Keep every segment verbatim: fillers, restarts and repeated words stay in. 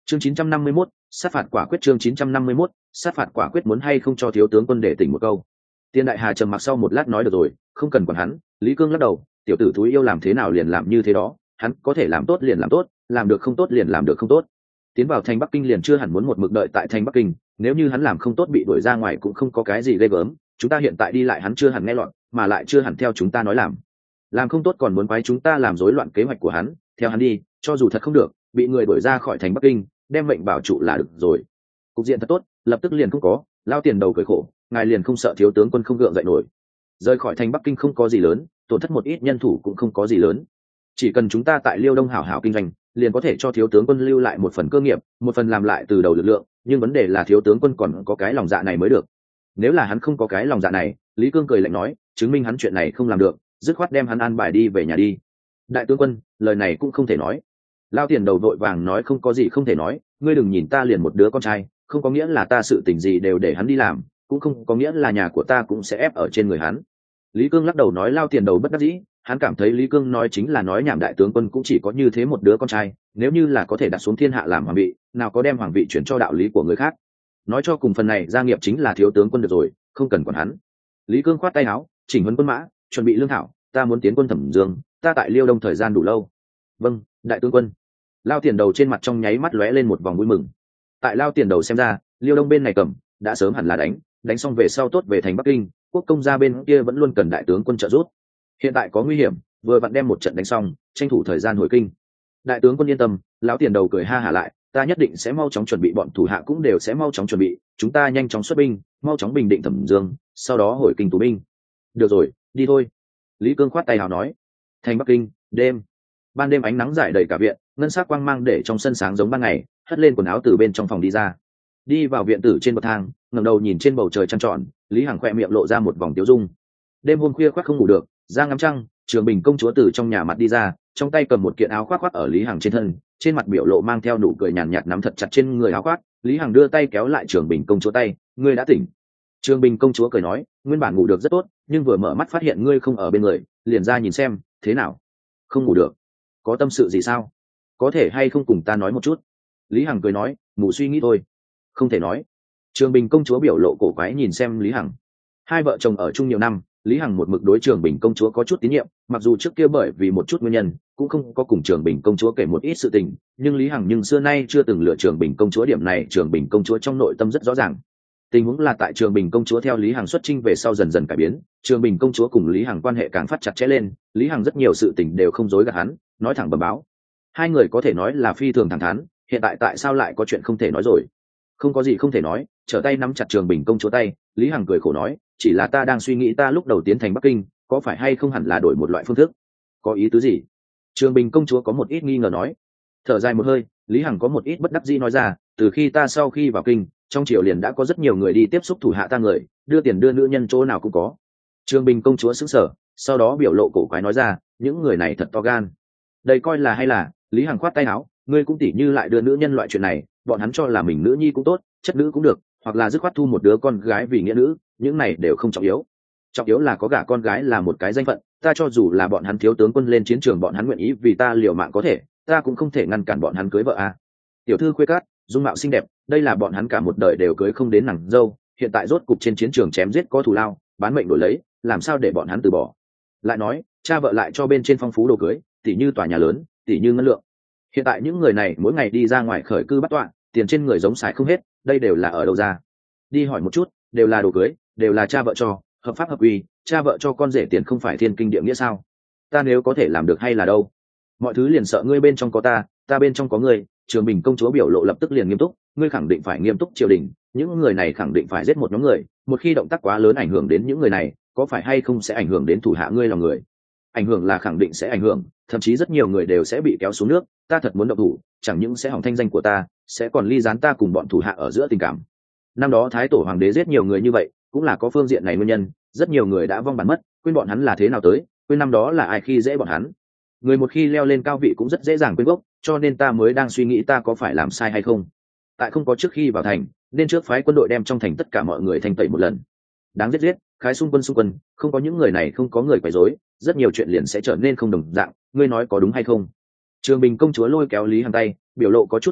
chương chín trăm năm mươi mốt, sát phạt quả quyết. Chương chín trăm năm mươi mốt, sát phạt quả quyết. Muốn hay không cho thiếu tướng quân để tỉnh một câu. Tiên đại hà trầm mặc sau một lát nói được rồi, không cần quản hắn. Lý Cương lắc đầu, tiểu tử túi yêu làm thế nào liền làm như thế đó, hắn có thể làm tốt liền làm tốt, làm được không tốt liền làm được không tốt. Tiến vào thành Bắc Kinh liền chưa hẳn muốn một mực đợi tại thành Bắc Kinh, nếu như hắn làm không tốt bị đuổi ra ngoài cũng không có cái gì ghê gớm, chúng ta hiện tại đi lại hắn chưa hẳn nghe lọt, mà lại chưa hẳn theo chúng ta nói làm. Làm không tốt còn muốn quái chúng ta làm rối loạn kế hoạch của hắn, theo hắn đi, cho dù thật không được, bị người đuổi ra khỏi thành Bắc Kinh, đem mệnh bảo trụ là được rồi. Cục diện thật tốt, lập tức liền không có, lao tiền đầu cười khổ, ngài liền không sợ thiếu tướng quân không gượng dậy nổi. Rời khỏi thành Bắc Kinh không có gì lớn, tổn thất một ít nhân thủ cũng không có gì lớn. Chỉ cần chúng ta tại Liêu Đông hảo hảo kinh doanh, liền có thể cho thiếu tướng quân lưu lại một phần cơ nghiệp, một phần làm lại từ đầu lực lượng, nhưng vấn đề là thiếu tướng quân còn có cái lòng dạ này mới được. Nếu là hắn không có cái lòng dạ này, Lý Cương cười lạnh nói, chứng minh hắn chuyện này không làm được, dứt khoát đem hắn an bài đi về nhà đi. Đại tướng quân, lời này cũng không thể nói. Lao tiền đầu vội vàng nói, không có gì không thể nói, ngươi đừng nhìn ta liền một đứa con trai, không có nghĩa là ta sự tình gì đều để hắn đi làm, cũng không có nghĩa là nhà của ta cũng sẽ ép ở trên người hắn. Lý Cương lắc đầu nói, Lao tiền đầu bất đắc dĩ, hắn cảm thấy Lý Cương nói chính là nói nhảm, đại tướng quân cũng chỉ có như thế một đứa con trai, nếu như là có thể đặt xuống thiên hạ làm hoàng vị, nào có đem hoàng vị chuyển cho đạo lý của người khác. Nói cho cùng phần này gia nghiệp chính là thiếu tướng quân được rồi, không cần quản hắn. Lý Cương khoát tay áo, chỉnh huấn quân mã, chuẩn bị lương thảo, ta muốn tiến quân Thẩm Dương, ta tại Liêu Đông thời gian đủ lâu. Vâng, đại tướng quân. Lao tiền đầu trên mặt trong nháy mắt lóe lên một vòng vui mừng. Tại Lao tiền đầu xem ra, Liêu Đông bên này cầm đã sớm hẳn là đánh, đánh xong về sau tốt về thành Bắc Kinh, quốc công gia bên kia vẫn luôn cần đại tướng quân trợ giúp. Hiện tại có nguy hiểm, vừa vặn đem một trận đánh xong, tranh thủ thời gian hồi kinh. Đại tướng quân yên tâm, lão tiền đầu cười ha hả lại, ta nhất định sẽ mau chóng chuẩn bị, bọn thủ hạ cũng đều sẽ mau chóng chuẩn bị, chúng ta nhanh chóng xuất binh, mau chóng bình định Thẩm Dương, sau đó hồi kinh tù binh. Được rồi, đi thôi. Lý Cương khoát tay hào nói. Thành Bắc Kinh, đêm. Ban đêm ánh nắng rải đầy cả viện, ngân sắc quang mang để trong sân sáng giống ban ngày, hất lên quần áo từ bên trong phòng đi ra. Đi vào viện tử trên bậc thang, ngẩng đầu nhìn trên bầu trời trăng tròn, Lý Hằng khỏe miệng lộ ra một vòng tiêu dung. Đêm hôm khuya khoác không ngủ được, ra ngắm trăng, Trường Bình công chúa từ trong nhà mặt đi ra, trong tay cầm một kiện áo khoác khoác ở Lý Hằng trên thân, trên mặt biểu lộ mang theo nụ cười nhàn nhạt, nắm thật chặt trên người áo khoác. Lý Hằng đưa tay kéo lại Trường Bình công chúa tay, ngươi đã tỉnh. Trường Bình công chúa cười nói, nguyên bản ngủ được rất tốt, nhưng vừa mở mắt phát hiện ngươi không ở bên người, liền ra nhìn xem, thế nào? Không ngủ được? Có tâm sự gì sao? Có thể hay không cùng ta nói một chút? Lý Hằng cười nói, ngủ suy nghĩ thôi. Không thể nói. Trường Bình công chúa biểu lộ cổ quái nhìn xem Lý Hằng. Hai vợ chồng ở chung nhiều năm, Lý Hằng một mực đối Trường Bình công chúa có chút tín nhiệm, mặc dù trước kia bởi vì một chút nguyên nhân cũng không có cùng Trường Bình công chúa kể một ít sự tình, nhưng Lý Hằng nhưng xưa nay chưa từng lựa Trường Bình công chúa, điểm này Trường Bình công chúa trong nội tâm rất rõ ràng. Tình huống là tại Trường Bình công chúa theo Lý Hằng xuất chinh về sau dần dần cải biến, Trường Bình công chúa cùng Lý Hằng quan hệ càng phát chặt chẽ lên, Lý Hằng rất nhiều sự tình đều không dối gạt hắn, nói thẳng bẩm báo. Hai người có thể nói là phi thường thẳng thắn, hiện tại tại sao lại có chuyện không thể nói rồi? Không có gì không thể nói, trở tay nắm chặt Trường Bình công chúa tay, Lý Hằng cười khổ nói, chỉ là ta đang suy nghĩ ta lúc đầu tiến thành Bắc Kinh, có phải hay không hẳn là đổi một loại phương thức? Có ý tứ gì? Trường Bình công chúa có một ít nghi ngờ nói. Thở dài một hơi, Lý Hằng có một ít bất đắc dĩ nói ra, từ khi ta sau khi vào kinh, trong triều liền đã có rất nhiều người đi tiếp xúc thủ hạ ta người, đưa tiền đưa nữ nhân chỗ nào cũng có. Trường Bình công chúa sững sờ, sau đó biểu lộ cổ quái nói ra, những người này thật to gan. Đây coi là hay là? Lý Hằng khoát tay áo, ngươi cũng tỉ như lại đưa nữ nhân loại chuyện này, bọn hắn cho là mình nữ nhi cũng tốt, chất nữ cũng được, hoặc là dứt khoát thu một đứa con gái vì nghĩa nữ, những này đều không trọng yếu. Trọng yếu là có gả con gái là một cái danh phận, ta cho dù là bọn hắn thiếu tướng quân lên chiến trường, bọn hắn nguyện ý vì ta liều mạng có thể, ta cũng không thể ngăn cản bọn hắn cưới vợ a. Tiểu thư khuê cát, dung mạo xinh đẹp, đây là bọn hắn cả một đời đều cưới không đến nàng dâu, hiện tại rốt cục trên chiến trường chém giết có thù lao, bán mệnh đổi lấy, làm sao để bọn hắn từ bỏ? Lại nói, cha vợ lại cho bên trên phong phú đồ cưới, tỷ như tòa nhà lớn, tỷ như ngân lượng. Hiện tại những người này mỗi ngày đi ra ngoài khởi cư bắt tọa, tiền trên người giống xài không hết, đây đều là ở đâu ra? Đi hỏi một chút, đều là đồ cưới, đều là cha vợ cho, hợp pháp hợp quy, cha vợ cho con rể tiền không phải thiên kinh địa nghĩa sao? Ta nếu có thể làm được hay là đâu? Mọi thứ liền sợ ngươi bên trong có ta, ta bên trong có ngươi. Trường Bình công chúa biểu lộ lập tức liền nghiêm túc, ngươi khẳng định phải nghiêm túc triều đình, những người này khẳng định phải giết một nhóm người, một khi động tác quá lớn ảnh hưởng đến những người này, có phải hay không sẽ ảnh hưởng đến thủ hạ ngươi lòng người? Ảnh hưởng là khẳng định sẽ ảnh hưởng, thậm chí rất nhiều người đều sẽ bị kéo xuống nước, ta thật muốn động thủ, chẳng những sẽ hỏng thanh danh của ta, sẽ còn ly gián ta cùng bọn thủ hạ ở giữa tình cảm. Năm đó thái tổ hoàng đế giết nhiều người như vậy, cũng là có phương diện này nguyên nhân, rất nhiều người đã vong bản mất, quên bọn hắn là thế nào tới, quên năm đó là ai khi dễ bọn hắn. Người một khi leo lên cao vị cũng rất dễ dàng quên gốc, cho nên ta mới đang suy nghĩ ta có phải làm sai hay không. Tại không có trước khi vào thành, nên trước phái quân đội đem trong thành tất cả mọi người thanh tẩy một lần. Đáng giết giết, khái xung quân xung quân, không có những người này, không có người quấy rối, rất nhiều chuyện liền sẽ trở nên không đồng dạng, ngươi nói có đúng hay không? Trường Bình công chúa lôi kéo Lý Hằng tay, biểu lộ có chút nghiêm túc,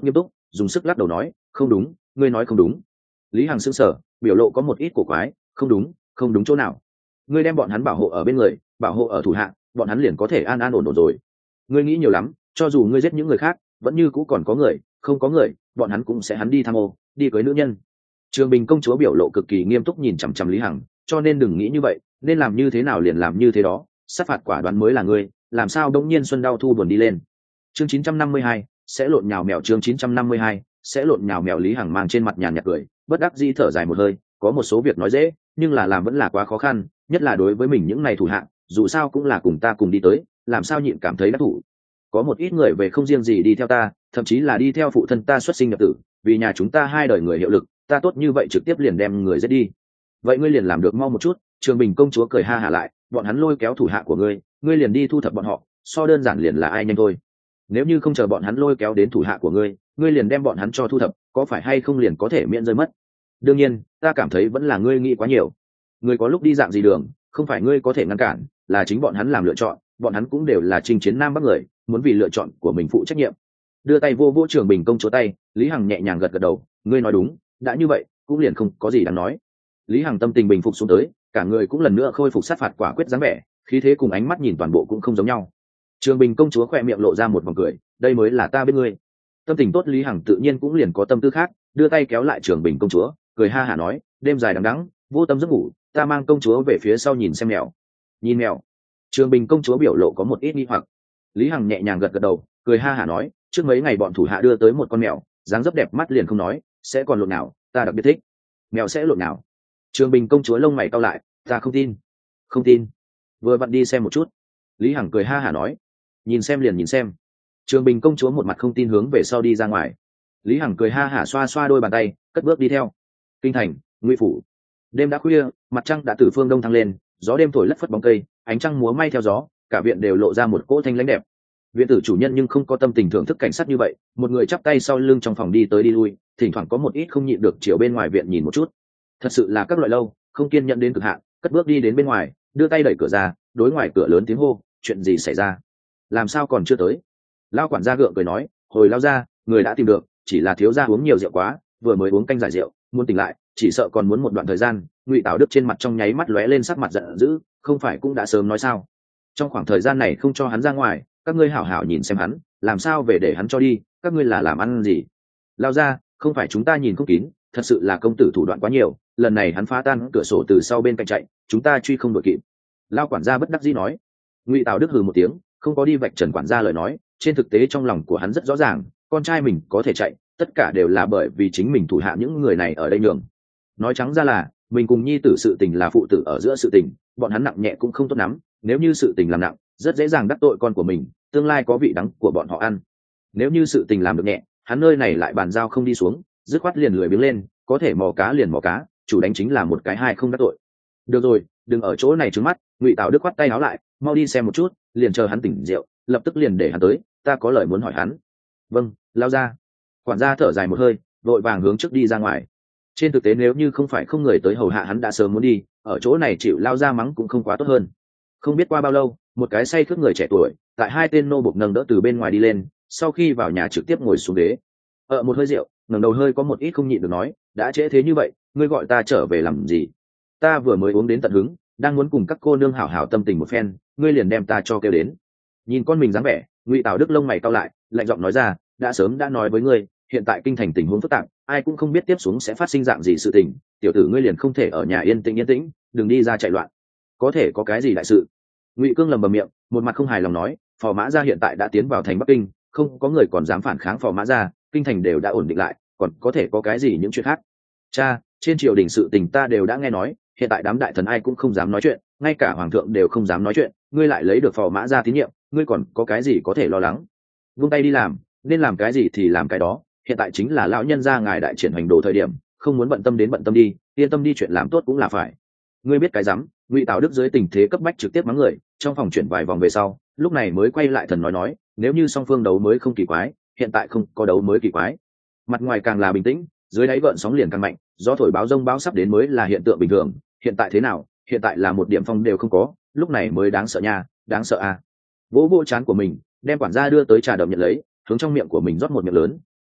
dùng sức lắc đầu nói không đúng, ngươi nói không đúng. Lý Hằng sững sờ, biểu lộ có một ít cổ quái. Không đúng? Không đúng chỗ nào? Ngươi đem bọn hắn bảo hộ ở bên người, bảo hộ ở thủ hạ, bọn hắn liền có thể an an ổn ổn rồi. Ngươi nghĩ nhiều lắm, cho dù ngươi giết những người khác vẫn như cũ còn có người, không có người bọn hắn cũng sẽ hắn đi tham ô, đi cưới nữ nhân. Trường Bình công chúa biểu lộ cực kỳ nghiêm túc nhìn chằm chằm Lý Hằng, cho nên đừng nghĩ như vậy, nên làm như thế nào liền làm như thế đó, sát phạt quả đoán mới là ngươi. Làm sao đống nhiên Xuân đau thu buồn đi lên. Chương chín trăm năm mươi hai sẽ lộn nhào mèo. Chương chín trăm năm mươi hai sẽ lộn nhào mèo. Lý Hằng mang trên mặt nhàn nhạt cười, bất đắc dĩ thở dài một hơi, có một số việc nói dễ, nhưng là làm vẫn là quá khó khăn, nhất là đối với mình những này thủ hạ, dù sao cũng là cùng ta cùng đi tới, làm sao nhịn cảm thấy đắc thủ. Có một ít người về không riêng gì đi theo ta, thậm chí là đi theo phụ thân ta xuất sinh nhập tử, vì nhà chúng ta hai đời người hiệu lực, ta tốt như vậy trực tiếp liền đem người giết đi. Vậy ngươi liền làm được mau một chút. Trường Bình công chúa cười ha hả lại, bọn hắn lôi kéo thủ hạ của ngươi, ngươi liền đi thu thập bọn họ, so đơn giản liền là ai nhanh thôi. Nếu như không chờ bọn hắn lôi kéo đến thủ hạ của ngươi, ngươi liền đem bọn hắn cho thu thập, có phải hay không liền có thể miễn rơi mất. Đương nhiên ta cảm thấy vẫn là ngươi nghĩ quá nhiều. Ngươi có lúc đi dạng gì đường, không phải ngươi có thể ngăn cản, là chính bọn hắn làm lựa chọn, bọn hắn cũng đều là chinh chiến nam bắc người, muốn vì lựa chọn của mình phụ trách nhiệm. Đưa tay vô vô Trường Bình công chúa tay, Lý Hằng nhẹ nhàng gật gật đầu, ngươi nói đúng, đã như vậy cũng liền không có gì đáng nói. Lý Hằng tâm tình bình phục xuống tới, cả người cũng lần nữa khôi phục sát phạt quả quyết dáng vẻ, khí thế cùng ánh mắt nhìn toàn bộ cũng không giống nhau. Trường Bình công chúa khỏe miệng lộ ra một vòng cười, đây mới là ta biết ngươi. Tâm tình tốt Lý Hằng tự nhiên cũng liền có tâm tư khác, đưa tay kéo lại Trường Bình công chúa, cười ha hả nói, đêm dài đằng đẵng, vô tâm giấc ngủ, ta mang công chúa về phía sau nhìn xem mèo. Nhìn mèo. Trường Bình công chúa biểu lộ có một ít nghi hoặc. Lý Hằng nhẹ nhàng gật gật đầu, cười ha hả nói, trước mấy ngày bọn thủ hạ đưa tới một con mèo, dáng dấp đẹp mắt liền không nói, sẽ còn lộn nào, ta đặc biệt thích. Mèo sẽ lộn nào? Trường Bình công chúa lông mày cau lại, ta không tin. Không tin? Vừa vặn đi xem một chút. Lý Hằng cười ha hả nói, nhìn xem liền nhìn xem. Trường Bình công chúa một mặt không tin hướng về sau đi ra ngoài. Lý Hằng cười ha hả xoa xoa đôi bàn tay, cất bước đi theo. Kinh thành, Ngụy phủ. Đêm đã khuya, mặt trăng đã từ phương đông thăng lên, gió đêm thổi lất phất bóng cây, ánh trăng múa may theo gió, cả viện đều lộ ra một cỗ thanh lãnh đẹp. Viện tử chủ nhân nhưng không có tâm tình thưởng thức cảnh sát như vậy, một người chắp tay sau lưng trong phòng đi tới đi lui, thỉnh thoảng có một ít không nhịn được chiều bên ngoài viện nhìn một chút. Thật sự là các loại lâu, không kiên nhẫn đến cực hạn, cất bước đi đến bên ngoài, đưa tay đẩy cửa ra, đối ngoài cửa lớn tiếng hô, chuyện gì xảy ra? Làm sao còn chưa tới? Lao quản gia gượng cười nói, hồi lao ra, người đã tìm được, chỉ là thiếu gia uống nhiều rượu quá, vừa mới uống canh giải rượu, muốn tỉnh lại, chỉ sợ còn muốn một đoạn thời gian. Ngụy Tảo Đức trên mặt trong nháy mắt lóe lên sắc mặt giận dữ, không phải cũng đã sớm nói sao? Trong khoảng thời gian này không cho hắn ra ngoài, các ngươi hảo hảo nhìn xem hắn, làm sao về để hắn cho đi, các ngươi là làm ăn gì? Lao ra, không phải chúng ta nhìn không kín, thật sự là công tử thủ đoạn quá nhiều, lần này hắn phá tan cửa sổ từ sau bên cạnh chạy, chúng ta truy không đội kịp. Lao quản gia bất đắc dĩ nói. Ngụy Tảo Đức hừ một tiếng, không có đi vạch trần quản gia lời nói, trên thực tế trong lòng của hắn rất rõ ràng, con trai mình có thể chạy, tất cả đều là bởi vì chính mình thủ hạ những người này ở đây nhường. Nói trắng ra là, mình cùng nhi tử sự tình là phụ tử ở giữa sự tình, bọn hắn nặng nhẹ cũng không tốt lắm, nếu như sự tình làm nặng, rất dễ dàng đắc tội con của mình, tương lai có vị đắng của bọn họ ăn. Nếu như sự tình làm được nhẹ, hắn nơi này lại bàn giao không đi xuống, dứt khoát liền lười biếng lên, có thể mò cá liền mò cá, chủ đánh chính là một cái hai không đắc tội. Được rồi, đừng ở chỗ này trừng mắt. Ngụy Tảo Đức khoát tay áo lại, mau đi xem một chút, liền chờ hắn tỉnh rượu, lập tức liền để hắn tới, ta có lời muốn hỏi hắn. Vâng, lao ra. Quản gia thở dài một hơi, vội vàng hướng trước đi ra ngoài. Trên thực tế nếu như không phải không người tới hầu hạ hắn đã sớm muốn đi, ở chỗ này chịu lao ra mắng cũng không quá tốt hơn. Không biết qua bao lâu, một cái say khướt người trẻ tuổi, tại hai tên nô bộc nâng đỡ từ bên ngoài đi lên, sau khi vào nhà trực tiếp ngồi xuống ghế. Ở một hơi rượu, ngẩng đầu hơi có một ít không nhịn được nói, đã trễ thế như vậy, ngươi gọi ta trở về làm gì? Ta vừa mới uống đến tận hứng, đang muốn cùng các cô nương hảo hảo tâm tình một phen, ngươi liền đem ta cho kêu đến. Nhìn con mình dáng vẻ, Ngụy Tảo Đức lông mày cau lại, lạnh giọng nói ra, đã sớm đã nói với ngươi, hiện tại kinh thành tình huống phức tạp, ai cũng không biết tiếp xuống sẽ phát sinh dạng gì sự tình, tiểu tử ngươi liền không thể ở nhà yên tĩnh yên tĩnh, đừng đi ra chạy loạn. Có thể có cái gì đại sự? Ngụy Cương lầm bầm miệng, một mặt không hài lòng nói, Phò Mã Gia hiện tại đã tiến vào thành Bắc Kinh, không có người còn dám phản kháng Phò Mã Gia, kinh thành đều đã ổn định lại, còn có thể có cái gì những chuyện khác? Cha, trên triều đình sự tình ta đều đã nghe nói, hiện tại đám đại thần ai cũng không dám nói chuyện, ngay cả hoàng thượng đều không dám nói chuyện, ngươi lại lấy được Phò Mã Gia tín nhiệm, ngươi còn có cái gì có thể lo lắng? Vung tay đi làm, nên làm cái gì thì làm cái đó, hiện tại chính là lão nhân gia ngài đại triển hành đồ thời điểm, không muốn bận tâm đến bận tâm đi, yên tâm đi, chuyện làm tốt cũng là phải. Ngươi biết cái rắm. Ngụy Tảo Đức dưới tình thế cấp bách trực tiếp mắng người, trong phòng chuyển vài vòng về sau, lúc này mới quay lại thần nói nói, nếu như song phương đấu mới không kỳ quái, hiện tại không có đấu mới kỳ quái. Mặt ngoài càng là bình tĩnh, dưới đáy gợn sóng liền càng mạnh, gió thổi báo rông báo sắp đến mới là hiện tượng bình thường. Hiện tại thế nào? Hiện tại là một điểm phong đều không có, lúc này mới đáng sợ nha, đáng sợ à. Vỗ vỗ trán của mình, đem quản gia đưa tới trà đậm nhận lấy, hướng trong miệng của mình rót một miệng lớn,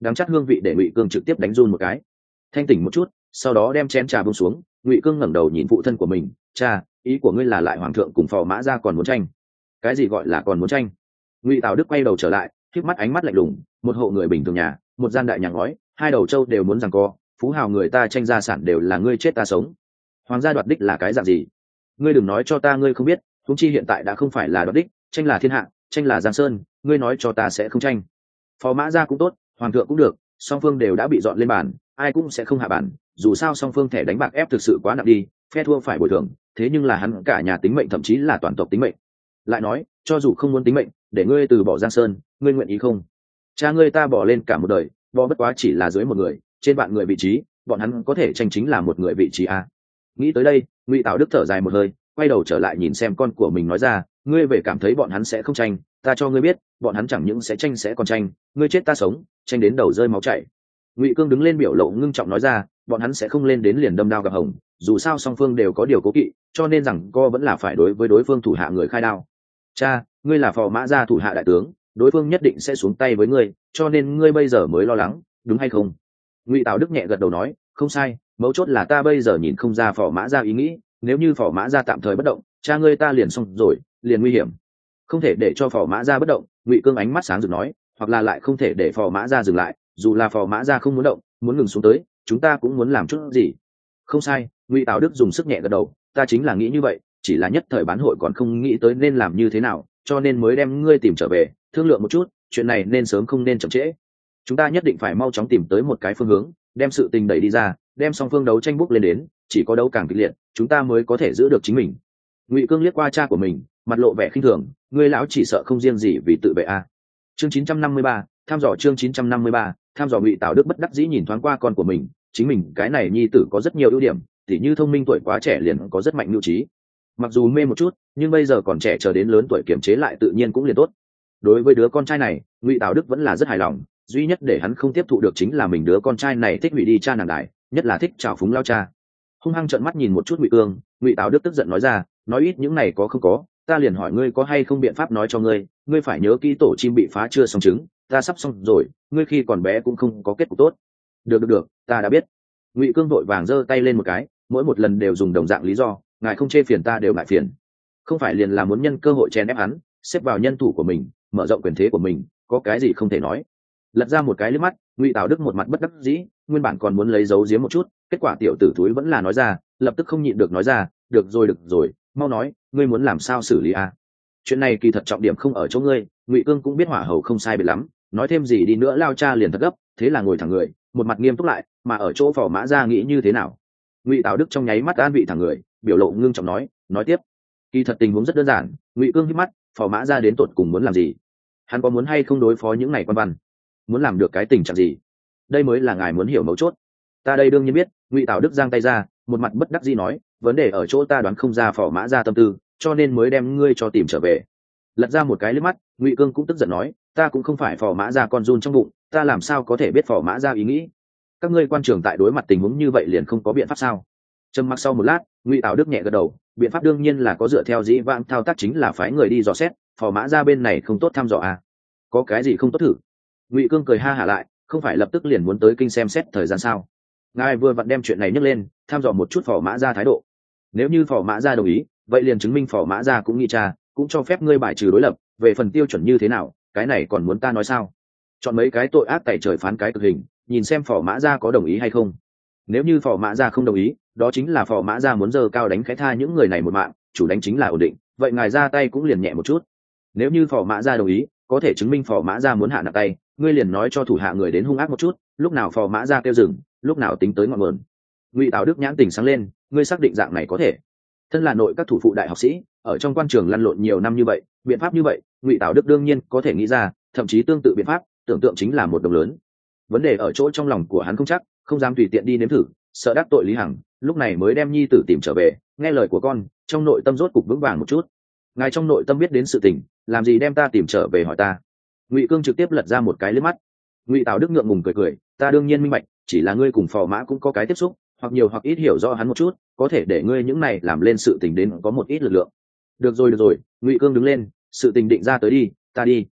đáng chắc hương vị để ngụy cương trực tiếp đánh run một cái. Thanh tỉnh một chút, sau đó đem chén trà buông xuống. Ngụy cương ngẩng đầu nhìn phụ thân của mình. Cha, ý của ngươi là lại hoàng thượng cùng phò mã gia còn muốn tranh? Cái gì gọi là còn muốn tranh? Ngụy Tào Đức quay đầu trở lại, khép mắt ánh mắt lạnh lùng. Một hộ người bình thường nhà, một gian đại nhà ngói, hai đầu trâu đều muốn giằng co, phú hào người ta tranh gia sản đều là ngươi chết ta sống. Hoàng gia đoạt đích là cái dạng gì? Ngươi đừng nói cho ta ngươi không biết, huống chi hiện tại đã không phải là đoạt đích, tranh là thiên hạ, tranh là giang sơn, ngươi nói cho ta sẽ không tranh. Phò mã gia cũng tốt, hoàng thượng cũng được, song phương đều đã bị dọn lên bàn, ai cũng sẽ không hạ bàn, dù sao song phương thẻ đánh bạc ép thực sự quá nặng đi, phe thua phải bồi thường, thế nhưng là hắn cả nhà tính mệnh, thậm chí là toàn tộc tính mệnh. Lại nói, cho dù không muốn tính mệnh, để ngươi từ bỏ giang sơn, ngươi nguyện ý không? Cha ngươi ta bỏ lên cả một đời, bỏ bất quá chỉ là dưới một người, trên vạn người vị trí, bọn hắn có thể tranh chính là một người vị trí à? Nghĩ tới đây, Ngụy Tào Đức thở dài một hơi, quay đầu trở lại nhìn xem con của mình nói ra, ngươi về cảm thấy bọn hắn sẽ không tranh, ta cho ngươi biết, bọn hắn chẳng những sẽ tranh sẽ còn tranh, ngươi chết ta sống, tranh đến đầu rơi máu chảy. Ngụy Cương đứng lên biểu lộ ngưng trọng nói ra, bọn hắn sẽ không lên đến liền đâm đao gặp hồng, dù sao song phương đều có điều cố kỵ, cho nên rằng co vẫn là phải đối với đối phương thủ hạ người khai đao. Cha, ngươi là phò mã gia thủ hạ đại tướng, đối phương nhất định sẽ xuống tay với ngươi, cho nên ngươi bây giờ mới lo lắng, đúng hay không? Ngụy Tào Đức nhẹ gật đầu nói, không sai, mấu chốt là ta bây giờ nhìn không ra phò mã gia ý nghĩ, nếu như phò mã gia tạm thời bất động, cha ngươi ta liền xong rồi, liền nguy hiểm. Không thể để cho phò mã gia bất động. Ngụy Cương ánh mắt sáng rực nói, hoặc là lại không thể để phò mã gia dừng lại, dù là phò mã gia không muốn động, muốn ngừng xuống tới, chúng ta cũng muốn làm chút gì. Không sai, Ngụy Tào Đức dùng sức nhẹ gật đầu, ta chính là nghĩ như vậy, chỉ là nhất thời bán hội còn không nghĩ tới nên làm như thế nào, cho nên mới đem ngươi tìm trở về, thương lượng một chút, chuyện này nên sớm không nên chậm trễ. Chúng ta nhất định phải mau chóng tìm tới một cái phương hướng, đem sự tình đẩy đi ra, đem song phương đấu tranh bốc lên đến, chỉ có đấu càng kịch liệt, chúng ta mới có thể giữ được chính mình. Ngụy Cương liếc qua cha của mình, mặt lộ vẻ khinh thường, ngươi lão chỉ sợ không riêng gì vì tự vệ a. À. Chương chín trăm năm mươi ba, tham dò chương chín trăm năm mươi ba, tham dò. Ngụy Tào Đức bất đắc dĩ nhìn thoáng qua con của mình, chính mình cái này nhi tử có rất nhiều ưu điểm, tỉ như thông minh, tuổi quá trẻ liền có rất mạnh nhu trí. Mặc dù mê một chút, nhưng bây giờ còn trẻ, chờ đến lớn tuổi kiểm chế lại tự nhiên cũng liền tốt. Đối với đứa con trai này, Ngụy Tào Đức vẫn là rất hài lòng, duy nhất để hắn không tiếp thụ được chính là mình đứa con trai này thích hủy đi cha nàng đại, nhất là thích trào phúng lao cha. Hung hăng trợn mắt nhìn một chút Ngụy Cương, Ngụy Tào Đức tức giận nói ra, nói ít những này có không có, ta liền hỏi ngươi có hay không biện pháp nói cho ngươi, ngươi phải nhớ kỹ tổ chim bị phá chưa xong trứng, ta sắp xong rồi, ngươi khi còn bé cũng không có kết cục tốt. Được được được, ta đã biết. Ngụy Cương vội vàng giơ tay lên một cái, mỗi một lần đều dùng đồng dạng lý do, ngài không chê phiền ta đều ngại phiền. Không phải liền là muốn nhân cơ hội chen ép hắn, xếp vào nhân thủ của mình, mở rộng quyền thế của mình, có cái gì không thể nói. Lật ra một cái liếc mắt, Ngụy Tào Đức một mặt bất đắc dĩ, nguyên bản còn muốn lấy giấu giếm một chút, kết quả tiểu tử thúi vẫn là nói ra, lập tức không nhịn được nói ra, được rồi được rồi, mau nói, ngươi muốn làm sao xử lý a? À? Chuyện này kỳ thật trọng điểm không ở chỗ ngươi. Ngụy Cương cũng biết hỏa hầu không sai biệt lắm, nói thêm gì đi nữa lao cha liền thật gấp, thế là ngồi thẳng người, một mặt nghiêm túc lại, mà ở chỗ phò mã gia nghĩ như thế nào? Ngụy Tào Đức trong nháy mắt an vị thẳng người, biểu lộ ngưng trọng nói, nói tiếp. Kỳ thật tình huống rất đơn giản. Ngụy Cương hít mắt, phò mã gia đến tột cùng muốn làm gì? Hắn có muốn hay không đối phó những này quan văn? Muốn làm được cái tình trạng gì? Đây mới là ngài muốn hiểu mấu chốt. Ta đây đương nhiên biết. Ngụy Tào Đức giang tay ra, một mặt bất đắc dĩ nói, vấn đề ở chỗ ta đoán không ra phò mã gia tâm tư, cho nên mới đem ngươi cho tìm trở về. Lật ra một cái liếc mắt, Ngụy Cương cũng tức giận nói, ta cũng không phải phò mã gia con run trong bụng, ta làm sao có thể biết phò mã gia ý nghĩ? Các ngươi quan trường tại đối mặt tình huống như vậy liền không có biện pháp sao? Trầm mặc sau một lát, Ngụy Tào Đức nhẹ gật đầu, biện pháp đương nhiên là có, dựa theo dĩ vãng thao tác chính là phái người đi dò xét, phò mã gia bên này không tốt thăm dò à? Có cái gì không tốt thử? Ngụy Cương cười ha hả lại, không phải lập tức liền muốn tới kinh xem xét thời gian sao? Ngài vừa vặn đem chuyện này nhấc lên, thăm dò một chút phò mã gia thái độ. Nếu như phò mã gia đồng ý, vậy liền chứng minh phò mã gia cũng nghĩ cha, cũng cho phép ngươi bài trừ đối lập. Về phần tiêu chuẩn như thế nào, cái này còn muốn ta nói sao? Chọn mấy cái tội ác tày trời phán cái cực hình, nhìn xem phò mã gia có đồng ý hay không. Nếu như phò mã gia không đồng ý, đó chính là phò mã gia muốn giơ cao đánh khẽ tha những người này một mạng, chủ đánh chính là ổn định, vậy ngài ra tay cũng liền nhẹ một chút. Nếu như phò mã gia đồng ý, có thể chứng minh phò mã gia muốn hạ nặng tay, ngươi liền nói cho thủ hạ người đến hung ác một chút, lúc nào phò mã gia kêu dừng, lúc nào tính tới ngọn nguồn. Ngụy Tào Đức nhãn tình sáng lên, ngươi xác định dạng này có thể? Thân là nội các thủ phụ đại học sĩ, ở trong quan trường lăn lộn nhiều năm như vậy, biện pháp như vậy, Ngụy Tào Đức đương nhiên có thể nghĩ ra, thậm chí tương tự biện pháp, tưởng tượng chính là một đồng lớn. Vấn đề ở chỗ trong lòng của hắn không chắc, không dám tùy tiện đi nếm thử, sợ đắc tội Lý Hằng, lúc này mới đem nhi tử tìm trở về, nghe lời của con, trong nội tâm rốt cục vững vàng một chút. Ngài trong nội tâm biết đến sự tình, làm gì đem ta tìm trở về hỏi ta? Ngụy Cương trực tiếp lật ra một cái liếc mắt. Ngụy Tào Đức ngượng ngùng cười cười, ta đương nhiên minh bạch, chỉ là ngươi cùng phò mã cũng có cái tiếp xúc, hoặc nhiều hoặc ít hiểu rõ hắn một chút, có thể để ngươi những này làm lên sự tình đến có một ít lực lượng. Được rồi được rồi, Ngụy Cương đứng lên, sự tình định ra tới đi, ta đi.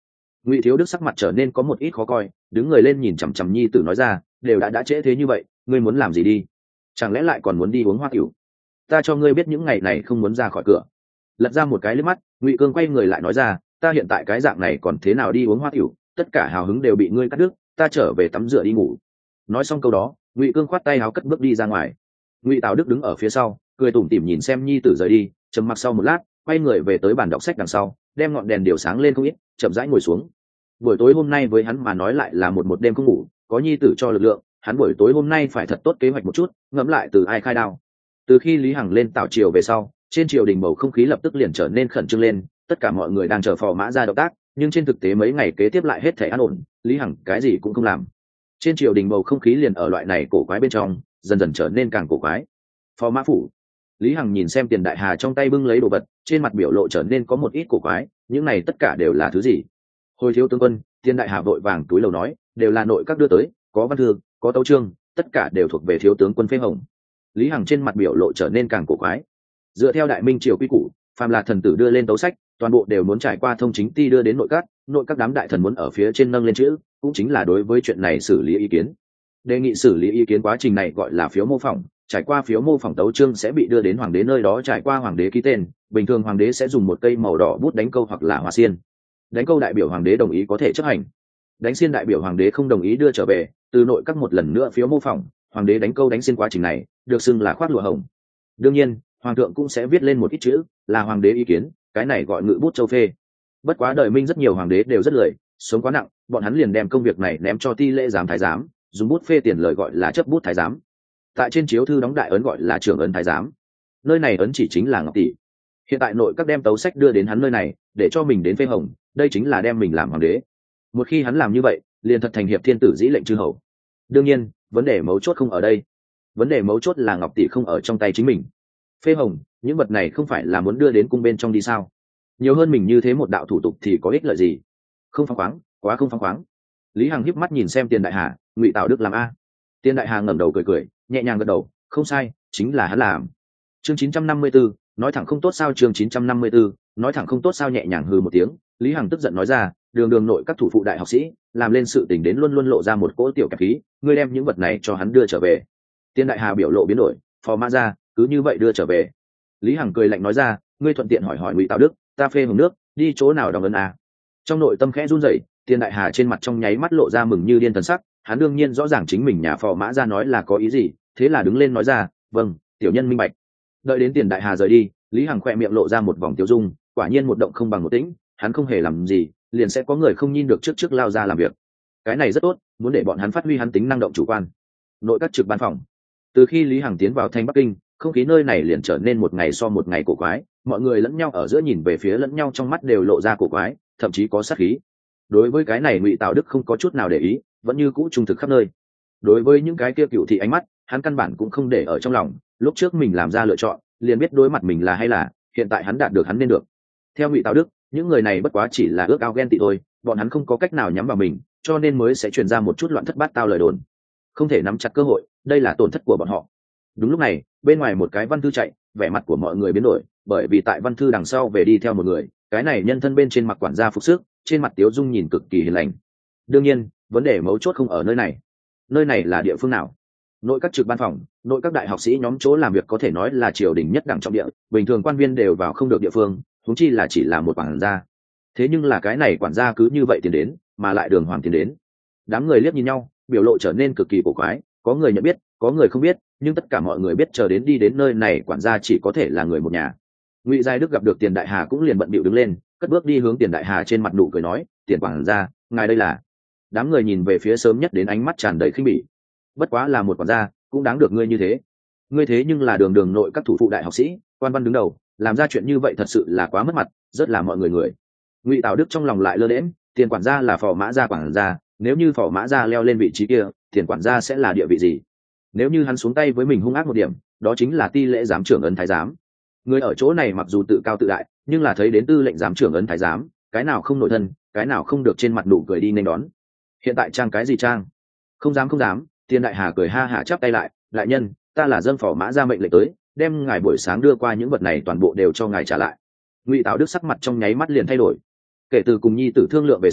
Ngụy Thiếu Đức sắc mặt trở nên có một ít khó coi, đứng người lên nhìn chằm chằm nhi tử nói ra, đều đã đã trễ thế như vậy, ngươi muốn làm gì đi? Chẳng lẽ lại còn muốn đi uống hoa tiểu? Ta cho ngươi biết những ngày này không muốn ra khỏi cửa. Lật ra một cái liếc mắt, Ngụy Cương quay người lại nói ra, ta hiện tại cái dạng này còn thế nào đi uống hoa tiểu, tất cả hào hứng đều bị ngươi cắt đứt, ta trở về tắm rửa đi ngủ. Nói xong câu đó, Ngụy Cương khoát tay áo cất bước đi ra ngoài. Ngụy Tào Đức đứng ở phía sau, cười tủm tỉm nhìn xem nhi tử rời đi, trầm mặc sau một lát, quay người về tới bàn đọc sách đằng sau, đem ngọn đèn điều sáng lên không ít, chậm rãi ngồi xuống. Buổi tối hôm nay với hắn mà nói lại là một một đêm không ngủ, có nhi tử cho lực lượng, hắn buổi tối hôm nay phải thật tốt kế hoạch một chút, ngẫm lại từ ai khai đao. Từ khi Lý Hằng lên tảo triều về sau, trên triều đình bầu không khí lập tức liền trở nên khẩn trương lên, tất cả mọi người đang chờ phò mã ra động tác, nhưng trên thực tế mấy ngày kế tiếp lại hết thảy an ổn, Lý Hằng cái gì cũng không làm. Trên triều đình bầu không khí liền ở loại này cổ quái bên trong, dần dần trở nên càng cổ quái. Phò mã phủ, Lý Hằng nhìn xem Tiền Đại Hà trong tay bưng lấy đồ vật, trên mặt biểu lộ trở nên có một ít cổ quái, những này tất cả đều là thứ gì? Hồi thiếu tướng quân, Tiền Đại Hà vội vàng túi lầu nói, đều là nội các đưa tới, có văn thư, có tấu chương, tất cả đều thuộc về thiếu tướng quân phê hồng. Lý Hằng trên mặt biểu lộ trở nên càng cổ quái. Dựa theo Đại Minh triều quy củ, phàm là thần tử đưa lên tấu sách, toàn bộ đều muốn trải qua thông chính ty đưa đến nội các, nội các đám đại thần muốn ở phía trên nâng lên chữ, cũng chính là đối với chuyện này xử lý ý kiến. Đề nghị xử lý ý kiến quá trình này gọi là phiếu mô phỏng, trải qua phiếu mô phỏng tấu chương sẽ bị đưa đến hoàng đế nơi đó, trải qua hoàng đế ký tên, bình thường hoàng đế sẽ dùng một cây màu đỏ bút đánh câu hoặc là hoa xiên. Đánh câu đại biểu hoàng đế đồng ý có thể chấp hành, đánh xiên đại biểu hoàng đế không đồng ý đưa trở về, từ nội các một lần nữa phiếu mô phỏng, hoàng đế đánh câu đánh xiên quá trình này được xưng là khoác lụa hồng. Đương nhiên hoàng thượng cũng sẽ viết lên một ít chữ là hoàng đế ý kiến, cái này gọi ngự bút châu phê. Bất quá đời Minh rất nhiều hoàng đế đều rất lười, sống quá nặng, bọn hắn liền đem công việc này ném cho ti lễ giám thái giám, dùng bút phê tiền lời gọi là chấp bút thái giám. Tại trên chiếu thư đóng đại ấn gọi là trưởng ấn thái giám, nơi này ấn chỉ chính là ngọc tỷ. Hiện tại nội các đem tấu sách đưa đến hắn nơi này để cho mình đến phê hồng, đây chính là đem mình làm hoàng đế. Một khi hắn làm như vậy liền thật thành hiệp thiên tử dĩ lệnh chư hầu. Đương nhiên vấn đề mấu chốt không ở đây, vấn đề mấu chốt là ngọc tỷ không ở trong tay chính mình. Phê hồng những vật này không phải là muốn đưa đến cung bên trong đi sao? Nhiều hơn mình như thế một đạo thủ tục thì có ích lợi gì? Không phăng khoáng, quá không phăng khoáng. Lý Hằng híp mắt nhìn xem Tiền Đại Hà, Ngụy Tào Đức làm a. Tiền Đại Hà ngẩng đầu cười cười, nhẹ nhàng gật đầu, không sai, chính là hắn làm. Chương chín trăm năm mươi tư, nói thẳng không tốt sao? Chương chín trăm năm mươi tư, nói thẳng không tốt sao? Nhẹ nhàng hừ một tiếng, Lý Hằng tức giận nói ra, đường đường nội các thủ phụ đại học sĩ, làm lên sự tình đến luôn luôn lộ ra một cỗ tiểu kẹp khí, ngươi đem những vật này cho hắn đưa trở về. Tiền Đại Hà biểu lộ biến đổi, phò mã ra, cứ như vậy đưa trở về. Lý Hằng cười lạnh nói ra, ngươi thuận tiện hỏi hỏi Ngụy Tào Đức, ta phê hồng nước, đi chỗ nào đóng ấn a? Trong nội tâm khẽ run rẩy, Tiền Đại Hà trên mặt trong nháy mắt lộ ra mừng như điên thần sắc, hắn đương nhiên rõ ràng chính mình nhà phò mã ra nói là có ý gì, thế là đứng lên nói ra, vâng, tiểu nhân minh bạch. Đợi đến Tiền Đại Hà rời đi, Lý Hằng khỏe miệng lộ ra một vòng tiêu dung, quả nhiên một động không bằng một tĩnh, hắn không hề làm gì liền sẽ có người không nhìn được trước trước lao ra làm việc, cái này rất tốt, muốn để bọn hắn phát huy hắn tính năng động chủ quan. Nội các trực ban phòng, từ khi Lý Hằng tiến vào thành Bắc Kinh, không khí nơi này liền trở nên một ngày so một ngày cổ quái, mọi người lẫn nhau ở giữa nhìn về phía lẫn nhau trong mắt đều lộ ra cổ quái, thậm chí có sát khí. Đối với cái này Ngụy Tào Đức không có chút nào để ý, vẫn như cũ trung thực khắp nơi. Đối với những cái kia cựu thị ánh mắt, hắn căn bản cũng không để ở trong lòng, lúc trước mình làm ra lựa chọn liền biết đối mặt mình là hay là, hiện tại hắn đạt được hắn nên được. Theo Ngụy Tào Đức, những người này bất quá chỉ là ước ao ghen tị thôi, bọn hắn không có cách nào nhắm vào mình, cho nên mới sẽ truyền ra một chút loạn thất bát tao lời đồn, không thể nắm chặt cơ hội, đây là tổn thất của bọn họ. Đúng lúc này bên ngoài một cái văn thư chạy, vẻ mặt của mọi người biến đổi, bởi vì tại văn thư đằng sau về đi theo một người, cái này nhân thân bên trên mặc quản gia phục sức, trên mặt tiếu dung nhìn cực kỳ hiền lành. Đương nhiên vấn đề mấu chốt không ở nơi này, nơi này là địa phương nào? Nội các trực ban phòng, nội các đại học sĩ nhóm chỗ làm việc có thể nói là triều đình nhất đẳng trọng địa, bình thường quan viên đều vào không được địa phương, huống chi là chỉ là một quản gia. Thế nhưng là cái này quản gia cứ như vậy tiến đến, mà lại đường hoàng tiến đến. Đám người liếc nhìn nhau, biểu lộ trở nên cực kỳ cổ quái, có người nhận biết, có người không biết, nhưng tất cả mọi người biết chờ đến đi đến nơi này quản gia chỉ có thể là người một nhà. Ngụy Giai Đức gặp được Tiền Đại Hà cũng liền bận bịu đứng lên, cất bước đi hướng Tiền Đại Hà, trên mặt nụ cười nói, Tiền quản gia, ngài đây là? Đám người nhìn về phía sớm nhất đến ánh mắt tràn đầy khinh bỉ. Bất quá là một quản gia, cũng đáng được ngươi như thế. Ngươi thế nhưng là đường đường nội các thủ phụ đại học sĩ, quan văn đứng đầu, làm ra chuyện như vậy thật sự là quá mất mặt, rất là mọi người người. Ngụy Tào Đức trong lòng lại lơ đễm, Tiền quản gia là phò mã gia quản gia, nếu như phò mã gia leo lên vị trí kia, Tiền quản gia sẽ là địa vị gì? Nếu như hắn xuống tay với mình hung ác một điểm, đó chính là ti lễ giám trưởng ấn thái giám. Người ở chỗ này mặc dù tự cao tự đại, nhưng là thấy đến tư lệnh giám trưởng ấn thái giám, cái nào không nội thân, cái nào không được trên mặt nụ cười đi nên đón. Hiện tại trang cái gì trang? Không dám không dám. Tiền Đại Hà cười ha hả chắp tay lại, đại nhân, ta là dân phò mã ra mệnh lệnh tới, đem ngài buổi sáng đưa qua những vật này toàn bộ đều cho ngài trả lại. Ngụy Tào Đức sắc mặt trong nháy mắt liền thay đổi. Kể từ cùng nhi tử thương lượng về sau,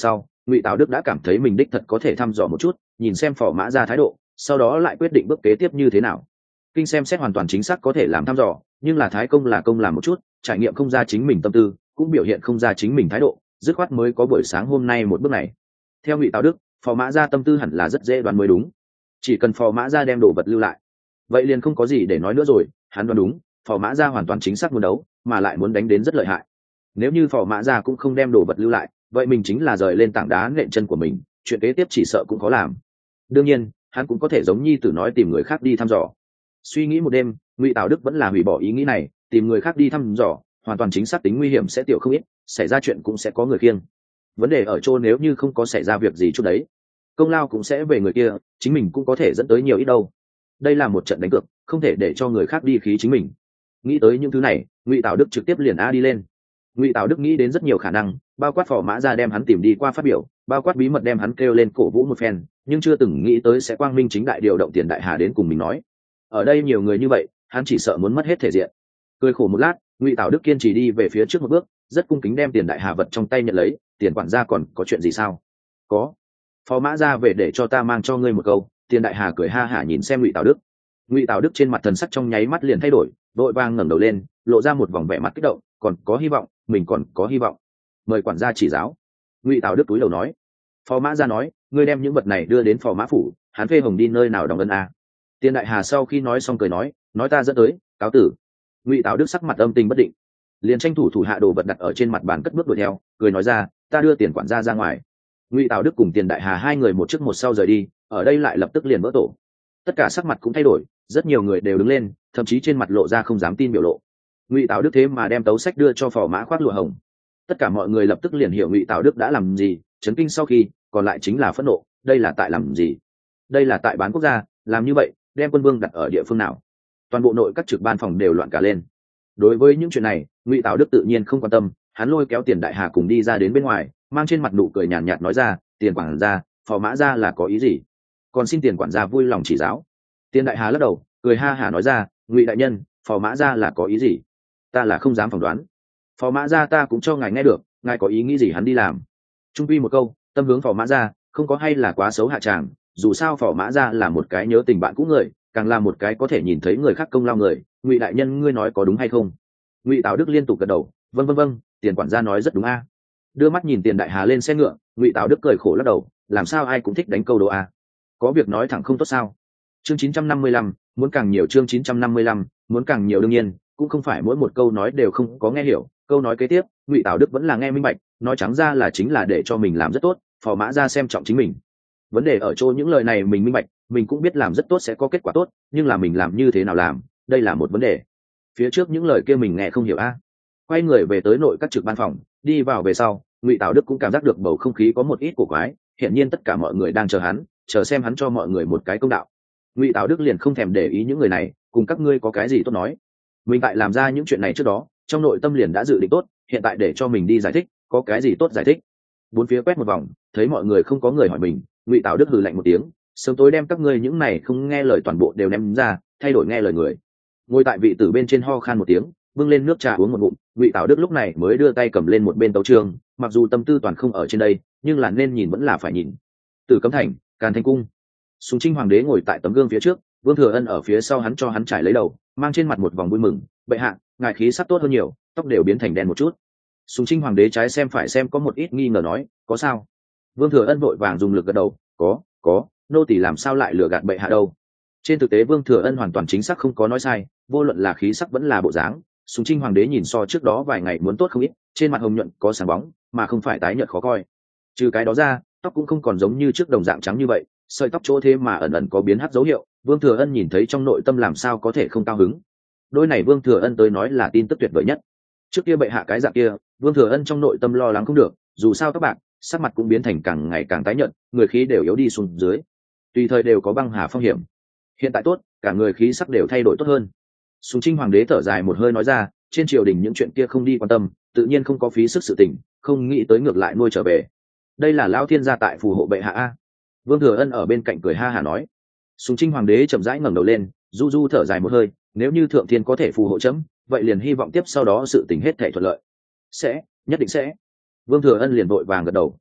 Ngụy Tào Đức đã cảm thấy mình đích thật có thể thăm dò một chút, nhìn xem phò mã ra thái độ, sau đó lại quyết định bước kế tiếp như thế nào. Kinh xem xét hoàn toàn chính xác có thể làm thăm dò, nhưng là thái công là công làm một chút, trải nghiệm không ra chính mình tâm tư, cũng biểu hiện không ra chính mình thái độ, dứt khoát mới có buổi sáng hôm nay một bước này. Theo Ngụy Tào Đức, phò mã ra tâm tư hẳn là rất dễ đoán mới đúng, chỉ cần phò mã ra đem đồ vật lưu lại, vậy liền không có gì để nói nữa rồi. Hắn đoán đúng, phò mã ra hoàn toàn chính xác muốn đấu, mà lại muốn đánh đến rất lợi hại. Nếu như phò mã ra cũng không đem đồ vật lưu lại, vậy mình chính là rời lên tảng đá nện chân của mình, chuyện kế tiếp chỉ sợ cũng khó làm. Đương nhiên hắn cũng có thể giống nhi tử nói tìm người khác đi thăm dò. Suy nghĩ một đêm, Ngụy Tào Đức vẫn là hủy bỏ ý nghĩ này, tìm người khác đi thăm dò hoàn toàn chính xác tính nguy hiểm sẽ tiểu không ít, xảy ra chuyện cũng sẽ có người khiêng. Vấn đề ở chỗ nếu như không có xảy ra việc gì chút đấy, công lao cũng sẽ về người kia, chính mình cũng có thể dẫn tới nhiều ít đâu. Đây là một trận đánh cược, không thể để cho người khác đi khí chính mình. Nghĩ tới những thứ này, Ngụy Tào Đức trực tiếp liền a đi lên. Ngụy Tào Đức nghĩ đến rất nhiều khả năng, bao quát phò mã ra đem hắn tìm đi qua phát biểu, bao quát bí mật đem hắn kêu lên cổ vũ một phen, nhưng chưa từng nghĩ tới sẽ quang minh chính đại điều động Tiền Đại Hà đến cùng mình nói. Ở đây nhiều người như vậy, hắn chỉ sợ muốn mất hết thể diện. Cười khổ một lát, Ngụy Tào Đức kiên trì đi về phía trước một bước, rất cung kính đem Tiền Đại Hà vật trong tay nhận lấy. Tiền quản gia còn có chuyện gì sao? Có. Phò mã ra về để cho ta mang cho ngươi một câu. Tiền Đại Hà cười ha hả nhìn xem Ngụy Tào Đức. Ngụy Tào Đức trên mặt thần sắc trong nháy mắt liền thay đổi, vội vàng ngẩng đầu lên, lộ ra một vòng vẻ mặt kích động, còn có hy vọng, mình còn có hy vọng. Mời quản gia chỉ giáo. Ngụy Tào Đức cúi đầu nói. Phò mã ra nói, ngươi đem những vật này đưa đến phò mã phủ, hắn phê hồng đi nơi nào đóng ân a. Tiền Đại Hà sau khi nói xong cười nói, nói ta dẫn tới, cáo tử. Ngụy Tào Đức sắc mặt âm tình bất định, liền tranh thủ thủ hạ đồ vật đặt ở trên mặt bàn cất bước đuổi theo, cười nói ra, ta đưa Tiền quản gia ra ngoài. Ngụy Tào Đức cùng Tiền Đại Hà hai người một trước một sau rời đi, ở đây lại lập tức liền vỡ tổ. Tất cả sắc mặt cũng thay đổi, rất nhiều người đều đứng lên, thậm chí trên mặt lộ ra không dám tin biểu lộ. Ngụy Tào Đức thế mà đem tấu sách đưa cho phò mã khoác lụa hồng. Tất cả mọi người lập tức liền hiểu Ngụy Tào Đức đã làm gì, chấn kinh sau khi, còn lại chính là phẫn nộ, đây là tại làm gì? Đây là tại bán quốc gia, làm như vậy, đem quân vương đặt ở địa phương nào? Toàn bộ nội các trực ban phòng đều loạn cả lên. Đối với những chuyện này, Ngụy Tào Đức tự nhiên không quan tâm, hắn lôi kéo Tiền Đại Hà cùng đi ra đến bên ngoài, mang trên mặt nụ cười nhàn nhạt, nhạt nói ra, Tiền quản gia, phò mã gia là có ý gì? Còn xin Tiền quản gia vui lòng chỉ giáo. Tiền Đại Hà lắc đầu, cười ha hả nói ra, Ngụy đại nhân, phò mã gia là có ý gì? Ta là không dám phỏng đoán. Phò mã gia ta cũng cho ngài nghe được, ngài có ý nghĩ gì hắn đi làm. Trung quy một câu, tâm hướng phò mã gia, không có hay là quá xấu hạ tràng, dù sao phò mã gia là một cái nhớ tình bạn cũ người, càng là một cái có thể nhìn thấy người khác công lao người. Ngụy đại nhân ngươi nói có đúng hay không? Ngụy Tào Đức liên tục gật đầu, vâng vâng vâng, Tiền quản gia nói rất đúng a. Đưa mắt nhìn Tiền Đại Hà lên xe ngựa, Ngụy Tào Đức cười khổ lắc đầu, làm sao ai cũng thích đánh câu đố a? Có việc nói thẳng không tốt sao? Chương chín trăm năm mươi lăm, muốn càng nhiều chương chín trăm năm mươi lăm, muốn càng nhiều đương nhiên, cũng không phải mỗi một câu nói đều không có nghe hiểu, câu nói kế tiếp, Ngụy Tào Đức vẫn là nghe minh bạch, nói trắng ra là chính là để cho mình làm rất tốt, phò mã ra xem trọng chính mình. Vấn đề ở chỗ những lời này mình minh bạch, mình cũng biết làm rất tốt sẽ có kết quả tốt, nhưng là mình làm như thế nào làm, đây là một vấn đề. Phía trước những lời kia mình nghe không hiểu a. Quay người về tới nội các trực ban phòng, đi vào về sau, Ngụy Tào Đức cũng cảm giác được bầu không khí có một ít cổ quái, hiển nhiên tất cả mọi người đang chờ hắn, chờ xem hắn cho mọi người một cái công đạo. Ngụy Tào Đức liền không thèm để ý những người này, cùng các ngươi có cái gì tốt nói. Mình tại làm ra những chuyện này trước đó, trong nội tâm liền đã dự định tốt, hiện tại để cho mình đi giải thích, có cái gì tốt giải thích. Bốn phía quét một vòng, thấy mọi người không có người hỏi mình, Ngụy Tào Đức hừ lạnh một tiếng, sớm tối đem các ngươi những này không nghe lời toàn bộ đều ném ra, thay đổi nghe lời người. Ngồi tại vị tử bên trên ho khan một tiếng, bưng lên nước trà uống một ngụm, Ngụy Tào Đức lúc này mới đưa tay cầm lên một bên tấu chương, mặc dù tâm tư toàn không ở trên đây, nhưng là nên nhìn vẫn là phải nhìn. Tử Cấm Thành, Càn Thanh Cung. Sùng Trinh hoàng đế ngồi tại tấm gương phía trước, Vương Thừa Ân ở phía sau hắn cho hắn trải lấy đầu, mang trên mặt một vòng vui mừng, bệ hạ, ngài khí sắc tốt hơn nhiều, tóc đều biến thành đen một chút. Sùng Trinh hoàng đế trái xem phải xem có một ít nghi ngờ nói, có sao? Vương Thừa Ân vội vàng dùng lực gật đầu, có, có, nô tỳ làm sao lại lừa gạt bệ hạ đâu. Trên thực tế Vương Thừa Ân hoàn toàn chính xác không có nói sai, vô luận là khí sắc vẫn là bộ dáng, Sùng Trinh hoàng đế nhìn so trước đó vài ngày muốn tốt không ít, trên mặt hồng nhuận có sáng bóng, mà không phải tái nhợt khó coi. Trừ cái đó ra, tóc cũng không còn giống như trước đồng dạng trắng như vậy, sợi tóc chỗ thế mà ẩn ẩn có biến hắc dấu hiệu. Vương Thừa Ân nhìn thấy trong nội tâm làm sao có thể không cao hứng. Đôi này Vương Thừa Ân tới nói là tin tức tuyệt vời nhất. Trước kia bệ hạ cái dạng kia, Vương Thừa Ân trong nội tâm lo lắng không được, dù sao các bạn, sắc mặt cũng biến thành càng ngày càng tái nhợt, người khí đều yếu đi xuống dưới, tùy thời đều có băng hà phong hiểm. Hiện tại tốt, cả người khí sắc đều thay đổi tốt hơn. Sùng Trinh hoàng đế thở dài một hơi nói ra, trên triều đình những chuyện kia không đi quan tâm, tự nhiên không có phí sức sự tình, không nghĩ tới ngược lại nuôi trở về. Đây là lão thiên gia tại phù hộ bệ hạ a. Vương Thừa Ân ở bên cạnh cười ha hả nói. Sùng Trinh hoàng đế chậm rãi ngẩng đầu lên, du du thở dài một hơi, nếu như thượng thiên có thể phù hộ chấm, vậy liền hy vọng tiếp sau đó sự tình hết thảy thuận lợi. Sẽ, nhất định sẽ. Vương Thừa Ân liền vội vàng gật đầu.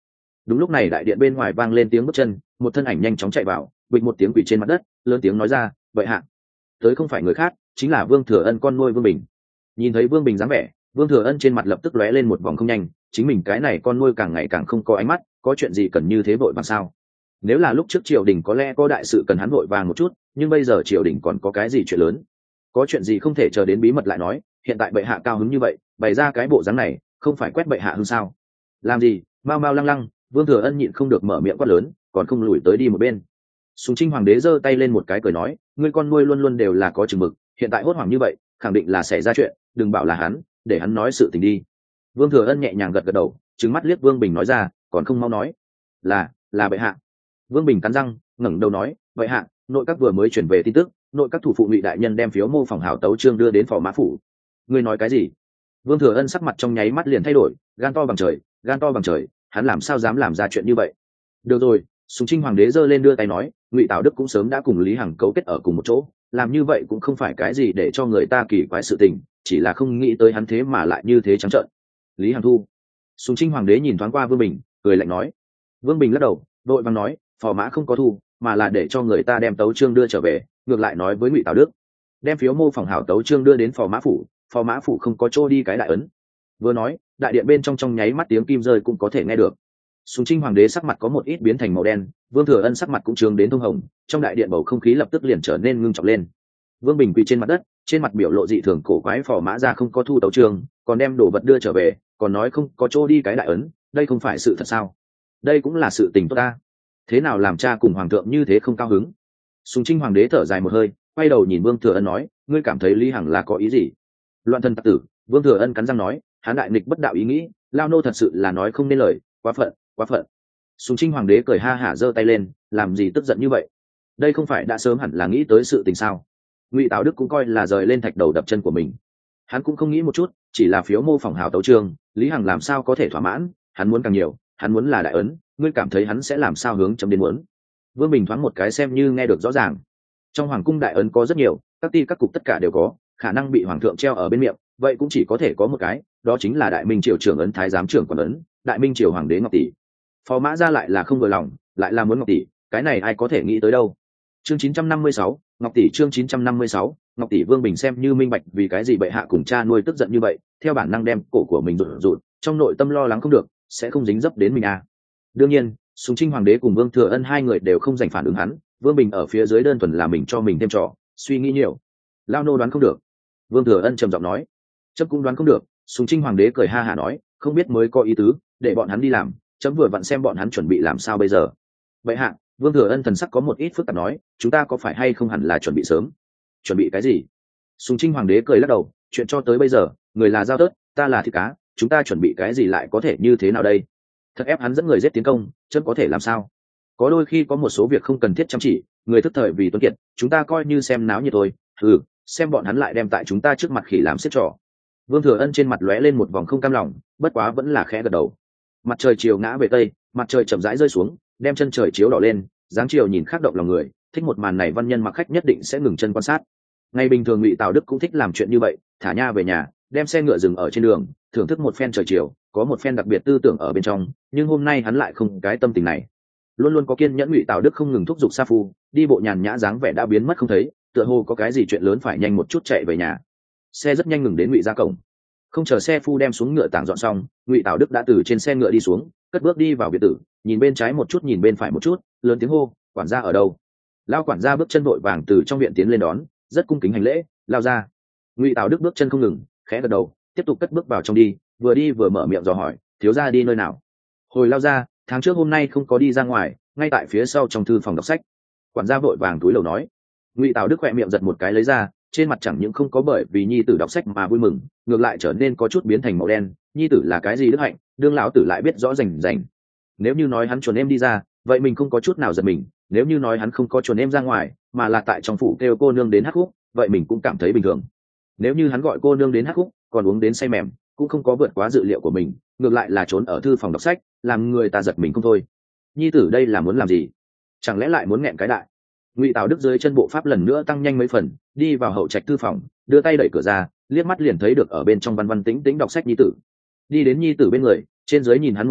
Đúng lúc này đại điện bên ngoài vang lên tiếng bước chân, một thân ảnh nhanh chóng chạy vào, bịch một tiếng quỳ trên mặt đất, lớn tiếng nói ra, vậy hạ tới không phải người khác, chính là Vương Thừa Ân con nuôi Vương Bình. Nhìn thấy Vương Bình dáng vẻ, Vương Thừa Ân trên mặt lập tức lóe lên một vòng không nhanh, chính mình cái này con nuôi càng ngày càng không có ánh mắt, có chuyện gì cần như thế vội vàng sao? Nếu là lúc trước triều đình có lẽ có đại sự cần hắn vội vàng một chút, nhưng bây giờ triều đình còn có cái gì chuyện lớn? Có chuyện gì không thể chờ đến bí mật lại nói, hiện tại bệ hạ cao hứng như vậy, bày ra cái bộ dáng này, không phải quét bệ hạ hứng sao? Làm gì? Mau mau lăng lăng, Vương Thừa Ân nhịn không được mở miệng quát lớn, còn không lùi tới đi một bên. Sùng Trinh hoàng đế giơ tay lên một cái cười nói, ngươi con nuôi luôn luôn đều là có chừng mực, hiện tại hốt hoảng như vậy, khẳng định là xảy ra chuyện, đừng bảo là hắn, để hắn nói sự tình đi. Vương Thừa Ân nhẹ nhàng gật gật đầu, trừng mắt liếc Vương Bình nói ra, còn không mau nói, là là bệ hạ. Vương Bình cắn răng, ngẩng đầu nói, bệ hạ, nội các vừa mới chuyển về tin tức, nội các thủ phụ Ngụy đại nhân đem phiếu mô phỏng hảo tấu chương đưa đến phò mã phủ. Ngươi nói cái gì? Vương Thừa Ân sắc mặt trong nháy mắt liền thay đổi, gan to bằng trời, gan to bằng trời, hắn làm sao dám làm ra chuyện như vậy? Được rồi, Sùng Trinh hoàng đế giơ lên đưa tay nói, Ngụy Tào Đức cũng sớm đã cùng Lý Hằng cấu kết ở cùng một chỗ, làm như vậy cũng không phải cái gì để cho người ta kỳ quái sự tình, chỉ là không nghĩ tới hắn thế mà lại như thế trắng trợn. Lý Hằng thu. Sùng Trinh hoàng đế nhìn thoáng qua Vương Bình, cười lạnh nói. Vương Bình lắc đầu, đội vàng nói, phò mã không có thu, mà là để cho người ta đem tấu chương đưa trở về, ngược lại nói với Ngụy Tào Đức, đem phiếu mô phỏng hảo tấu chương đưa đến phò mã phủ, phò mã phủ không có chỗ đi cái đại ấn. Vừa nói, đại điện bên trong trong nháy mắt tiếng kim rơi cũng có thể nghe được. Sùng Trinh hoàng đế sắc mặt có một ít biến thành màu đen, Vương Thừa Ân sắc mặt cũng trướng đến thông hồng, trong đại điện bầu không khí lập tức liền trở nên ngưng trọng lên. Vương Bình quỳ trên mặt đất, trên mặt biểu lộ dị thường cổ quái, phò mã ra không có thu tấu chương, còn đem đồ vật đưa trở về, còn nói không có chỗ đi cái đại ấn, đây không phải sự thật sao? Đây cũng là sự tình tốt ta. Thế nào làm cha cùng hoàng thượng như thế không cao hứng? Sùng Trinh hoàng đế thở dài một hơi, quay đầu nhìn Vương Thừa Ân nói, ngươi cảm thấy Lý Hằng là có ý gì? Loạn thần tặc tử. Vương Thừa Ân cắn răng nói, hắn đại nghịch bất đạo ý nghĩ, lao nô thật sự là nói không nên lời, quá phận, quá phận. Sùng Trinh hoàng đế cười ha hả giơ tay lên, làm gì tức giận như vậy? Đây không phải đã sớm hẳn là nghĩ tới sự tình sao? Ngụy Tào Đức cũng coi là rời lên thạch đầu đập chân của mình. Hắn cũng không nghĩ một chút, chỉ là phiếu mô phỏng hào tấu chương, Lý Hằng làm sao có thể thỏa mãn? Hắn muốn càng nhiều, hắn muốn là đại ấn, ngươi cảm thấy hắn sẽ làm sao hướng chấm đến muốn? Vương Bình thoáng một cái xem như nghe được rõ ràng. Trong hoàng cung đại ấn có rất nhiều, các ti các cục tất cả đều có, khả năng bị hoàng thượng treo ở bên miệng, vậy cũng chỉ có thể có một cái, đó chính là Đại Minh triều trưởng ấn thái giám trưởng quản ấn, Đại Minh triều hoàng đế Ngọc tỷ. Phò mã ra lại là không vừa lòng, lại là muốn Ngọc tỷ, cái này ai có thể nghĩ tới đâu. Chương chín trăm năm mươi sáu, Ngọc tỷ. Chương chín trăm năm mươi sáu, Ngọc tỷ. Vương Bình xem như minh bạch vì cái gì bệ hạ cùng cha nuôi tức giận như vậy, theo bản năng đem cổ của mình rụt rụt, trong nội tâm lo lắng không được, sẽ không dính dấp đến mình à. Đương nhiên, Sùng Trinh hoàng đế cùng Vương Thừa Ân hai người đều không dành phản ứng hắn, Vương Bình ở phía dưới đơn thuần là mình cho mình thêm trò, suy nghĩ nhiều. Lao nô đoán không được. Vương Thừa Ân trầm giọng nói. Chấm cũng đoán không được. Sùng Trinh hoàng đế cười ha hả nói, không biết mới có ý tứ, để bọn hắn đi làm, chấm vừa vặn xem bọn hắn chuẩn bị làm sao bây giờ. Vậy hạ, Vương Thừa Ân thần sắc có một ít phức tạp nói, chúng ta có phải hay không hẳn là chuẩn bị sớm? Chuẩn bị cái gì? Sùng Trinh hoàng đế cười lắc đầu, chuyện cho tới bây giờ, người là dao tớt, ta là thịt cá, chúng ta chuẩn bị cái gì lại có thể như thế nào đây? Thật ép hắn dẫn người giết tiến công, chấm có thể làm sao? Có đôi khi có một số việc không cần thiết chăm chỉ, người thức thời vì tuấn kiệt, chúng ta coi như xem náo nhiệt thôi. Ừ, xem bọn hắn lại đem tại chúng ta trước mặt khỉ làm xiết trò. Vương Thừa Ân trên mặt lóe lên một vòng không cam lòng, bất quá vẫn là khẽ gật đầu. Mặt trời chiều ngã về tây, mặt trời chậm rãi rơi xuống, đem chân trời chiếu đỏ lên, dáng chiều nhìn khắc động lòng người, thích một màn này văn nhân mặc khách nhất định sẽ ngừng chân quan sát. Ngày bình thường Ngụy Tào Đức cũng thích làm chuyện như vậy, thả nha về nhà, đem xe ngựa dừng ở trên đường, thưởng thức một phen trời chiều, có một phen đặc biệt tư tưởng ở bên trong, nhưng hôm nay hắn lại không cái tâm tình này. Luôn luôn có kiên nhẫn Ngụy Tào Đức không ngừng thúc giục Sa Phu, đi bộ nhàn nhã dáng vẻ đã biến mất không thấy, tựa hồ có cái gì chuyện lớn phải nhanh một chút chạy về nhà. Xe rất nhanh ngừng đến Ngụy gia cổng. Không chờ xe phu đem xuống ngựa tảng dọn xong, Ngụy Tào Đức đã từ trên xe ngựa đi xuống, cất bước đi vào biệt tử, nhìn bên trái một chút nhìn bên phải một chút, lớn tiếng hô, quản gia ở đâu? Lao quản gia bước chân vội vàng từ trong viện tiến lên đón, rất cung kính hành lễ, lao ra. Ngụy Tào Đức bước chân không ngừng, khẽ gật đầu, tiếp tục cất bước vào trong đi, vừa đi vừa mở miệng dò hỏi, thiếu gia đi nơi nào? Hồi lao ra, tháng trước hôm nay không có đi ra ngoài, ngay tại phía sau trong thư phòng đọc sách. Quản gia vội vàng túi lầu nói. Ngụy Tào Đức khẽ miệng giật một cái lấy ra, trên mặt chẳng những không có bởi vì nhi tử đọc sách mà vui mừng, ngược lại trở nên có chút biến thành màu đen. Nhi tử là cái gì đức hạnh, đương lão tử lại biết rõ rành rành. Nếu như nói hắn chuồn em đi ra, vậy mình không có chút nào giật mình. Nếu như nói hắn không có chuồn em ra ngoài, mà là tại trong phủ kêu cô nương đến hát khúc, vậy mình cũng cảm thấy bình thường. Nếu như hắn gọi cô nương đến hát khúc, còn uống đến say mềm, cũng không có vượt quá dự liệu của mình, ngược lại là trốn ở thư phòng đọc sách, làm người ta giật mình không thôi. Nhi tử đây là muốn làm gì? Chẳng lẽ lại muốn nghẹn cái đại? Ngụy Tào Đức dưới chân bộ pháp lần nữa tăng nhanh mấy phần, đi vào hậu trạch thư phòng, đưa tay đẩy cửa ra, liếc mắt liền thấy được ở bên trong văn văn tĩnh tĩnh đọc sách nhi tử. Đi đến nhi tử bên người, trên dưới nhìn hắn một cái,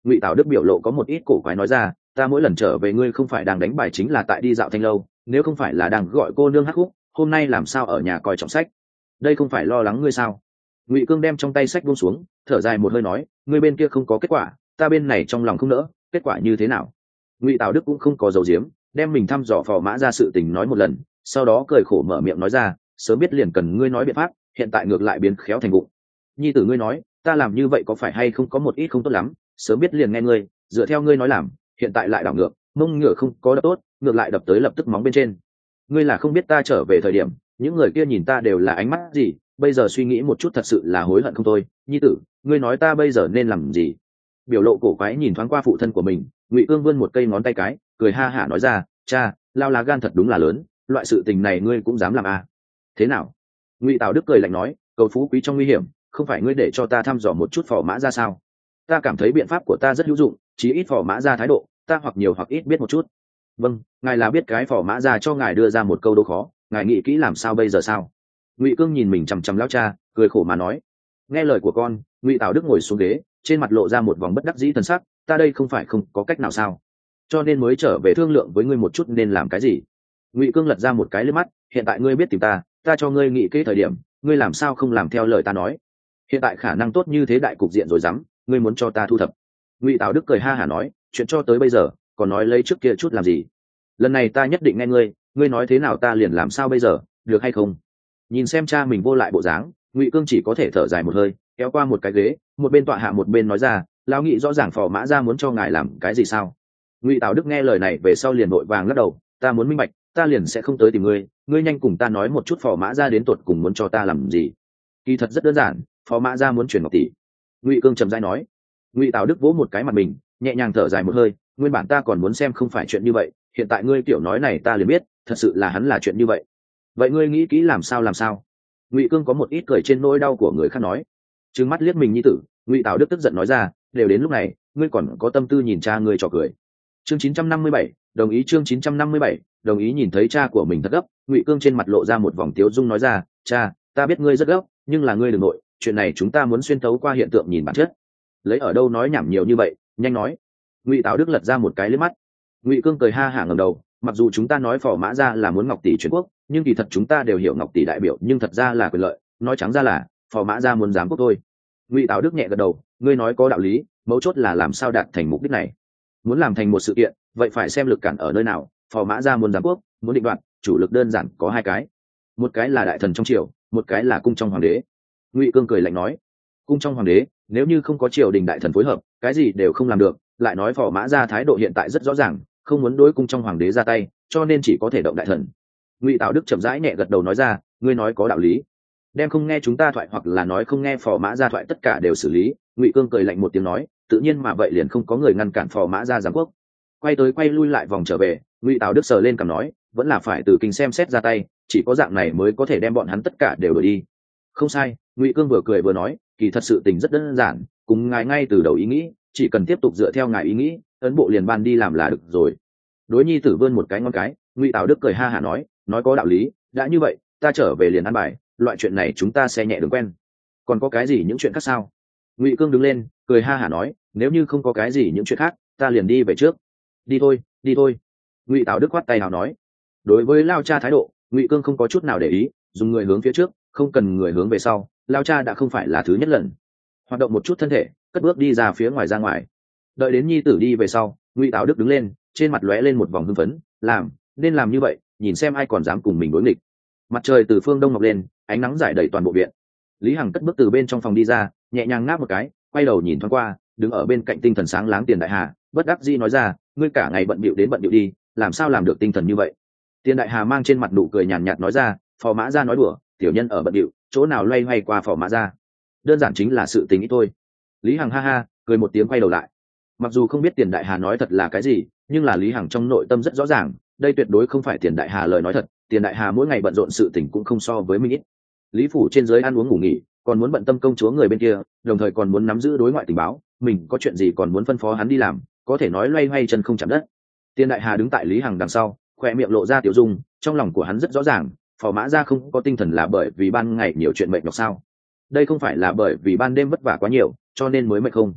Ngụy Tảo Đức biểu lộ có một ít cổ quái nói ra, ta mỗi lần trở về ngươi không phải đang đánh bài chính là tại đi dạo thanh lâu, nếu không phải là đang gọi cô nương hát khúc, hôm nay làm sao ở nhà coi trọng sách? Đây không phải lo lắng ngươi sao? Ngụy Cương đem trong tay sách buông xuống, thở dài một hơi nói, ngươi bên kia không có kết quả, ta bên này trong lòng không nỡ, kết quả như thế nào? Ngụy Tảo Đức cũng không có dầu diếm, đem mình thăm dò Phò Mã Ra sự tình nói một lần, sau đó cười khổ mở miệng nói ra, sớm biết liền cần ngươi nói biện pháp, hiện tại ngược lại biến khéo thành vụng. Nhi tử ngươi nói, ta làm như vậy có phải hay không có một ít không tốt lắm, sớm biết liền nghe ngươi, dựa theo ngươi nói làm, hiện tại lại đảo ngược, mông ngựa không có đập tốt, ngược lại đập tới lập tức móng bên trên. Ngươi là không biết ta trở về thời điểm, những người kia nhìn ta đều là ánh mắt gì, bây giờ suy nghĩ một chút thật sự là hối hận không thôi. Nhi tử, ngươi nói ta bây giờ nên làm gì? Biểu lộ cổ quái nhìn thoáng qua phụ thân của mình, Ngụy Cương vươn một cây ngón tay cái, cười ha hả nói ra, cha, lao lá gan thật đúng là lớn, loại sự tình này ngươi cũng dám làm à? Thế nào? Ngụy Tảo Đức cười lạnh nói, cầu phú quý trong nguy hiểm, không phải ngươi để cho ta thăm dò một chút Phò Mã Ra sao? Ta cảm thấy biện pháp của ta rất hữu dụng, chí ít Phò Mã Ra thái độ, ta hoặc nhiều hoặc ít biết một chút. Vâng, ngài là biết cái Phò Mã Ra cho ngài đưa ra một câu đố khó, ngài nghĩ kỹ làm sao bây giờ sao? Ngụy Cương nhìn mình chằm chằm lão cha, cười khổ mà nói. Nghe lời của con, Ngụy Tảo Đức ngồi xuống ghế, trên mặt lộ ra một vòng bất đắc dĩ thần sắc, ta đây không phải không có cách nào sao? Cho nên mới trở về thương lượng với ngươi một chút nên làm cái gì. Ngụy Cương lật ra một cái liếc mắt, hiện tại ngươi biết tìm ta, ta cho ngươi nghĩ kỹ thời điểm, ngươi làm sao không làm theo lời ta nói? Hiện tại khả năng tốt như thế đại cục diện rồi dám, ngươi muốn cho ta thu thập? Ngụy Tảo Đức cười ha hả nói, chuyện cho tới bây giờ, còn nói lấy trước kia chút làm gì? Lần này ta nhất định nghe ngươi, ngươi nói thế nào ta liền làm sao bây giờ, được hay không? Nhìn xem cha mình vô lại bộ dáng, Ngụy Cương chỉ có thể thở dài một hơi, kéo qua một cái ghế, một bên tọa hạ một bên nói ra, lão nghị rõ ràng Phò Mã Ra muốn cho ngài làm cái gì sao? Ngụy Tảo Đức nghe lời này về sau liền vội vàng lắc đầu, ta muốn minh bạch, ta liền sẽ không tới tìm ngươi, ngươi nhanh cùng ta nói một chút Phò Mã Ra đến tột cùng muốn cho ta làm gì. Kỳ thật rất đơn giản, Phò Mã Ra muốn chuyển ngọc tỷ. Ngụy Cương trầm rãi nói. Ngụy Tảo Đức vỗ một cái mặt mình, nhẹ nhàng thở dài một hơi, nguyên bản ta còn muốn xem không phải chuyện như vậy, hiện tại ngươi kiểu nói này ta liền biết, thật sự là hắn là chuyện như vậy. Vậy ngươi nghĩ kỹ làm sao làm sao? Ngụy Cương có một ít cười trên nỗi đau của người khác nói. Trừng mắt liếc mình nhi tử, Ngụy Tảo Đức tức giận nói ra, đều đến lúc này, ngươi còn có tâm tư nhìn cha ngươi trò cười. Chương chín trăm năm mươi bảy, đồng ý chương chín trăm năm mươi bảy, đồng ý nhìn thấy cha của mình thật gấp, Ngụy Cương trên mặt lộ ra một vòng tiếu dung nói ra, cha, ta biết ngươi rất gấp, nhưng là ngươi đừng nội, chuyện này chúng ta muốn xuyên thấu qua hiện tượng nhìn bản chất. Lấy ở đâu nói nhảm nhiều như vậy, nhanh nói. Ngụy Tảo Đức lật ra một cái liếc mắt. Ngụy Cương cười ha hả ngẩng đầu, mặc dù chúng ta nói Phò Mã Ra là muốn ngọc tỷ chuyển quốc, nhưng kỳ thật chúng ta đều hiểu ngọc tỷ đại biểu, nhưng thật ra là quyền lợi, nói trắng ra là Phò Mã Ra muốn giám quốc thôi. Ngụy Tảo Đức nhẹ gật đầu, ngươi nói có đạo lý, mấu chốt là làm sao đạt thành mục đích này. Muốn làm thành một sự kiện, vậy phải xem lực cản ở nơi nào. Phò Mã Ra muốn giám quốc, muốn định đoạt, chủ lực đơn giản có hai cái, một cái là đại thần trong triều, một cái là cung trong hoàng đế. Ngụy Cương cười lạnh nói, cung trong hoàng đế nếu như không có triều đình đại thần phối hợp, cái gì đều không làm được. Lại nói Phò Mã Ra thái độ hiện tại rất rõ ràng, không muốn đối cung trong hoàng đế ra tay, cho nên chỉ có thể động đại thần. Ngụy Tảo Đức chậm rãi nhẹ gật đầu nói ra, ngươi nói có đạo lý, đem không nghe chúng ta thoại hoặc là nói không nghe Phò Mã Ra thoại tất cả đều xử lý. Ngụy Cương cười lạnh một tiếng nói, tự nhiên mà vậy liền không có người ngăn cản Phò Mã Ra giám quốc. Quay tới quay lui lại vòng trở về, Ngụy Tảo Đức sờ lên cằm nói, vẫn là phải từ kinh xem xét ra tay, chỉ có dạng này mới có thể đem bọn hắn tất cả đều đuổi đi. Không sai. Ngụy Cương vừa cười vừa nói, kỳ thật sự tình rất đơn giản, cùng ngài ngay từ đầu ý nghĩ, chỉ cần tiếp tục dựa theo ngài ý nghĩ, ấn bộ liền ban đi làm là được rồi. Đối nhi tử vươn một cái ngón cái, Ngụy Tảo Đức cười ha hả nói, nói có đạo lý, đã như vậy, ta trở về liền ăn bài, loại chuyện này chúng ta sẽ nhẹ đường quen. Còn có cái gì những chuyện khác sao? Ngụy Cương đứng lên, cười ha hả nói, nếu như không có cái gì những chuyện khác, ta liền đi về trước. Đi thôi, đi thôi. Ngụy Tảo Đức khoát tay nào nói. Đối với lao cha thái độ, Ngụy Cương không có chút nào để ý, dùng người hướng phía trước, không cần người hướng về sau. Lao cha đã không phải là thứ nhất lần. Hoạt động một chút thân thể, cất bước đi ra phía ngoài ra ngoài. Đợi đến nhi tử đi về sau, Ngụy Tảo Đức đứng lên, trên mặt lóe lên một vòng hưng phấn, làm nên làm như vậy, nhìn xem ai còn dám cùng mình đối nghịch. Mặt trời từ phương đông mọc lên, ánh nắng rải đầy toàn bộ viện. Lý Hằng cất bước từ bên trong phòng đi ra, nhẹ nhàng ngáp một cái, quay đầu nhìn thoáng qua, đứng ở bên cạnh tinh thần sáng láng Tiền Đại Hà, bất đắc dĩ nói ra, ngươi cả ngày bận bịu đến bận bịu đi, làm sao làm được tinh thần như vậy? Tiền Đại Hà mang trên mặt nụ cười nhàn nhạt nói ra, Phò Mã Ra nói đùa, tiểu nhân ở bận bịu, chỗ nào loay hoay qua Phò Mã Ra, đơn giản chính là sự tình ý thôi. Lý Hằng ha ha cười một tiếng quay đầu lại. Mặc dù không biết Tiền Đại Hà nói thật là cái gì, nhưng là Lý Hằng trong nội tâm rất rõ ràng, đây tuyệt đối không phải Tiền Đại Hà lời nói thật. Tiền Đại Hà mỗi ngày bận rộn sự tình cũng không so với mình ít. Lý phủ trên dưới ăn uống ngủ nghỉ, còn muốn bận tâm công chúa người bên kia, đồng thời còn muốn nắm giữ đối ngoại tình báo, mình có chuyện gì còn muốn phân phó hắn đi làm, có thể nói loay hoay chân không chạm đất. Tiền Đại Hà đứng tại Lý Hằng đằng sau, khoe miệng lộ ra tiểu dung, trong lòng của hắn rất rõ ràng, Phò Mã Ra không có tinh thần là bởi vì ban ngày nhiều chuyện mệt nhọc sao? Đây không phải là bởi vì ban đêm vất vả quá nhiều, cho nên mới mệt không?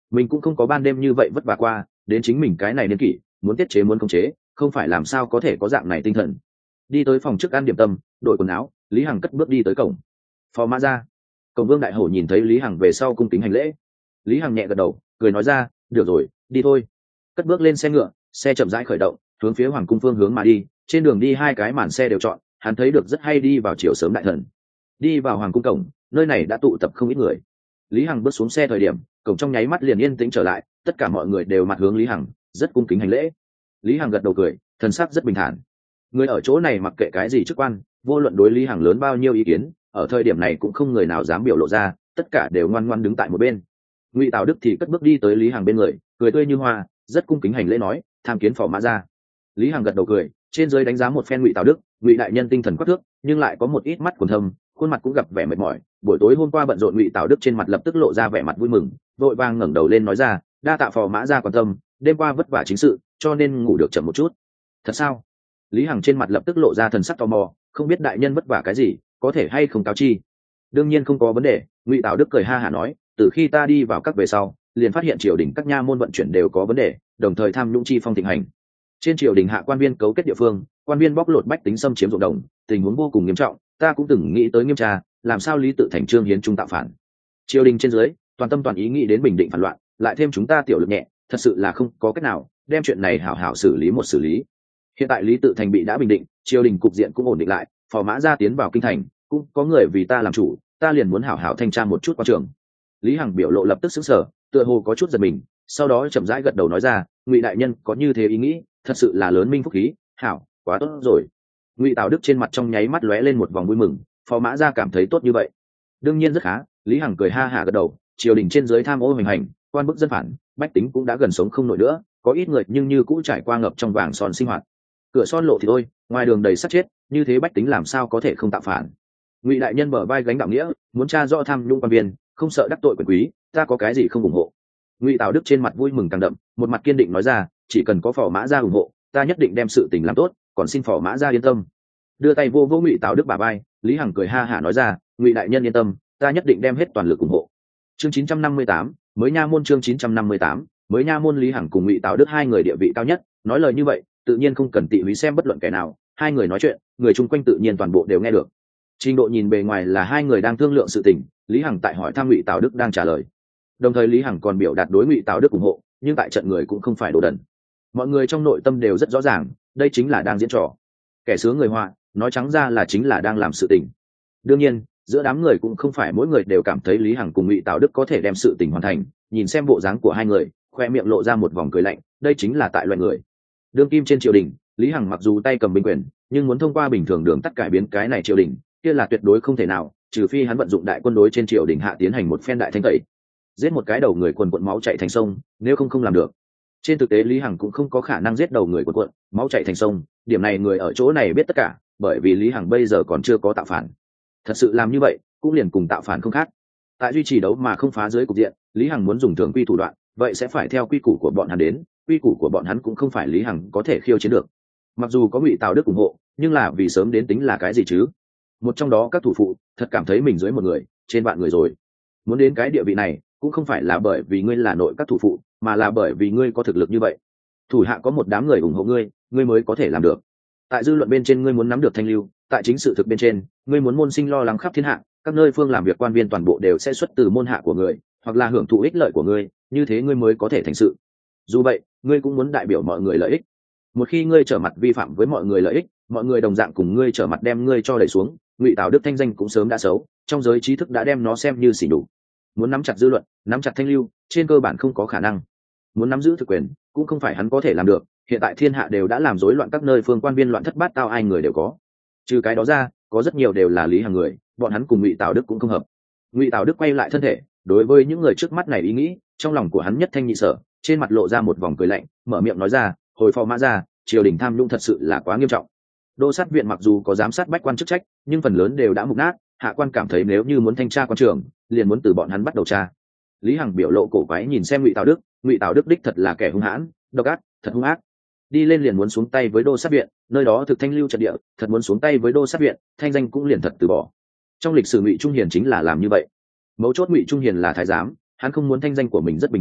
mình cũng không có ban đêm như vậy vất vả qua, đến chính mình cái này niên kỷ muốn tiết chế muốn khống chế không phải làm sao có thể có dạng này tinh thần. Đi tới phòng trước ăn điểm tâm, đổi quần áo, Lý Hằng cất bước đi tới cổng. Phò mã ra. Cổng Vương đại hổ nhìn thấy Lý Hằng về sau cung kính hành lễ. Lý Hằng nhẹ gật đầu, cười nói ra, được rồi, đi thôi. Cất bước lên xe ngựa, xe chậm rãi khởi động, hướng phía hoàng cung phương hướng mà đi. Trên đường đi hai cái màn xe đều chọn, hắn thấy được rất hay đi vào chiều sớm đại thần. Đi vào hoàng cung cổng, nơi này đã tụ tập không ít người. Lý Hằng bước xuống xe thời điểm, cổng trong nháy mắt liền yên tĩnh trở lại, tất cả mọi người đều mặt hướng Lý Hằng, rất cung kính hành lễ. Lý Hằng gật đầu cười, thần sắc rất bình thản. Người ở chỗ này mặc kệ cái gì chức quan, vô luận đối Lý Hằng lớn bao nhiêu ý kiến, ở thời điểm này cũng không người nào dám biểu lộ ra, tất cả đều ngoan ngoãn đứng tại một bên. Ngụy Tào Đức thì cất bước đi tới Lý Hằng bên người, cười tươi như hoa, rất cung kính hành lễ nói, tham kiến phò mã ra. Lý Hằng gật đầu cười, trên dưới đánh giá một phen Ngụy Tào Đức. Ngụy đại nhân tinh thần quắc thước, nhưng lại có một ít mắt quần thâm, khuôn mặt cũng gặp vẻ mệt mỏi. Buổi tối hôm qua bận rộn, Ngụy Tào Đức trên mặt lập tức lộ ra vẻ mặt vui mừng, vội vàng ngẩng đầu lên nói ra, đa tạ phò mã ra quan tâm, đêm qua vất vả chính sự, cho nên ngủ được chậm một chút. Thật sao? Lý Hằng trên mặt lập tức lộ ra thần sắc tò mò, không biết đại nhân vất vả cái gì, có thể hay không cáo chi. Đương nhiên không có vấn đề. Ngụy Tào Đức cười ha hả nói, từ khi ta đi vào các về sau, liền phát hiện triều đình các nha môn vận chuyển đều có vấn đề, đồng thời tham nhũng chi phong thịnh hành. Trên triều đình hạ quan viên cấu kết địa phương, quan viên bóc lột bách tính, xâm chiếm ruộng đồng, tình huống vô cùng nghiêm trọng. Ta cũng từng nghĩ tới nghiêm tra, làm sao Lý Tự Thành trương hiến trung tạo phản. Triều đình trên dưới toàn tâm toàn ý nghĩ đến bình định phản loạn, lại thêm chúng ta tiểu lực nhẹ, thật sự là không có cách nào đem chuyện này hảo hảo xử lý một xử lý. Hiện tại Lý Tự Thành bị đã bình định, triều đình cục diện cũng ổn định lại, phò mã ra tiến vào kinh thành, cũng có người vì ta làm chủ, ta liền muốn hảo hảo thanh tra một chút quan trường. Lý Hằng biểu lộ lập tức sững sờ, tựa hồ có chút giật mình, sau đó chậm rãi gật đầu nói ra, Ngụy đại nhân có như thế ý nghĩ, thật sự là lớn minh phúc khí, hảo, quá tốt rồi. Ngụy Tào Đức trên mặt trong nháy mắt lóe lên một vòng vui mừng, phò mã ra cảm thấy tốt như vậy, đương nhiên rất khá. Lý Hằng cười ha hả gật đầu, triều đình trên dưới tham ô hoành hành, quan bức dân phản, bách tính cũng đã gần sống không nổi nữa, có ít người nhưng như cũng trải qua ngập trong vàng son sinh hoạt. Cửa son lộ thì thôi, ngoài đường đầy sắt chết, như thế bách tính làm sao có thể không tạo phản. Ngụy đại nhân bờ vai gánh đạo nghĩa, muốn tra rõ tham nhũng quan viên, không sợ đắc tội quyền quý, ta có cái gì không ủng hộ. Ngụy Tào Đức trên mặt vui mừng càng đậm, một mặt kiên định nói ra, chỉ cần có phò mã ra ủng hộ, ta nhất định đem sự tình làm tốt, còn xin phò mã ra yên tâm. Đưa tay vô vô Ngụy Tào Đức bả vai, Lý Hằng cười ha hả nói ra, Ngụy đại nhân yên tâm, ta nhất định đem hết toàn lực ủng hộ. Chương chín trăm năm mươi tám, mới nha môn. Chương chín trăm năm mươi tám, mới nha môn. Lý Hằng cùng Ngụy Tào Đức hai người địa vị cao nhất, nói lời như vậy tự nhiên không cần tị húy xem bất luận kẻ nào, hai người nói chuyện, người chung quanh tự nhiên toàn bộ đều nghe được. Trình độ nhìn bề ngoài là hai người đang thương lượng sự tình, Lý Hằng tại hỏi thăm Ngụy Tào Đức đang trả lời, đồng thời Lý Hằng còn biểu đạt đối Ngụy Tào Đức ủng hộ, nhưng tại trận người cũng không phải đồ đần, mọi người trong nội tâm đều rất rõ ràng, đây chính là đang diễn trò, kẻ sướng người họa, nói trắng ra là chính là đang làm sự tình. Đương nhiên giữa đám người cũng không phải mỗi người đều cảm thấy Lý Hằng cùng Ngụy Tào Đức có thể đem sự tình hoàn thành, nhìn xem bộ dáng của hai người, khoe miệng lộ ra một vòng cười lạnh, đây chính là tại loại người. Đương kim trên triều đình, Lý Hằng mặc dù tay cầm binh quyền, nhưng muốn thông qua bình thường đường tắt cải biến cái này triều đình, kia là tuyệt đối không thể nào, trừ phi hắn vận dụng đại quân đối trên triều đình hạ tiến hành một phen đại thanh tẩy, giết một cái đầu người quần quận máu chảy thành sông, nếu không không làm được. Trên thực tế Lý Hằng cũng không có khả năng giết đầu người quần quận máu chảy thành sông, điểm này người ở chỗ này biết tất cả, bởi vì Lý Hằng bây giờ còn chưa có tạo phản. Thật sự làm như vậy cũng liền cùng tạo phản không khác. Tại duy trì đấu mà không phá dưới cục diện, Lý Hằng muốn dùng thường quy thủ đoạn, vậy sẽ phải theo quy củ của bọn hắn đến, quy củ của bọn hắn cũng không phải Lý Hằng có thể khiêu chiến được. Mặc dù có Ngụy Tào Đức ủng hộ, nhưng là vì sớm đến tính là cái gì chứ? Một trong đó các thủ phụ thật cảm thấy mình dưới một người, trên vạn người rồi. Muốn đến cái địa vị này, cũng không phải là bởi vì ngươi là nội các thủ phụ, mà là bởi vì ngươi có thực lực như vậy. Thủ hạ có một đám người ủng hộ ngươi, ngươi mới có thể làm được. Tại dư luận bên trên ngươi muốn nắm được thanh lưu, tại chính sự thực bên trên, ngươi muốn môn sinh lo lắng khắp thiên hạ, các nơi phương làm việc quan viên toàn bộ đều sẽ xuất từ môn hạ của ngươi, hoặc là hưởng thụ ích lợi của ngươi, như thế ngươi mới có thể thành sự. Dù vậy, ngươi cũng muốn đại biểu mọi người lợi ích. Một khi ngươi trở mặt vi phạm với mọi người lợi ích, mọi người đồng dạng cùng ngươi trở mặt đem ngươi cho đẩy xuống, Ngụy Tào Đức thanh danh cũng sớm đã xấu, trong giới trí thức đã đem nó xem như xỉ nhục. Muốn nắm chặt dư luận, nắm chặt thanh lưu, trên cơ bản không có khả năng. Muốn nắm giữ thực quyền, cũng không phải hắn có thể làm được, hiện tại thiên hạ đều đã làm rối loạn, các nơi phương quan viên loạn thất bát tao, ai người đều có. Trừ cái đó ra, có rất nhiều đều là Lý Hằng người, bọn hắn cùng Ngụy Tào Đức cũng không hợp. Ngụy Tào Đức quay lại thân thể, đối với những người trước mắt này ý nghĩ, trong lòng của hắn nhất thanh nhị sở, trên mặt lộ ra một vòng cười lạnh, mở miệng nói ra, hồi phò mã ra, triều đình tham nhũng thật sự là quá nghiêm trọng. Đô sát viện mặc dù có giám sát bách quan chức trách, nhưng phần lớn đều đã mục nát, hạ quan cảm thấy nếu như muốn thanh tra quan trường, liền muốn từ bọn hắn bắt đầu tra. Lý Hằng biểu lộ cổ quái nhìn xem Ngụy Tào Đức, Ngụy Tào Đức đích thật là kẻ hung hãn, độc ác, thật hung ác. Đi lên liền muốn xuống tay với đô sát viện, nơi đó thực thanh lưu trận địa, thật muốn xuống tay với đô sát viện, thanh danh cũng liền thật từ bỏ. Trong lịch sử Ngụy Trung Hiền chính là làm như vậy. Mấu chốt Ngụy Trung Hiền là thái giám, hắn không muốn thanh danh của mình rất bình thường,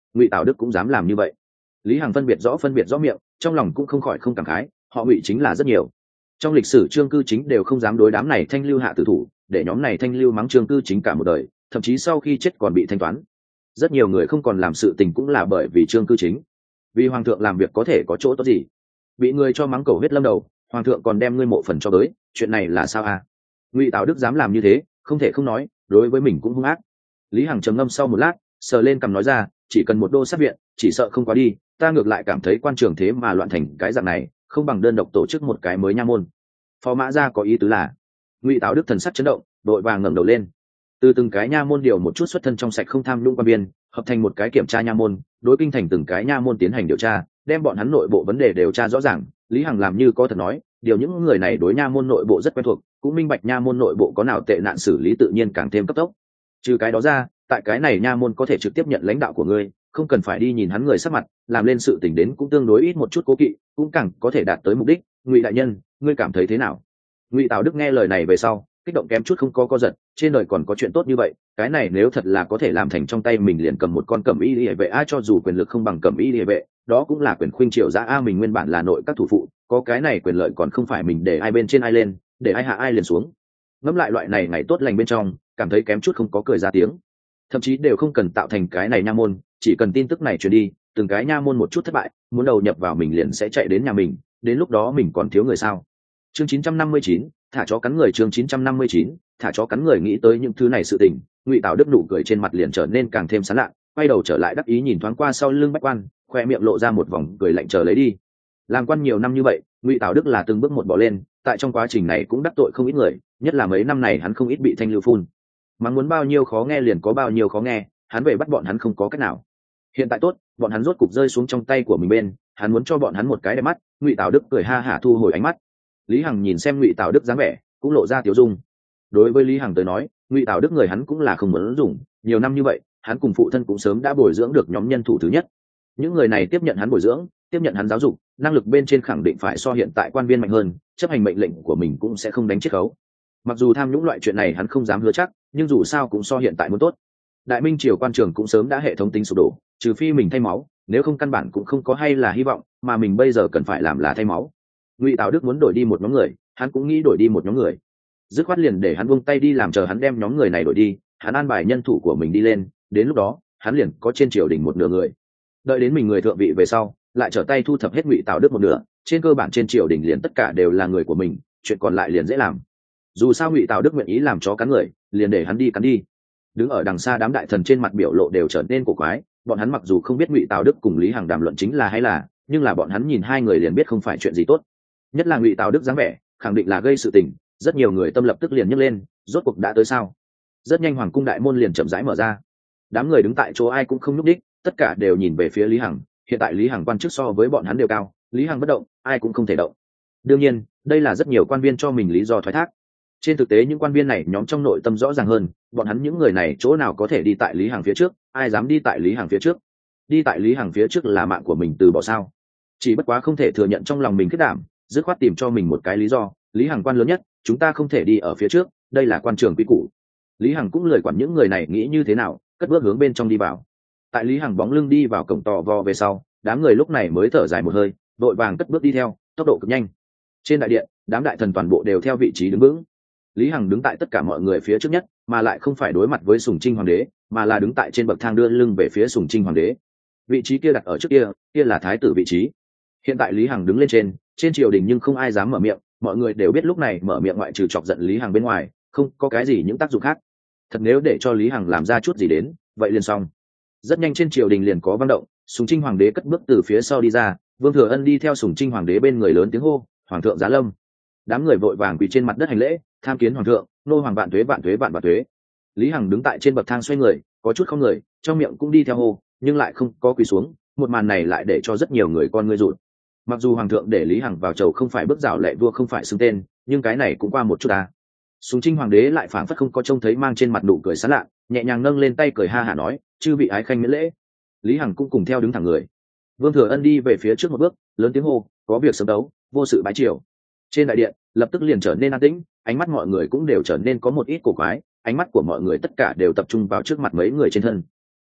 Ngụy Tào Đức cũng dám làm như vậy. Lý Hằng phân biệt rõ phân biệt rõ miệng, trong lòng cũng không khỏi không cảm khái, họ Ngụy chính là rất nhiều. Trong lịch sử Trương Cư Chính đều không dám đối đám này thanh lưu hạ tử thủ, để nhóm này thanh lưu mắng Trương Cư Chính cả một đời, thậm chí sau khi chết còn bị thanh toán. Rất nhiều người không còn làm sự tình cũng là bởi vì Trương Cư Chính. Vì hoàng thượng làm việc có thể có chỗ tốt gì? Bị người cho mắng cầu huyết lâm đầu, hoàng thượng còn đem ngươi mộ phần cho tới, chuyện này là sao à? Ngụy Tào Đức dám làm như thế, không thể không nói, đối với mình cũng hung ác. Lý Hằng trầm ngâm sau một lát, sờ lên cằm nói ra, chỉ cần một đô sát viện, chỉ sợ không quá đi, ta ngược lại cảm thấy quan trường thế mà loạn thành cái dạng này, không bằng đơn độc tổ chức một cái mới nha môn. Phó Mã Gia có ý tứ là? Ngụy Tào Đức thần sắc chấn động, đội vàng ngẩng đầu lên. Từ từng cái nha môn điều một chút xuất thân trong sạch không tham nhũng quan biên, hợp thành một cái kiểm tra nha môn, đối kinh thành từng cái nha môn tiến hành điều tra, đem bọn hắn nội bộ vấn đề điều tra rõ ràng. Lý Hằng làm như có thật nói, điều những người này đối nha môn nội bộ rất quen thuộc, cũng minh bạch nha môn nội bộ có nào tệ nạn xử lý tự nhiên càng thêm cấp tốc. Trừ cái đó ra, tại cái này nha môn có thể trực tiếp nhận lãnh đạo của ngươi, không cần phải đi nhìn hắn người sắc mặt, làm lên sự tình đến cũng tương đối ít một chút cố kỵ, cũng càng có thể đạt tới mục đích. Ngụy đại nhân, ngươi cảm thấy thế nào? Ngụy Tào Đức nghe lời này về sau, kích động kém chút không có co giật, trên đời còn có chuyện tốt như vậy, cái này nếu thật là có thể làm thành trong tay mình liền cầm một con cẩm y liề vệ a, cho dù quyền lực không bằng cẩm y liề vệ, đó cũng là quyền khuynh triều giã a, mình nguyên bản là nội các thủ phụ, có cái này quyền lợi còn không phải mình để ai bên trên ai lên, để ai hạ ai liền xuống. Ngẫm lại loại này ngày tốt lành bên trong, cảm thấy kém chút không có cười ra tiếng. Thậm chí đều không cần tạo thành cái này nha môn, chỉ cần tin tức này truyền đi, từng cái nha môn một chút thất bại, muốn đầu nhập vào mình liền sẽ chạy đến nhà mình, đến lúc đó mình còn thiếu người sao? Chương chín trăm năm mươi chín, thả chó cắn người. Chương chín trăm năm mươi chín, thả chó cắn người. Nghĩ tới những thứ này sự tình, Ngụy Tào Đức nụ cười trên mặt liền trở nên càng thêm sán lạ, quay đầu trở lại đắc ý nhìn thoáng qua sau lưng bách quan, khoe miệng lộ ra một vòng cười lạnh chờ lấy đi. Làm quan nhiều năm như vậy, Ngụy Tào Đức là từng bước một bỏ lên, tại trong quá trình này cũng đắc tội không ít người, nhất là mấy năm này hắn không ít bị thanh lưu phun. Mắng muốn bao nhiêu khó nghe liền có bao nhiêu khó nghe, hắn về bắt bọn hắn không có cách nào. Hiện tại tốt, bọn hắn rốt cục rơi xuống trong tay của mình bên, hắn muốn cho bọn hắn một cái đẹp mắt. Ngụy Tào Đức cười ha hả thu hồi ánh mắt. Lý Hằng nhìn xem Ngụy Tào Đức dáng vẻ, cũng lộ ra tiểu dung. Đối với Lý Hằng tới nói, Ngụy Tào Đức người hắn cũng là không muốn dùng, nhiều năm như vậy, hắn cùng phụ thân cũng sớm đã bồi dưỡng được nhóm nhân thủ thứ nhất. Những người này tiếp nhận hắn bồi dưỡng, tiếp nhận hắn giáo dục, năng lực bên trên khẳng định phải so hiện tại quan viên mạnh hơn, chấp hành mệnh lệnh của mình cũng sẽ không đánh chiết khấu. Mặc dù tham nhũng loại chuyện này hắn không dám hứa chắc, nhưng dù sao cũng so hiện tại muốn tốt. Đại Minh triều quan trường cũng sớm đã hệ thống tính sụp đổ, trừ phi mình thay máu, nếu không căn bản cũng không có hay là hy vọng, mà mình bây giờ cần phải làm là thay máu. Ngụy Tào Đức muốn đổi đi một nhóm người, hắn cũng nghĩ đổi đi một nhóm người, dứt khoát liền để hắn buông tay đi làm, chờ hắn đem nhóm người này đổi đi, hắn an bài nhân thủ của mình đi lên, đến lúc đó hắn liền có trên triều đình một nửa người. Đợi đến mình người thượng vị về sau, lại trở tay thu thập hết Ngụy Tào Đức một nửa, trên cơ bản trên triều đình liền tất cả đều là người của mình, chuyện còn lại liền dễ làm. Dù sao Ngụy Tào Đức nguyện ý làm chó cắn người, liền để hắn đi cắn đi. Đứng ở đằng xa đám đại thần trên mặt biểu lộ đều trở nên cổ quái, bọn hắn mặc dù không biết Ngụy Tào Đức cùng Lý Hằng đàm luận chính là hay là, nhưng là bọn hắn nhìn hai người liền biết không phải chuyện gì tốt. Nhất là Ngụy Tào Đức dáng vẻ, khẳng định là gây sự tình, rất nhiều người tâm lập tức liền nhấc lên, rốt cuộc đã tới sao? Rất nhanh hoàng cung đại môn liền chậm rãi mở ra. Đám người đứng tại chỗ ai cũng không nhúc đích, tất cả đều nhìn về phía Lý Hằng. Hiện tại Lý Hằng quan chức so với bọn hắn đều cao, Lý Hằng bất động, ai cũng không thể động. Đương nhiên, đây là rất nhiều quan viên cho mình lý do thoái thác. Trên thực tế những quan viên này nhóm trong nội tâm rõ ràng hơn, bọn hắn những người này chỗ nào có thể đi tại Lý Hằng phía trước, ai dám đi tại Lý Hằng phía trước? Đi tại Lý Hằng phía trước là mạng của mình từ bỏ sao? Chỉ bất quá không thể thừa nhận trong lòng mình kết đảm, dứt khoát tìm cho mình một cái lý do. Lý Hằng quan lớn nhất, chúng ta không thể đi ở phía trước, đây là quan trường quy củ. Lý Hằng cũng lười quản những người này nghĩ như thế nào, cất bước hướng bên trong đi vào. Tại Lý Hằng bóng lưng đi vào cổng tò vo về sau, đám người lúc này mới thở dài một hơi, đội vàng cất bước đi theo, tốc độ cực nhanh. Trên đại điện, đám đại thần toàn bộ đều theo vị trí đứng vững. Lý Hằng đứng tại tất cả mọi người phía trước nhất, mà lại không phải đối mặt với Sùng Trinh hoàng đế, mà là đứng tại trên bậc thang đưa lưng về phía Sùng Trinh hoàng đế. Vị trí kia đặt ở trước kia, kia là thái tử vị trí. Hiện tại Lý Hằng đứng lên trên, trên triều đình nhưng không ai dám mở miệng, mọi người đều biết lúc này mở miệng ngoại trừ chọc giận Lý Hằng bên ngoài, không có cái gì những tác dụng khác. Thật nếu để cho Lý Hằng làm ra chút gì đến, vậy liền xong. Rất nhanh trên triều đình liền có vang động, Sùng Trinh hoàng đế cất bước từ phía sau đi ra, Vương Thừa Ân đi theo Sùng Trinh hoàng đế bên người lớn tiếng hô, "Hoàng thượng giá lâm!" Đám người vội vàng quỳ trên mặt đất hành lễ, tham kiến hoàng thượng, nô hoàng vạn tuế vạn tuế vạn vạn tuế. Lý Hằng đứng tại trên bậc thang xoay người, có chút không người, trong miệng cũng đi theo hô, nhưng lại không có quỳ xuống. Một màn này lại để cho rất nhiều người con ngươi rụt. Mặc dù hoàng thượng để Lý Hằng vào chầu không phải bước rảo lệ vua, không phải xưng tên, nhưng cái này cũng qua một chút à. Sùng Trinh hoàng đế lại phảng phất không có trông thấy, mang trên mặt nụ cười sán lạ, nhẹ nhàng nâng lên tay cười ha hả nói, "Chư vị ái khanh miễn lễ." Lý Hằng cũng cùng theo đứng thẳng người. Vương Thừa Ân đi về phía trước một bước, lớn tiếng hô, "Có việc sớm đấu, vô sự bái triều." Trên đại điện lập tức liền trở nên an tĩnh, ánh mắt mọi người cũng đều trở nên có một ít cổ quái, ánh mắt của mọi người tất cả đều tập trung vào trước mặt mấy người trên thân.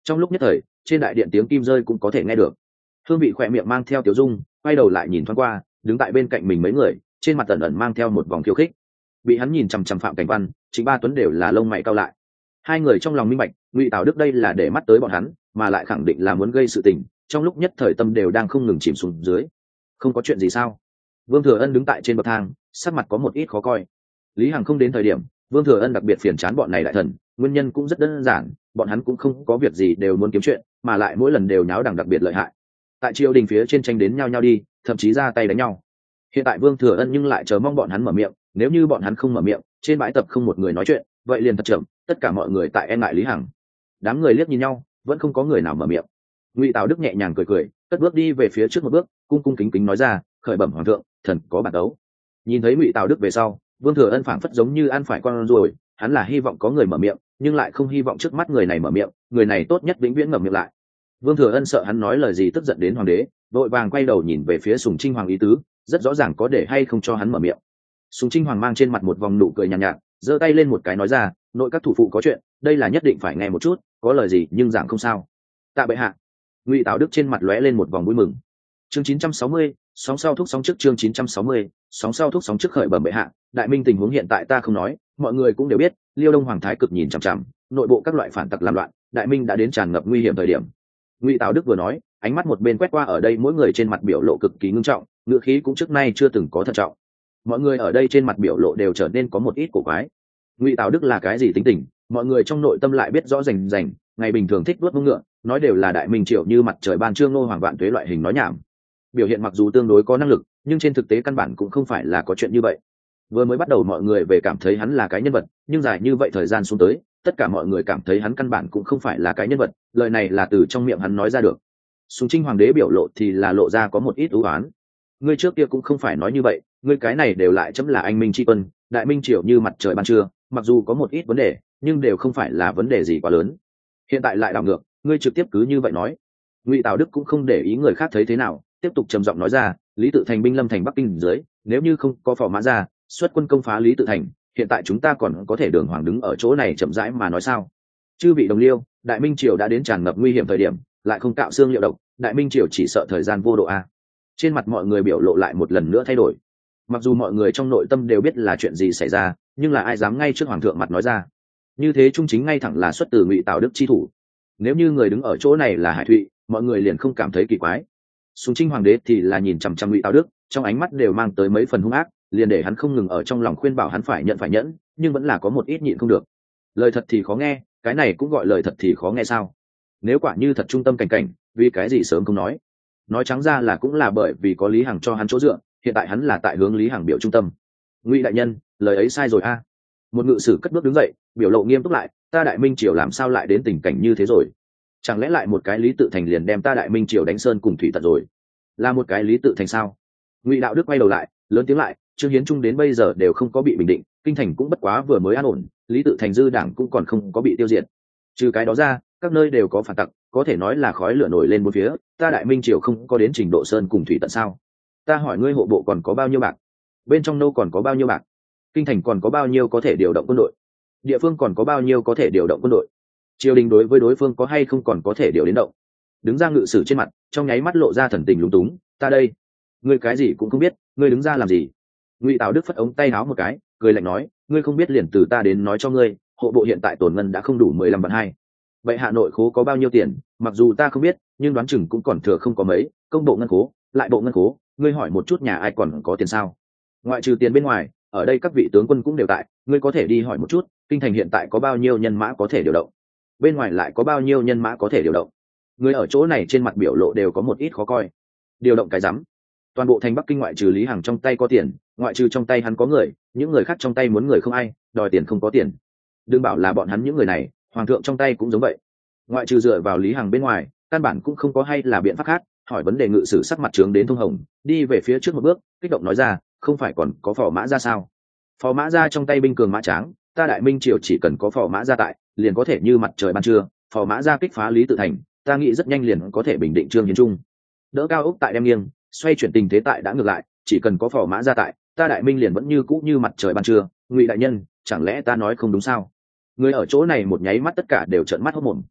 Trong lúc nhất thời trên đại điện tiếng kim rơi cũng có thể nghe được. Hương Vị khỏe miệng mang theo tiểu dung, quay đầu lại nhìn thoáng qua, đứng tại bên cạnh mình mấy người, trên mặt ẩn ẩn mang theo một vòng khiêu khích. Bị hắn nhìn chằm chằm Phạm Cảnh Văn, Trịnh Ba Tuấn đều là lông mày cau lại. Hai người trong lòng minh bạch, Ngụy Tào Đức đây là để mắt tới bọn hắn, mà lại khẳng định là muốn gây sự tình, trong lúc nhất thời tâm đều đang không ngừng chìm xuống dưới. Không có chuyện gì sao? Vương Thừa Ân đứng tại trên bậc thang, sắc mặt có một ít khó coi. Lý Hằng không đến thời điểm, Vương Thừa Ân đặc biệt phiền chán bọn này đại thần, nguyên nhân cũng rất đơn giản, bọn hắn cũng không có việc gì đều muốn kiếm chuyện, mà lại mỗi lần đều nháo đằng đặc biệt lợi hại. Tại triều đình phía trên tranh đến nhau nhau đi, thậm chí ra tay đánh nhau. Hiện tại Vương Thừa Ân nhưng lại chờ mong bọn hắn mở miệng, nếu như bọn hắn không mở miệng, trên bãi tập không một người nói chuyện, vậy liền thật chậm, tất cả mọi người tại e ngại Lý Hằng. Đám người liếc nhìn nhau, vẫn không có người nào mở miệng. Ngụy Tào Đức nhẹ nhàng cười cười, cất bước đi về phía trước một bước, cung cung kính kính nói ra, khởi bẩm hoàng thượng, thần có bản tấu. Nhìn thấy Ngụy Tào Đức về sau, Vương Thừa Ân phảng phất giống như ăn phải con ruồi, hắn là hy vọng có người mở miệng, nhưng lại không hy vọng trước mắt người này mở miệng, người này tốt nhất vĩnh viễn ngậm miệng lại. Vương Thừa Ân sợ hắn nói lời gì tức giận đến hoàng đế, vội vàng quay đầu nhìn về phía Sùng Trinh Hoàng ý tứ, rất rõ ràng có để hay không cho hắn mở miệng. Sùng Trinh Hoàng mang trên mặt một vòng nụ cười nhàn nhạt, nhạt, giơ tay lên một cái nói ra, nội các thủ phụ có chuyện, đây là nhất định phải nghe một chút, có lời gì nhưng giảng không sao. Tạ bệ hạ. Ngụy Tào Đức trên mặt lóe lên một vòng vui mừng. Chương chín trăm sáu mươi, sóng sau thúc sóng trước chương chín trăm sáu mươi, sóng sau thúc sóng trước khởi bẩm bệ hạ, đại minh tình huống hiện tại ta không nói, mọi người cũng đều biết, Liêu Đông Hoàng thái cực nhìn chằm chằm, nội bộ các loại phản tặc làm loạn, đại minh đã đến tràn ngập nguy hiểm thời điểm. Ngụy Tào Đức vừa nói, ánh mắt một bên quét qua ở đây mỗi người trên mặt biểu lộ cực kỳ ngưng trọng, ngữ khí cũng trước nay chưa từng có thận trọng. Mọi người ở đây trên mặt biểu lộ đều trở nên có một ít cổ quái. Ngụy Tào Đức là cái gì tính tình, mọi người trong nội tâm lại biết rõ rành rành, ngày bình thường thích vuốt mông ngựa, nói đều là đại minh triệu như mặt trời ban trương nô hoàng vạn tuế loại hình nói nhảm. Biểu hiện mặc dù tương đối có năng lực, nhưng trên thực tế căn bản cũng không phải là có chuyện như vậy. Vừa mới bắt đầu mọi người về cảm thấy hắn là cái nhân vật, nhưng dài như vậy thời gian xuống tới, tất cả mọi người cảm thấy hắn căn bản cũng không phải là cái nhân vật, lời này là từ trong miệng hắn nói ra được. Sùng Trinh Hoàng đế biểu lộ thì là lộ ra có một ít ưu oán. Ngươi trước kia cũng không phải nói như vậy, ngươi cái này đều lại chấm là anh minh tri quân, đại minh triều như mặt trời ban trưa, mặc dù có một ít vấn đề, nhưng đều không phải là vấn đề gì quá lớn. Hiện tại lại đảo ngược, ngươi trực tiếp cứ như vậy nói. Ngụy Tào Đức cũng không để ý người khác thấy thế nào, tiếp tục trầm giọng nói ra, Lý Tự Thành binh lâm thành Bắc Kinh dưới, nếu như không có phò mã ra, xuất quân công phá Lý Tự Thành, hiện tại chúng ta còn có thể đường hoàng đứng ở chỗ này chậm rãi mà nói sao? Chư vị đồng liêu, đại minh triều đã đến tràn ngập nguy hiểm thời điểm, lại không cạo xương liệu độc, đại minh triều chỉ sợ thời gian vô độ a. Trên mặt mọi người biểu lộ lại một lần nữa thay đổi. Mặc dù mọi người trong nội tâm đều biết là chuyện gì xảy ra, nhưng là ai dám ngay trước hoàng thượng mặt nói ra? Như thế trung chính ngay thẳng là xuất từ Ngụy Tào Đức chi thủ. Nếu như người đứng ở chỗ này là Hải Thụy, mọi người liền không cảm thấy kỳ quái. Sùng Trinh Hoàng đế thì là nhìn chằm chằm Ngụy Tào Đức, trong ánh mắt đều mang tới mấy phần hung ác, liền để hắn không ngừng ở trong lòng khuyên bảo hắn phải nhận phải nhẫn, nhưng vẫn là có một ít nhịn không được. Lời thật thì khó nghe, cái này cũng gọi lời thật thì khó nghe sao? Nếu quả như thật trung tâm cảnh cảnh, vì cái gì sớm không nói? Nói trắng ra là cũng là bởi vì có Lý Hằng cho hắn chỗ dựa, hiện tại hắn là tại hướng Lý Hằng biểu trung tâm. Ngụy đại nhân, lời ấy sai rồi a. Một ngự sử cất bước đứng dậy, biểu lộ nghiêm túc lại, ta đại minh triều làm sao lại đến tình cảnh như thế rồi? Chẳng lẽ lại một cái Lý Tự Thành liền đem ta đại minh triều đánh sơn cùng thủy tận rồi? Là một cái Lý Tự Thành sao? Ngụy Đạo Đức quay đầu lại, lớn tiếng lại, Trương Hiến Trung đến bây giờ đều không có bị bình định, kinh thành cũng bất quá vừa mới an ổn, Lý Tự Thành dư đảng cũng còn không có bị tiêu diệt. Trừ cái đó ra, các nơi đều có phản tặc, có thể nói là khói lửa nổi lên bốn phía, ta đại minh triều không có đến trình độ sơn cùng thủy tận sao? Ta hỏi ngươi hộ bộ còn có bao nhiêu bạc? Bên trong nô còn có bao nhiêu bạc? Kinh thành còn có bao nhiêu có thể điều động quân đội? Địa phương còn có bao nhiêu có thể điều động quân đội? Triều đình đối với đối phương có hay không còn có thể điều đến động? Đứng ra ngự sử trên mặt, trong nháy mắt lộ ra thần tình lúng túng, ta đây, ngươi cái gì cũng không biết, ngươi đứng ra làm gì? Ngụy Tào Đức phất ống tay áo một cái, cười lạnh nói, ngươi không biết liền từ ta đến nói cho ngươi, hộ bộ hiện tại tổn ngân đã không đủ mười lăm vạn hai. Vậy Hà Nội khố có bao nhiêu tiền, mặc dù ta không biết, nhưng đoán chừng cũng còn thừa không có mấy, công bộ ngân khố, lại bộ ngân khố, ngươi hỏi một chút nhà ai còn có tiền sao? Ngoại trừ tiền bên ngoài, ở đây các vị tướng quân cũng đều tại, ngươi có thể đi hỏi một chút, kinh thành hiện tại có bao nhiêu nhân mã có thể điều động, bên ngoài lại có bao nhiêu nhân mã có thể điều động. Người ở chỗ này trên mặt biểu lộ đều có một ít khó coi. Điều động cái rắm? Toàn bộ thành Bắc Kinh ngoại trừ Lý Hằng trong tay có tiền, ngoại trừ trong tay hắn có người, những người khác trong tay muốn người không ai, đòi tiền không có tiền. Đừng bảo là bọn hắn những người này, hoàng thượng trong tay cũng giống vậy. Ngoại trừ dựa vào Lý Hằng bên ngoài, căn bản cũng không có hay là biện pháp khác. Hỏi vấn đề ngự sử sắc mặt trướng đến thông hồng, đi về phía trước một bước, kích động nói ra, không phải còn có phò mã ra sao? Phò mã ra trong tay binh cường mã tráng, ta đại minh triều chỉ cần có phò mã ra tại, liền có thể như mặt trời ban trưa, phò mã ra kích phá Lý Tự Thành, ta nghĩ rất nhanh liền có thể bình định Trương Hiến Trung. Đỡ Cao Úc tại đem nghiêng, xoay chuyển tình thế tại đã ngược lại, chỉ cần có phò mã ra tại, ta đại minh liền vẫn như cũ như mặt trời ban trưa. Ngụy đại nhân, chẳng lẽ ta nói không đúng sao? Người ở chỗ này một nháy mắt tất cả đều trợn mắt hốt mồm.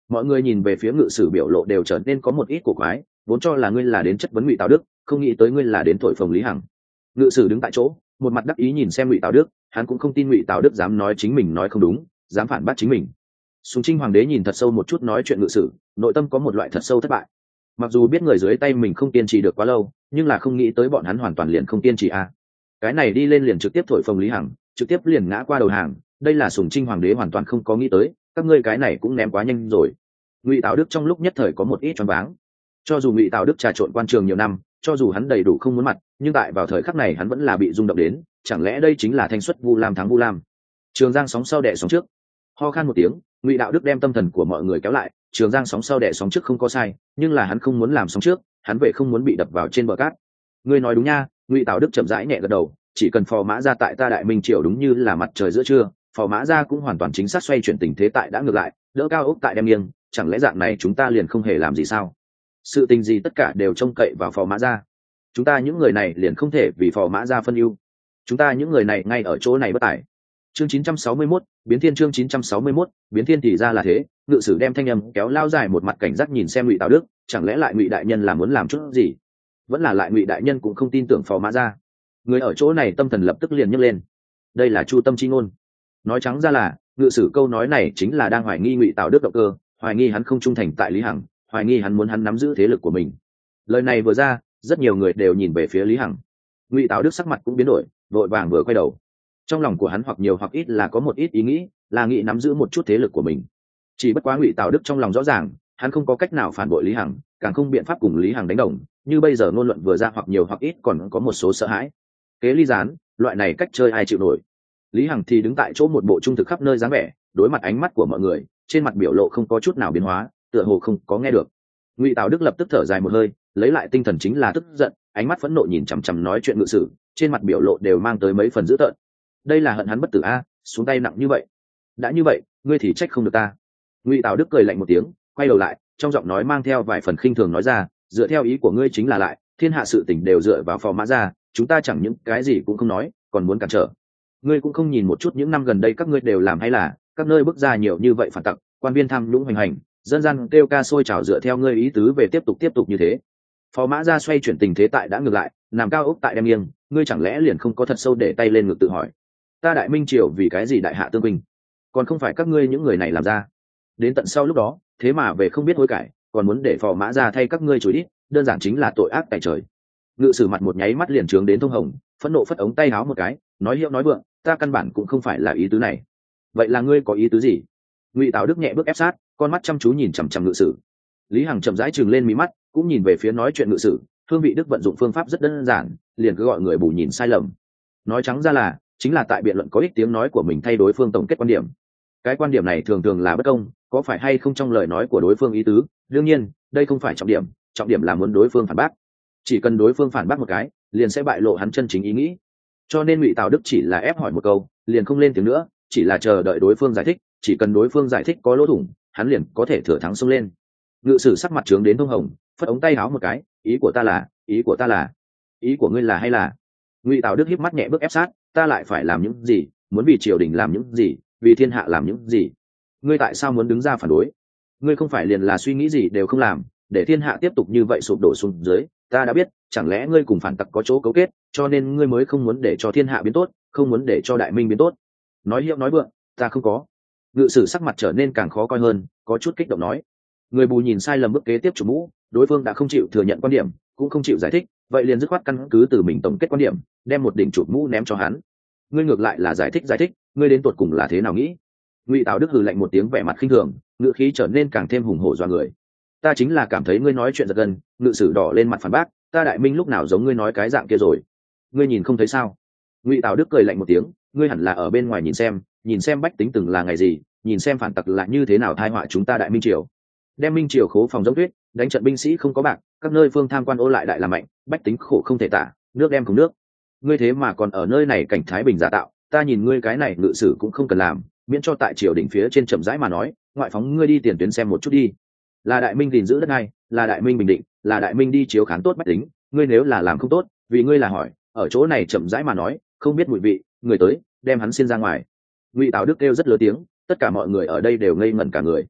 Mọi người nhìn về phía ngự sử biểu lộ đều trở nên có một ít cổ quái, vốn cho là ngươi là đến chất vấn ngụy tào đức, không nghĩ tới ngươi là đến thổi phồng Lý Hằng. Ngự sử đứng tại chỗ, một mặt đắc ý nhìn xem ngụy tào đức, hắn cũng không tin ngụy tào đức dám nói chính mình nói không đúng, dám phản bác chính mình. Sùng Trinh hoàng đế nhìn thật sâu một chút nói chuyện ngự sử, nội tâm có một loại thật sâu thất bại. Mặc dù biết người dưới tay mình không kiên trì được quá lâu, nhưng là không nghĩ tới bọn hắn hoàn toàn liền không kiên trì a. À. Cái này đi lên liền trực tiếp thổi phồng Lý Hằng, trực tiếp liền ngã qua đầu hàng, đây là Sùng Trinh hoàng đế hoàn toàn không có nghĩ tới, các ngươi cái này cũng ném quá nhanh rồi. Ngụy Tào Đức trong lúc nhất thời có một ít choáng váng. Cho dù Ngụy Tào Đức trà trộn quan trường nhiều năm, cho dù hắn đầy đủ không muốn mặt, nhưng tại vào thời khắc này hắn vẫn là bị rung động đến, chẳng lẽ đây chính là thanh xuất Vu Lam thắng Vu Lam? Trường Giang sóng sau đẻ sóng trước. Ho khan một tiếng, Ngụy Đạo Đức đem tâm thần của mọi người kéo lại, Trường Giang sóng sau đẻ sóng trước không có sai, nhưng là hắn không muốn làm sóng trước, hắn vậy không muốn bị đập vào trên bờ cát. Ngươi nói đúng nha, Ngụy Tào Đức chậm rãi nhẹ gật đầu, chỉ cần phò mã ra tại ta Đại Minh triều đúng như là mặt trời giữa trưa, phò mã ra cũng hoàn toàn chính xác xoay chuyển tình thế tại đã ngược lại, đỡ cao ốc tại đem nghiêng, chẳng lẽ dạng này chúng ta liền không hề làm gì sao? Sự tình gì tất cả đều trông cậy vào phò mã ra, chúng ta những người này liền không thể vì phò mã ra phân ưu, chúng ta những người này ngay ở chỗ này bất tài. Chương chín trăm sáu mươi mốt, biến thiên chương chín trăm sáu mươi mốt, biến thiên thì ra là thế, ngự sử đem thanh âm kéo lao dài một mặt cảnh giác nhìn xem Ngụy Tào Đức, chẳng lẽ lại Ngụy đại nhân là muốn làm chút gì? Vẫn là lại Ngụy đại nhân cũng không tin tưởng phò mã ra. Người ở chỗ này tâm thần lập tức liền nhấc lên. Đây là Chu Tâm chi ngôn. Nói trắng ra là, ngự sử câu nói này chính là đang hoài nghi Ngụy Tào Đức động cơ, hoài nghi hắn không trung thành tại Lý Hằng, hoài nghi hắn muốn hắn nắm giữ thế lực của mình. Lời này vừa ra, rất nhiều người đều nhìn về phía Lý Hằng. Ngụy Tào Đức sắc mặt cũng biến đổi, vội vàng vừa quay đầu. Trong lòng của hắn hoặc nhiều hoặc ít là có một ít ý nghĩ, là nghĩ nắm giữ một chút thế lực của mình. Chỉ bất quá Ngụy Tào Đức trong lòng rõ ràng, hắn không có cách nào phản bội Lý Hằng, càng không biện pháp cùng Lý Hằng đánh đồng, như bây giờ ngôn luận vừa ra hoặc nhiều hoặc ít còn có một số sợ hãi. Kế ly gián, loại này cách chơi ai chịu nổi. Lý Hằng thì đứng tại chỗ một bộ trung thực khắp nơi dáng vẻ, đối mặt ánh mắt của mọi người, trên mặt biểu lộ không có chút nào biến hóa, tựa hồ không có nghe được. Ngụy Tào Đức lập tức thở dài một hơi, lấy lại tinh thần chính là tức giận, ánh mắt phẫn nộ nhìn chằm chằm nói chuyện ngự sử, trên mặt biểu lộ đều mang tới mấy phần dữ tợn. Đây là hận hắn bất tử a, xuống tay nặng như vậy. Đã như vậy, ngươi thì trách không được ta. Ngụy Tào Đức cười lạnh một tiếng, quay đầu lại, trong giọng nói mang theo vài phần khinh thường nói ra, dựa theo ý của ngươi chính là lại, thiên hạ sự tình đều dựa vào phò mã ra, chúng ta chẳng những cái gì cũng không nói, còn muốn cản trở. Ngươi cũng không nhìn một chút những năm gần đây các ngươi đều làm hay là, các nơi bước ra nhiều như vậy phản tặc, quan viên tham nhũng hoành hành, dân gian kêu ca sôi trào dựa theo ngươi ý tứ về tiếp tục tiếp tục như thế. Phò mã ra xoay chuyển tình thế tại đã ngược lại, nằm cao ốc tại đem nghiêng, ngươi chẳng lẽ liền không có thật sâu để tay lên ngực tự hỏi, ta Đại Minh triều vì cái gì đại hạ tương binh, còn không phải các ngươi những người này làm ra. Đến tận sau lúc đó, thế mà về không biết hối cải, còn muốn để phò mã ra thay các ngươi chối ít, đơn giản chính là tội ác tại trời. Ngự sử mặt một nháy mắt liền trướng đến thông hồng, phẫn nộ phất ống tay áo một cái, nói hiệu nói vượng, ta căn bản cũng không phải là ý tứ này. Vậy là ngươi có ý tứ gì? Ngụy Tào Đức nhẹ bước ép sát, con mắt chăm chú nhìn chằm chằm ngự sử. Lý Hằng chậm rãi trừng lên mí mắt, cũng nhìn về phía nói chuyện ngự sử. Hương Vị Đức vận dụng phương pháp rất đơn giản, liền cứ gọi người bù nhìn sai lầm. Nói trắng ra là, chính là tại biện luận có ích tiếng nói của mình thay đối phương tổng kết quan điểm. Cái quan điểm này thường thường là bất công, có phải hay không trong lời nói của đối phương ý tứ, đương nhiên đây không phải trọng điểm, trọng điểm là muốn đối phương phản bác. Chỉ cần đối phương phản bác một cái, liền sẽ bại lộ hắn chân chính ý nghĩ. Cho nên Ngụy Tào Đức chỉ là ép hỏi một câu, liền không lên tiếng nữa, chỉ là chờ đợi đối phương giải thích, chỉ cần đối phương giải thích có lỗ thủng, hắn liền có thể thừa thắng xông lên. Ngự sử sắc mặt trướng đến thông hồng, phất ống tay áo một cái, ý của ta là, ý của ta là, ý của ngươi là hay là? Ngụy Tào Đức híp mắt nhẹ bước ép sát, ta lại phải làm những gì, muốn vì triều đình làm những gì, vì thiên hạ làm những gì? Ngươi tại sao muốn đứng ra phản đối? Ngươi không phải liền là suy nghĩ gì đều không làm, để thiên hạ tiếp tục như vậy sụp đổ xuống dưới, ta đã biết, chẳng lẽ ngươi cùng phản tặc có chỗ cấu kết, cho nên ngươi mới không muốn để cho thiên hạ biến tốt, không muốn để cho Đại Minh biến tốt. Nói hiệu nói vượng, ta không có. Ngự sử sắc mặt trở nên càng khó coi hơn, có chút kích động nói. Người bù nhìn sai lầm bước kế tiếp chủ mũ, đối phương đã không chịu thừa nhận quan điểm, cũng không chịu giải thích, vậy liền dứt khoát căn cứ từ mình tổng kết quan điểm, đem một đỉnh chụp mũ ném cho hắn. Ngươi ngược lại là giải thích giải thích, ngươi đến tuột cùng là thế nào nghĩ? Ngụy Tào Đức hừ lạnh một tiếng vẻ mặt khinh thường, ngữ khí trở nên càng thêm hùng hổ dọa người. Ta chính là cảm thấy ngươi nói chuyện giật gân, ngự sử đỏ lên mặt phản bác, ta Đại Minh lúc nào giống ngươi nói cái dạng kia rồi? Ngươi nhìn không thấy sao? Ngụy Tào Đức cười lạnh một tiếng, ngươi hẳn là ở bên ngoài nhìn xem, nhìn xem bách tính từng là ngày gì, nhìn xem phản tặc là như thế nào tai họa chúng ta Đại Minh triều. Đem Minh triều khố phòng giống tuyết, đánh trận binh sĩ không có bạc, các nơi phương tham quan ô lại đại làm mạnh, bách tính khổ không thể tả, nước đem cùng nước. Ngươi thế mà còn ở nơi này cảnh thái bình giả tạo, ta nhìn ngươi cái này ngự sử cũng không cần làm, miễn cho tại triều đỉnh phía trên chậm rãi mà nói, ngoại phóng ngươi đi tiền tuyến xem một chút đi. Là Đại Minh gìn giữ đất này, là Đại Minh bình định, là Đại Minh đi chiếu khán tốt bách tính, ngươi nếu là làm không tốt, vì ngươi là hỏi, ở chỗ này chậm rãi mà nói, không biết mùi vị, người tới, đem hắn xin ra ngoài. Ngụy Tào Đức kêu rất lớn tiếng, tất cả mọi người ở đây đều ngây ngẩn cả người.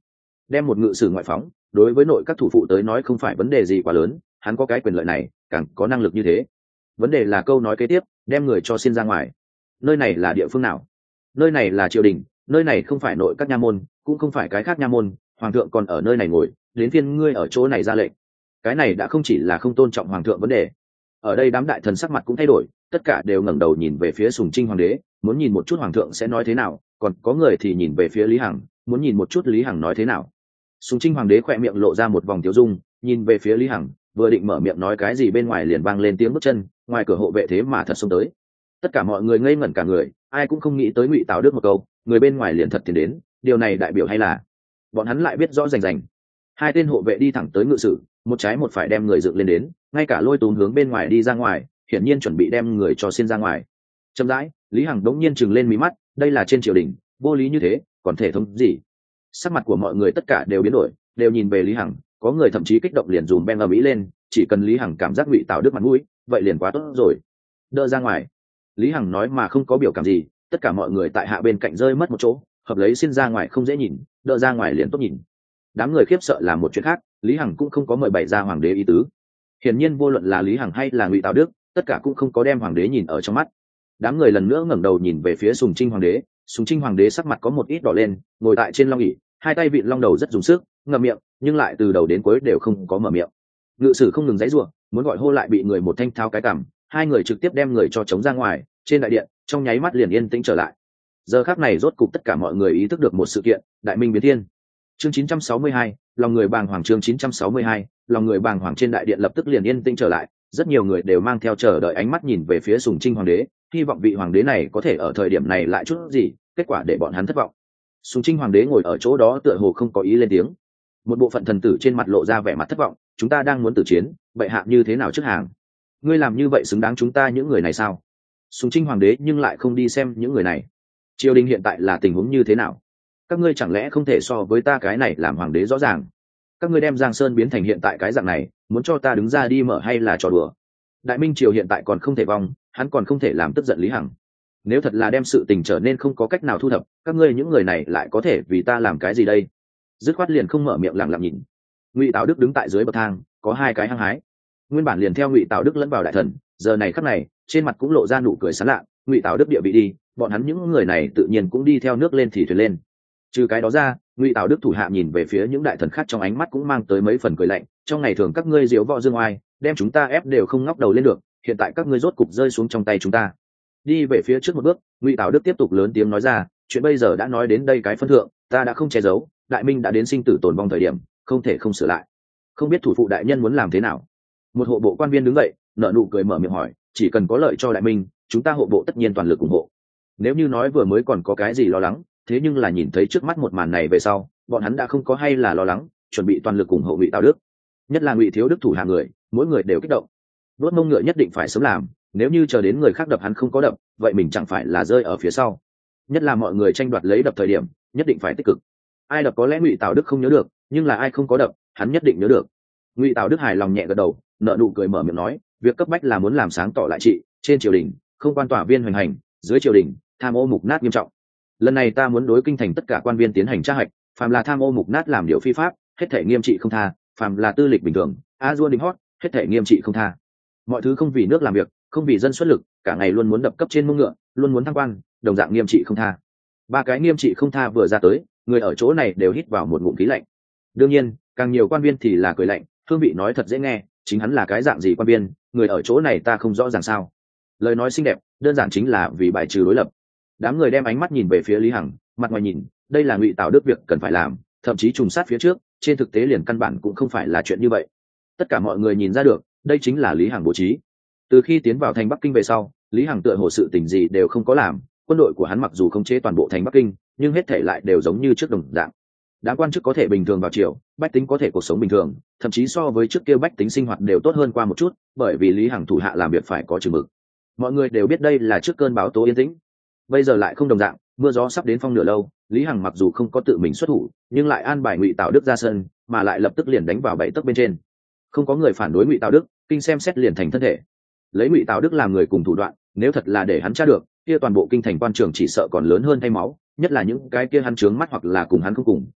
đem một ngự sử ngoại phóng đối với nội các thủ phụ tới nói không phải vấn đề gì quá lớn, hắn có cái quyền lợi này càng có năng lực như thế. Vấn đề là câu nói kế tiếp, đem người cho xin ra ngoài. Nơi này là địa phương nào? Nơi này là triều đình, nơi này không phải nội các nha môn, cũng không phải cái khác nha môn, hoàng thượng còn ở nơi này ngồi, đến phiên ngươi ở chỗ này ra lệnh. Cái này đã không chỉ là không tôn trọng hoàng thượng vấn đề. Ở đây đám đại thần sắc mặt cũng thay đổi, tất cả đều ngẩng đầu nhìn về phía Sùng Trinh hoàng đế, muốn nhìn một chút hoàng thượng sẽ nói thế nào, còn có người thì nhìn về phía Lý Hằng, muốn nhìn một chút Lý Hằng nói thế nào. Sùng Trinh hoàng đế khỏe miệng lộ ra một vòng tiêu dung, nhìn về phía Lý Hằng, vừa định mở miệng nói cái gì bên ngoài liền vang lên tiếng bước chân, ngoài cửa hộ vệ thế mà thật xông tới. Tất cả mọi người ngây ngẩn cả người, ai cũng không nghĩ tới Ngụy Tào Đức một câu, người bên ngoài liền thật tiến đến, điều này đại biểu hay là bọn hắn lại biết rõ rành rành. Hai tên hộ vệ đi thẳng tới ngự sử, một trái một phải đem người dựng lên đến, ngay cả lôi túm hướng bên ngoài đi ra ngoài, hiển nhiên chuẩn bị đem người cho xin ra ngoài. Chậm rãi, Lý Hằng đống nhiên chừng lên mí mắt, đây là trên triều đình, vô lý như thế, còn thể thống gì? Sắc mặt của mọi người tất cả đều biến đổi, đều nhìn về Lý Hằng, có người thậm chí kích động liền dùm beng ầm ĩ lên, chỉ cần Lý Hằng cảm giác Ngụy Tào Đức mặt mũi, vậy liền quá tốt rồi. Đỡ ra ngoài. Lý Hằng nói mà không có biểu cảm gì, tất cả mọi người tại hạ bên cạnh rơi mất một chỗ, hợp lấy xin ra ngoài không dễ nhìn, đỡ ra ngoài liền tốt nhìn. Đám người khiếp sợ là một chuyện khác, Lý Hằng cũng không có mời bày ra hoàng đế ý tứ. Hiển nhiên vô luận là Lý Hằng hay là Ngụy Tào Đức, tất cả cũng không có đem hoàng đế nhìn ở trong mắt. Đám người lần nữa ngẩng đầu nhìn về phía Sùng Trinh hoàng đế, Sùng Trinh hoàng đế sắc mặt có một ít đỏ lên, ngồi tại trên long ỷ, hai tay vịn long đầu rất dùng sức, ngậm miệng, nhưng lại từ đầu đến cuối đều không có mở miệng. Ngự sử không ngừng giãy giụa, muốn gọi hô lại bị người một thanh thao cái cằm, hai người trực tiếp đem người cho chống ra ngoài, trên đại điện, trong nháy mắt liền yên tĩnh trở lại. Giờ khắc này rốt cục tất cả mọi người ý thức được một sự kiện, đại minh biến thiên. Chương chín trăm sáu mươi hai, lòng người bàng hoàng. Chương chín trăm sáu mươi hai, lòng người bàng hoàng. Trên đại điện lập tức liền yên tĩnh trở lại, rất nhiều người đều mang theo chờ đợi ánh mắt nhìn về phía Sùng Trinh hoàng đế, hy vọng vị hoàng đế này có thể ở thời điểm này lại chút gì, kết quả để bọn hắn thất vọng. Sùng Trinh hoàng đế ngồi ở chỗ đó tựa hồ không có ý lên tiếng. Một bộ phận thần tử trên mặt lộ ra vẻ mặt thất vọng, chúng ta đang muốn tử chiến, bệ hạ như thế nào trước hàng? Ngươi làm như vậy xứng đáng chúng ta những người này sao? Sùng Trinh hoàng đế nhưng lại không đi xem những người này. Triều đình hiện tại là tình huống như thế nào? Các ngươi chẳng lẽ không thể so với ta cái này làm hoàng đế rõ ràng? Các ngươi đem Giang Sơn biến thành hiện tại cái dạng này, muốn cho ta đứng ra đi mở hay là trò đùa? Đại minh triều hiện tại còn không thể vong, hắn còn không thể làm tức giận Lý Hằng. Nếu thật là đem sự tình trở nên không có cách nào thu thập, các ngươi những người này lại có thể vì ta làm cái gì đây? Dứt khoát liền không mở miệng lặng lặng nhìn. Ngụy Tào Đức đứng tại dưới bậc thang, có hai cái hăng hái. Nguyên bản liền theo Ngụy Tào Đức lẫn vào đại thần, giờ này khắc này, trên mặt cũng lộ ra nụ cười sảng lạ. Ngụy Tào Đức địa vị đi, bọn hắn những người này tự nhiên cũng đi theo nước lên thì thuyền lên. Trừ cái đó ra, Ngụy Tào Đức thủ hạ nhìn về phía những đại thần khác trong ánh mắt cũng mang tới mấy phần cười lạnh. Trong ngày thường các ngươi diếu võ dương oai, đem chúng ta ép đều không ngóc đầu lên được, hiện tại các ngươi rốt cục rơi xuống trong tay chúng ta. Đi về phía trước một bước, Ngụy Tào Đức tiếp tục lớn tiếng nói ra, chuyện bây giờ đã nói đến đây cái phân thượng, ta đã không che giấu, đại minh đã đến sinh tử tồn vong thời điểm, không thể không sửa lại. Không biết thủ phụ đại nhân muốn làm thế nào? Một hộ bộ quan viên đứng dậy, nở nụ cười mở miệng hỏi, chỉ cần có lợi cho đại minh, chúng ta hộ bộ tất nhiên toàn lực ủng hộ. Nếu như nói vừa mới còn có cái gì lo lắng, thế nhưng là nhìn thấy trước mắt một màn này về sau, bọn hắn đã không có hay là lo lắng, chuẩn bị toàn lực ủng hộ Ngụy Tào Đức. Nhất là Ngụy Thiếu Đức thủ hạ người, mỗi người đều kích động. Đốt mông ngựa nhất định phải sớm làm, nếu như chờ đến người khác đập hắn không có đập, vậy mình chẳng phải là rơi ở phía sau. Nhất là mọi người tranh đoạt lấy đập thời điểm, nhất định phải tích cực. Ai đập có lẽ Ngụy Tào Đức không nhớ được, nhưng là ai không có đập, hắn nhất định nhớ được. Ngụy Tào Đức hài lòng nhẹ gật đầu, nở nụ cười mở miệng nói, việc cấp bách là muốn làm sáng tỏ lại trị, trên triều đình không quan tòa viên hoành hành, dưới triều đình tham ô mục nát nghiêm trọng. Lần này ta muốn đối kinh thành tất cả quan viên tiến hành tra hạch, phàm là tham ô mục nát làm điều phi pháp, hết thể nghiêm trị không tha, phàm là tư lịch bình thường, a dua đính hót, hết thể nghiêm trị không tha. Mọi thứ không vì nước làm việc, không vì dân xuất lực, cả ngày luôn muốn đập cấp trên mông ngựa, luôn muốn thăng quan, đồng dạng nghiêm trị không tha. Ba cái nghiêm trị không tha vừa ra tới, người ở chỗ này đều hít vào một ngụm khí lạnh. Đương nhiên, càng nhiều quan viên thì là cười lạnh, Thương Vị nói thật dễ nghe, chính hắn là cái dạng gì quan viên, người ở chỗ này ta không rõ ràng sao? Lời nói xinh đẹp, đơn giản chính là vì bài trừ đối lập. Đám người đem ánh mắt nhìn về phía Lý Hằng, mặt ngoài nhìn, đây là Ngụy Tào Đức việc cần phải làm, thậm chí trùng sát phía trước, trên thực tế liền căn bản cũng không phải là chuyện như vậy. Tất cả mọi người nhìn ra được, đây chính là Lý Hằng bố trí. Từ khi tiến vào thành Bắc Kinh về sau, Lý Hằng tựa hồ sự tình gì đều không có làm, quân đội của hắn mặc dù không chế toàn bộ thành Bắc Kinh, nhưng hết thể lại đều giống như trước đồng dạng. Đám quan chức có thể bình thường vào triều, bách tính có thể cuộc sống bình thường, thậm chí so với trước kia bách tính sinh hoạt đều tốt hơn qua một chút, bởi vì Lý Hằng thủ hạ làm việc phải có chừng mực. Mọi người đều biết đây là trước cơn bão tố yên tĩnh. Bây giờ lại không đồng dạng, mưa gió sắp đến phong nửa lâu, Lý Hằng mặc dù không có tự mình xuất thủ, nhưng lại an bài Ngụy Tào Đức ra sân, mà lại lập tức liền đánh vào bảy tấc bên trên. Không có người phản đối Ngụy Tào Đức, kinh xem xét liền thành thân thể. Lấy Ngụy Tào Đức làm người cùng thủ đoạn, nếu thật là để hắn tra được, kia toàn bộ kinh thành quan trường chỉ sợ còn lớn hơn thay máu, nhất là những cái kia hắn trướng mắt hoặc là cùng hắn không cùng,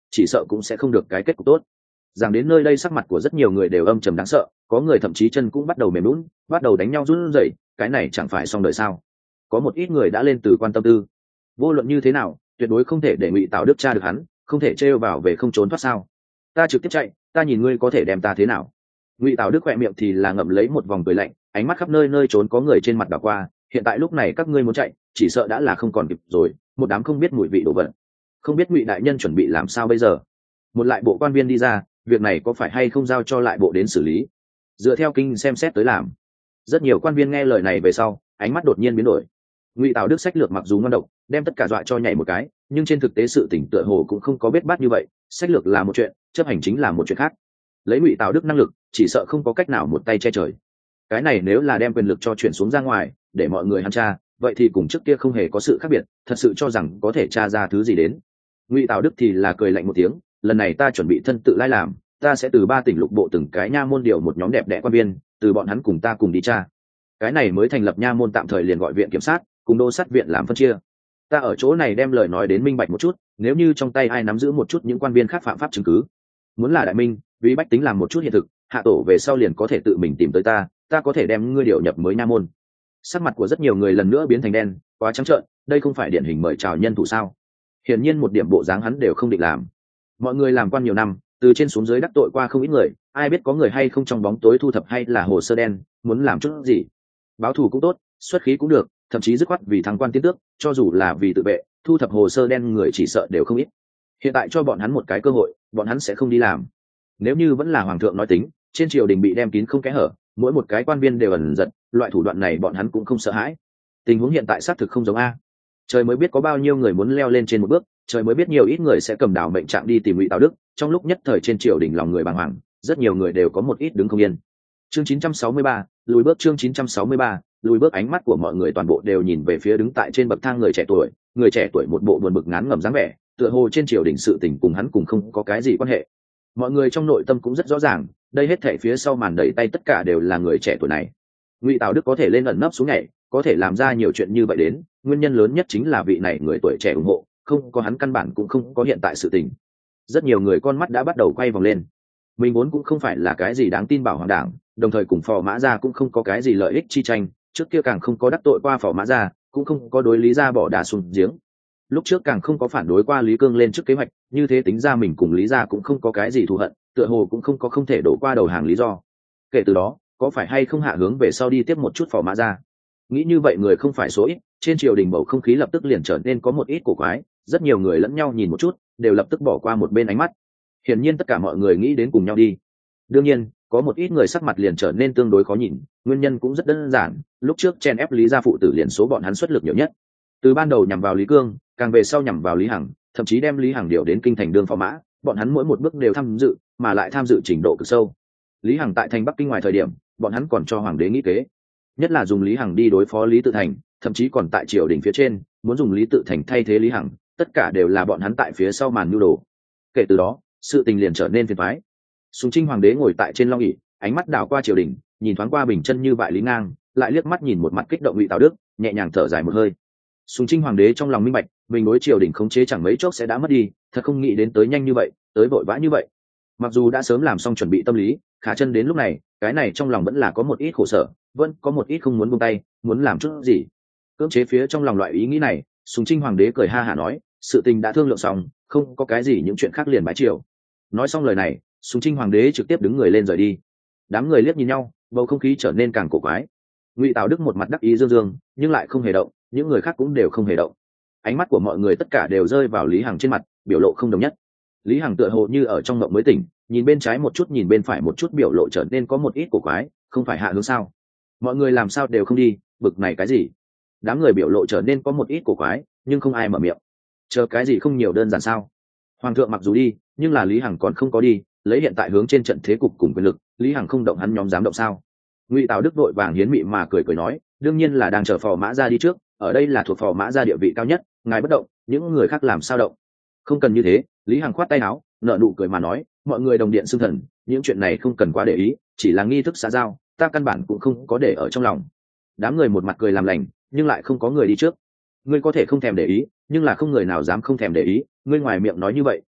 chỉ sợ cũng sẽ không được cái kết cục tốt. Rằng đến nơi đây sắc mặt của rất nhiều người đều âm trầm đáng sợ, có người thậm chí chân cũng bắt đầu mềm lún, bắt đầu đánh nhau run rẩy, cái này chẳng phải xong đời sao? Có một ít người đã lên từ quan tâm tư, vô luận như thế nào, tuyệt đối không thể để Ngụy Tào Đức tra được hắn, không thể trêu vào về không trốn thoát sao? Ta trực tiếp chạy, ta nhìn ngươi có thể đem ta thế nào? Ngụy Tào Đức khỏe miệng thì là ngậm lấy một vòng cười lạnh, ánh mắt khắp nơi nơi trốn có người trên mặt đảo qua, hiện tại lúc này các ngươi muốn chạy, chỉ sợ đã là không còn kịp rồi, một đám không biết mùi vị đồ vật. Không biết Ngụy đại nhân chuẩn bị làm sao bây giờ? Một lại bộ quan viên đi ra, việc này có phải hay không giao cho lại bộ đến xử lý, dựa theo kinh xem xét tới làm. Rất nhiều quan viên nghe lời này về sau, ánh mắt đột nhiên biến đổi. Ngụy Tào Đức sách lược mặc dù ngon độc, đem tất cả dọa cho nhảy một cái, nhưng trên thực tế sự tỉnh tựa hồ cũng không có bết bát như vậy. Sách lược là một chuyện, chấp hành chính là một chuyện khác. Lấy Ngụy Tào Đức năng lực, chỉ sợ không có cách nào một tay che trời. Cái này nếu là đem quyền lực cho chuyển xuống ra ngoài, để mọi người hắn tra, vậy thì cùng trước kia không hề có sự khác biệt, thật sự cho rằng có thể tra ra thứ gì đến. Ngụy Tào Đức thì là cười lạnh một tiếng, lần này ta chuẩn bị thân tự lai làm, ta sẽ từ ba tỉnh lục bộ từng cái nha môn điều một nhóm đẹp đẽ quan viên, từ bọn hắn cùng ta cùng đi tra. Cái này mới thành lập nha môn tạm thời liền gọi viện kiểm sát, cùng đô sát viện làm phân chia. Ta ở chỗ này đem lời nói đến minh bạch một chút, nếu như trong tay ai nắm giữ một chút những quan viên khác phạm pháp chứng cứ, muốn là đại minh, vì bách tính làm một chút hiện thực, hạ tổ về sau liền có thể tự mình tìm tới ta, ta có thể đem ngươi điều nhập mới nha môn. Sắc mặt của rất nhiều người lần nữa biến thành đen, quá trắng trợn, đây không phải điển hình mời chào nhân thủ sao? Hiển nhiên một điểm bộ dáng hắn đều không định làm. Mọi người làm quan nhiều năm, từ trên xuống dưới đắc tội qua không ít người, ai biết có người hay không trong bóng tối thu thập hay là hồ sơ đen, muốn làm chút gì, báo thù cũng tốt, xuất khí cũng được, thậm chí dứt khoát vì thăng quan tiến tước, cho dù là vì tự vệ, thu thập hồ sơ đen người chỉ sợ đều không ít. Hiện tại cho bọn hắn một cái cơ hội, bọn hắn sẽ không đi làm. Nếu như vẫn là hoàng thượng nói tính, trên triều đình bị đem kín không kẽ hở, mỗi một cái quan viên đều ẩn giật, loại thủ đoạn này bọn hắn cũng không sợ hãi. Tình huống hiện tại xác thực không giống a. Trời mới biết có bao nhiêu người muốn leo lên trên một bước, trời mới biết nhiều ít người sẽ cầm đảo mệnh trạng đi tìm Ngụy Tào Đức. Trong lúc nhất thời trên triều đình lòng người bàng hoàng, rất nhiều người đều có một ít đứng không yên. Chương chín trăm sáu mươi ba, lùi bước. Chương chín trăm sáu mươi ba, lùi bước. Ánh mắt của mọi người toàn bộ đều nhìn về phía đứng tại trên bậc thang người trẻ tuổi, người trẻ tuổi một bộ buồn bực ngán ngẩm dáng vẻ, tựa hồ trên triều đình sự tình cùng hắn cùng không có cái gì quan hệ. Mọi người trong nội tâm cũng rất rõ ràng, đây hết thảy phía sau màn đẩy tay tất cả đều là người trẻ tuổi này. Ngụy Tào Đức có thể lên ẩn nấp xuống nhảy, có thể làm ra nhiều chuyện như vậy đến, nguyên nhân lớn nhất chính là vị này người tuổi trẻ ủng hộ, không có hắn căn bản cũng không có hiện tại sự tình. Rất nhiều người con mắt đã bắt đầu quay vòng lên. Mình vốn cũng không phải là cái gì đáng tin bảo hoàng đảng, đồng thời cùng Phò Mã Gia cũng không có cái gì lợi ích chi tranh, trước kia càng không có đắc tội qua Phò Mã Gia, cũng không có đối Lý Gia bỏ đá xuống giếng. Lúc trước càng không có phản đối qua Lý Cương lên trước kế hoạch, như thế tính ra mình cùng Lý Gia cũng không có cái gì thù hận, tựa hồ cũng không có không thể đổ qua đầu hàng lý do. Kể từ đó, có phải hay không hạ hướng về sau đi tiếp một chút Phò Mã Gia? Nghĩ như vậy người không phải số ít, trên triều đình bầu không khí lập tức liền trở nên có một ít cổ quái, rất nhiều người lẫn nhau nhìn một chút, đều lập tức bỏ qua một bên ánh mắt. Hiển nhiên tất cả mọi người nghĩ đến cùng nhau đi. Đương nhiên, có một ít người sắc mặt liền trở nên tương đối khó nhìn, nguyên nhân cũng rất đơn giản, lúc trước chen ép Lý gia phụ tử liền số bọn hắn xuất lực nhiều nhất. Từ ban đầu nhằm vào Lý Cương, càng về sau nhằm vào Lý Hằng, thậm chí đem Lý Hằng điều đến kinh thành đương phò mã, bọn hắn mỗi một bước đều tham dự, mà lại tham dự trình độ cực sâu. Lý Hằng tại thành Bắc Kinh ngoài thời điểm, bọn hắn còn cho hoàng đế nghĩ kế, nhất là dùng Lý Hằng đi đối phó Lý Tự Thành, thậm chí còn tại triều đình phía trên, muốn dùng Lý Tự Thành thay thế Lý Hằng, tất cả đều là bọn hắn tại phía sau màn mưu đồ. Kể từ đó, sự tình liền trở nên phiền toái. Sùng Trinh hoàng đế ngồi tại trên long ỷ, ánh mắt đảo qua triều đình, nhìn thoáng qua bình chân như bại Lý Ngang, lại liếc mắt nhìn một mặt kích động Ngụy Tào Đức, nhẹ nhàng thở dài một hơi. Sùng Trinh hoàng đế trong lòng minh bạch, mình đối triều đình khống chế chẳng mấy chốc sẽ đã mất đi, thật không nghĩ đến tới nhanh như vậy, tới vội vã như vậy. Mặc dù đã sớm làm xong chuẩn bị tâm lý, khả chân đến lúc này, cái này trong lòng vẫn là có một ít khổ sở, vẫn có một ít không muốn buông tay, muốn làm chút gì. Cưỡng chế phía trong lòng loại ý nghĩ này, Sùng Trinh hoàng đế cười ha hả nói, sự tình đã thương lượng xong, không có cái gì những chuyện khác liền bái triều. Nói xong lời này, Sùng Trinh hoàng đế trực tiếp đứng người lên rời đi. Đám người liếc nhìn nhau, bầu không khí trở nên càng cổ quái. Ngụy Tào Đức một mặt đắc ý dương dương, nhưng lại không hề động, những người khác cũng đều không hề động. Ánh mắt của mọi người tất cả đều rơi vào Lý Hằng trên mặt, biểu lộ không đồng nhất. Lý Hằng tựa hồ như ở trong mộng mới tỉnh, nhìn bên trái một chút nhìn bên phải một chút, biểu lộ trở nên có một ít cổ quái, không phải hạ hướng sao? Mọi người làm sao đều không đi, bực này cái gì? Đám người biểu lộ trở nên có một ít cổ quái, nhưng không ai mở miệng. Chờ cái gì không nhiều đơn giản sao? Hoàng thượng mặc dù đi, nhưng là Lý Hằng còn không có đi, lấy hiện tại hướng trên trận thế cục cùng quyền lực, Lý Hằng không động hắn nhóm dám động sao? Ngụy Tào Đức vội vàng hiến mị mà cười cười nói, đương nhiên là đang chờ Phò Mã Gia đi trước, ở đây là thuộc Phò Mã Gia địa vị cao nhất, ngài bất động, những người khác làm sao động? Không cần như thế. Lý Hằng khoát tay áo, nở nụ cười mà nói, mọi người đồng điện xưng thần, những chuyện này không cần quá để ý, chỉ là nghi thức xã giao, ta căn bản cũng không có để ở trong lòng. Đám người một mặt cười làm lành, nhưng lại không có người đi trước. Ngươi có thể không thèm để ý, nhưng là không người nào dám không thèm để ý. Ngươi ngoài miệng nói như vậy,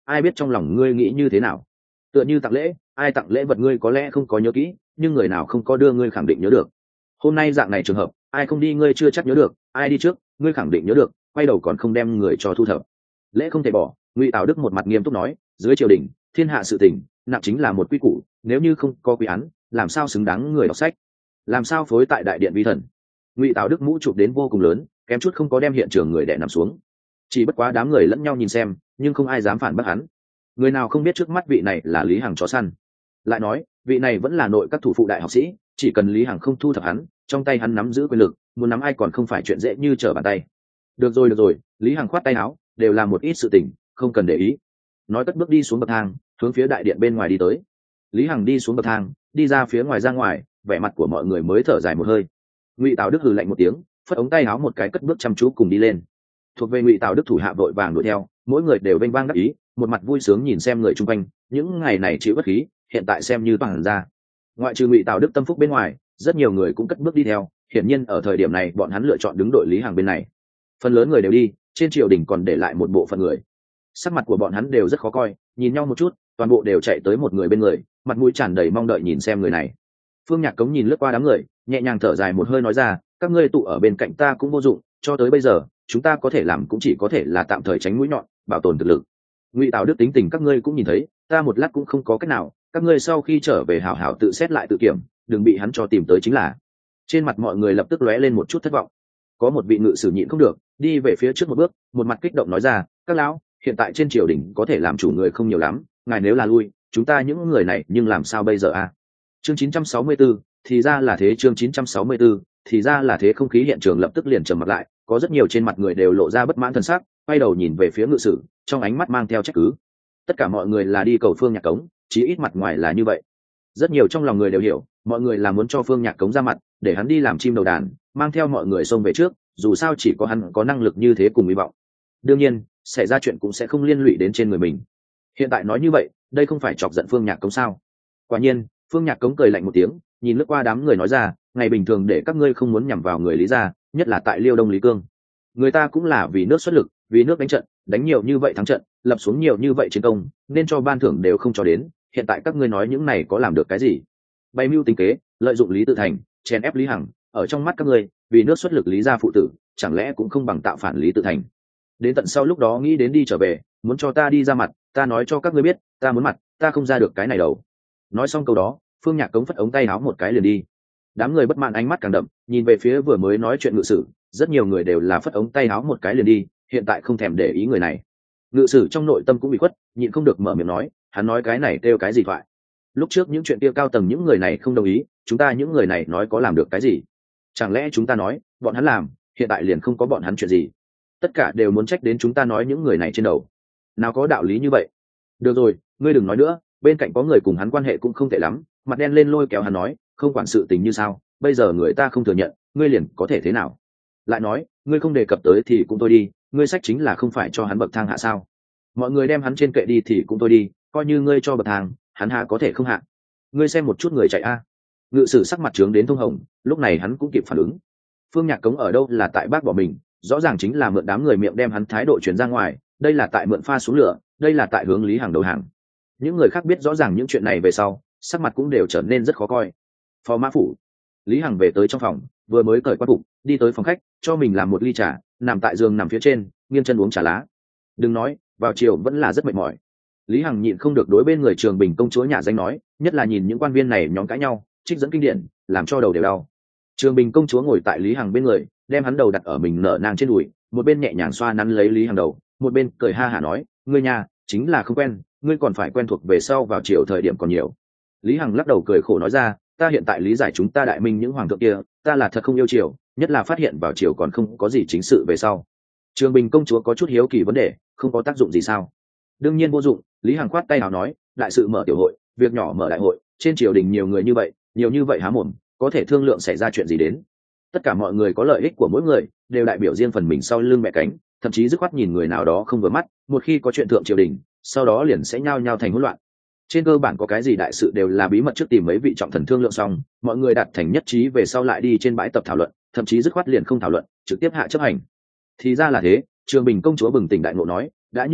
ai biết trong lòng ngươi nghĩ như thế nào. Tựa như tặng lễ, ai tặng lễ vật ngươi có lẽ không có nhớ kỹ, nhưng người nào không có đưa ngươi khẳng định nhớ được. Hôm nay dạng này trường hợp, ai không đi ngươi chưa chắc nhớ được, ai đi trước ngươi khẳng định nhớ được, quay đầu còn không đem người cho thu thập. Lễ không thể bỏ. Ngụy Tào Đức một mặt nghiêm túc nói, dưới triều đình thiên hạ sự tình nặng chính là một quy củ, nếu như không có quy án, làm sao xứng đáng người đọc sách, làm sao phối tại đại điện vi thần. Ngụy Tào Đức mũ chụp đến vô cùng lớn, kém chút không có đem hiện trường người đè nằm xuống. Chỉ bất quá đám người lẫn nhau nhìn xem, nhưng không ai dám phản bác hắn. Người nào không biết trước mắt vị này là Lý Hằng chó săn. Lại nói, vị này vẫn là nội các thủ phụ đại học sĩ, chỉ cần Lý Hằng không thu thập hắn, trong tay hắn nắm giữ quyền lực, muốn nắm ai còn không phải chuyện dễ như trở bàn tay. Được rồi được rồi, Lý Hằng khoát tay áo, đều là một ít sự tình, không cần để ý. Nói cất bước đi xuống bậc thang, hướng phía đại điện bên ngoài đi tới. Lý Hằng đi xuống bậc thang, đi ra phía ngoài ra ngoài, vẻ mặt của mọi người mới thở dài một hơi. Ngụy Tào Đức hừ lạnh một tiếng, phất ống tay áo một cái, cất bước chăm chú cùng đi lên. Thuộc về Ngụy Tào Đức thủ hạ vội vàng đuổi theo, mỗi người đều vênh vang đắc ý, một mặt vui sướng nhìn xem người chung quanh, những ngày này chịu bất khí, hiện tại xem như toàn ra. Ngoại trừ Ngụy Tào Đức tâm phúc bên ngoài, rất nhiều người cũng cất bước đi theo, hiển nhiên ở thời điểm này bọn hắn lựa chọn đứng đội Lý Hằng bên này. Phần lớn người đều đi, trên triều đình còn để lại một bộ phận người. Sắc mặt của bọn hắn đều rất khó coi, nhìn nhau một chút, toàn bộ đều chạy tới một người bên người, mặt mũi tràn đầy mong đợi nhìn xem người này. Phương Nhạc Cống nhìn lướt qua đám người, nhẹ nhàng thở dài một hơi nói ra, các ngươi tụ ở bên cạnh ta cũng vô dụng, cho tới bây giờ chúng ta có thể làm cũng chỉ có thể là tạm thời tránh mũi nhọn, bảo tồn thực lực. Ngụy Tào Đức tính tình các ngươi cũng nhìn thấy, ta một lát cũng không có cách nào, các ngươi sau khi trở về hảo hảo tự xét lại tự kiểm, đừng bị hắn cho tìm tới chính là. Trên mặt mọi người lập tức lóe lên một chút thất vọng. Có một vị ngự sử nhịn không được, đi về phía trước một bước, một mặt kích động nói ra, các lão, hiện tại trên triều đình có thể làm chủ người không nhiều lắm, ngài nếu là lui, chúng ta những người này nhưng làm sao bây giờ a? Chương chín trăm sáu mươi tư, thì ra là thế. Chương chín trăm sáu mươi tư, thì ra là thế. Không khí hiện trường lập tức liền trầm mặc lại, có rất nhiều trên mặt người đều lộ ra bất mãn thần sắc, quay đầu nhìn về phía ngự sử, trong ánh mắt mang theo trách cứ. Tất cả mọi người là đi cầu Phương Nhạc Cống, chí ít mặt ngoài là như vậy. Rất nhiều trong lòng người đều hiểu, mọi người là muốn cho Phương Nhạc Cống ra mặt, để hắn đi làm chim đầu đàn, mang theo mọi người xông về trước, dù sao chỉ có hắn có năng lực như thế cùng hy vọng. Đương nhiên, xảy ra chuyện cũng sẽ không liên lụy đến trên người mình. Hiện tại nói như vậy, đây không phải chọc giận Phương Nhạc Cống sao? Quả nhiên, Phương Nhạc Cống cười lạnh một tiếng, nhìn lướt qua đám người nói ra, ngày bình thường để các ngươi không muốn nhằm vào người Lý gia, nhất là tại Liêu Đông Lý Cương. Người ta cũng là vì nước xuất lực, vì nước đánh trận, đánh nhiều như vậy thắng trận, lập xuống nhiều như vậy chiến công, nên cho ban thưởng đều không cho đến, hiện tại các ngươi nói những này có làm được cái gì? Bày mưu tính kế, lợi dụng Lý Tự Thành, chèn ép Lý Hằng, ở trong mắt các ngươi, vì nước xuất lực Lý gia phụ tử, chẳng lẽ cũng không bằng tạo phản Lý Tự Thành? Đến tận sau lúc đó nghĩ đến đi trở về, muốn cho ta đi ra mặt, ta nói cho các ngươi biết, ta muốn mặt, ta không ra được cái này đâu. Nói xong câu đó, Phương Nhạc Cống phất ống tay áo một cái liền đi. Đám người bất mãn ánh mắt càng đậm, nhìn về phía vừa mới nói chuyện ngự sử, rất nhiều người đều là phất ống tay áo một cái liền đi, hiện tại không thèm để ý người này. Ngự sử trong nội tâm cũng bị khuất, nhịn không được mở miệng nói, hắn nói cái này kêu cái gì thoại? Lúc trước những chuyện kia cao tầng những người này không đồng ý, chúng ta những người này nói có làm được cái gì? Chẳng lẽ chúng ta nói, bọn hắn làm, hiện tại liền không có bọn hắn chuyện gì? Tất cả đều muốn trách đến chúng ta nói những người này trên đầu. Nào có đạo lý như vậy? Được rồi, ngươi đừng nói nữa, bên cạnh có người cùng hắn quan hệ cũng không tệ lắm, mặt đen lên lôi kéo hắn nói, không quản sự tình như sao, bây giờ người ta không thừa nhận, ngươi liền có thể thế nào? Lại nói, ngươi không đề cập tới thì cũng thôi đi, ngươi sách chính là không phải cho hắn bậc thang hạ sao? Mọi người đem hắn trên kệ đi thì cũng thôi đi, coi như ngươi cho bậc thang, hắn hạ có thể không hạ. Ngươi xem một chút người chạy a. Ngự sử sắc mặt trướng đến thông hồng, lúc này hắn cũng kịp phản ứng. Phương Nhạc Cống ở đâu là tại bác bỏ mình, rõ ràng chính là mượn đám người miệng đem hắn thái độ truyền ra ngoài, đây là tại mượn pha xuống lửa, đây là tại hướng Lý Hằng đầu hàng. Những người khác biết rõ ràng những chuyện này về sau, sắc mặt cũng đều trở nên rất khó coi. Phó mã phủ, Lý Hằng về tới trong phòng, vừa mới cởi quan phục, đi tới phòng khách, cho mình làm một ly trà, nằm tại giường nằm phía trên, nghiêng chân uống trà lá. Đừng nói, vào chiều vẫn là rất mệt mỏi. Lý Hằng nhịn không được đối bên người Trường Bình công chúa nhà danh nói, nhất là nhìn những quan viên này nhóm cãi nhau, trích dẫn kinh điển, làm cho đầu đều đau. Trường Bình công chúa ngồi tại Lý Hằng bên người, đem hắn đầu đặt ở mình nở nang trên đùi, một bên nhẹ nhàng xoa nắn lấy Lý Hằng đầu, một bên cười ha hả nói, ngươi nhà chính là không quen, ngươi còn phải quen thuộc về sau vào chiều thời điểm còn nhiều. Lý Hằng lắc đầu cười khổ nói ra, ta hiện tại lý giải chúng ta đại minh những hoàng thượng kia, ta là thật không yêu chiều, nhất là phát hiện vào chiều còn không có gì chính sự về sau. Trường Bình công chúa có chút hiếu kỳ vấn đề, không có tác dụng gì sao? Đương nhiên vô dụng. Lý Hằng khoát tay nào nói, đại sự mở tiểu hội, việc nhỏ mở đại hội, trên triều đình nhiều người như vậy, nhiều như vậy há mồm, có thể thương lượng xảy ra chuyện gì đến. Tất cả mọi người có lợi ích của mỗi người, đều đại biểu riêng phần mình sau lưng mẹ cánh, thậm chí dứt khoát nhìn người nào đó không vừa mắt, một khi có chuyện thượng triều đình, sau đó liền sẽ nhao nhao thành hỗn loạn. Trên cơ bản có cái gì đại sự đều là bí mật trước tìm mấy vị trọng thần thương lượng xong, mọi người đạt thành nhất trí về sau lại đi trên bãi tập thảo luận, thậm chí dứt khoát liền không thảo luận, trực tiếp hạ chấp hành. Thì ra là thế. Trường Bình công chúa bừng tỉnh đại ngộ nói, đã như vậy,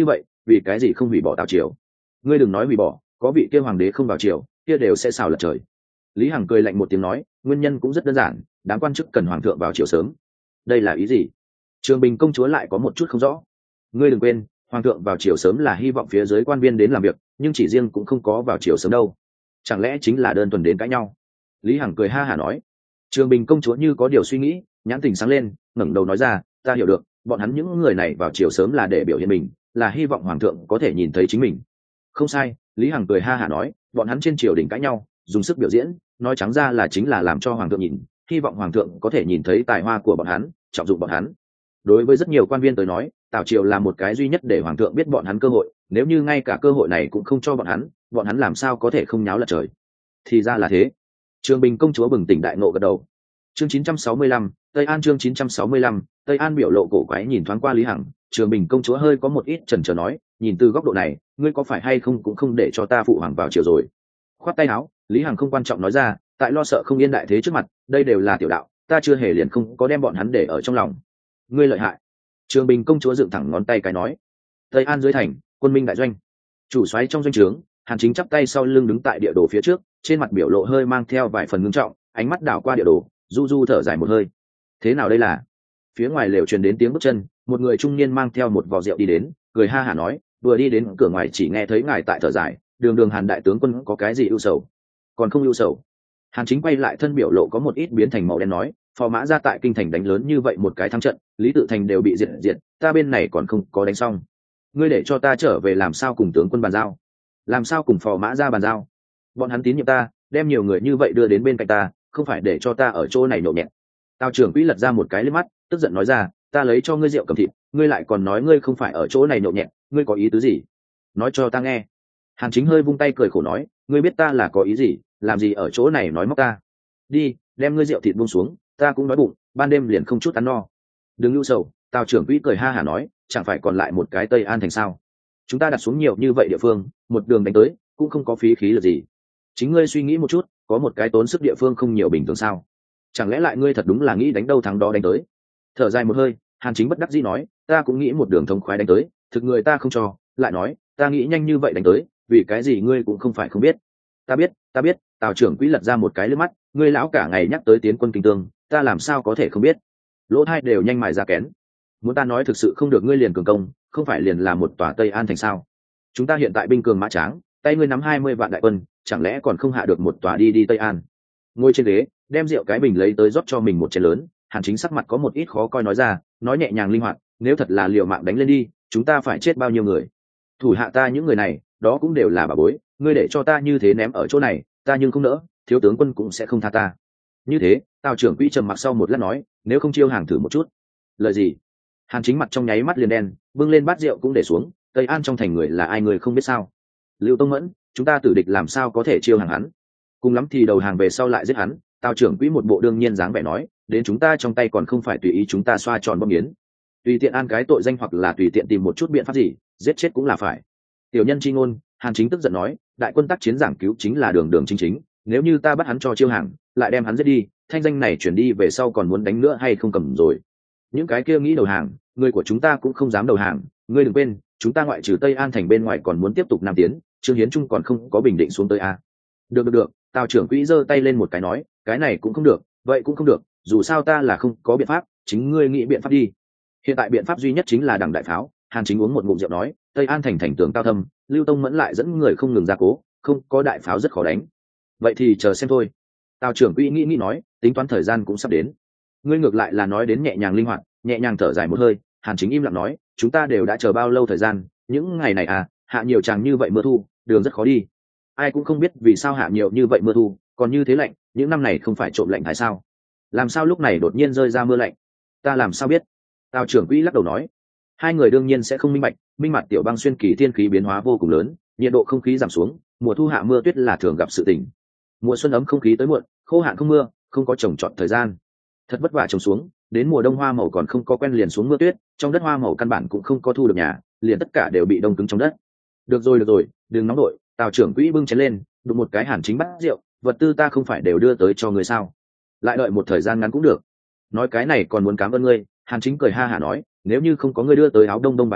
vì cái gì không hủy bỏ tào triều? Ngươi đừng nói hủy bỏ, có vị kia hoàng đế không vào triều, kia đều sẽ xào lật trời. Lý Hằng cười lạnh một tiếng nói, nguyên nhân cũng rất đơn giản, đám quan chức cần hoàng thượng vào triều sớm. Đây là ý gì? Trường Bình công chúa lại có một chút không rõ. Ngươi đừng quên, hoàng thượng vào triều sớm là hy vọng phía dưới quan viên đến làm việc, nhưng chỉ riêng cũng không có vào triều sớm đâu. Chẳng lẽ chính là đơn thuần đến cãi nhau? Lý Hằng cười ha hả nói. Trường Bình công chúa như có điều suy nghĩ, nhãn tình sáng lên, ngẩng đầu nói ra, ta hiểu được, bọn hắn những người này vào triều sớm là để biểu hiện mình, là hy vọng hoàng thượng có thể nhìn thấy chính mình. Không sai, Lý Hằng cười ha hả nói, bọn hắn trên triều đình cãi nhau, dùng sức biểu diễn, nói trắng ra là chính là làm cho hoàng thượng nhìn, hy vọng hoàng thượng có thể nhìn thấy tài hoa của bọn hắn, trọng dụng bọn hắn. Đối với rất nhiều quan viên tới nói, tào triều là một cái duy nhất để hoàng thượng biết bọn hắn cơ hội, nếu như ngay cả cơ hội này cũng không cho bọn hắn, bọn hắn làm sao có thể không nháo lật trời. Thì ra là thế. Trường Bình công chúa bừng tỉnh đại ngộ gật đầu. Chương chín trăm sáu mươi lăm, Tây An chương chín trăm sáu mươi lăm, Tây An biểu lộ cổ quái nhìn thoáng qua Lý Hằng, Trường Bình công chúa hơi có một ít chần chờ nói, nhìn từ góc độ này, ngươi có phải hay không cũng không để cho ta phụ hoàng vào triều rồi. Khoát tay áo, Lý Hằng không quan trọng nói ra, tại lo sợ không yên đại thế trước mặt, đây đều là tiểu đạo, ta chưa hề liền không có đem bọn hắn để ở trong lòng. Ngươi lợi hại. Trường Bình công chúa dựng thẳng ngón tay cái nói. Tây An dưới thành, quân minh đại doanh. Chủ soái trong doanh trướng, Hàn Chính chắp tay sau lưng đứng tại địa đồ phía trước, trên mặt biểu lộ hơi mang theo vài phần ngưng trọng, ánh mắt đảo qua địa đồ, du du thở dài một hơi. Thế nào đây là? Phía ngoài lều truyền đến tiếng bước chân, một người trung niên mang theo một vò rượu đi đến, cười ha hả nói, vừa đi đến cửa ngoài chỉ nghe thấy ngài tại thở dài, đường đường Hàn đại tướng quân có cái gì ưu sầu? Còn không ưu sầu. Hàn Chính quay lại thân biểu lộ có một ít biến thành màu đen nói, phò mã ra tại kinh thành đánh lớn như vậy một cái thắng trận, Lý Tự Thành đều bị diệt diệt, ta bên này còn không có đánh xong. Ngươi để cho ta trở về làm sao cùng tướng quân bàn giao? Làm sao cùng phò mã ra bàn giao? Bọn hắn tín nhiệm ta, đem nhiều người như vậy đưa đến bên cạnh ta, không phải để cho ta ở chỗ này nhộn nhẹt. Tào trưởng quỹ lật ra một cái liếc mắt, tức giận nói ra, ta lấy cho ngươi rượu cầm thịt, ngươi lại còn nói ngươi không phải ở chỗ này nhộn nhẹt, ngươi có ý tứ gì? Nói cho ta nghe. Hàn Chính hơi vung tay cười khổ nói, ngươi biết ta là có ý gì, làm gì ở chỗ này nói móc ta? Đi, đem ngươi rượu thịt buông xuống, ta cũng đói bụng, ban đêm liền không chút ăn no. Đừng lưu sầu. Tào trưởng quỹ cười ha hả nói, chẳng phải còn lại một cái Tây An thành sao? Chúng ta đặt xuống nhiều như vậy địa phương, một đường đánh tới, cũng không có phí khí là gì. Chính ngươi suy nghĩ một chút, có một cái tốn sức địa phương không nhiều bình thường sao? Chẳng lẽ lại ngươi thật đúng là nghĩ đánh đâu thắng đó đánh tới? Thở dài một hơi, Hàn Chính bất đắc dĩ nói, ta cũng nghĩ một đường thông khoái đánh tới, thực người ta không cho, lại nói, ta nghĩ nhanh như vậy đánh tới, vì cái gì ngươi cũng không phải không biết. Ta biết, ta biết. Tào trưởng quỹ lật ra một cái lướt mắt, ngươi lão cả ngày nhắc tới tiến quân kinh tương, ta làm sao có thể không biết? Lỗ hai đều nhanh mài ra kén. Muốn ta nói thực sự không được ngươi liền cường công, không phải liền là một tòa Tây An thành sao? Chúng ta hiện tại binh cường mã tráng, tay ngươi nắm hai mươi vạn đại quân, chẳng lẽ còn không hạ được một tòa đi đi Tây An? Ngồi trên ghế, đem rượu cái bình lấy tới rót cho mình một chén lớn, Hàn Chính sắc mặt có một ít khó coi nói ra, nói nhẹ nhàng linh hoạt, nếu thật là liều mạng đánh lên đi, chúng ta phải chết bao nhiêu người? Thủ hạ ta những người này, đó cũng đều là bà bối, ngươi để cho ta như thế ném ở chỗ này, ta nhưng không nỡ, thiếu tướng quân cũng sẽ không tha ta. Như thế, Tào trưởng quỹ trầm mặc sau một lát nói, nếu không chiêu hàng thử một chút. Lời gì? Hàn Chính mặt trong nháy mắt liền đen, bưng lên bát rượu cũng để xuống, Tây An trong thành người là ai người không biết sao? Lưu Tông Mẫn, chúng ta tử địch làm sao có thể chiêu hàng hắn? Cùng lắm thì đầu hàng về sau lại giết hắn. Tào trưởng quỹ một bộ đương nhiên dáng vẻ nói, đến chúng ta trong tay còn không phải tùy ý chúng ta xoa tròn bom yến, tùy tiện an cái tội danh hoặc là tùy tiện tìm một chút biện pháp gì, giết chết cũng là phải. Tiểu nhân chi ngôn. Hàn Chính tức giận nói, đại quân tác chiến giảng cứu chính là đường đường chính chính, nếu như ta bắt hắn cho chiêu hàng, lại đem hắn giết đi, thanh danh này chuyển đi về sau còn muốn đánh nữa hay không cầm rồi. Những cái kia nghĩ đầu hàng, người của chúng ta cũng không dám đầu hàng, ngươi đừng quên, chúng ta ngoại trừ Tây An thành bên ngoài còn muốn tiếp tục nam tiến, Trương Hiến Trung còn không có bình định xuống tới a. Được được được. Tào trưởng quỹ giơ tay lên một cái nói, cái này cũng không được, vậy cũng không được, dù sao ta là không có biện pháp, chính ngươi nghĩ biện pháp đi. Hiện tại biện pháp duy nhất chính là đằng đại pháo. Hàn Chính uống một ngụm rượu nói, Tây An thành thành tường cao thâm, Lưu Tông Mẫn lại dẫn người không ngừng ra cố, không có đại pháo rất khó đánh. Vậy thì chờ xem thôi. Tào trưởng quỹ nghĩ nghĩ nói, tính toán thời gian cũng sắp đến. Ngươi ngược lại là nói đến nhẹ nhàng linh hoạt, nhẹ nhàng thở dài một hơi. Hàn Chính im lặng nói, chúng ta đều đã chờ bao lâu thời gian, những ngày này à, hạ nhiều tràng như vậy mưa thu, đường rất khó đi. Ai cũng không biết vì sao hạ nhiều như vậy mưa thu, còn như thế lạnh, những năm này không phải trộm lạnh hay sao? Làm sao lúc này đột nhiên rơi ra mưa lạnh? Ta làm sao biết? Tào trưởng quỹ lắc đầu nói, hai người đương nhiên sẽ không minh bạch, minh mặt tiểu băng xuyên kỳ thiên khí biến hóa vô cùng lớn, nhiệt độ không khí giảm xuống, mùa thu hạ mưa tuyết là thường gặp sự tình. Mùa xuân ấm không khí tới muộn, khô hạn không mưa, không có trồng trọt thời gian. Thật vất vả trồng xuống, đến mùa đông hoa màu còn không có quen liền xuống mưa tuyết, trong đất hoa màu căn bản cũng không có thu được nhà, liền tất cả đều bị đông cứng trong đất. Được rồi được rồi, đừng nóng đội. Tào trưởng quỹ bưng chén lên, đụng một cái Hàn Chính bắt rượu, vật tư ta không phải đều đưa tới cho người sao? Lại đợi một thời gian ngắn cũng được. Nói cái này còn muốn cảm ơn ngươi. Hàn Chính cười ha hả nói, nếu như không có ngươi đưa tới áo đông đông bại phục,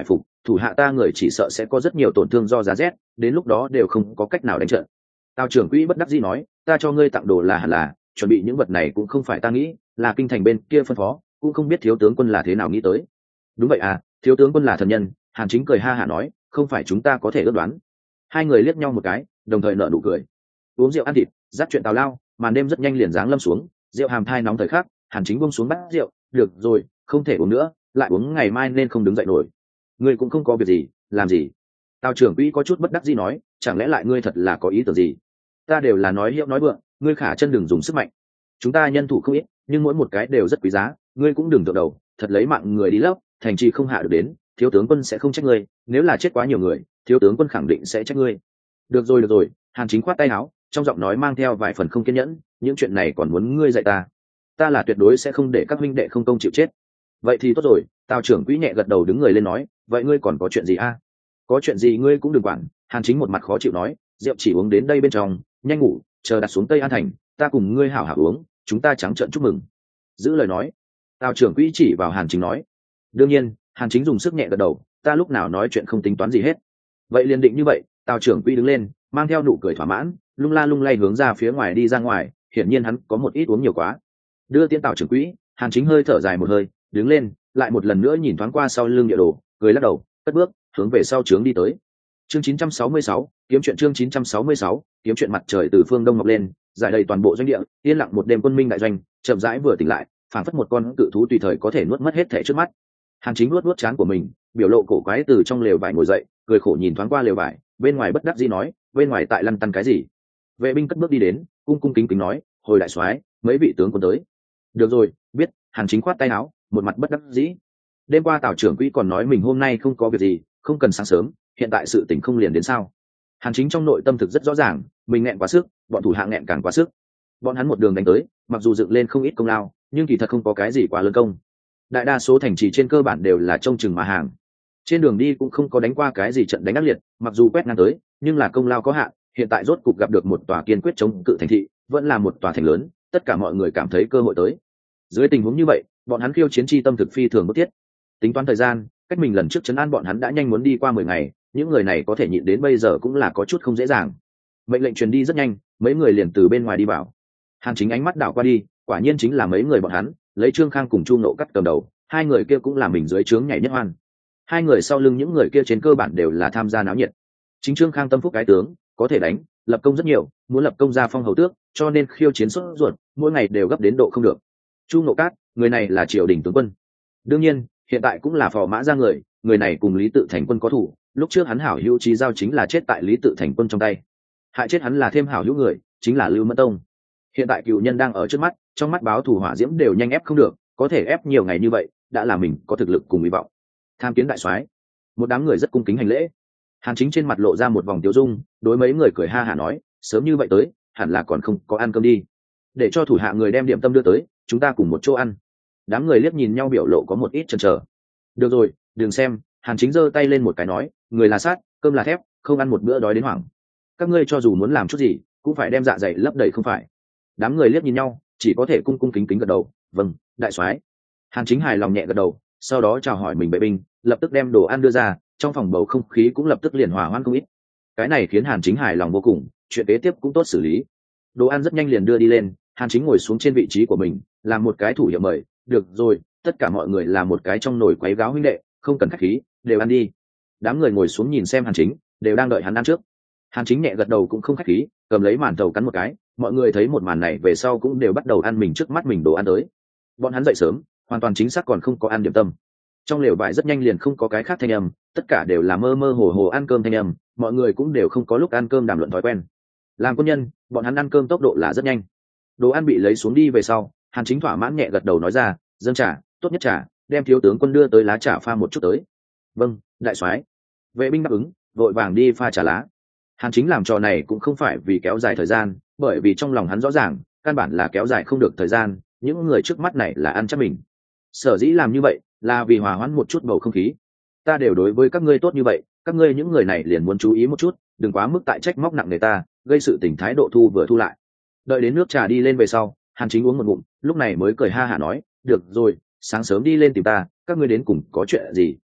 thủ hạ ta người chỉ sợ sẽ có rất nhiều tổn thương do giá rét, đến lúc đó đều không có cách nào đánh trận. Tào trưởng quỹ bất đắc dĩ nói, ta cho ngươi tặng đồ là hẳn là, chuẩn bị những vật này cũng không phải ta nghĩ, là kinh thành bên kia phân phó, cũng không biết thiếu tướng quân là thế nào nghĩ tới. Đúng vậy à, thiếu tướng quân là thần nhân. Hàn Chính cười ha hả nói, không phải chúng ta có thể ước đoán. Hai người liếc nhau một cái, đồng thời nở nụ cười. Uống rượu ăn thịt, dắt chuyện tào lao, màn đêm rất nhanh liền giáng lâm xuống, rượu hàm thai nóng thời khắc, Hàn Chính buông xuống bát rượu, được rồi, không thể uống nữa, lại uống ngày mai nên không đứng dậy nổi. Ngươi cũng không có việc gì, làm gì? Tào trưởng quỹ có chút bất đắc dĩ nói, chẳng lẽ lại ngươi thật là có ý tưởng gì? Ta đều là nói hiệu nói vượng, ngươi khả chân đừng dùng sức mạnh. Chúng ta nhân thủ không ít, nhưng mỗi một cái đều rất quý giá, ngươi cũng đừng tự đầu, thật lấy mạng người đi lấp, thành trì không hạ được đến, thiếu tướng quân sẽ không trách ngươi, nếu là chết quá nhiều người, thiếu tướng quân khẳng định sẽ trách ngươi. Được rồi được rồi, Hàn Chính khoát tay áo, trong giọng nói mang theo vài phần không kiên nhẫn, những chuyện này còn muốn ngươi dạy ta? Ta là tuyệt đối sẽ không để các huynh đệ không công chịu chết. Vậy thì tốt rồi. Tào trưởng quỹ nhẹ gật đầu đứng người lên nói, vậy ngươi còn có chuyện gì a? Có chuyện gì ngươi cũng đừng quản. Hàn Chính một mặt khó chịu nói, rượu chỉ uống đến đây bên trong, nhanh ngủ, chờ đặt xuống Tây An thành, ta cùng ngươi hảo hảo uống, chúng ta trắng trợn chúc mừng. Giữ lời nói. Tào trưởng quỹ chỉ vào Hàn Chính nói. Đương nhiên. Hàn Chính dùng sức nhẹ gật đầu, ta lúc nào nói chuyện không tính toán gì hết. Vậy liền định như vậy. Tào trưởng quỹ đứng lên, mang theo nụ cười thỏa mãn, lung la lung lay hướng ra phía ngoài đi ra ngoài, hiển nhiên hắn có một ít uống nhiều quá. Đưa tiễn Tào trưởng quỹ, Hàn Chính hơi thở dài một hơi, đứng lên, lại một lần nữa nhìn thoáng qua sau lưng địa đồ, cười lắc đầu, cất bước hướng về sau trướng đi tới. Chương chín trăm sáu mươi sáu, kiếm chuyện chương chín trăm sáu mươi sáu, kiếm chuyện. Mặt trời từ phương đông mọc lên, rải đầy toàn bộ doanh địa, yên lặng một đêm quân minh đại doanh, chậm rãi vừa tỉnh lại, phảng phất một con cự thú tùy thời có thể nuốt mất hết thể trước mắt. Hàn Chính nuốt nuốt trán của mình, biểu lộ cổ quái từ trong lều vải ngồi dậy, cười khổ nhìn thoáng qua lều vải, bên ngoài bất đắc dĩ nói, bên ngoài tại lăn tăn cái gì? Vệ binh cất bước đi đến, cung cung kính kính nói, hồi đại soái, mấy vị tướng quân tới. Được rồi, biết. Hàn Chính khoát tay áo, một mặt bất đắc dĩ. Đêm qua Tào trưởng quỹ còn nói mình hôm nay không có việc gì, không cần sáng sớm, hiện tại sự tình không liền đến sao? Hàn Chính trong nội tâm thực rất rõ ràng, mình nghẹn quá sức, bọn thủ hạ nghẹn càng quá sức. Bọn hắn một đường đánh tới, mặc dù dựng lên không ít công lao, nhưng kỳ thật không có cái gì quá lớn công. Đại đa số thành trì trên cơ bản đều là trông chừng mà hàng. Trên đường đi cũng không có đánh qua cái gì trận đánh ác liệt, mặc dù quét ngang tới, nhưng là công lao có hạn. Hiện tại rốt cục gặp được một tòa kiên quyết chống cự thành thị, vẫn là một tòa thành lớn, tất cả mọi người cảm thấy cơ hội tới. Dưới tình huống như vậy, bọn hắn khiêu chiến chi tâm thực phi thường bất thiết. Tính toán thời gian, cách mình lần trước trấn an bọn hắn đã nhanh muốn đi qua mười ngày, những người này có thể nhịn đến bây giờ cũng là có chút không dễ dàng. Mệnh lệnh truyền đi rất nhanh, mấy người liền từ bên ngoài đi vào. Hàn Chính ánh mắt đảo qua đi, quả nhiên chính là mấy người bọn hắn, lấy Trương Khang cùng Chu Nộ cắt cầm đầu, hai người kia cũng là mình dưới trướng nhảy nhất hoan. Hai người sau lưng những người kia trên cơ bản đều là tham gia náo nhiệt. Chính Trương Khang tâm phúc cái tướng, có thể đánh, lập công rất nhiều, muốn lập công ra phong hầu tước, cho nên khiêu chiến sốt ruột, mỗi ngày đều gấp đến độ không được. Chu Nộ Cát, người này là triều đình tướng quân, đương nhiên hiện tại cũng là phò mã ra người, người này cùng Lý Tự Thành quân có thủ, lúc trước hắn hảo hữu Chí Giao chính là chết tại Lý Tự Thành quân trong tay, hại chết hắn là thêm hảo hữu người, chính là Lưu Mẫn Tông. Hiện tại cựu nhân đang ở trước mắt, trong mắt báo thù hỏa diễm đều nhanh ép không được, có thể ép nhiều ngày như vậy, đã là mình có thực lực cùng hy vọng. Tham kiến đại soái. Một đám người rất cung kính hành lễ. Hàn Chính trên mặt lộ ra một vòng tiêu dung, đối mấy người cười ha hả nói, sớm như vậy tới, hẳn là còn không có ăn cơm đi, để cho thủ hạ người đem điểm tâm đưa tới, chúng ta cùng một chỗ ăn. Đám người liếc nhìn nhau biểu lộ có một ít chần chờ. Được rồi, đừng xem. Hàn Chính giơ tay lên một cái nói, người là sát, cơm là thép, không ăn một bữa đói đến hoảng. Các ngươi cho dù muốn làm chút gì, cũng phải đem dạ dày lấp đầy không phải? Đám người liếc nhìn nhau, chỉ có thể cung cung kính kính gật đầu, vâng, đại soái. Hàn Chính hài lòng nhẹ gật đầu, sau đó chào hỏi mình vệ binh, lập tức đem đồ ăn đưa ra, trong phòng bầu không khí cũng lập tức liền hòa hoãn không ít. Cái này khiến Hàn Chính hài lòng vô cùng, chuyện kế tiếp cũng tốt xử lý. Đồ ăn rất nhanh liền đưa đi lên, Hàn Chính ngồi xuống trên vị trí của mình, làm một cái thủ hiệu mời, được rồi, tất cả mọi người làm một cái trong nồi quấy gáo huynh đệ, không cần khách khí, đều ăn đi. Đám người ngồi xuống nhìn xem Hàn Chính, đều đang đợi hắn ăn trước. Hàn Chính nhẹ gật đầu cũng không khách khí, cầm lấy màn thầu cắn một cái, mọi người thấy một màn này về sau cũng đều bắt đầu ăn mình trước mắt mình đồ ăn tới. Bọn hắn dậy sớm, hoàn toàn chính xác còn không có ăn điểm tâm. Trong lều vải rất nhanh liền không có cái khác thanh âm, tất cả đều là mơ mơ hồ hồ ăn cơm thanh âm, mọi người cũng đều không có lúc ăn cơm đàm luận thói quen. Làm quân nhân, bọn hắn ăn cơm tốc độ là rất nhanh. Đồ ăn bị lấy xuống đi về sau, Hàn Chính thỏa mãn nhẹ gật đầu nói ra, dâng trà, tốt nhất trà, đem thiếu tướng quân đưa tới lá trà pha một chút tới. Vâng, đại soái. Vệ binh đáp ứng, vội vàng đi pha trà lá. Hàn Chính làm trò này cũng không phải vì kéo dài thời gian, bởi vì trong lòng hắn rõ ràng, căn bản là kéo dài không được thời gian, những người trước mắt này là ăn chắc mình. Sở dĩ làm như vậy, là vì hòa hoãn một chút bầu không khí. Ta đều đối với các ngươi tốt như vậy, các ngươi những người này liền muốn chú ý một chút, đừng quá mức tại trách móc nặng người ta, gây sự tình thái độ thu vừa thu lại. Đợi đến nước trà đi lên về sau, Hàn Chính uống một ngụm, lúc này mới cười ha hả nói, được rồi, sáng sớm đi lên tìm ta, các ngươi đến cùng có chuyện gì?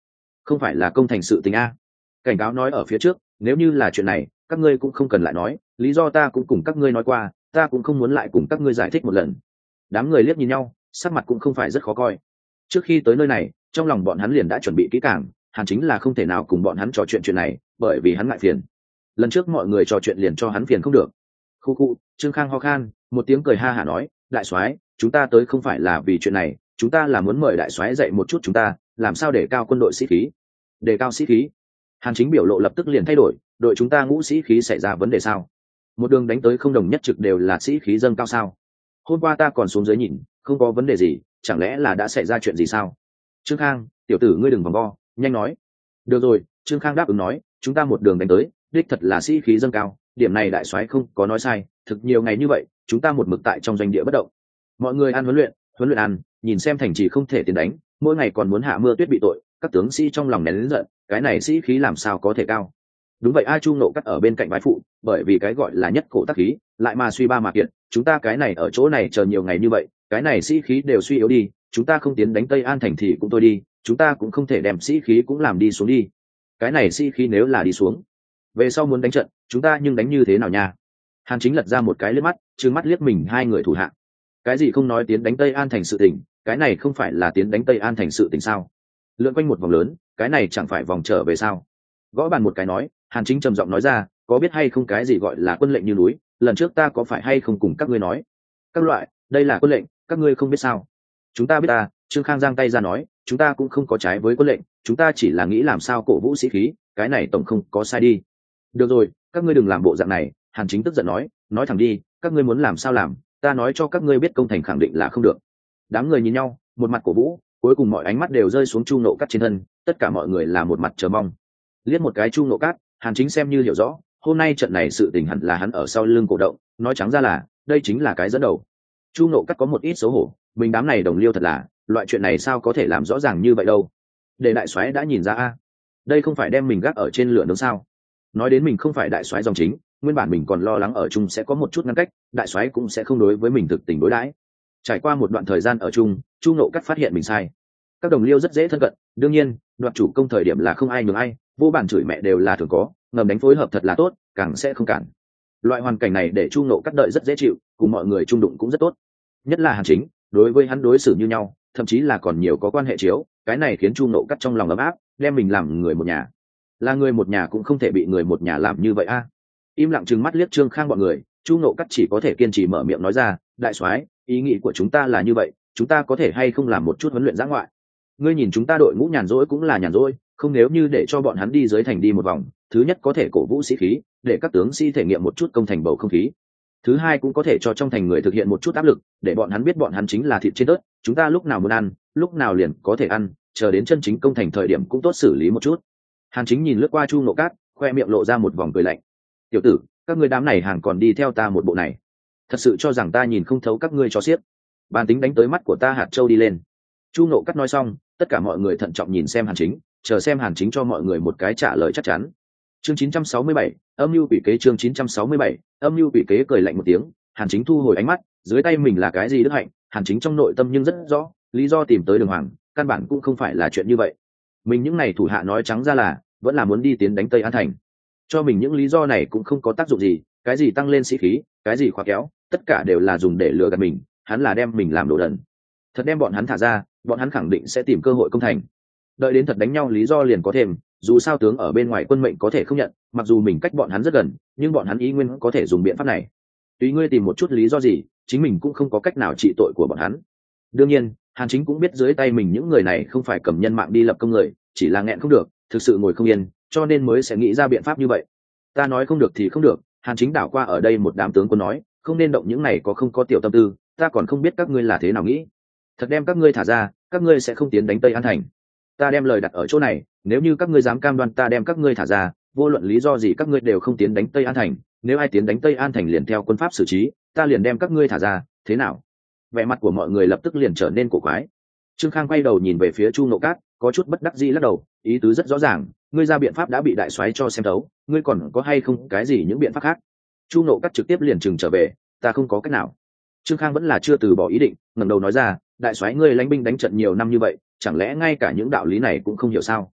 không phải là công thành sự tình a. Cảnh cáo nói ở phía trước, nếu như là chuyện này các ngươi cũng không cần lại nói, lý do ta cũng cùng các ngươi nói qua, ta cũng không muốn lại cùng các ngươi giải thích một lần. Đám người liếc nhìn nhau, sắc mặt cũng không phải rất khó coi. Trước khi tới nơi này, trong lòng bọn hắn liền đã chuẩn bị kỹ càng, Hàn Chính là không thể nào cùng bọn hắn trò chuyện chuyện này, bởi vì hắn ngại phiền. Lần trước mọi người trò chuyện liền cho hắn phiền không được. Khu khu, Trương Khang ho khan, một tiếng cười ha hả nói, đại soái, chúng ta tới không phải là vì chuyện này, chúng ta là muốn mời đại soái dạy một chút chúng ta, làm sao để cao quân đội sĩ khí. Để cao sĩ khí? Hàn Chính biểu lộ lập tức liền thay đổi, đội chúng ta ngũ sĩ khí xảy ra vấn đề sao? Một đường đánh tới không đồng nhất trực đều là sĩ khí dâng cao sao? Hôm qua ta còn xuống dưới nhìn, không có vấn đề gì, chẳng lẽ là đã xảy ra chuyện gì sao? Trương Khang, tiểu tử ngươi đừng vòng vo, nhanh nói. Được rồi, Trương Khang đáp ứng nói, chúng ta một đường đánh tới, đích thật là sĩ khí dâng cao, điểm này đại soái không có nói sai, thực nhiều ngày như vậy, chúng ta một mực tại trong doanh địa bất động. Mọi người ăn huấn luyện, huấn luyện ăn, nhìn xem thành trì không thể tiến đánh, mỗi ngày còn muốn hạ mưa tuyết bị tội, các tướng sĩ trong lòng nén lớn giận, cái này sĩ khí làm sao có thể cao. Đúng vậy, A Chu Nộ Cắt ở bên cạnh bái phụ, bởi vì cái gọi là nhất cổ tác khí, lại mà suy ba mà kiện, chúng ta cái này ở chỗ này chờ nhiều ngày như vậy, cái này sĩ khí đều suy yếu đi, chúng ta không tiến đánh Tây An thành thì cũng thôi đi, chúng ta cũng không thể đem sĩ khí cũng làm đi xuống đi. Cái này sĩ khí nếu là đi xuống, về sau muốn đánh trận, chúng ta nhưng đánh như thế nào nha? Hàn Chính lật ra một cái liếc mắt, trừng mắt liếc mình hai người thủ hạ. Cái gì không nói tiến đánh Tây An thành sự tình, cái này không phải là tiến đánh Tây An thành sự tình sao? Lượn quanh một vòng lớn, cái này chẳng phải vòng trở về sao? Gõ bàn một cái nói, Hàn Chính trầm giọng nói ra, có biết hay không cái gì gọi là quân lệnh như núi, lần trước ta có phải hay không cùng các ngươi nói? Các loại, đây là quân lệnh, các ngươi không biết sao? Chúng ta biết ta, Trương Khang giang tay ra nói, chúng ta cũng không có trái với quân lệnh, chúng ta chỉ là nghĩ làm sao cổ vũ sĩ khí, cái này tổng không có sai đi. Được rồi, các ngươi đừng làm bộ dạng này, Hàn Chính tức giận nói, nói thẳng đi, các ngươi muốn làm sao làm, ta nói cho các ngươi biết công thành khẳng định là không được. Đám người nhìn nhau, một mặt cổ vũ, cuối cùng mọi ánh mắt đều rơi xuống Chu Nộ Cắt trên thân, tất cả mọi người là một mặt chờ mong. Liếc một cái Chu Nộ Cát, Hàn Chính xem như hiểu rõ, hôm nay trận này sự tình hẳn là hắn ở sau lưng cổ động, nói trắng ra là, đây chính là cái dẫn đầu. Chu Nộ Cát có một ít xấu hổ, mình đám này đồng liêu thật là, loại chuyện này sao có thể làm rõ ràng như vậy đâu. Để đại soái đã nhìn ra a, đây không phải đem mình gác ở trên lửa nướng sao? Nói đến mình không phải đại soái dòng chính, nguyên bản mình còn lo lắng ở chung sẽ có một chút ngăn cách, đại soái cũng sẽ không đối với mình thực tình đối đãi. Trải qua một đoạn thời gian ở chung, Chu Nộ Cát phát hiện mình sai. Các đồng liêu rất dễ thân cận, đương nhiên, đoạt chủ công thời điểm là không ai nhường ai, vô bản chửi mẹ đều là thường có, ngầm đánh phối hợp thật là tốt, càng sẽ không cản. Loại hoàn cảnh này để Chu Nộ Cát đợi rất dễ chịu, cùng mọi người chung đụng cũng rất tốt. Nhất là Hàn Chính, đối với hắn đối xử như nhau, thậm chí là còn nhiều có quan hệ chiếu, cái này khiến Chu Nộ Cát trong lòng ấm áp, đem mình làm người một nhà. Là người một nhà cũng không thể bị người một nhà làm như vậy a. Im lặng trừng mắt liếc Trương Khang bọn người, Chu Nộ Cát chỉ có thể kiên trì mở miệng nói ra, đại soái, ý nghĩ của chúng ta là như vậy, chúng ta có thể hay không làm một chút huấn luyện dã ngoại. Ngươi nhìn chúng ta đội ngũ nhàn rỗi cũng là nhàn rỗi, không nếu như để cho bọn hắn đi dưới thành đi một vòng, thứ nhất có thể cổ vũ sĩ khí, để các tướng sĩ thể nghiệm một chút công thành bầu không khí. Thứ hai cũng có thể cho trong thành người thực hiện một chút áp lực, để bọn hắn biết bọn hắn chính là thịt trên tớt, chúng ta lúc nào muốn ăn, lúc nào liền có thể ăn, chờ đến chân chính công thành thời điểm cũng tốt xử lý một chút. Hàn Chính nhìn lướt qua Chu Nộ Cát, khoe miệng lộ ra một vòng cười lạnh. Tiểu tử, các ngươi đám này hàng còn đi theo ta một bộ này, thật sự cho rằng ta nhìn không thấu các ngươi cho xiếc. Bàn tính đánh tới mắt của ta hạt châu đi lên. Chu Nộ Cát nói xong, tất cả mọi người thận trọng nhìn xem Hàn Chính, chờ xem Hàn Chính cho mọi người một cái trả lời chắc chắn. Chương chín trăm sáu mươi bảy, âm mưu quỷ kế. Chương chín trăm sáu mươi bảy, âm mưu quỷ kế. Cười lạnh một tiếng, Hàn Chính thu hồi ánh mắt, dưới tay mình là cái gì đức hạnh, Hàn Chính trong nội tâm nhưng rất rõ, lý do tìm tới Đường Hoàng, căn bản cũng không phải là chuyện như vậy. Mình những này thủ hạ nói trắng ra là, vẫn là muốn đi tiến đánh Tây An thành. Cho mình những lý do này cũng không có tác dụng gì, cái gì tăng lên sĩ khí, cái gì khóa kéo, tất cả đều là dùng để lừa gạt mình, hắn là đem mình làm đồ đần. Thật đem bọn hắn thả ra, bọn hắn khẳng định sẽ tìm cơ hội công thành. Đợi đến thật đánh nhau lý do liền có thêm, dù sao tướng ở bên ngoài quân mệnh có thể không nhận, mặc dù mình cách bọn hắn rất gần, nhưng bọn hắn ý nguyên có thể dùng biện pháp này. Tùy ngươi tìm một chút lý do gì, chính mình cũng không có cách nào trị tội của bọn hắn. Đương nhiên, Hàn Chính cũng biết dưới tay mình những người này không phải cầm nhân mạng đi lập công người, chỉ là nghẹn không được, thực sự ngồi không yên, cho nên mới sẽ nghĩ ra biện pháp như vậy. Ta nói không được thì không được, Hàn Chính đảo qua ở đây một đám tướng quân nói, không nên động những này có không có tiểu tâm tư, ta còn không biết các ngươi là thế nào nghĩ. Thật đem các ngươi thả ra, các ngươi sẽ không tiến đánh Tây An thành. Ta đem lời đặt ở chỗ này, nếu như các ngươi dám cam đoan ta đem các ngươi thả ra, vô luận lý do gì các ngươi đều không tiến đánh Tây An thành, nếu ai tiến đánh Tây An thành liền theo quân pháp xử trí, ta liền đem các ngươi thả ra, thế nào? Vẻ mặt của mọi người lập tức liền trở nên cổ quái. Trương Khang quay đầu nhìn về phía Chu Nộ Cát, có chút bất đắc dĩ lắc đầu, ý tứ rất rõ ràng, ngươi ra biện pháp đã bị đại soái cho xem thấu, ngươi còn có hay không cái gì những biện pháp khác? Chu Nộ Cát trực tiếp liền trừng trở về, ta không có cách nào. Trương Khang vẫn là chưa từ bỏ ý định, ngẩng đầu nói ra, đại soái ngươi lãnh binh đánh trận nhiều năm như vậy, chẳng lẽ ngay cả những đạo lý này cũng không hiểu sao?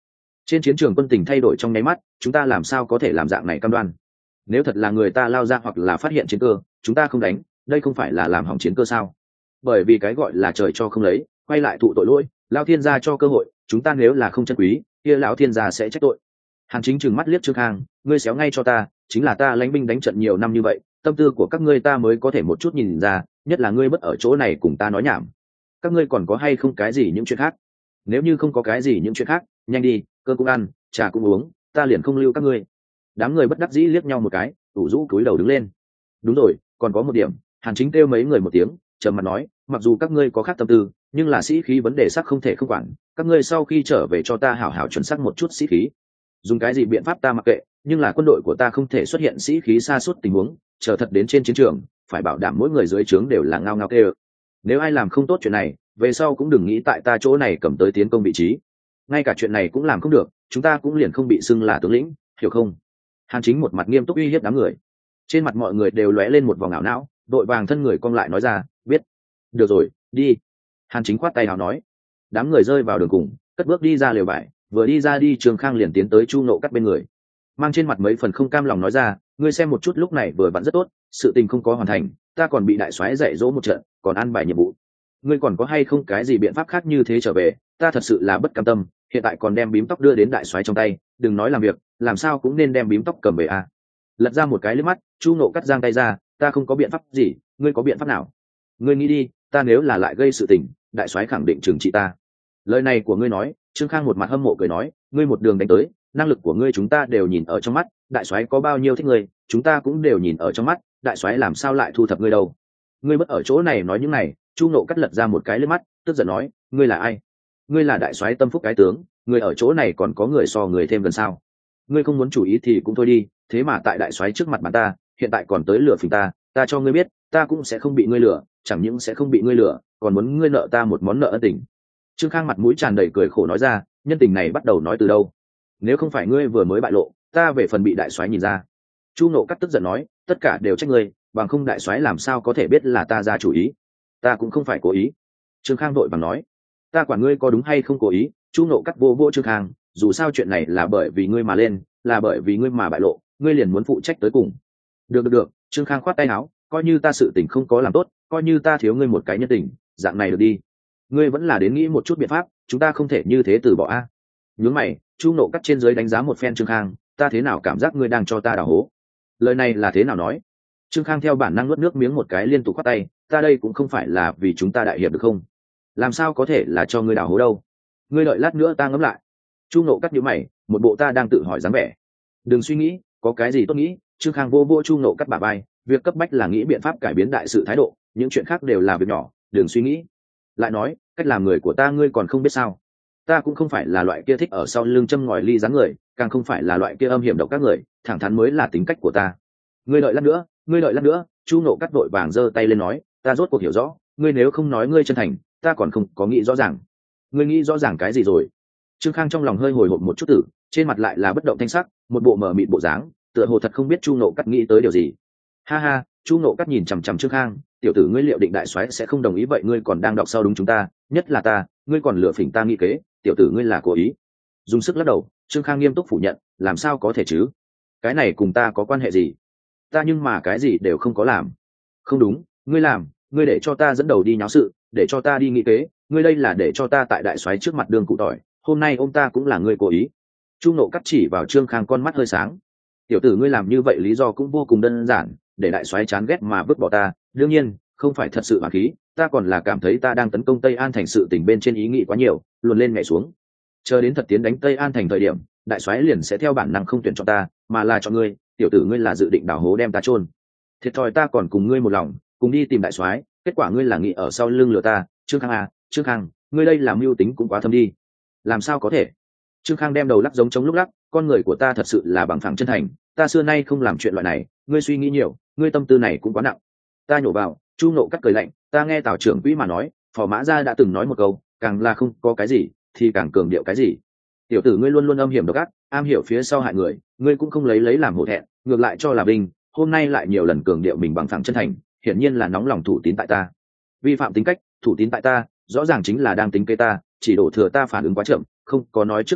trên chiến trường quân tình thay đổi trong nháy mắt, chúng ta làm sao có thể làm dạng này cam đoan? Nếu thật là người ta lao ra hoặc là phát hiện chiến cơ, chúng ta không đánh, đây không phải là làm hỏng chiến cơ sao? Bởi vì cái gọi là trời cho không lấy, quay lại thụ tội lỗi, lao thiên gia cho cơ hội, chúng ta nếu là không trân quý, kia lão thiên gia sẽ trách tội. Hàn Chính trừng mắt liếc Trương Khang, ngươi xéo ngay cho ta, chính là ta lãnh binh đánh trận nhiều năm như vậy, tâm tư của các ngươi ta mới có thể một chút nhìn ra, nhất là ngươi bất ở chỗ này cùng ta nói nhảm. Các ngươi còn có hay không cái gì những chuyện khác? Nếu như không có cái gì những chuyện khác, nhanh đi, cơm cũng ăn, trà cũng uống, ta liền không lưu các ngươi. Đám người bất đắc dĩ liếc nhau một cái, ủ rũ cúi đầu đứng lên. Đúng rồi, còn có một điểm, Hàn Chính kêu mấy người một tiếng, trầm mặt nói, mặc dù các ngươi có khác tâm tư, nhưng là sĩ khí vấn đề sắc không thể không quản, các ngươi sau khi trở về cho ta hảo hảo chuẩn xác một chút sĩ khí. Dùng cái gì biện pháp ta mặc kệ, nhưng là quân đội của ta không thể xuất hiện sĩ khí sa sút tình huống, chờ thật đến trên chiến trường, phải bảo đảm mỗi người dưới trướng đều là ngao ngao kêu. Nếu ai làm không tốt chuyện này, về sau cũng đừng nghĩ tại ta chỗ này cầm tới tiến công vị trí. Ngay cả chuyện này cũng làm không được, chúng ta cũng liền không bị xưng là tướng lĩnh, hiểu không? Hàn Chính một mặt nghiêm túc uy hiếp đám người. Trên mặt mọi người đều lóe lên một vòng ảo não, đội vàng thân người cong lại nói ra, biết. Được rồi, đi. Hàn Chính khoát tay áo nói. Đám người rơi vào đường cùng, cất bước đi ra lều vải, vừa đi ra đi Trương Khang liền tiến tới Chu Nộ Cắt bên người, mang trên mặt mấy phần không cam lòng nói ra, ngươi xem một chút lúc này vừa vặn rất tốt, sự tình không có hoàn thành, ta còn bị đại soái dạy dỗ một trận, còn ăn bài nhiệm vụ. Ngươi còn có hay không cái gì biện pháp khác như thế trở về? Ta thật sự là bất cam tâm, hiện tại còn đem bím tóc đưa đến đại soái trong tay, đừng nói làm việc, làm sao cũng nên đem bím tóc cầm về à? Lật ra một cái liếc mắt, Chu Nộ Cắt giang tay ra, ta không có biện pháp gì, ngươi có biện pháp nào? Ngươi nghĩ đi, ta nếu là lại gây sự tình, đại soái khẳng định trừng trị ta. Lời này của ngươi nói, Trương Khang một mặt hâm mộ cười nói, ngươi một đường đánh tới, năng lực của ngươi chúng ta đều nhìn ở trong mắt, đại soái có bao nhiêu thích ngươi, chúng ta cũng đều nhìn ở trong mắt, đại soái làm sao lại thu thập ngươi đâu? Ngươi bất ở chỗ này nói những này, Chu Nộ Cắt lật ra một cái liếc mắt, tức giận nói, ngươi là ai? Ngươi là đại soái tâm phúc cái tướng, ngươi ở chỗ này còn có người so người thêm gần sao? Ngươi không muốn chủ ý thì cũng thôi đi, thế mà tại đại soái trước mặt bạn ta, hiện tại còn tới lừa phỉnh ta, ta cho ngươi biết, ta cũng sẽ không bị ngươi lừa, chẳng những sẽ không bị ngươi lừa, còn muốn ngươi nợ ta một món nợ ân tình. Trương Khang mặt mũi tràn đầy cười khổ nói ra, nhân tình này bắt đầu nói từ đâu? Nếu không phải ngươi vừa mới bại lộ, ta về phần bị đại soái nhìn ra. Chu Nộ Cắt tức giận nói, tất cả đều trách ngươi, bằng không đại soái làm sao có thể biết là ta ra chủ ý? Ta cũng không phải cố ý. Trương Khang vội vàng nói, ta quản ngươi có đúng hay không cố ý? Chu Nộ Cắt vô vô Trương Khang, dù sao chuyện này là bởi vì ngươi mà lên, là bởi vì ngươi mà bại lộ, ngươi liền muốn phụ trách tới cùng. Được được được, Trương Khang khoát tay áo, coi như ta sự tình không có làm tốt, coi như ta thiếu ngươi một cái nhân tình, dạng này được đi. Ngươi vẫn là đến nghĩ một chút biện pháp, chúng ta không thể như thế từ bỏ a. Nhướng mày, Chu Nộ Cắt trên dưới đánh giá một phen Trương Khang, ta thế nào cảm giác ngươi đang cho ta đào hố? Lời này là thế nào nói? Trương Khang theo bản năng nuốt nước miếng một cái liên tục khoát tay, ta đây cũng không phải là vì chúng ta đại hiệp được không? Làm sao có thể là cho ngươi đào hố đâu? Ngươi đợi lát nữa ta ngẫm lại. Chu Nộ Cắt nhíu mày, một bộ ta đang tự hỏi dáng vẻ. Đừng suy nghĩ, có cái gì tốt nghĩ. Trương Khang vô vô Chu Nộ Cắt bả vai, việc cấp bách là nghĩ biện pháp cải biến đại sự thái độ, những chuyện khác đều là việc nhỏ, đừng suy nghĩ. Lại nói, cách làm người của ta ngươi còn không biết sao? Ta cũng không phải là loại kia thích ở sau lưng châm ngòi ly rắn người, càng không phải là loại kia âm hiểm độc các người, thẳng thắn mới là tính cách của ta. Ngươi đợi lát nữa, ngươi đợi lát nữa. Chu Nộ Cắt vội vàng giơ tay lên nói, ta rốt cuộc hiểu rõ, ngươi nếu không nói ngươi chân thành, ta còn không có nghĩ rõ ràng. Ngươi nghĩ rõ ràng cái gì rồi? Trương Khang trong lòng hơi hồi hộp một chút tử, trên mặt lại là bất động thanh sắc, một bộ mờ mịt bộ dáng, tựa hồ thật không biết Chu Nộ Cắt nghĩ tới điều gì. Ha ha, Chu Nộ Cắt nhìn chằm chằm Trương Khang, tiểu tử ngươi liệu định đại soái sẽ không đồng ý vậy ngươi còn đang đọc sau đúng chúng ta, nhất là ta, ngươi còn lừa phỉnh ta nghĩ kế, tiểu tử ngươi là cố ý. Dùng sức lắc đầu, Trương Khang nghiêm túc phủ nhận, làm sao có thể chứ? Cái này cùng ta có quan hệ gì? Ta nhưng mà cái gì đều không có làm. Không đúng, ngươi làm, ngươi để cho ta dẫn đầu đi nháo sự, để cho ta đi nghĩ kế, ngươi đây là để cho ta tại đại soái trước mặt đường cụ tỏi, hôm nay ông ta cũng là ngươi cố ý. Chu Nộ Cắt chỉ vào Trương Khang con mắt hơi sáng. Tiểu tử ngươi làm như vậy lý do cũng vô cùng đơn giản, để đại soái chán ghét mà vứt bỏ ta, đương nhiên, không phải thật sự mà khí, ta còn là cảm thấy ta đang tấn công Tây An thành sự tình bên trên ý nghĩ quá nhiều, luồn lên nhảy xuống. Chờ đến thật tiến đánh Tây An thành thời điểm, đại soái liền sẽ theo bản năng không tuyển chọn ta, mà là chọn ngươi, tiểu tử ngươi là dự định đào hố đem ta chôn. Thiệt thòi ta còn cùng ngươi một lòng, cùng đi tìm đại soái, kết quả ngươi là nghĩ ở sau lưng lừa ta, Trương Khang à, Trương Khang, ngươi đây làm mưu tính cũng quá thâm đi. Làm sao có thể? Trương Khang đem đầu lắc giống chống lúc lắc, con người của ta thật sự là bằng phẳng chân thành, ta xưa nay không làm chuyện loại này, ngươi suy nghĩ nhiều, ngươi tâm tư này cũng quá nặng. Ta nhổ vào, Chu Nộ Cắt cười lạnh, ta nghe Tào trưởng quỹ mà nói, Phò Mã Gia đã từng nói một câu, càng là không có cái gì, thì càng cường điệu cái gì. Tiểu tử ngươi luôn luôn âm hiểm độc ác, am hiểu phía sau hại người, ngươi cũng không lấy lấy làm hổ thẹn, ngược lại cho là binh, hôm nay lại nhiều lần cường điệu mình bằng phẳng chân thành, hiển nhiên là nóng lòng thủ tín tại ta. Vi phạm tính cách, thủ tín tại ta, rõ ràng chính là đang tính kế ta, chỉ đổ thừa ta phản ứng quá chậm, không có nói trước phát hiện,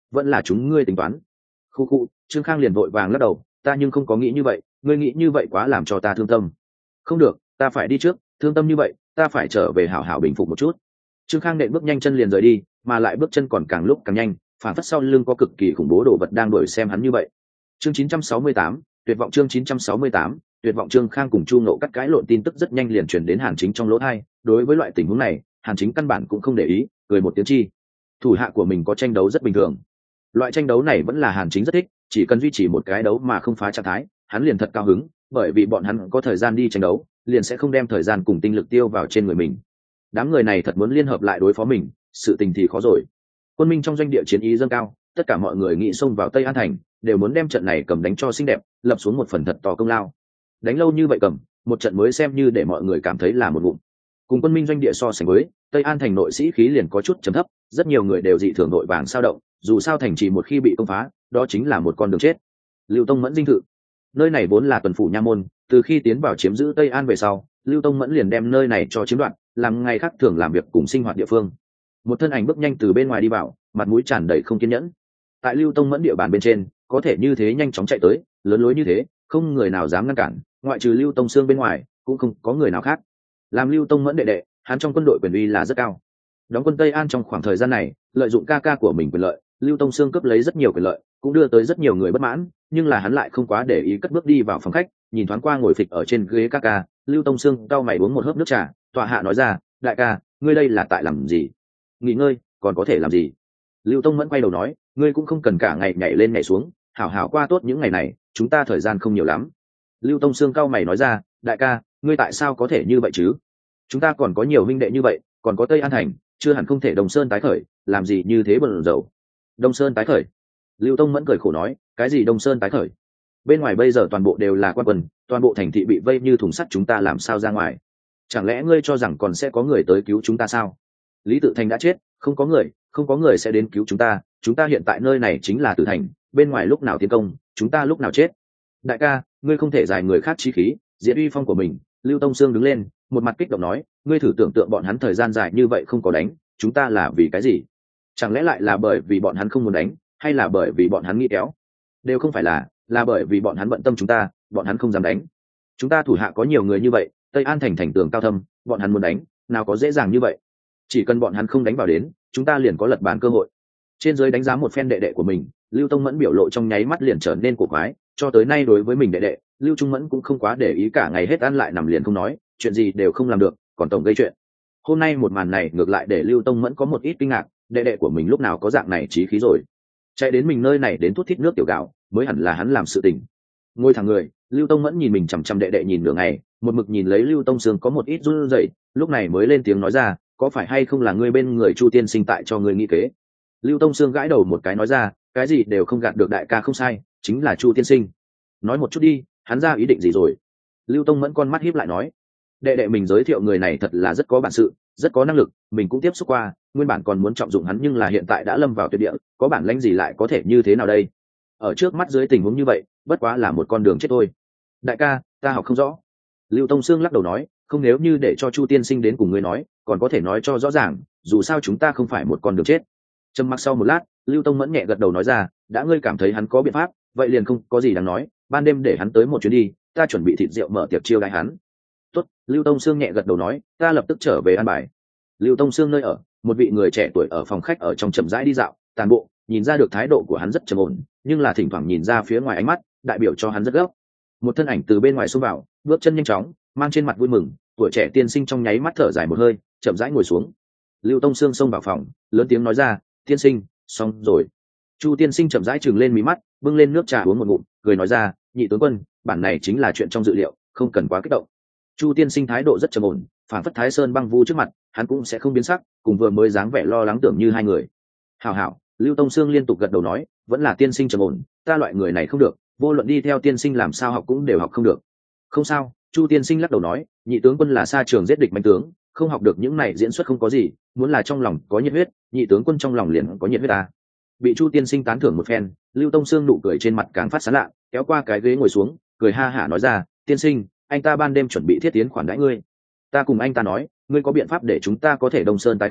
vẫn là chúng ngươi tính toán. Khu khu, Trương Khang liền vội vàng lắc đầu, ta nhưng không có nghĩ như vậy, ngươi nghĩ như vậy quá làm cho ta thương tâm. Không được, ta phải đi trước, thương tâm như vậy ta phải trở về hảo hảo bình phục một chút. Trương Khang nện bước nhanh chân liền rời đi, mà lại bước chân còn càng lúc càng nhanh, phản phất sau lưng có cực kỳ khủng bố đồ vật đang đuổi xem hắn như vậy. Chương chín trăm sáu mươi tám, tuyệt vọng. Chương chín trăm sáu mươi tám, tuyệt vọng. Trương Khang cùng Chu Ngộ cắt cãi lộn tin tức rất nhanh liền truyền đến Hàn Chính trong lỗ tai. Đối với loại tình huống này, Hàn Chính căn bản cũng không để ý, cười một tiếng chi. Thủ hạ của mình có tranh đấu rất bình thường. Loại tranh đấu này vẫn là Hàn Chính rất thích, chỉ cần duy trì một cái đấu mà không phá trạng thái, hắn liền thật cao hứng, bởi vì bọn hắn có thời gian đi tranh đấu, liền sẽ không đem thời gian cùng tinh lực tiêu vào trên người mình. Đám người này thật muốn liên hợp lại đối phó mình, sự tình thì khó rồi. Quân Minh trong doanh địa chiến ý dâng cao, tất cả mọi người nghĩ xông vào Tây An thành, đều muốn đem trận này cầm đánh cho xinh đẹp, lập xuống một phần thật to công lao. Đánh lâu như vậy cầm, một trận mới xem như để mọi người cảm thấy là một ngụm. Cùng Quân Minh doanh địa so sánh với, Tây An thành nội sĩ khí liền có chút trầm thấp, rất nhiều người đều dị thường nội vàng sao động, dù sao thành trì một khi bị công phá, đó chính là một con đường chết. Lưu Tông Mẫn dinh thự, nơi này vốn là tuần phủ nha môn, từ khi tiến vào chiếm giữ Tây An về sau, Lưu Tông Mẫn liền đem nơi này cho chiếm đoạt, làm ngày khác thường làm việc cùng sinh hoạt địa phương. Một thân ảnh bước nhanh từ bên ngoài đi vào, mặt mũi tràn đầy không kiên nhẫn. Tại Lưu Tông Mẫn địa bàn bên trên, có thể như thế nhanh chóng chạy tới, lớn lối như thế, không người nào dám ngăn cản, ngoại trừ Lưu Tông Sương bên ngoài, cũng không có người nào khác. Làm Lưu Tông Mẫn đệ đệ, hắn trong quân đội quyền uy là rất cao. Đóng quân Tây An trong khoảng thời gian này, lợi dụng ca ca của mình quyền lợi, Lưu Tông Sương cướp lấy rất nhiều quyền lợi, cũng đưa tới rất nhiều người bất mãn, nhưng là hắn lại không quá để ý, cất bước đi vào phòng khách, nhìn thoáng qua ngồi phịch ở trên ghế ca ca, Lưu Tông Sương cau mày uống một hớp nước trà, tọa hạ nói ra, đại ca, ngươi đây là tại làm gì? Nghỉ ngơi, còn có thể làm gì? Lưu Tông Mẫn quay đầu nói, ngươi cũng không cần cả ngày nhảy lên nhảy xuống, hảo hảo qua tốt những ngày này, chúng ta thời gian không nhiều lắm. Lưu Tông Sương cau mày nói ra, đại ca, ngươi tại sao có thể như vậy chứ? Chúng ta còn có nhiều huynh đệ như vậy, còn có Tây An thành, chưa hẳn không thể Đông Sơn tái khởi, làm gì như thế bận rộn. Đông Sơn tái khởi? Lưu Tông Mẫn cười khổ nói, cái gì Đông Sơn tái khởi? Bên ngoài bây giờ toàn bộ đều là quan quân, toàn bộ thành thị bị vây như thùng sắt, chúng ta làm sao ra ngoài? Chẳng lẽ ngươi cho rằng còn sẽ có người tới cứu chúng ta sao? Lý Tự Thành đã chết, không có người, không có người sẽ đến cứu chúng ta, chúng ta hiện tại nơi này chính là Tử Thành, bên ngoài lúc nào tiến công, chúng ta lúc nào chết. Đại ca, ngươi không thể giải người khác chí khí, diễn uy phong của mình. Lưu Tông Sương đứng lên, một mặt kích động nói, ngươi thử tưởng tượng bọn hắn thời gian dài như vậy không có đánh, chúng ta là vì cái gì? Chẳng lẽ lại là bởi vì bọn hắn không muốn đánh, hay là bởi vì bọn hắn nghĩ kéo? Đều không phải là, là bởi vì bọn hắn bận tâm chúng ta, bọn hắn không dám đánh. Chúng ta thủ hạ có nhiều người như vậy, Tây An thành thành tường cao thâm, bọn hắn muốn đánh, nào có dễ dàng như vậy. Chỉ cần bọn hắn không đánh vào đến, chúng ta liền có lật bàn cơ hội. Trên dưới đánh giá một phen đệ đệ của mình, Lưu Tông Mẫn biểu lộ trong nháy mắt liền trở nên cổ quái, cho tới nay đối với mình đệ đệ, Lưu Trung Mẫn cũng không quá để ý, cả ngày hết ăn lại nằm liền không nói, chuyện gì đều không làm được, còn tổng gây chuyện. Hôm nay một màn này ngược lại để Lưu Tông Mẫn có một ít kinh ngạc, đệ đệ của mình lúc nào có dạng này trí khí rồi, chạy đến mình nơi này đến thút thít nước tiểu gạo, mới hẳn là hắn làm sự tình. Ngồi thẳng người, Lưu Tông Mẫn nhìn mình chằm chằm đệ đệ nhìn nửa ngày, một mực nhìn lấy Lưu Tông Sương có một ít run rẩy, lúc này mới lên tiếng nói ra, có phải hay không là ngươi bên người Chu tiên sinh tại cho ngươi nghĩ kế? Lưu Tông Sương gãi đầu một cái nói ra, cái gì đều không gạt được đại ca, không sai, chính là Chu tiên sinh. Nói một chút đi, hắn ra ý định gì rồi? Lưu Tông Mẫn con mắt híp lại nói, đệ đệ mình giới thiệu người này thật là rất có bản sự, rất có năng lực, mình cũng tiếp xúc qua, nguyên bản còn muốn trọng dụng hắn, nhưng là hiện tại đã lâm vào tuyệt địa, có bản lĩnh gì lại có thể như thế nào đây? Ở trước mắt dưới tình huống như vậy, bất quá là một con đường chết thôi. Đại ca, ta học không rõ. Lưu Tông Sương lắc đầu nói, không, nếu như để cho Chu tiên sinh đến cùng ngươi nói, còn có thể nói cho rõ ràng, dù sao chúng ta không phải một con đường chết. Trầm mặc sau một lát, Lưu Tông Mẫn nhẹ gật đầu nói ra, đã ngươi cảm thấy hắn có biện pháp, vậy liền không có gì đáng nói, ban đêm để hắn tới một chuyến đi, ta chuẩn bị thịt rượu mở tiệc chiêu đãi hắn. Tốt, Lưu Tông Sương nhẹ gật đầu nói, ta lập tức trở về an bài. Lưu Tông Sương nơi ở, một vị người trẻ tuổi ở phòng khách ở trong chậm rãi đi dạo, tàn bộ, nhìn ra được thái độ của hắn rất trầm ổn, nhưng là thỉnh thoảng nhìn ra phía ngoài ánh mắt, đại biểu cho hắn rất gấp. Một thân ảnh từ bên ngoài xông vào, bước chân nhanh chóng, mang trên mặt vui mừng, tuổi trẻ tiên sinh trong nháy mắt thở dài một hơi, chậm rãi ngồi xuống. Lưu Tông Sương xông vào phòng, lớn tiếng nói ra, tiên sinh, xong rồi. Chu tiên sinh chậm rãi trừng lên mí mắt, bưng lên nước trà uống một ngụm, cười nói ra, nhị tướng quân, bản này chính là chuyện trong dự liệu, không cần quá kích động. Chu tiên sinh thái độ rất trầm ổn, phản phất Thái Sơn băng vu trước mặt, hắn cũng sẽ không biến sắc, cùng vừa mới dáng vẻ lo lắng tưởng như hai người. Hảo hảo, Lưu Tông Sương liên tục gật đầu nói, vẫn là tiên sinh trầm ổn, ta loại người này không được, vô luận đi theo tiên sinh làm sao học cũng đều học không được. Không sao, Chu tiên sinh lắc đầu nói, nhị tướng quân là xa trường giết địch mạnh tướng, không học được những này diễn xuất không có gì, muốn là trong lòng có nhiệt huyết, nhị tướng quân trong lòng liền có nhiệt huyết ta. Bị Chu tiên sinh tán thưởng một phen, Lưu Tông Sương nụ cười trên mặt càng phát sán lạ, kéo qua cái ghế ngồi xuống, cười ha hả nói ra, tiên sinh, anh ta ban đêm chuẩn bị thiết tiến khoản đãi ngươi, ta cùng anh ta nói, ngươi có biện pháp để chúng ta có thể Đông Sơn tái khởi,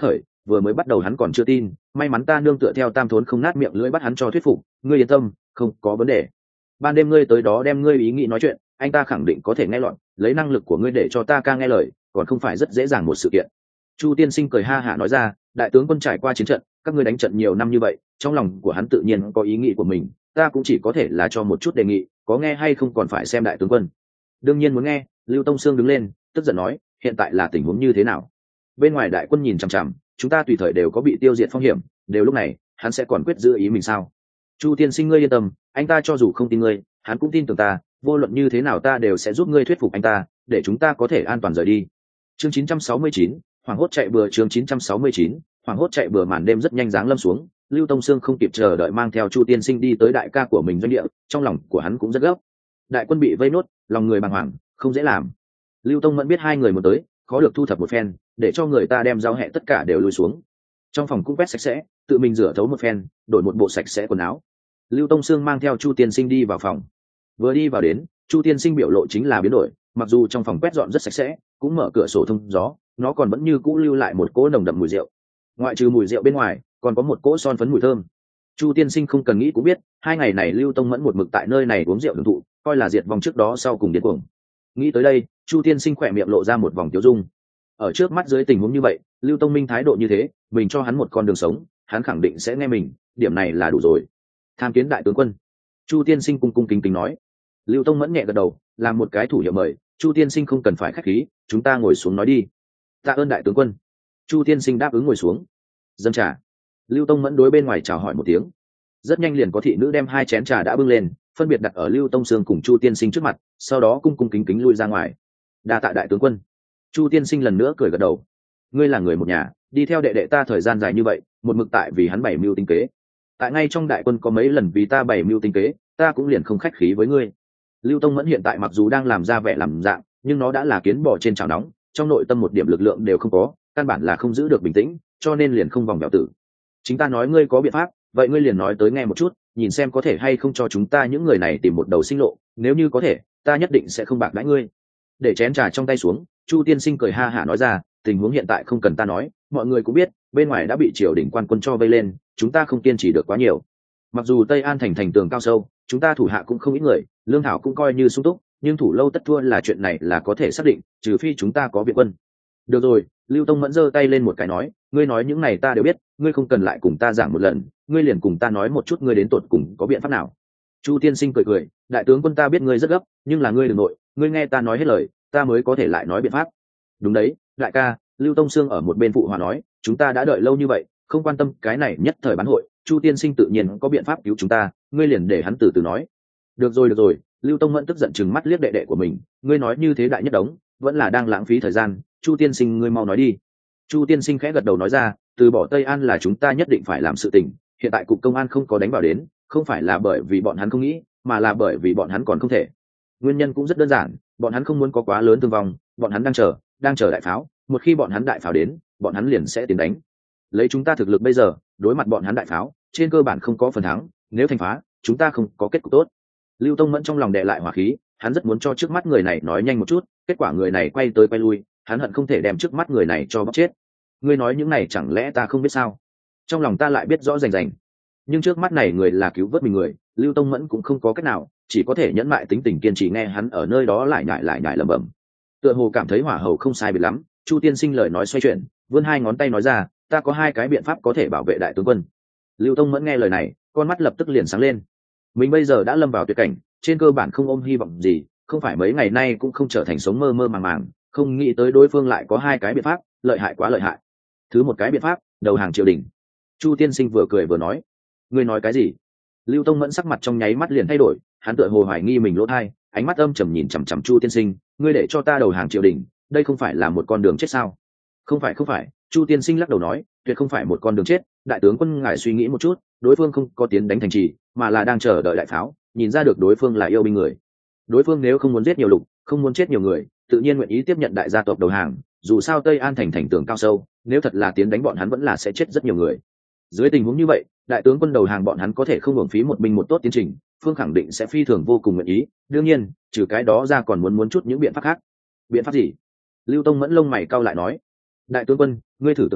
vừa mới bắt đầu hắn còn chưa tin, may mắn ta nương tựa theo tam thốn không nát miệng lưỡi bắt hắn cho thuyết phục. Ngươi yên tâm, không có vấn đề. Ban đêm ngươi tới đó đem ngươi ý nghĩ nói chuyện, anh ta khẳng định có thể nghe lọt. Lấy năng lực của ngươi để cho ta ca nghe lời, còn không phải rất dễ dàng một sự kiện. Chu tiên sinh cười ha hả nói ra, đại tướng quân trải qua chiến trận, các ngươi đánh trận nhiều năm như vậy, trong lòng của hắn tự nhiên có ý nghĩ của mình, ta cũng chỉ có thể là cho một chút đề nghị, có nghe hay không còn phải xem đại tướng quân. Đương nhiên muốn nghe. Lưu Tông Sương đứng lên, tức giận nói, hiện tại là tình huống như thế nào? Bên ngoài đại quân nhìn chằm chằm, chúng ta tùy thời đều có bị tiêu diệt phong hiểm, đều lúc này hắn sẽ còn quyết giữ ý mình sao? Chu tiên sinh ngươi yên tâm, anh ta cho dù không tin ngươi, hắn cũng tin tưởng ta, vô luận như thế nào ta đều sẽ giúp ngươi thuyết phục anh ta, để chúng ta có thể an toàn rời đi. Chương chín trăm sáu mươi chín, hoàng hốt chạy bừa. Chương chín trăm sáu mươi chín, hoàng hốt chạy bừa. Màn đêm rất nhanh giáng lâm xuống, Lưu Tông Sương không kịp chờ đợi mang theo Chu tiên sinh đi tới đại ca của mình doanh địa, trong lòng của hắn cũng rất gấp. Đại quân bị vây nốt, lòng người bàng hoàng, không dễ làm. Lưu Tông Mẫn biết hai người muốn tới, khó được thu thập một phen, để cho người ta đem giao hẹ tất cả đều lùi xuống. Trong phòng cũng quét sạch sẽ, tự mình rửa thấu một phen, đổi một bộ sạch sẽ quần áo. Lưu Tông Sương mang theo Chu tiên sinh đi vào phòng. Vừa đi vào đến, Chu tiên sinh biểu lộ chính là biến đổi, mặc dù trong phòng quét dọn rất sạch sẽ, cũng mở cửa sổ thông gió, nó còn vẫn như cũ lưu lại một cỗ nồng đậm mùi rượu. Ngoại trừ mùi rượu bên ngoài, còn có một cỗ son phấn mùi thơm. Chu tiên sinh không cần nghĩ cũng biết, hai ngày này Lưu Tông Mẫn một mực tại nơi này uống rượu hưởng thụ, coi là diệt vong trước đó sau cùng điên cuồng. Nghĩ tới đây, Chu tiên sinh khỏe miệng lộ ra một vòng tiêu dung. Ở trước mắt dưới tình huống như vậy, Lưu Tông Minh thái độ như thế, mình cho hắn một con đường sống, hắn khẳng định sẽ nghe mình, điểm này là đủ rồi. Tham kiến đại tướng quân. Chu tiên sinh cung cung kính kính nói. Lưu Tông Mẫn nhẹ gật đầu, làm một cái thủ hiệu mời. Chu tiên sinh không cần phải khách khí, chúng ta ngồi xuống nói đi. Tạ ơn đại tướng quân. Chu tiên sinh đáp ứng ngồi xuống. Dâng trà. Lưu Tông Mẫn đối bên ngoài chào hỏi một tiếng. Rất nhanh liền có thị nữ đem hai chén trà đã bưng lên, phân biệt đặt ở Lưu Tông Sương cùng Chu tiên sinh trước mặt, sau đó cung cung kính kính lui ra ngoài. Đa tạ đại tướng quân. Chu tiên sinh lần nữa cười gật đầu. Ngươi là người một nhà, đi theo đệ đệ ta thời gian dài như vậy, một mực tại vì hắn bày mưu tinh kế. Tại ngay trong đại quân có mấy lần vì ta bày mưu tinh kế, ta cũng liền không khách khí với ngươi. Lưu Tông Mẫn hiện tại mặc dù đang làm ra vẻ làm dạng, nhưng nó đã là kiến bò trên chảo nóng, trong nội tâm một điểm lực lượng đều không có, căn bản là không giữ được bình tĩnh, cho nên liền không vòng vèo tử. Chính ta nói ngươi có biện pháp, vậy ngươi liền nói tới nghe một chút, nhìn xem có thể hay không cho chúng ta những người này tìm một đầu sinh lộ, nếu như có thể, ta nhất định sẽ không bạc đãi ngươi. Để chén trà trong tay xuống, Chu tiên sinh cười ha hả nói ra, tình huống hiện tại không cần ta nói, mọi người cũng biết, bên ngoài đã bị triều đình quan quân cho vây lên, chúng ta không kiên trì được quá nhiều. Mặc dù Tây An thành thành tường cao sâu, chúng ta thủ hạ cũng không ít người, lương thảo cũng coi như sung túc, nhưng thủ lâu tất thua là chuyện này là có thể xác định, trừ phi chúng ta có viện quân. Được rồi. Lưu Tông Mẫn giơ tay lên một cái nói, ngươi nói những này ta đều biết, ngươi không cần lại cùng ta giảng một lần, ngươi liền cùng ta nói một chút ngươi đến tột cùng có biện pháp nào. Chu tiên sinh cười cười, đại tướng quân ta biết ngươi rất gấp, nhưng là ngươi đừng nội, ngươi nghe ta nói hết lời, ta mới có thể lại nói biện pháp. Đúng đấy, đại ca. Lưu Tông Sương ở một bên phụ hòa nói, chúng ta đã đợi lâu như vậy, không quan tâm cái này nhất thời bán hội, Chu tiên sinh tự nhiên có biện pháp cứu chúng ta, ngươi liền để hắn từ từ nói. Được rồi được rồi. Lưu Tông Mẫn tức giận chừng mắt liếc đệ đệ của mình, ngươi nói như thế đại nhất đống, vẫn là đang lãng phí thời gian. Chu tiên sinh ngươi mau nói đi. Chu tiên sinh khẽ gật đầu nói ra, từ bỏ Tây An là chúng ta nhất định phải làm sự tình, hiện tại cục công an không có đánh vào đến, không phải là bởi vì bọn hắn không nghĩ, mà là bởi vì bọn hắn còn không thể. Nguyên nhân cũng rất đơn giản, bọn hắn không muốn có quá lớn thương vong, bọn hắn đang chờ, đang chờ đại pháo, một khi bọn hắn đại pháo đến, bọn hắn liền sẽ tiến đánh. Lấy chúng ta thực lực bây giờ, đối mặt bọn hắn đại pháo, trên cơ bản không có phần thắng, nếu thành phá, chúng ta không có kết cục tốt. Lưu Tông Mẫn trong lòng đè lại hỏa khí, hắn rất muốn cho trước mắt người này nói nhanh một chút, kết quả người này quay tới quay lui, hắn hận không thể đem trước mắt người này cho bóc chết. Ngươi nói những này chẳng lẽ ta không biết sao? Trong lòng ta lại biết rõ rành rành. Nhưng trước mắt này người là cứu vớt mình người, Lưu Tông Mẫn cũng không có cách nào, chỉ có thể nhẫn mại tính tình kiên trì nghe hắn ở nơi đó lại nhại lại nhại lẩm bẩm. Tựa hồ cảm thấy hỏa hầu không sai biệt lắm, Chu tiên sinh lời nói xoay chuyển, vươn hai ngón tay nói ra, ta có hai cái biện pháp có thể bảo vệ đại tướng quân. Lưu Tông Mẫn nghe lời này, con mắt lập tức liền sáng lên. Mình bây giờ đã lâm vào tuyệt cảnh, trên cơ bản không ôm hy vọng gì, không phải mấy ngày nay cũng không trở thành sống mơ mơ màng màng, không nghĩ tới đối phương lại có hai cái biện pháp, lợi hại quá lợi hại. Thứ một cái biện pháp, đầu hàng triều đình. Chu tiên sinh vừa cười vừa nói, ngươi nói cái gì? Lưu Tông Mẫn sắc mặt trong nháy mắt liền thay đổi, hắn tựa hồ hoài nghi mình lỗ thai, ánh mắt âm trầm nhìn chằm chằm Chu tiên sinh, ngươi để cho ta đầu hàng triều đình, đây không phải là một con đường chết sao? Không phải không phải, Chu tiên sinh lắc đầu nói, tuyệt không phải một con đường chết, đại tướng quân ngài suy nghĩ một chút, đối phương không có tiến đánh thành trì, mà là đang chờ đợi đại pháo, nhìn ra được đối phương là yêu binh người. Đối phương nếu không muốn giết nhiều lục, không muốn chết nhiều người, tự nhiên nguyện ý tiếp nhận đại gia tộc đầu hàng, dù sao Tây An thành thành tường cao sâu, nếu thật là tiến đánh bọn hắn vẫn là sẽ chết rất nhiều người. Dưới tình huống như vậy, đại tướng quân đầu hàng bọn hắn có thể không hưởng phí một binh một tốt tiến trình, phương khẳng định sẽ phi thường vô cùng nguyện ý, đương nhiên, trừ cái đó ra còn muốn muốn chút những biện pháp khác. Biện pháp gì? Lưu Tông Mẫn lông mày cau lại nói, đại tướng quân, ngươi thử tưởng tượng,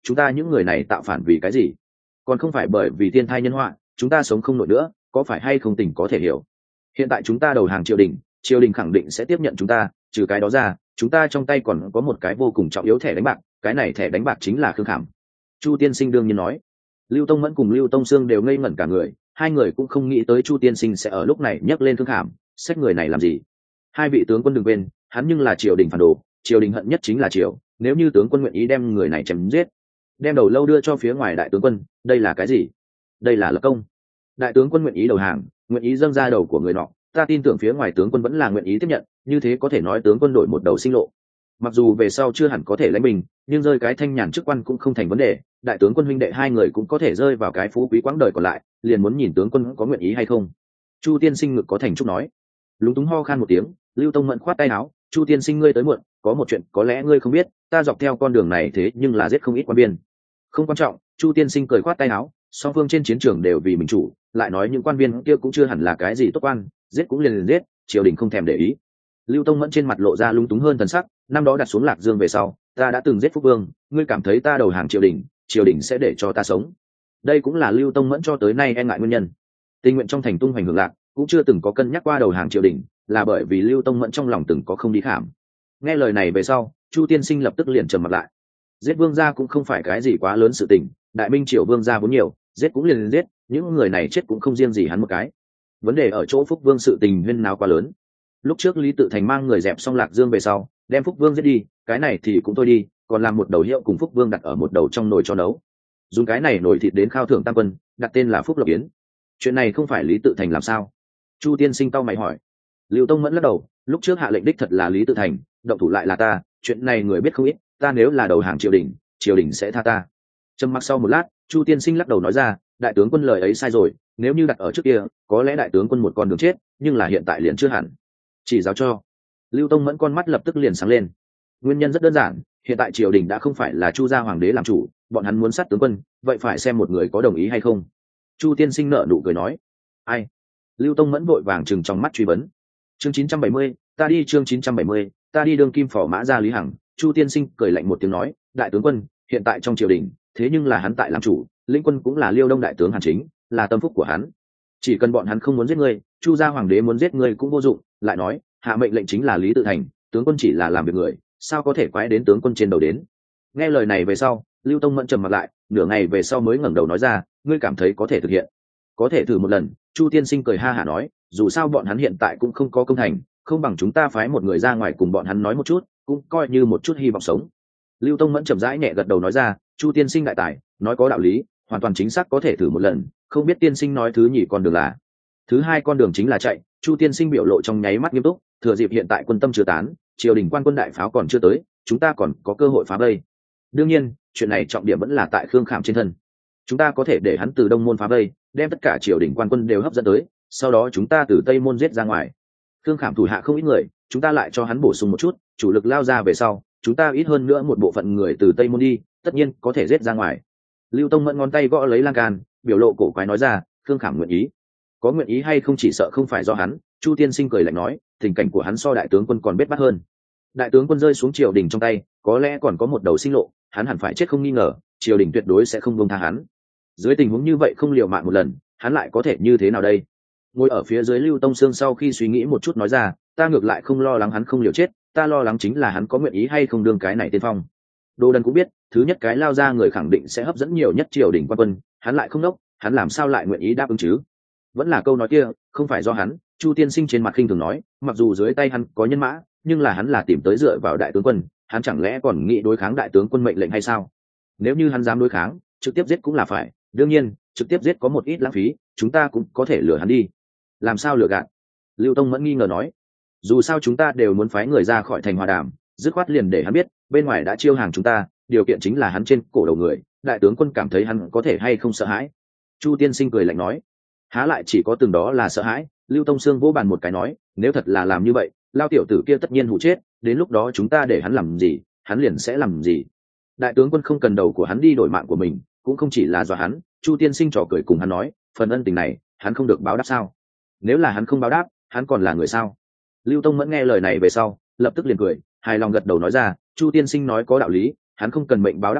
chúng ta những người này tạo phản vì cái gì? Còn không phải bởi vì thiên thai nhân họa, chúng ta sống không nổi nữa, có phải hay không tình có thể hiểu. Hiện tại chúng ta đầu hàng triều đình, triều đình khẳng định sẽ tiếp nhận chúng ta, trừ cái đó ra chúng ta trong tay còn có một cái vô cùng trọng yếu thẻ đánh bạc, cái này thẻ đánh bạc chính là Khương Khảm. Chu tiên sinh đương nhiên nói. Lưu Tông Mẫn cùng Lưu Tông Sương đều ngây ngẩn cả người, hai người cũng không nghĩ tới Chu tiên sinh sẽ ở lúc này nhắc lên Khương Khảm, xét người này làm gì. Hai vị tướng quân đừng quên, hắn nhưng là triều đình phản đồ, triều đình hận nhất chính là triều, nếu như tướng quân nguyện ý đem người này chém giết, đem đầu lâu đưa cho phía ngoài đại tướng quân, đây là cái gì? Đây là lập công. Đại tướng quân nguyện ý đầu hàng, nguyện ý dâng ra đầu của người nọ, ta tin tưởng phía ngoài tướng quân vẫn là nguyện ý tiếp nhận, như thế có thể nói tướng quân đổi một đầu sinh lộ. Mặc dù về sau chưa hẳn có thể lãnh bình, nhưng rơi cái thanh nhàn chức quan cũng không thành vấn đề, đại tướng quân huynh đệ hai người cũng có thể rơi vào cái phú quý quãng đời còn lại, liền muốn nhìn tướng quân có nguyện ý hay không. Chu tiên sinh ngực có thành trúc nói. Lúng túng ho khan một tiếng, Lưu Tông Mẫn khoát tay áo, Chu tiên sinh ngươi tới muộn, có một chuyện có lẽ ngươi không biết, ta dọc theo con đường này thế nhưng là giết không ít quan biên. Không quan trọng, Chu tiên sinh cười khoát tay áo, song phương trên chiến trường đều vì mình chủ, lại nói những quan viên kia cũng chưa hẳn là cái gì tốt quan, giết cũng liền liền giết, triều đình không thèm để ý. Lưu Tông Mẫn trên mặt lộ ra lung túng hơn thần sắc, năm đó đặt xuống Lạc Dương về sau, ta đã từng giết Phúc Vương, ngươi cảm thấy ta đầu hàng triều đình, triều đình sẽ để cho ta sống. Đây cũng là Lưu Tông Mẫn cho tới nay e ngại nguyên nhân. Tình nguyện trong thành tung hoành hưởng lạc, cũng chưa từng có cân nhắc qua đầu hàng triều đình, là bởi vì Lưu Tông Mẫn trong lòng từng có không đi khảm. Nghe lời này về sau, Chu tiên sinh lập tức liền trầm mặt lại. Giết vương gia cũng không phải cái gì quá lớn sự tình, đại minh triều vương gia vốn nhiều, giết cũng liền liền giết, những người này chết cũng không riêng gì hắn một cái. Vấn đề ở chỗ Phúc Vương sự tình huyên náo quá lớn. Lúc trước Lý Tự Thành mang người dẹp xong Lạc Dương về sau, đem Phúc Vương giết đi, cái này thì cũng thôi đi, còn làm một đầu hiệu cùng Phúc Vương đặt ở một đầu trong nồi cho nấu. Dùng cái này nồi thịt đến khao thưởng tam quân, đặt tên là Phúc Lộc Yến. Chuyện này không phải Lý Tự Thành làm sao? Chu tiên sinh cau mày hỏi. Lưu Tông Mẫn lắc đầu, lúc trước hạ lệnh đích thật là Lý Tự Thành, động thủ lại là ta, chuyện này người biết không ít, ta nếu là đầu hàng triều đình, triều đình sẽ tha ta. Trầm mặc sau một lát, Chu tiên sinh lắc đầu nói ra, đại tướng quân lời ấy sai rồi, nếu như đặt ở trước kia, có lẽ đại tướng quân một con đường chết, nhưng là hiện tại liền chưa hẳn. Chỉ giáo cho. Lưu Tông Mẫn con mắt lập tức liền sáng lên. Nguyên nhân rất đơn giản, hiện tại triều đình đã không phải là Chu gia hoàng đế làm chủ, bọn hắn muốn sát tướng quân, vậy phải xem một người có đồng ý hay không. Chu tiên sinh nở nụ cười nói. Ai? Lưu Tông Mẫn vội vàng chừng trong mắt truy vấn. Chương chín trăm bảy mươi, ta đi chương chín trăm bảy mươi, ta đi đương kim phò mã ra Lý Hằng. Chu tiên sinh cười lạnh một tiếng nói, đại tướng quân, hiện tại trong triều đình, thế nhưng là hắn tại làm chủ, lĩnh quân cũng là Liêu Đông đại tướng Hàn Chính, là tâm phúc của hắn. Chỉ cần bọn hắn không muốn giết ngươi, Chu gia hoàng đế muốn giết ngươi cũng vô dụng. Lại nói, hạ mệnh lệnh chính là Lý Tự Thành, tướng quân chỉ là làm việc người, sao có thể quái đến tướng quân trên đầu đến. Nghe lời này về sau, Lưu Tông Mẫn trầm mặt lại, nửa ngày về sau mới ngẩng đầu nói ra, ngươi cảm thấy có thể thực hiện? Có thể thử một lần. Chu tiên sinh cười ha hả nói, dù sao bọn hắn hiện tại cũng không có công thành, không bằng chúng ta phái một người ra ngoài cùng bọn hắn nói một chút, cũng coi như một chút hy vọng sống. Lưu Tông Mẫn chậm rãi nhẹ gật đầu nói ra, Chu tiên sinh đại tài, nói có đạo lý, hoàn toàn chính xác có thể thử một lần, không biết tiên sinh nói thứ nhì con đường là? Thứ hai con đường chính là chạy. Chu tiên sinh biểu lộ trong nháy mắt nghiêm túc, thừa dịp hiện tại quân tâm chưa tán, triều đình quan quân đại pháo còn chưa tới, chúng ta còn có cơ hội phá vây. Đương nhiên, chuyện này trọng điểm vẫn là tại Khương Khảm trên thân. Chúng ta có thể để hắn từ đông môn phá vây, đem tất cả triều đình quan quân đều hấp dẫn tới, sau đó chúng ta từ tây môn giết ra ngoài. Khương Khảm thủ hạ không ít người, chúng ta lại cho hắn bổ sung một chút, chủ lực lao ra về sau, chúng ta ít hơn nữa một bộ phận người từ tây môn đi, tất nhiên có thể giết ra ngoài. Lưu Tông Mẫn ngón tay gõ lấy lan can, biểu lộ cổ quái nói ra, Khương Khảm nguyện ý. Có nguyện ý hay không chỉ sợ không phải do hắn. Chu tiên sinh cười lạnh nói, tình cảnh của hắn so đại tướng quân còn bết bát hơn. Đại tướng quân rơi xuống triều đình trong tay, có lẽ còn có một đầu sinh lộ, hắn hẳn phải chết không nghi ngờ, triều đình tuyệt đối sẽ không buông tha hắn. Dưới tình huống như vậy không liều mạng một lần, hắn lại có thể như thế nào đây? Ngồi ở phía dưới Lưu Tông Sương sau khi suy nghĩ một chút nói ra, ta ngược lại không lo lắng hắn không liều chết, ta lo lắng chính là hắn có nguyện ý hay không đương cái này tiên phong. Đồ Đần cũng biết, thứ nhất cái lao ra người khẳng định sẽ hấp dẫn nhiều nhất triều đình quan quân, hắn lại không đốc, hắn làm sao lại nguyện ý đáp ứng chứ? Vẫn là câu nói kia, không phải do hắn. Chu tiên sinh trên mặt khinh thường nói, mặc dù dưới tay hắn có nhân mã, nhưng là hắn là tìm tới dựa vào đại tướng quân, hắn chẳng lẽ còn nghĩ đối kháng đại tướng quân mệnh lệnh hay sao? Nếu như hắn dám đối kháng, trực tiếp giết cũng là phải, đương nhiên trực tiếp giết có một ít lãng phí, chúng ta cũng có thể lừa hắn đi. Làm sao lừa gạt? Lưu Tông Mẫn nghi ngờ nói, dù sao chúng ta đều muốn phái người ra khỏi thành hòa đàm, dứt khoát liền để hắn biết bên ngoài đã chiêu hàng chúng ta, điều kiện chính là hắn trên cổ đầu người, đại tướng quân cảm thấy hắn có thể hay không sợ hãi. Chu tiên sinh cười lạnh nói, há lại chỉ có từng đó là sợ hãi. Lưu Tông Sương vỗ bàn một cái nói, nếu thật là làm như vậy, lao tiểu tử kia tất nhiên hụ chết, đến lúc đó chúng ta để hắn làm gì, hắn liền sẽ làm gì. Đại tướng quân không cần đầu của hắn đi đổi mạng của mình, cũng không chỉ là dọa hắn. Chu tiên sinh trò cười cùng hắn nói, phần ân tình này hắn không được báo đáp sao? Nếu là hắn không báo đáp, hắn còn là người sao? Lưu Tông Mẫn nghe lời này về sau, lập tức liền cười, hài lòng gật đầu nói ra, Chu tiên sinh nói có đạo lý, hắn không cần mệnh báo đáp ta,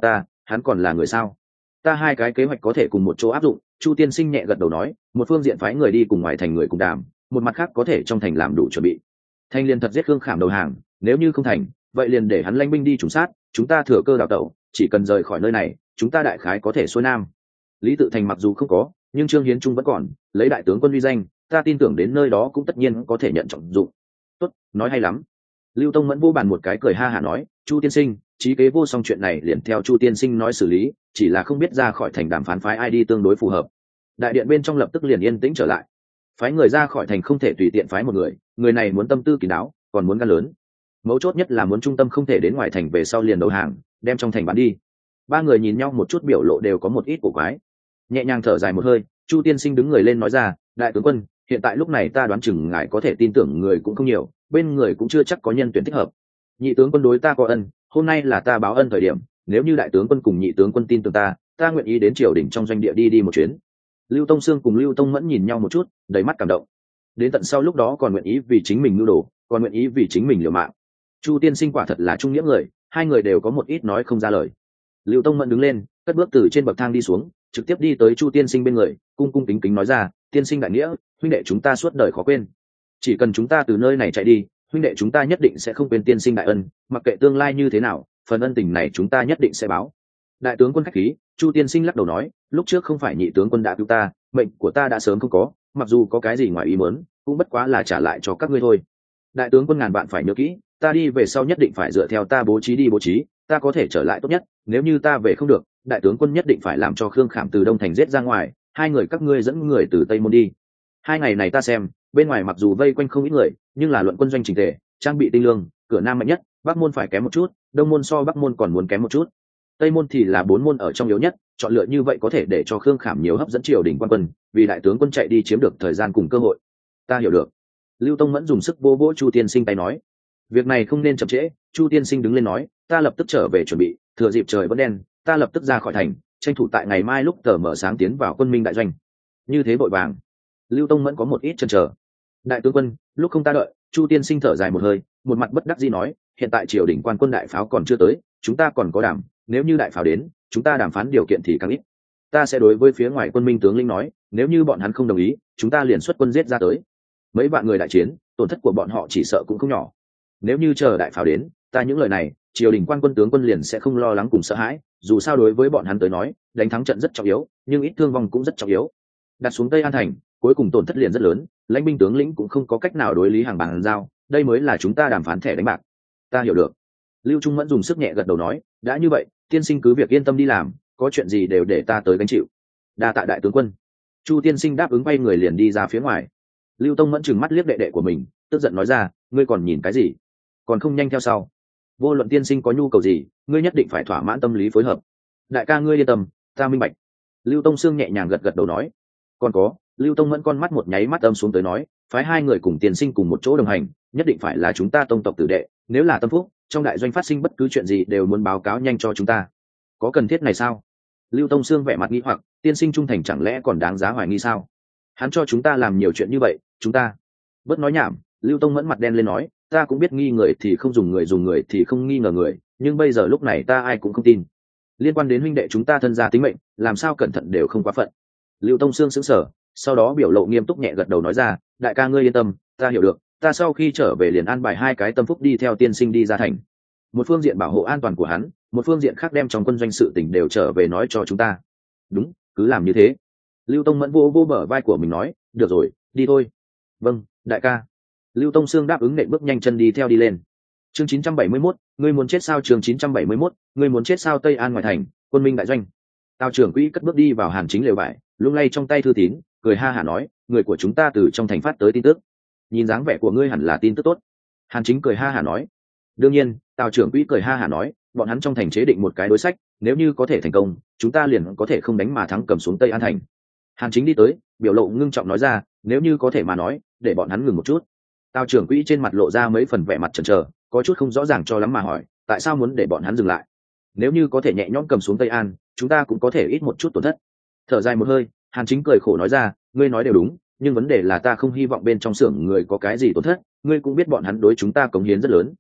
hắn còn là người sao? Ta hai cái kế hoạch có thể cùng một chỗ áp dụng. Chu tiên sinh nhẹ gật đầu nói, một phương diện phái người đi cùng ngoài thành người cùng đàm, một mặt khác có thể trong thành làm đủ chuẩn bị. Thanh liền thật giết Khương Khảm đầu hàng, nếu như không thành, vậy liền để hắn lãnh binh đi trùng sát, chúng ta thừa cơ đào tẩu, chỉ cần rời khỏi nơi này, chúng ta đại khái có thể xuôi nam. Lý Tự Thành mặc dù không có, nhưng Trương Hiến Trung vẫn còn, lấy đại tướng quân uy danh, ta tin tưởng đến nơi đó cũng tất nhiên có thể nhận trọng dụng. Tốt, nói hay lắm. Lưu Tông Mẫn vô bàn một cái cười ha hả nói, Chu tiên sinh, trí kế vô song, chuyện này liền theo Chu tiên sinh nói xử lý, chỉ là không biết ra khỏi thành đàm phán phái ai đi tương đối phù hợp. Đại điện bên trong lập tức liền yên tĩnh trở lại. Phái người ra khỏi thành không thể tùy tiện phái một người, người này muốn tâm tư kín đáo, còn muốn gan lớn. Mấu chốt nhất là muốn trung tâm không thể đến ngoài thành về sau liền đầu hàng, đem trong thành bán đi. Ba người nhìn nhau một chút, biểu lộ đều có một ít cổ quái. Nhẹ nhàng thở dài một hơi, Chu tiên sinh đứng người lên nói ra, đại tướng quân, hiện tại lúc này ta đoán chừng ngài có thể tin tưởng người cũng không nhiều, bên người cũng chưa chắc có nhân tuyển thích hợp. Nhị tướng quân đối ta có ân, hôm nay là ta báo ân thời điểm, nếu như đại tướng quân cùng nhị tướng quân tin tưởng ta, ta nguyện ý đến triều đình trong doanh địa đi đi một chuyến. Lưu Tông Sương cùng Lưu Tông Mẫn nhìn nhau một chút, đầy mắt cảm động. Đến tận sau lúc đó còn nguyện ý vì chính mình nhu đồ, còn nguyện ý vì chính mình liều mạng. Chu tiên sinh quả thật là trung nghĩa người, hai người đều có một ít nói không ra lời. Lưu Tông Mẫn đứng lên, cất bước từ trên bậc thang đi xuống, trực tiếp đi tới Chu tiên sinh bên người, cung cung kính kính nói ra, tiên sinh đại nghĩa, huynh đệ chúng ta suốt đời khó quên. Chỉ cần chúng ta từ nơi này chạy đi, huynh đệ chúng ta nhất định sẽ không quên tiên sinh đại ân, mặc kệ tương lai như thế nào, phần ân tình này chúng ta nhất định sẽ báo. Đại tướng quân khách khí. Chu tiên sinh lắc đầu nói, lúc trước không phải nhị tướng quân đã cứu ta, mệnh của ta đã sớm không có, mặc dù có cái gì ngoài ý muốn, cũng bất quá là trả lại cho các ngươi thôi. Đại tướng quân ngàn bạn phải nhớ kỹ, ta đi về sau nhất định phải dựa theo ta bố trí đi bố trí, ta có thể trở lại tốt nhất, nếu như ta về không được, đại tướng quân nhất định phải làm cho Khương Khảm từ Đông thành giết ra ngoài, hai người các ngươi dẫn người từ Tây môn đi. Hai ngày này ta xem, bên ngoài mặc dù vây quanh không ít người, nhưng là luận quân doanh chỉnh tề, trang bị tinh lương, cửa nam mạnh nhất, Bắc môn phải kém một chút, Đông môn so Bắc môn còn muốn kém một chút. Tây môn thì là bốn môn ở trong yếu nhất, chọn lựa như vậy có thể để cho Khương Khảm nhiều hấp dẫn triều đình quan quân, vì đại tướng quân chạy đi chiếm được thời gian cùng cơ hội. Ta hiểu được. Lưu Tông Mẫn dùng sức vô vỗ Chu tiên sinh tay nói, việc này không nên chậm trễ. Chu tiên sinh đứng lên nói, ta lập tức trở về chuẩn bị, thừa dịp trời vẫn đen, ta lập tức ra khỏi thành, tranh thủ tại ngày mai lúc tờ mở sáng tiến vào quân minh đại doanh. Như thế vội vàng. Lưu Tông Mẫn có một ít chần chờ. Đại tướng quân, lúc không ta đợi. Chu tiên sinh thở dài một hơi, một mặt bất đắc dĩ nói, hiện tại triều đình quan quân đại pháo còn chưa tới, chúng ta còn có đảm, nếu như đại pháo đến, chúng ta đàm phán điều kiện thì càng ít. Ta sẽ đối với phía ngoài quân minh tướng lĩnh nói, nếu như bọn hắn không đồng ý, chúng ta liền xuất quân giết ra tới. Mấy vạn người đại chiến, tổn thất của bọn họ chỉ sợ cũng không nhỏ. Nếu như chờ đại pháo đến, ta những lời này, triều đình quan quân tướng quân liền sẽ không lo lắng cùng sợ hãi, dù sao đối với bọn hắn tới nói, đánh thắng trận rất trọng yếu, nhưng ít thương vong cũng rất trọng yếu. Đặt xuống Tây An thành, cuối cùng tổn thất liền rất lớn, lãnh binh tướng lĩnh cũng không có cách nào đối lý hàng bàn giao, đây mới là chúng ta đàm phán thẻ đánh bạc. Ta hiểu được. Lưu Trung Mẫn dùng sức nhẹ gật đầu nói, đã như vậy, tiên sinh cứ việc yên tâm đi làm, có chuyện gì đều để ta tới gánh chịu. Đa tạ đại tướng quân. Chu tiên sinh đáp ứng, bay người liền đi ra phía ngoài. Lưu Tông Mẫn trừng mắt liếc đệ đệ của mình, tức giận nói ra, ngươi còn nhìn cái gì, còn không nhanh theo sau. Vô luận tiên sinh có nhu cầu gì, ngươi nhất định phải thỏa mãn tâm lý phối hợp. Đại ca ngươi yên tâm, ta minh bạch. Lưu Tông Sương nhẹ nhàng gật gật đầu nói. Còn có, Lưu Tông Mẫn con mắt một nháy mắt âm xuống tới nói, phái hai người cùng tiên sinh cùng một chỗ đồng hành, nhất định phải là chúng ta tông tộc tử đệ, nếu là tâm phúc, trong đại doanh phát sinh bất cứ chuyện gì đều muốn báo cáo nhanh cho chúng ta. Có cần thiết này sao? Lưu Tông Sương vẻ mặt nghi hoặc, tiên sinh trung thành chẳng lẽ còn đáng giá hoài nghi sao? Hắn cho chúng ta làm nhiều chuyện như vậy, chúng ta bớt nói nhảm. Lưu Tông Mẫn mặt đen lên nói, ta cũng biết nghi người thì không dùng người, dùng người thì không nghi ngờ người, nhưng bây giờ lúc này ta ai cũng không tin. Liên quan đến huynh đệ chúng ta thân gia tính mệnh, làm sao cẩn thận đều không quá phận. Lưu Tông Sương sững sờ, sau đó biểu lộ nghiêm túc nhẹ gật đầu nói ra, đại ca ngươi yên tâm, ta hiểu được, ta sau khi trở về liền an bài hai cái tâm phúc đi theo tiên sinh đi ra thành, một phương diện bảo hộ an toàn của hắn, một phương diện khác đem trong quân doanh sự tình đều trở về nói cho chúng ta. Đúng, cứ làm như thế. Lưu Tông Mẫn vô vô bờ vai của mình nói, được rồi, đi thôi. Vâng, đại ca. Lưu Tông Sương đáp ứng, nện bước nhanh chân đi theo đi lên. Chương chín trăm bảy mươi mốt, ngươi muốn chết sao? Chương chín trăm bảy mươi mốt, ngươi muốn chết sao? Tây An ngoài thành, quân minh đại doanh. Tào trưởng quỹ cất bước đi vào Hàn Chính lều vải, lung lay trong tay thư tín, cười ha hả nói, người của chúng ta từ trong thành phát tới tin tức. Nhìn dáng vẻ của ngươi hẳn là tin tức tốt. Hàn Chính cười ha hả nói. Đương nhiên. Tào trưởng quỹ cười ha hả nói, bọn hắn trong thành chế định một cái đối sách, nếu như có thể thành công, chúng ta liền có thể không đánh mà thắng, cầm xuống Tây An thành. Hàn Chính đi tới, biểu lộ ngưng trọng nói ra, nếu như có thể mà nói, để bọn hắn ngừng một chút. Tào trưởng quỹ trên mặt lộ ra mấy phần vẻ mặt chần chờ, có chút không rõ ràng cho lắm mà hỏi, tại sao muốn để bọn hắn dừng lại? Nếu như có thể nhẹ nhõm cầm xuống Tây An, chúng ta cũng có thể ít một chút tổn thất. Thở dài một hơi, Hàn Chính cười khổ nói ra, ngươi nói đều đúng, nhưng vấn đề là ta không hy vọng bên trong xưởng người có cái gì tổn thất, ngươi cũng biết bọn hắn đối chúng ta cống hiến rất lớn.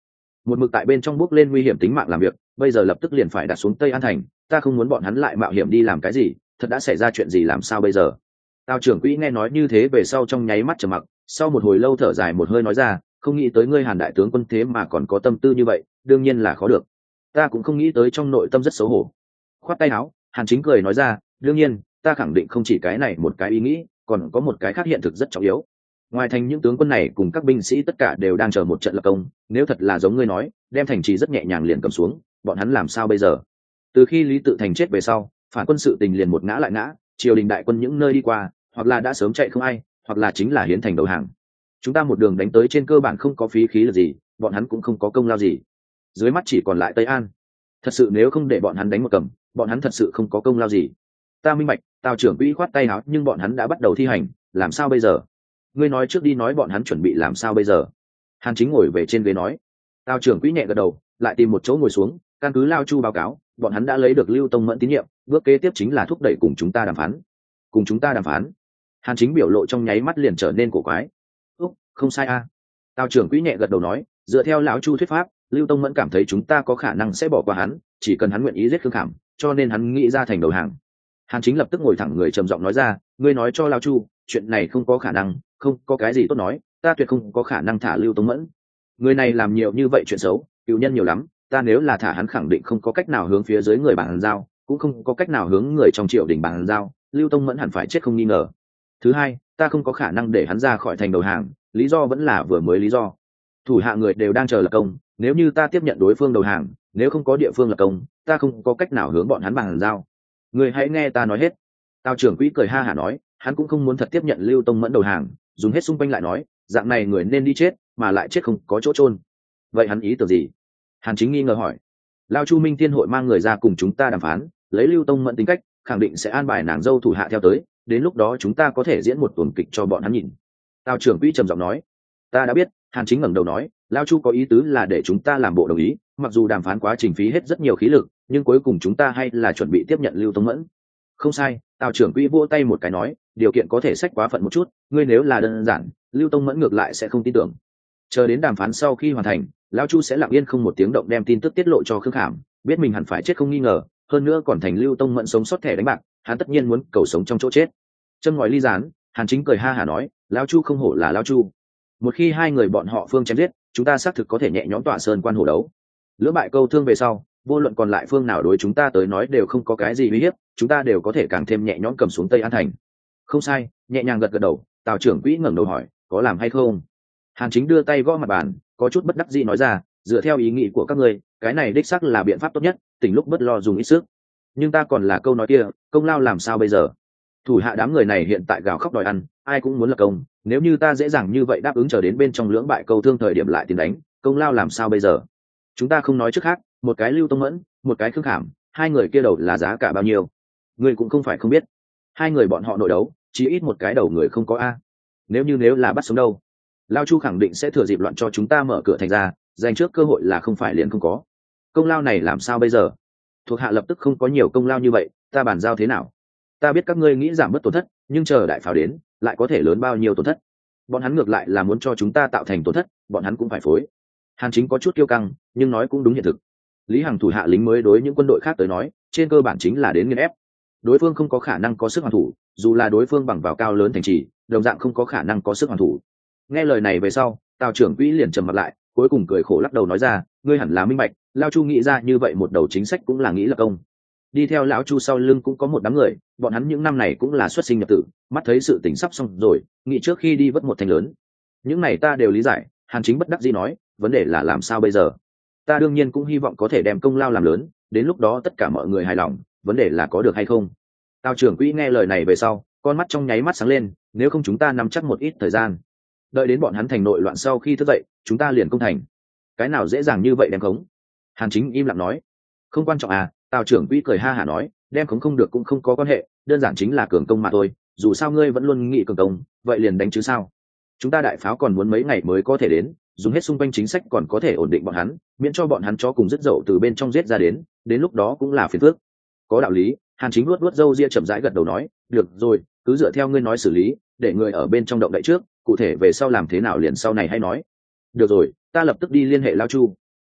một mực tại bên trong bước lên nguy hiểm tính mạng làm việc, bây giờ lập tức liền phải đặt xuống Tây An thành, ta không muốn bọn hắn lại mạo hiểm đi làm cái gì, thật đã xảy ra chuyện gì làm sao bây giờ? Tào trưởng quỹ nghe nói như thế về sau trong nháy mắt trầm mặc, sau một hồi lâu thở dài một hơi nói ra, không nghĩ tới ngươi Hàn đại tướng quân thế mà còn có tâm tư như vậy, đương nhiên là khó được. Ta cũng không nghĩ tới, trong nội tâm rất xấu hổ. Khoát tay áo, Hàn Chính cười nói ra, đương nhiên, ta khẳng định không chỉ cái này một cái ý nghĩ, còn có một cái khác hiện thực rất trọng yếu. Ngoài thành những tướng quân này cùng các binh sĩ tất cả đều đang chờ một trận lập công, nếu thật là giống ngươi nói, đem thành trì rất nhẹ nhàng liền cầm xuống, bọn hắn làm sao bây giờ? Từ khi Lý Tự Thành chết về sau, phản quân sự tình liền một ngã lại ngã, triều đình đại quân những nơi đi qua, hoặc là đã sớm chạy không ai, hoặc là chính là hiến thành đầu hàng. Chúng ta một đường đánh tới trên cơ bản không có phí khí lực gì, bọn hắn cũng không có công lao gì. Dưới mắt chỉ còn lại Tây An. Thật sự nếu không để bọn hắn đánh một cầm, bọn hắn thật sự không có công lao gì. Ta minh bạch, Tào trưởng quỹ khoát tay áo, nhưng bọn hắn đã bắt đầu thi hành, làm sao bây giờ? Ngươi nói trước đi, nói bọn hắn chuẩn bị làm sao bây giờ? Hàn Chính ngồi về trên ghế nói. Tào trưởng quỹ nhẹ gật đầu, lại tìm một chỗ ngồi xuống, căn cứ Lao Chu báo cáo, bọn hắn đã lấy được Lưu Tông Mẫn tín nhiệm, bước kế tiếp chính là thúc đẩy cùng chúng ta đàm phán. Cùng chúng ta đàm phán? Hàn Chính biểu lộ trong nháy mắt liền trở nên cổ quái. Úc, không sai a. À. Tào trưởng quỹ nhẹ gật đầu nói, dựa theo lão Chu thuyết pháp, Lưu Tông Mẫn cảm thấy chúng ta có khả năng sẽ bỏ qua hắn, chỉ cần hắn nguyện ý giết Khương Khảm, cho nên hắn nghĩ ra thành đầu hàng. Hàn Chính lập tức ngồi thẳng người, trầm giọng nói ra, ngươi nói cho lão Chu, chuyện này không có khả năng, không có cái gì tốt nói, ta tuyệt không có khả năng thả Lưu Tông Mẫn. Người này làm nhiều như vậy chuyện xấu, cựu nhân nhiều lắm, ta nếu là thả hắn khẳng định không có cách nào hướng phía dưới người bàn giao, cũng không có cách nào hướng người trong triều đình bàn giao, Lưu Tông Mẫn hẳn phải chết không nghi ngờ. Thứ hai, ta không có khả năng để hắn ra khỏi thành đầu hàng, lý do vẫn là vừa mới lý do. Thủ hạ người đều đang chờ lập công, nếu như ta tiếp nhận đối phương đầu hàng, nếu không có địa phương lập công, ta không có cách nào hướng bọn hắn bàn giao. Người hãy nghe ta nói hết. Tào trưởng quỹ cười ha hả nói, hắn cũng không muốn thật tiếp nhận Lưu Tông Mẫn đầu hàng, dùng hết xung quanh lại nói, dạng này người nên đi chết, mà lại chết không có chỗ chôn. Vậy hắn ý tưởng gì? Hàn Chính nghi ngờ hỏi. Lao Chu Minh Thiên hội mang người ra cùng chúng ta đàm phán, lấy Lưu Tông Mẫn tính cách, khẳng định sẽ an bài nàng dâu thủ hạ theo tới, đến lúc đó chúng ta có thể diễn một tuần kịch cho bọn hắn nhìn. Tào trưởng quỹ trầm giọng nói. Ta đã biết. Hàn Chính ngẩng đầu nói, Lao Chu có ý tứ là để chúng ta làm bộ đồng ý, mặc dù đàm phán quá trình phí hết rất nhiều khí lực, nhưng cuối cùng chúng ta hay là chuẩn bị tiếp nhận Lưu Tông Mẫn. Không sai. Tào trưởng quỹ vỗ tay một cái nói, điều kiện có thể sách quá phận một chút, ngươi nếu là đơn giản, Lưu Tông Mẫn ngược lại sẽ không tin tưởng. Chờ đến đàm phán sau khi hoàn thành, Lão Chu sẽ lặng yên không một tiếng động đem tin tức tiết lộ cho Khương Khảm, biết mình hẳn phải chết không nghi ngờ, hơn nữa còn thành Lưu Tông Mẫn sống sót thẻ đánh bạc, hắn tất nhiên muốn cầu sống trong chỗ chết. Châm ngòi ly gián, Hàn Chính cười ha hả nói, Lão Chu không hổ là Lão Chu. Một khi hai người bọn họ phương chém giết, chúng ta xác thực có thể nhẹ nhõm tọa sơn quan hổ đấu. Lưỡng bại câu thương về sau, vô luận còn lại phương nào đối chúng ta tới nói đều không có cái gì uy hiếp, chúng ta đều có thể càng thêm nhẹ nhõm cầm xuống Tây An thành. Không sai. Nhẹ nhàng gật gật đầu. Tào trưởng quỹ ngẩng đầu hỏi, có làm hay không? Hàn Chính đưa tay gõ mặt bàn, có chút bất đắc dĩ nói ra, dựa theo ý nghĩ của các ngươi, cái này đích xác là biện pháp tốt nhất, tỉnh lúc bất lo dùng ít sức. Nhưng ta còn là câu nói kia, công lao làm sao bây giờ? Thủ hạ đám người này hiện tại gào khóc đòi ăn, ai cũng muốn lập công, nếu như ta dễ dàng như vậy đáp ứng, chờ đến bên trong lưỡng bại câu thương thời điểm lại tiến đánh, công lao làm sao bây giờ? Chúng ta không nói trước khác, một cái Lưu Tông Mẫn, một cái Khương Khảm, hai người kia đầu là giá cả bao nhiêu? Ngươi cũng không phải không biết, hai người bọn họ nội đấu, chỉ ít một cái đầu người không có a. Nếu như nếu là bắt sống đâu? Lao Chu khẳng định sẽ thừa dịp loạn cho chúng ta mở cửa thành ra, giành trước cơ hội là không phải liền không có. Công lao này làm sao bây giờ? Thuộc hạ lập tức không có nhiều công lao như vậy, ta bàn giao thế nào? Ta biết các ngươi nghĩ giảm bớt tổn thất, nhưng chờ đại pháo đến, lại có thể lớn bao nhiêu tổn thất? Bọn hắn ngược lại là muốn cho chúng ta tạo thành tổn thất, bọn hắn cũng phải phối. Hàn Chính có chút kiêu căng, nhưng nói cũng đúng hiện thực. Lý Hằng thủ hạ lính mới đối những quân đội khác tới nói, trên cơ bản chính là đến nghiền ép. Đối phương không có khả năng có sức hoàn thủ, dù là đối phương bằng vào cao lớn thành trì, đồng dạng không có khả năng có sức hoàn thủ. Nghe lời này về sau, Tào trưởng quỹ liền trầm mặt lại, cuối cùng cười khổ lắc đầu nói ra, ngươi hẳn là minh bạch, Lao Chu nghĩ ra như vậy một đầu chính sách cũng là nghĩ lập công. Đi theo lão Chu sau lưng cũng có một đám người, bọn hắn những năm này cũng là xuất sinh nhập tử, mắt thấy sự tình sắp xong rồi, nghĩ trước khi đi vất một thành lớn. Những này ta đều lý giải. Hàn Chính bất đắc dĩ nói, vấn đề là làm sao bây giờ? Ta đương nhiên cũng hy vọng có thể đem công lao làm lớn, đến lúc đó tất cả mọi người hài lòng, vấn đề là có được hay không. Tào trưởng quỹ nghe lời này về sau, con mắt trong nháy mắt sáng lên, nếu không chúng ta nắm chắc một ít thời gian, đợi đến bọn hắn thành nội loạn sau khi thức dậy, chúng ta liền công thành. Cái nào dễ dàng như vậy đem khống? Hàn Chính im lặng nói, không quan trọng à. Tào trưởng quỹ cười ha hả nói, đem khống không được cũng không có quan hệ, đơn giản chính là cường công mà thôi, dù sao ngươi vẫn luôn nghĩ cường công, vậy liền đánh chứ sao. Chúng ta đại pháo còn muốn mấy ngày mới có thể đến, dùng hết xung quanh chính sách còn có thể ổn định bọn hắn, miễn cho bọn hắn chó cùng dứt dậu từ bên trong giết ra đến, đến lúc đó cũng là phiền phức. Có đạo lý. Hàn Chính luốt luốt râu ria chậm rãi gật đầu nói, được rồi, cứ dựa theo ngươi nói xử lý, để người ở bên trong động đậy trước, cụ thể về sau làm thế nào liền sau này hay nói. Được rồi, ta lập tức đi liên hệ Lao Chu.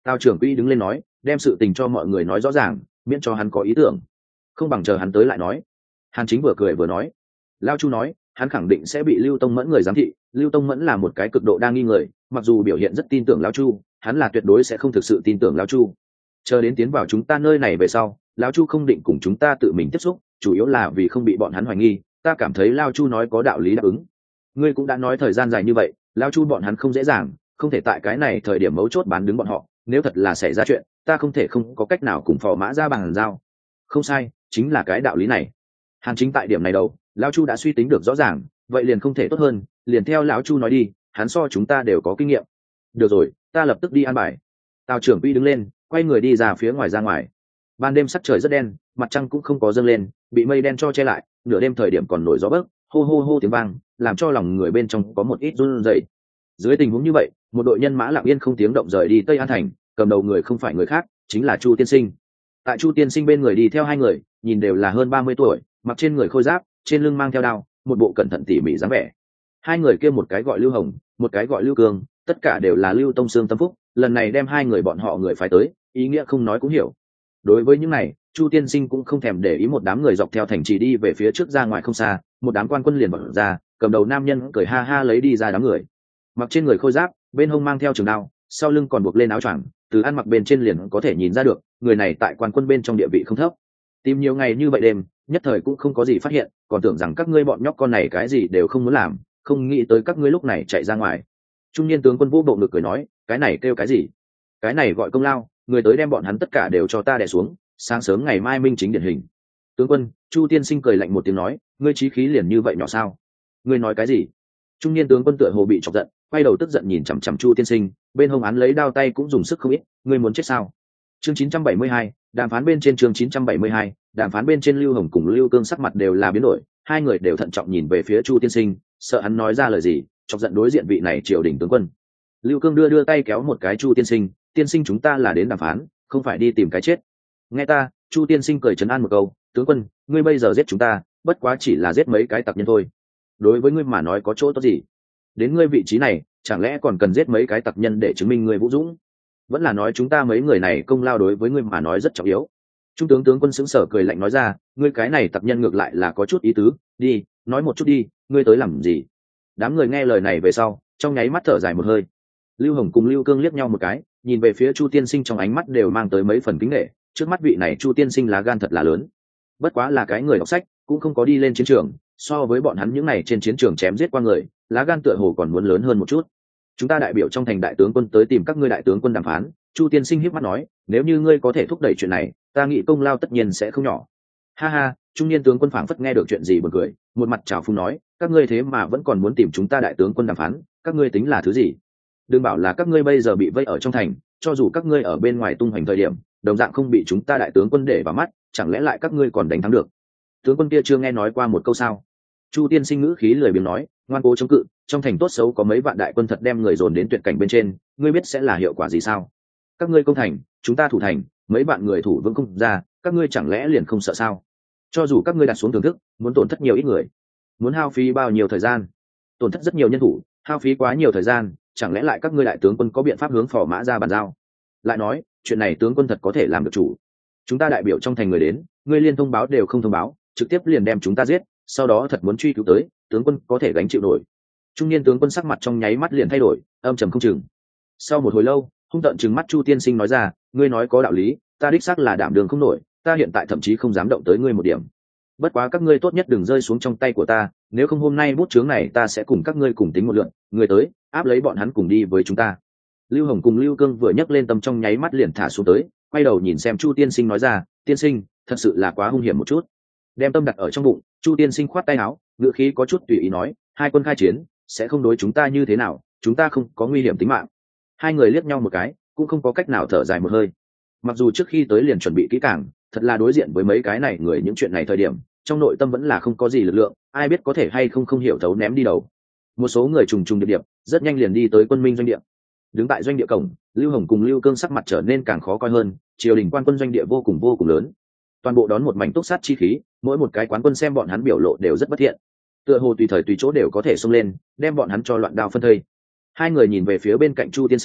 Tào trưởng quỹ đứng lên nói, đem sự tình cho mọi người nói rõ ràng, miễn cho hắn có ý tưởng, không bằng chờ hắn tới lại nói. Hàn Chính vừa cười vừa nói, Lao Chu nói hắn khẳng định sẽ bị Lưu Tông Mẫn người giám thị. Lưu Tông Mẫn là một cái cực độ đa nghi người, mặc dù biểu hiện rất tin tưởng Lao Chu, hắn là tuyệt đối sẽ không thực sự tin tưởng Lao Chu. Chờ đến tiến vào chúng ta nơi này về sau, Lao Chu không định cùng chúng ta tự mình tiếp xúc, chủ yếu là vì không bị bọn hắn hoài nghi. Ta cảm thấy Lao Chu nói có đạo lý đáp ứng. Ngươi cũng đã nói thời gian dài như vậy, Lao Chu bọn hắn không dễ dàng, không thể tại cái này thời điểm mấu chốt bán đứng bọn họ. Nếu thật là xảy ra chuyện, ta không thể không có cách nào cùng Phò Mã ra bàn giao. Không sai, chính là cái đạo lý này. Hàn Chính tại điểm này đầu, Lão Chu đã suy tính được rõ ràng, vậy liền không thể tốt hơn, liền theo lão Chu nói đi, hắn so chúng ta đều có kinh nghiệm. Được rồi, ta lập tức đi an bài. Tào trưởng quỹ đứng lên, quay người đi ra phía ngoài ra ngoài. Ban đêm sắc trời rất đen, mặt trăng cũng không có dâng lên, bị mây đen cho che lại, nửa đêm thời điểm còn nổi gió bấc, hô hô hô tiếng vang, làm cho lòng người bên trong có một ít run rẩy. Dưới tình huống như vậy, một đội nhân mã lặng yên không tiếng động rời đi Tây An thành, cầm đầu người không phải người khác, chính là Chu Tiên Sinh. Tại Chu Tiên Sinh bên người đi theo hai người, nhìn đều là hơn ba mươi tuổi, mặc trên người khôi giáp, trên lưng mang theo đao, một bộ cẩn thận tỉ mỉ dáng vẻ. Hai người kia một cái gọi Lưu Hồng, một cái gọi Lưu Cương, tất cả đều là Lưu Tông Sương tâm phúc, lần này đem hai người bọn họ người phái tới, ý nghĩa không nói cũng hiểu. Đối với những này, Chu Tiên Sinh cũng không thèm để ý, một đám người dọc theo thành trì đi về phía trước ra ngoài không xa, một đám quan quân liền bật ra, cầm đầu nam nhân cười ha ha lấy đi ra đám người. Mặc trên người khôi giáp, bên hông mang theo trường đao, sau lưng còn buộc lên áo choàng, từ ăn mặc bên trên liền có thể nhìn ra được, người này tại quan quân bên trong địa vị không thấp. Tìm nhiều ngày như vậy đêm, nhất thời cũng không có gì phát hiện, còn tưởng rằng các ngươi bọn nhóc con này cái gì đều không muốn làm, không nghĩ tới các ngươi lúc này chạy ra ngoài. Trung niên tướng quân vũ bộ ngực cười nói, cái này kêu cái gì? Cái này gọi công lao, người tới đem bọn hắn tất cả đều cho ta đè xuống, sáng sớm ngày mai minh chính điển hình. Tướng quân, Chu Tiên Sinh cười lạnh một tiếng nói, ngươi chí khí liền như vậy nhỏ sao? Ngươi nói cái gì? Trung niên tướng quân tựa hồ bị chọc giận, quay đầu tức giận nhìn chằm chằm Chu Tiên Sinh, bên hông án lấy đao tay cũng dùng sức không ít, ngươi muốn chết sao? Chương chín trăm bảy mươi hai, đàm phán bên trên chương chín trăm bảy mươi hai, đàm phán bên trên. Lưu Hồng cùng Lưu Cương sắc mặt đều là biến đổi, hai người đều thận trọng nhìn về phía Chu Tiên Sinh, sợ hắn nói ra lời gì, chọc giận đối diện vị này triều đình tướng quân. Lưu Cương đưa đưa tay kéo một cái Chu Tiên Sinh, tiên sinh chúng ta là đến đàm phán, không phải đi tìm cái chết. Nghe ta, Chu Tiên Sinh cười trấn an một câu, tướng quân, ngươi bây giờ giết chúng ta, bất quá chỉ là giết mấy cái tặc nhân thôi. Đối với ngươi mà nói có chỗ tốt gì? Đến ngươi vị trí này, chẳng lẽ còn cần giết mấy cái tặc nhân để chứng minh ngươi vũ dũng? Vẫn là nói chúng ta mấy người này công lao đối với ngươi mà nói rất trọng yếu. Trung tướng tướng quân sững sờ cười lạnh nói ra, ngươi cái này tặc nhân ngược lại là có chút ý tứ, đi, nói một chút đi, ngươi tới làm gì? Đám người nghe lời này về sau, trong nháy mắt thở dài một hơi. Lưu Hồng cùng Lưu Cương liếc nhau một cái, nhìn về phía Chu Tiên Sinh trong ánh mắt đều mang tới mấy phần kính nể, trước mắt vị này Chu Tiên Sinh lá gan thật là lớn. Bất quá là cái người đọc sách, cũng không có đi lên chiến trường, so với bọn hắn những này trên chiến trường chém giết qua người, lá gan tựa hồ còn muốn lớn hơn một chút. Chúng ta đại biểu trong thành đại tướng quân tới tìm các ngươi đại tướng quân đàm phán. Chu Tiên Sinh híp mắt nói, nếu như ngươi có thể thúc đẩy chuyện này, ta nghĩ công lao tất nhiên sẽ không nhỏ. Ha ha, trung niên tướng quân phảng phất nghe được chuyện gì buồn cười, một mặt trào phúng nói, các ngươi thế mà vẫn còn muốn tìm chúng ta đại tướng quân đàm phán, các ngươi tính là thứ gì? Đừng bảo là các ngươi bây giờ bị vây ở trong thành, cho dù các ngươi ở bên ngoài tung hoành thời điểm, đồng dạng không bị chúng ta đại tướng quân để vào mắt, chẳng lẽ lại các ngươi còn đánh thắng được? Tướng quân kia chưa nghe nói qua một câu sao? Chu Tiên Sinh ngữ khí lười biếng nói, ngoan cố chống cự, trong thành tốt xấu có mấy vạn đại quân thật đem người dồn đến tuyệt cảnh bên trên, ngươi biết sẽ là hiệu quả gì sao? Các ngươi công thành, chúng ta thủ thành, mấy vạn người thủ vững không ra, các ngươi chẳng lẽ liền không sợ sao? Cho dù các ngươi đặt xuống thưởng thức, muốn tổn thất nhiều ít người, muốn hao phí bao nhiêu thời gian, tổn thất rất nhiều nhân thủ, hao phí quá nhiều thời gian, chẳng lẽ lại các ngươi đại tướng quân có biện pháp hướng Phò Mã ra bàn giao? Lại nói, chuyện này tướng quân thật có thể làm được chủ? Chúng ta đại biểu trong thành người đến, ngươi liên thông báo đều không thông báo, trực tiếp liền đem chúng ta giết, sau đó thật muốn truy cứu tới, tướng quân có thể gánh chịu nổi? Trung niên tướng quân sắc mặt trong nháy mắt liền thay đổi, âm trầm không chừng. Sau một hồi lâu, hung tợn trừng mắt Chu Tiên Sinh nói ra, ngươi nói có đạo lý, ta đích xác là đảm đường không nổi, ta hiện tại thậm chí không dám động tới ngươi một điểm. Bất quá các ngươi tốt nhất đừng rơi xuống trong tay của ta, nếu không hôm nay bút chướng này ta sẽ cùng các ngươi cùng tính một lượng, người tới, áp lấy bọn hắn cùng đi với chúng ta. Lưu Hồng cùng Lưu Cương vừa nhấc lên tâm trong nháy mắt liền thả xuống tới, quay đầu nhìn xem Chu Tiên Sinh nói ra, tiên sinh, thật sự là quá hung hiểm một chút. Đem tâm đặt ở trong bụng, Chu Tiên Sinh khoát tay áo, ngữ khí có chút tùy ý nói, hai quân khai chiến, sẽ không đối chúng ta như thế nào, chúng ta không có nguy hiểm tính mạng. Hai người liếc nhau một cái, cũng không có cách nào thở dài một hơi. Mặc dù trước khi tới liền chuẩn bị kỹ càng, thật là đối diện với mấy cái này người những chuyện này thời điểm, trong nội tâm vẫn là không có gì lực lượng, ai biết có thể hay không không hiểu thấu ném đi đầu. Một số người trùng trùng điệp điệp, rất nhanh liền đi tới quân minh doanh địa. Đứng tại doanh địa cổng, Lưu Hồng cùng Lưu Cương sắc mặt trở nên càng khó coi hơn, triều đình quan quân doanh địa vô cùng vô cùng lớn, toàn bộ đón một mảnh túc sát chi khí, mỗi một cái quán quân xem bọn hắn biểu lộ đều rất bất thiện, tựa hồ tùy thời tùy chỗ đều có thể xông lên, đem bọn hắn cho loạn đao phân thây. Hai người nhìn về phía bên cạnh Chu Tiên Sinh,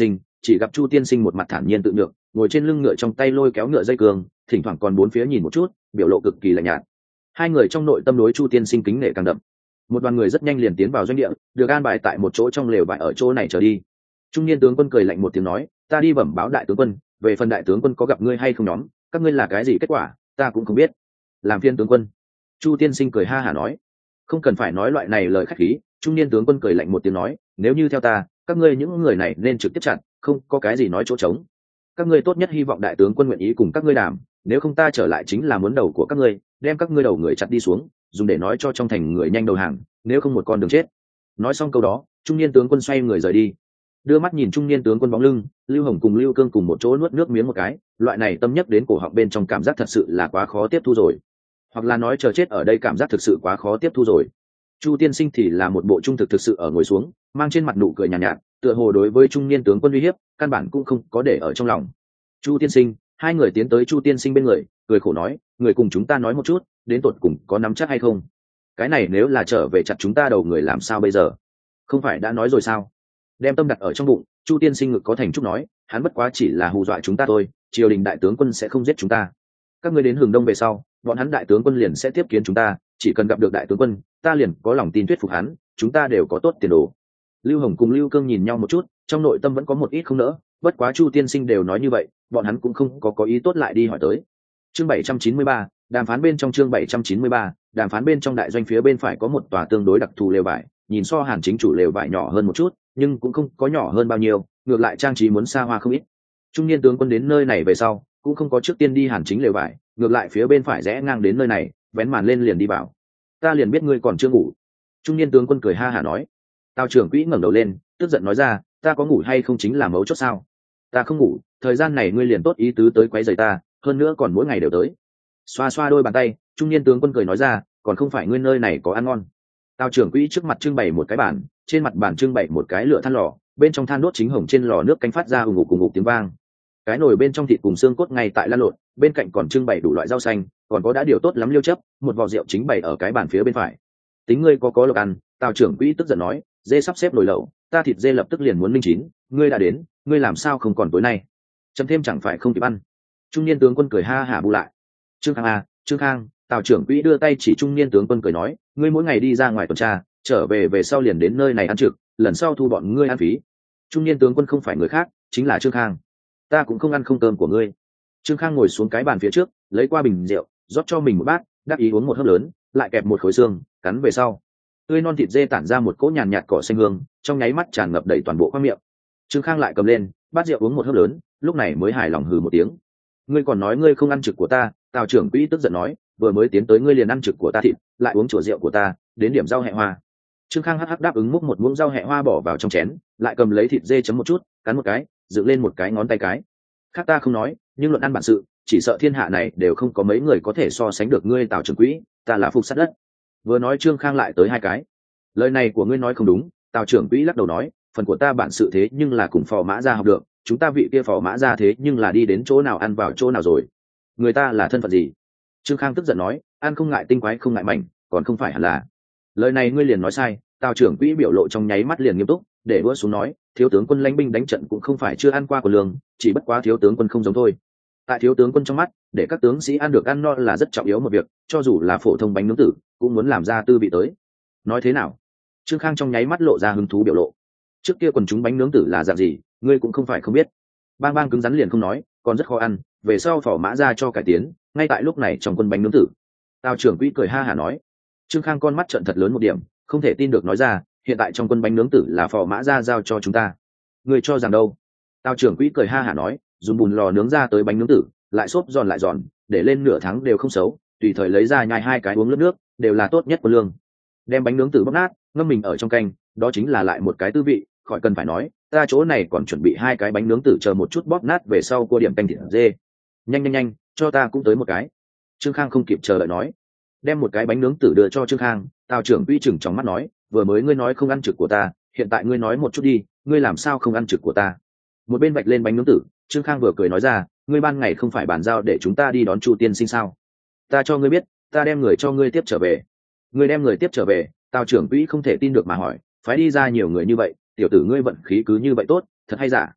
chỉ gặp Chu tiên sinh một mặt thản nhiên tự nhượng, ngồi trên lưng ngựa, trong tay lôi kéo ngựa dây cương, thỉnh thoảng còn bốn phía nhìn một chút, biểu lộ cực kỳ lạnh nhạt. Hai người trong nội tâm đối Chu tiên sinh kính nể càng đậm. Một đoàn người rất nhanh liền tiến vào doanh địa, được an bài tại một chỗ trong lều vải ở chỗ này chờ đi. Trung niên tướng quân cười lạnh một tiếng nói, ta đi bẩm báo đại tướng quân, về phần đại tướng quân có gặp ngươi hay không nhóm, các ngươi là cái gì kết quả ta cũng không biết. Làm phiên tướng quân. Chu tiên sinh cười ha hả nói, không cần phải nói loại này lời khách khí. Trung niên tướng quân cười lạnh một tiếng nói, nếu như theo ta, các ngươi những người này nên trực tiếp chặn, không có cái gì nói chỗ trống. Các ngươi tốt nhất hy vọng đại tướng quân nguyện ý cùng các ngươi đàm, nếu không ta trở lại chính là muốn đầu của các ngươi, đem các ngươi đầu người chặt đi xuống, dùng để nói cho trong thành người nhanh đầu hàng, nếu không một con đường chết. Nói xong câu đó, trung niên tướng quân xoay người rời đi. Đưa mắt nhìn trung niên tướng quân bóng lưng, Lưu Hồng cùng Lưu Cương cùng một chỗ nuốt nước miếng một cái, loại này tâm nhắc đến cổ họng bên trong cảm giác thật sự là quá khó tiếp thu rồi, hoặc là nói chờ chết ở đây cảm giác thực sự quá khó tiếp thu rồi. Chu tiên sinh thì là một bộ trung thực thực sự ở ngồi xuống, mang trên mặt nụ cười nhàn nhạt, nhạt, tựa hồ đối với trung niên tướng quân uy hiếp, căn bản cũng không có để ở trong lòng. Chu tiên sinh, hai người tiến tới Chu tiên sinh bên người, cười khổ nói, người cùng chúng ta nói một chút, đến tột cùng có nắm chắc hay không? Cái này nếu là trở về chặt chúng ta đầu người làm sao bây giờ? Không phải đã nói rồi sao? Đem tâm đặt ở trong bụng, Chu tiên sinh ngực có thành trúc nói, hắn bất quá chỉ là hù dọa chúng ta thôi, triều đình đại tướng quân sẽ không giết chúng ta. Các ngươi đến Hừng Đông về sau, bọn hắn đại tướng quân liền sẽ tiếp kiến chúng ta, chỉ cần gặp được đại tướng quân, ta liền có lòng tin thuyết phục hắn, chúng ta đều có tốt tiền đồ. Lưu Hồng cùng Lưu Cương nhìn nhau một chút, trong nội tâm vẫn có một ít không nỡ, bất quá Chu tiên sinh đều nói như vậy, bọn hắn cũng không có có ý tốt lại đi hỏi tới. Chương bảy trăm chín mươi ba, đàm phán bên trong chương bảy trăm chín mươi ba, đàm phán bên trong đại doanh phía bên phải có một tòa tương đối đặc thù lều vải, nhìn so Hàn chính chủ lều vải nhỏ hơn một chút, nhưng cũng không có nhỏ hơn bao nhiêu, ngược lại trang trí muốn xa hoa không ít. Trung niên tướng quân đến nơi này về sau, cũng không có trước tiên đi Hàn chính lều vải, ngược lại phía bên phải rẽ ngang đến nơi này, vén màn lên liền đi vào. Ta liền biết ngươi còn chưa ngủ. Trung niên tướng quân cười ha hả nói. Tào trưởng quỹ ngẩng đầu lên, tức giận nói ra, ta có ngủ hay không chính là mấu chốt sao? Ta không ngủ, thời gian này ngươi liền tốt ý tứ tới quấy rầy ta, hơn nữa còn mỗi ngày đều tới. Xoa xoa đôi bàn tay, trung niên tướng quân cười nói ra, còn không phải ngươi nơi này có ăn ngon. Tào trưởng quỹ trước mặt trưng bày một cái bàn, trên mặt bàn trưng bày một cái lửa than lò, bên trong than đốt chính hồng trên lò nước canh phát ra ùng ục ùng ục tiếng vang. Cái nồi bên trong thịt cùng xương cốt ngay tại lan lộn, bên cạnh còn trưng bày đủ loại rau xanh, còn có đã điều tốt lắm liêu chấp, một vò rượu chính bày ở cái bàn phía bên phải. Tính ngươi có có lộc ăn. Tào trưởng quỹ tức giận nói, dê sắp xếp nồi lẩu, ta thịt dê lập tức liền muốn minh chín, ngươi đã đến, ngươi làm sao không còn tối nay? Chấm thêm chẳng phải không kịp ăn. Trung niên tướng quân cười ha hả bù lại. Trương Khang à, Trương Khang, Tào trưởng quỹ đưa tay chỉ trung niên tướng quân cười nói, ngươi mỗi ngày đi ra ngoài tuần tra, trở về về sau liền đến nơi này ăn trực, lần sau thu bọn ngươi ăn phí. Trung niên tướng quân không phải người khác, chính là Trương Khang. Ta cũng không ăn không cơm của ngươi. Trương Khang ngồi xuống cái bàn phía trước, lấy qua bình rượu, rót cho mình một bát, đắc ý uống một hớp lớn, lại kẹp một khối xương, cắn về sau. Tươi non thịt dê tản ra một cỗ nhàn nhạt cỏ xanh hương, trong nháy mắt tràn ngập đầy toàn bộ khoang miệng. Trương Khang lại cầm lên bát rượu uống một hớp lớn, lúc này mới hài lòng hừ một tiếng. Ngươi còn nói ngươi không ăn trực của ta? Tào trưởng quỹ tức giận nói, vừa mới tiến tới ngươi liền ăn trực của ta thịt, lại uống chùa rượu của ta, đến điểm rau hẹ hoa. Trương Khang hắc hắc đáp ứng, múc một muỗng rau hẹ hoa bỏ vào trong chén, lại cầm lấy thịt dê chấm một chút, cắn một cái, dựng lên một cái ngón tay cái. Khác ta không nói, nhưng luận ăn bản sự, chỉ sợ thiên hạ này đều không có mấy người có thể so sánh được ngươi Tào trưởng quỹ, ta là phục sát đất. Vừa nói Trương Khang lại tới hai cái. Lời này của ngươi nói không đúng. Tào trưởng quỹ lắc đầu nói, phần của ta bản sự thế nhưng là cùng phò mã gia học được, chúng ta vị kia phò mã gia thế nhưng là đi đến chỗ nào ăn vào chỗ nào rồi. Người ta là thân phận gì? Trương Khang tức giận nói, ăn không ngại tinh quái không ngại mảnh, còn không phải hẳn là. Lời này ngươi liền nói sai. Tào trưởng quỹ biểu lộ trong nháy mắt liền nghiêm túc, để đũa xuống nói, thiếu tướng quân lãnh binh đánh trận cũng không phải chưa ăn qua của lương, chỉ bất quá thiếu tướng quân không giống thôi. Tại thiếu tướng quân trong mắt, để các tướng sĩ ăn được ăn no là rất trọng yếu một việc, cho dù là phổ thông bánh nướng tử cũng muốn làm ra tư vị tới. Nói thế nào? Trương Khang trong nháy mắt lộ ra hứng thú biểu lộ. Trước kia quần chúng bánh nướng tử là dạng gì, ngươi cũng không phải không biết. Bang bang cứng rắn liền không nói, còn rất khó ăn, về sau phò mã ra cho cải tiến, ngay tại lúc này trong quân bánh nướng tử. Tào trưởng quỹ cười ha hả nói. Trương Khang con mắt trợn thật lớn một điểm, không thể tin được nói ra, hiện tại trong quân bánh nướng tử là phò mã ra giao cho chúng ta. Ngươi cho rằng đâu? Tào trưởng quỹ cười ha hả nói, dùng bùn lò nướng ra tới bánh nướng tử, lại xốp giòn lại giòn, để lên nửa tháng đều không xấu, tùy thời lấy ra nhai hai cái uống lớp nước, đều là tốt nhất của lương. Đem bánh nướng tử bóc nát, ngâm mình ở trong canh, đó chính là lại một cái tư vị, khỏi cần phải nói, ta chỗ này còn chuẩn bị hai cái bánh nướng tử chờ một chút bóp nát về sau cua điểm canh thịt dê. Nhanh nhanh nhanh, cho ta cũng tới một cái. Trương Khang không kịp chờ đợi nói. Đem một cái bánh nướng tử đưa cho Trương Khang. Tào trưởng quỹ chừng trong mắt nói, vừa mới ngươi nói không ăn trực của ta, hiện tại ngươi nói một chút đi, ngươi làm sao không ăn trực của ta? Một bên vạch lên bánh nướng tử, Trương Khang vừa cười nói ra, ngươi ban ngày không phải bàn giao để chúng ta đi đón Chu tiên sinh sao? Ta cho ngươi biết, ta đem người cho ngươi tiếp trở về. Ngươi đem người tiếp trở về? Tào trưởng quỹ không thể tin được mà hỏi, phái đi ra nhiều người như vậy, tiểu tử ngươi vận khí cứ như vậy tốt, thật hay giả?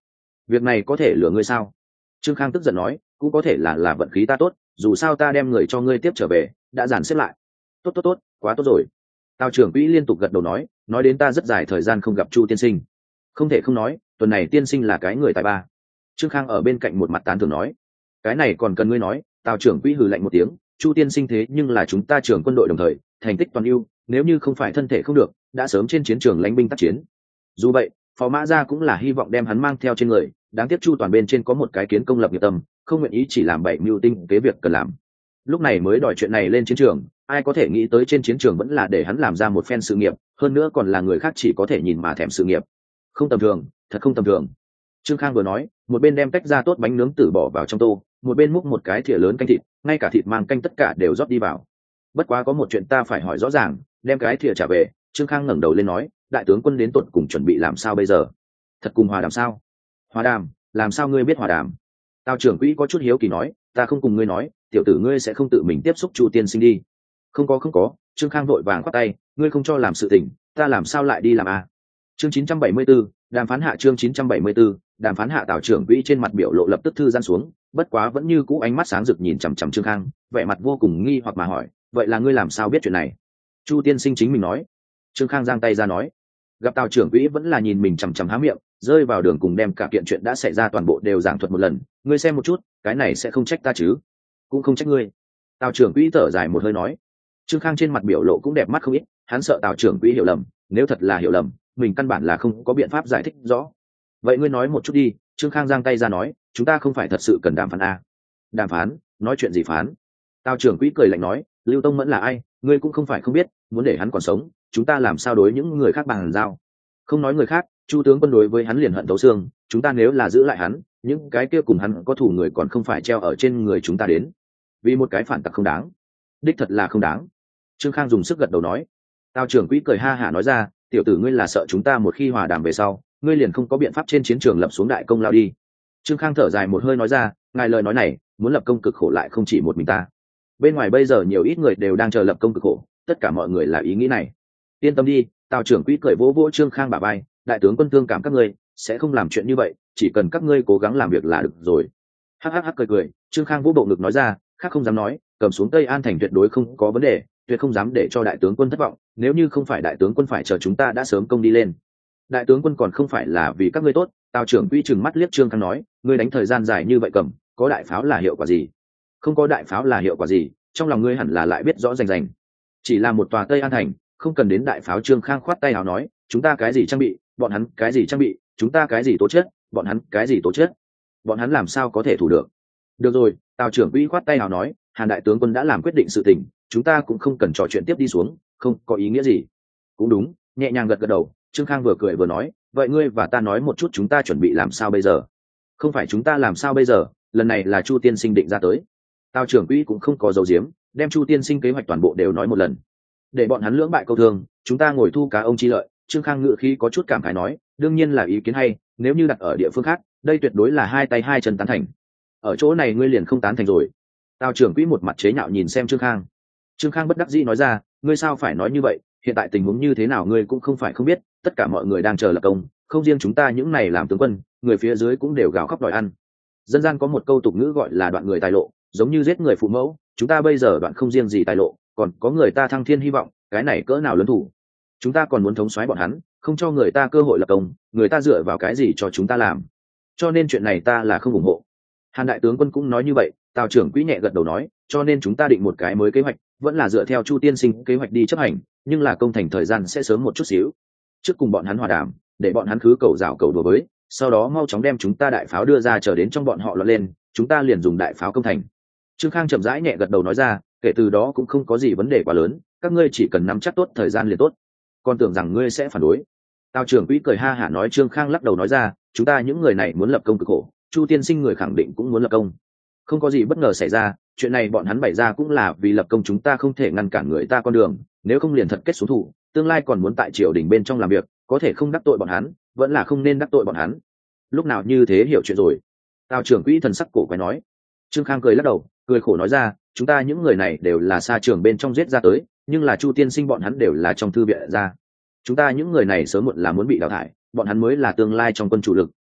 việc này có thể lừa ngươi sao? Trương Khang tức giận nói, cũng có thể là là vận khí ta tốt, dù sao ta đem người cho ngươi tiếp trở về, đã dàn xếp lại. Tốt tốt tốt, quá tốt rồi. Tào trưởng quỹ liên tục gật đầu nói, nói đến ta rất dài thời gian không gặp Chu tiên sinh. Không thể không nói, tuần này tiên sinh là cái người tài ba. Trương Khang ở bên cạnh một mặt tán thưởng nói, cái này còn cần ngươi nói. Tào trưởng quỹ hừ lạnh một tiếng, Chu tiên sinh thế nhưng là chúng ta trưởng quân đội đồng thời, thành tích toàn ưu, nếu như không phải thân thể không được, đã sớm trên chiến trường lãnh binh tác chiến. Dù vậy, Phó Mã Gia cũng là hy vọng đem hắn mang theo trên người, đáng tiếc Chu toàn bên trên có một cái kiến công lập nghiệp tâm, không nguyện ý chỉ làm bảy mưu tinh kế việc cần làm. Lúc này mới đòi chuyện này lên chiến trường, ai có thể nghĩ tới trên chiến trường vẫn là để hắn làm ra một phen sự nghiệp, hơn nữa còn là người khác chỉ có thể nhìn mà thèm sự nghiệp. Không tầm thường, thật không tầm thường. Trương Khang vừa nói, một bên đem cách ra tốt bánh nướng tử bỏ vào trong tô, một bên múc một cái thìa lớn canh thịt, ngay cả thịt mang canh tất cả đều rót đi vào. Bất quá có một chuyện ta phải hỏi rõ ràng, đem cái thìa trả về. Trương Khang ngẩng đầu lên nói, đại tướng quân đến tuột cùng chuẩn bị làm sao bây giờ? Thật cùng hòa đàm sao? Hòa đàm? Làm sao ngươi biết hòa đàm? Tào trưởng quỹ có chút hiếu kỳ nói, ta không cùng ngươi nói, tiểu tử ngươi sẽ không tự mình tiếp xúc Chu tiên sinh đi. Không có không có. Trương Khang vội vàng khoát tay, ngươi không cho làm sự tình, ta làm sao lại đi làm à? Chương chín trăm bảy mươi 74, đàm phán hạ chương chín trăm bảy mươi 74, đàm phán hạ. Tào trưởng quỹ trên mặt biểu lộ lập tức thư giãn xuống, bất quá vẫn như cũ ánh mắt sáng rực nhìn chằm chằm Trương Khang, vẻ mặt vô cùng nghi hoặc mà hỏi, vậy là ngươi làm sao biết chuyện này? Chu tiên sinh chính mình nói. Trương Khang giang tay ra nói. Gặp Tào trưởng quỹ vẫn là nhìn mình chằm chằm há miệng, rơi vào đường cùng đem cả kiện chuyện đã xảy ra toàn bộ đều giảng thuật một lần, ngươi xem một chút, cái này sẽ không trách ta chứ? Cũng không trách ngươi. Tào trưởng quỹ thở dài một hơi nói. Trương Khang trên mặt biểu lộ cũng đẹp mắt không ít, hắn sợ Tào trưởng quỹ hiểu lầm, nếu thật là hiểu lầm, mình căn bản là không có biện pháp giải thích rõ. Vậy ngươi nói một chút đi. Trương Khang giang tay ra nói, chúng ta không phải thật sự cần đàm phán à? Đàm phán? Nói chuyện gì phán? Tào trưởng quỹ cười lạnh nói, Lưu Tông Mẫn là ai, ngươi cũng không phải không biết, muốn để hắn còn sống, chúng ta làm sao đối những người khác bằng giao? Không nói người khác, Chu tướng quân đối với hắn liền hận thấu xương, chúng ta nếu là giữ lại hắn, những cái kia cùng hắn có thủ người còn không phải treo ở trên người chúng ta đến. Vì một cái phản tặc không đáng. Đích thật là không đáng. Trương Khang dùng sức gật đầu nói. Tào trưởng quỹ cười ha hả nói ra, tiểu tử ngươi là sợ chúng ta một khi hòa đàm về sau, ngươi liền không có biện pháp trên chiến trường lập xuống đại công lao đi. Trương Khang thở dài một hơi nói ra, ngài lời nói này, muốn lập công cực khổ lại không chỉ một mình ta. Bên ngoài bây giờ nhiều ít người đều đang chờ lập công cực khổ, tất cả mọi người là ý nghĩ này. Yên tâm đi. Tào trưởng quỹ cười vỗ vỗ Trương Khang bả vai, đại tướng quân thương cảm các ngươi, sẽ không làm chuyện như vậy, chỉ cần các ngươi cố gắng làm việc là được rồi. Hắc hắc hắc cười cười, Trương Khang vỗ bộ ngực nói ra, khác không dám nói, cầm xuống Tây An thành tuyệt đối không có vấn đề, tuyệt không dám để cho đại tướng quân thất vọng, nếu như không phải đại tướng quân phải chờ chúng ta đã sớm công đi lên. Đại tướng quân còn không phải là vì các ngươi tốt. Tào trưởng quỹ trừng mắt liếc Trương Khang nói, ngươi đánh thời gian dài như vậy cầm, có đại pháo là hiệu quả gì? Không có đại pháo là hiệu quả gì, trong lòng ngươi hẳn là lại biết rõ rành rành. Chỉ là một tòa Tây An thành, không cần đến đại pháo. Trương Khang khoát tay áo nói, chúng ta cái gì trang bị, bọn hắn cái gì trang bị, chúng ta cái gì tố chất, bọn hắn cái gì tố chất, bọn hắn làm sao có thể thủ được? Được rồi. Tào trưởng quỹ khoát tay áo nói, Hàn đại tướng quân đã làm quyết định sự tình, chúng ta cũng không cần trò chuyện tiếp đi xuống, không có ý nghĩa gì. Cũng đúng. Nhẹ nhàng gật gật đầu, Trương Khang vừa cười vừa nói, vậy ngươi và ta nói một chút chúng ta chuẩn bị làm sao bây giờ? Không phải chúng ta làm sao bây giờ, lần này là Chu tiên sinh định ra tới. Tào trưởng quỹ cũng không có dấu diếm, đem Chu tiên sinh kế hoạch toàn bộ đều nói một lần, để bọn hắn lưỡng bại câu thương, chúng ta ngồi thu cá ông chi lợi. Trương Khang ngự khí có chút cảm khái nói, đương nhiên là ý kiến hay, nếu như đặt ở địa phương khác, đây tuyệt đối là hai tay hai chân tán thành. Ở chỗ này ngươi liền không tán thành rồi. Tào trưởng quỹ một mặt chế nhạo nhìn xem Trương Khang. Trương Khang bất đắc dĩ nói ra, ngươi sao phải nói như vậy, hiện tại tình huống như thế nào ngươi cũng không phải không biết, tất cả mọi người đang chờ lập công, không riêng chúng ta những này làm tướng quân, người phía dưới cũng đều gào khóc đòi ăn. Dân gian có một câu tục ngữ gọi là đoạn người tài lộ, giống như giết người phụ mẫu, chúng ta bây giờ đoạn không riêng gì tài lộ, còn có người ta thăng thiên hy vọng, cái này cỡ nào lớn thủ. Chúng ta còn muốn thống soái bọn hắn, không cho người ta cơ hội lập công, người ta dựa vào cái gì cho chúng ta làm? Cho nên chuyện này ta là không ủng hộ. Hàn đại tướng quân cũng nói như vậy. Tào trưởng quỹ nhẹ gật đầu nói, cho nên chúng ta định một cái mới kế hoạch, vẫn là dựa theo Chu tiên sinh kế hoạch đi chấp hành, nhưng là công thành thời gian sẽ sớm một chút xíu. Trước cùng bọn hắn hòa đàm, để bọn hắn khứ cầu rào cầu đùa với, sau đó mau chóng đem chúng ta đại pháo đưa ra chờ đến trong bọn họ lọt lên, chúng ta liền dùng đại pháo công thành. Trương Khang chậm rãi nhẹ gật đầu nói ra, kể từ đó cũng không có gì vấn đề quá lớn, các ngươi chỉ cần nắm chắc tốt thời gian liền tốt. Còn tưởng rằng ngươi sẽ phản đối. Tào trưởng quỹ cười ha hả nói. Trương Khang lắc đầu nói ra, chúng ta những người này muốn lập công cực khổ, Chu tiên sinh người khẳng định cũng muốn lập công, không có gì bất ngờ xảy ra, chuyện này bọn hắn bày ra cũng là vì lập công, chúng ta không thể ngăn cản người ta con đường, nếu không liền thật kết xuống thủ, tương lai còn muốn tại triều đình bên trong làm việc, có thể không đắc tội bọn hắn, vẫn là không nên đắc tội bọn hắn. Lúc nào như thế hiểu chuyện rồi. Tào trưởng quỹ thần sắc cổ quái nói. Trương Khang cười lắc đầu, cười khổ nói ra, chúng ta những người này đều là xa trường bên trong giết ra tới, nhưng là Chu tiên sinh bọn hắn đều là trong thư viện ra, chúng ta những người này sớm muộn là muốn bị đào thải, bọn hắn mới là tương lai trong quân chủ lực,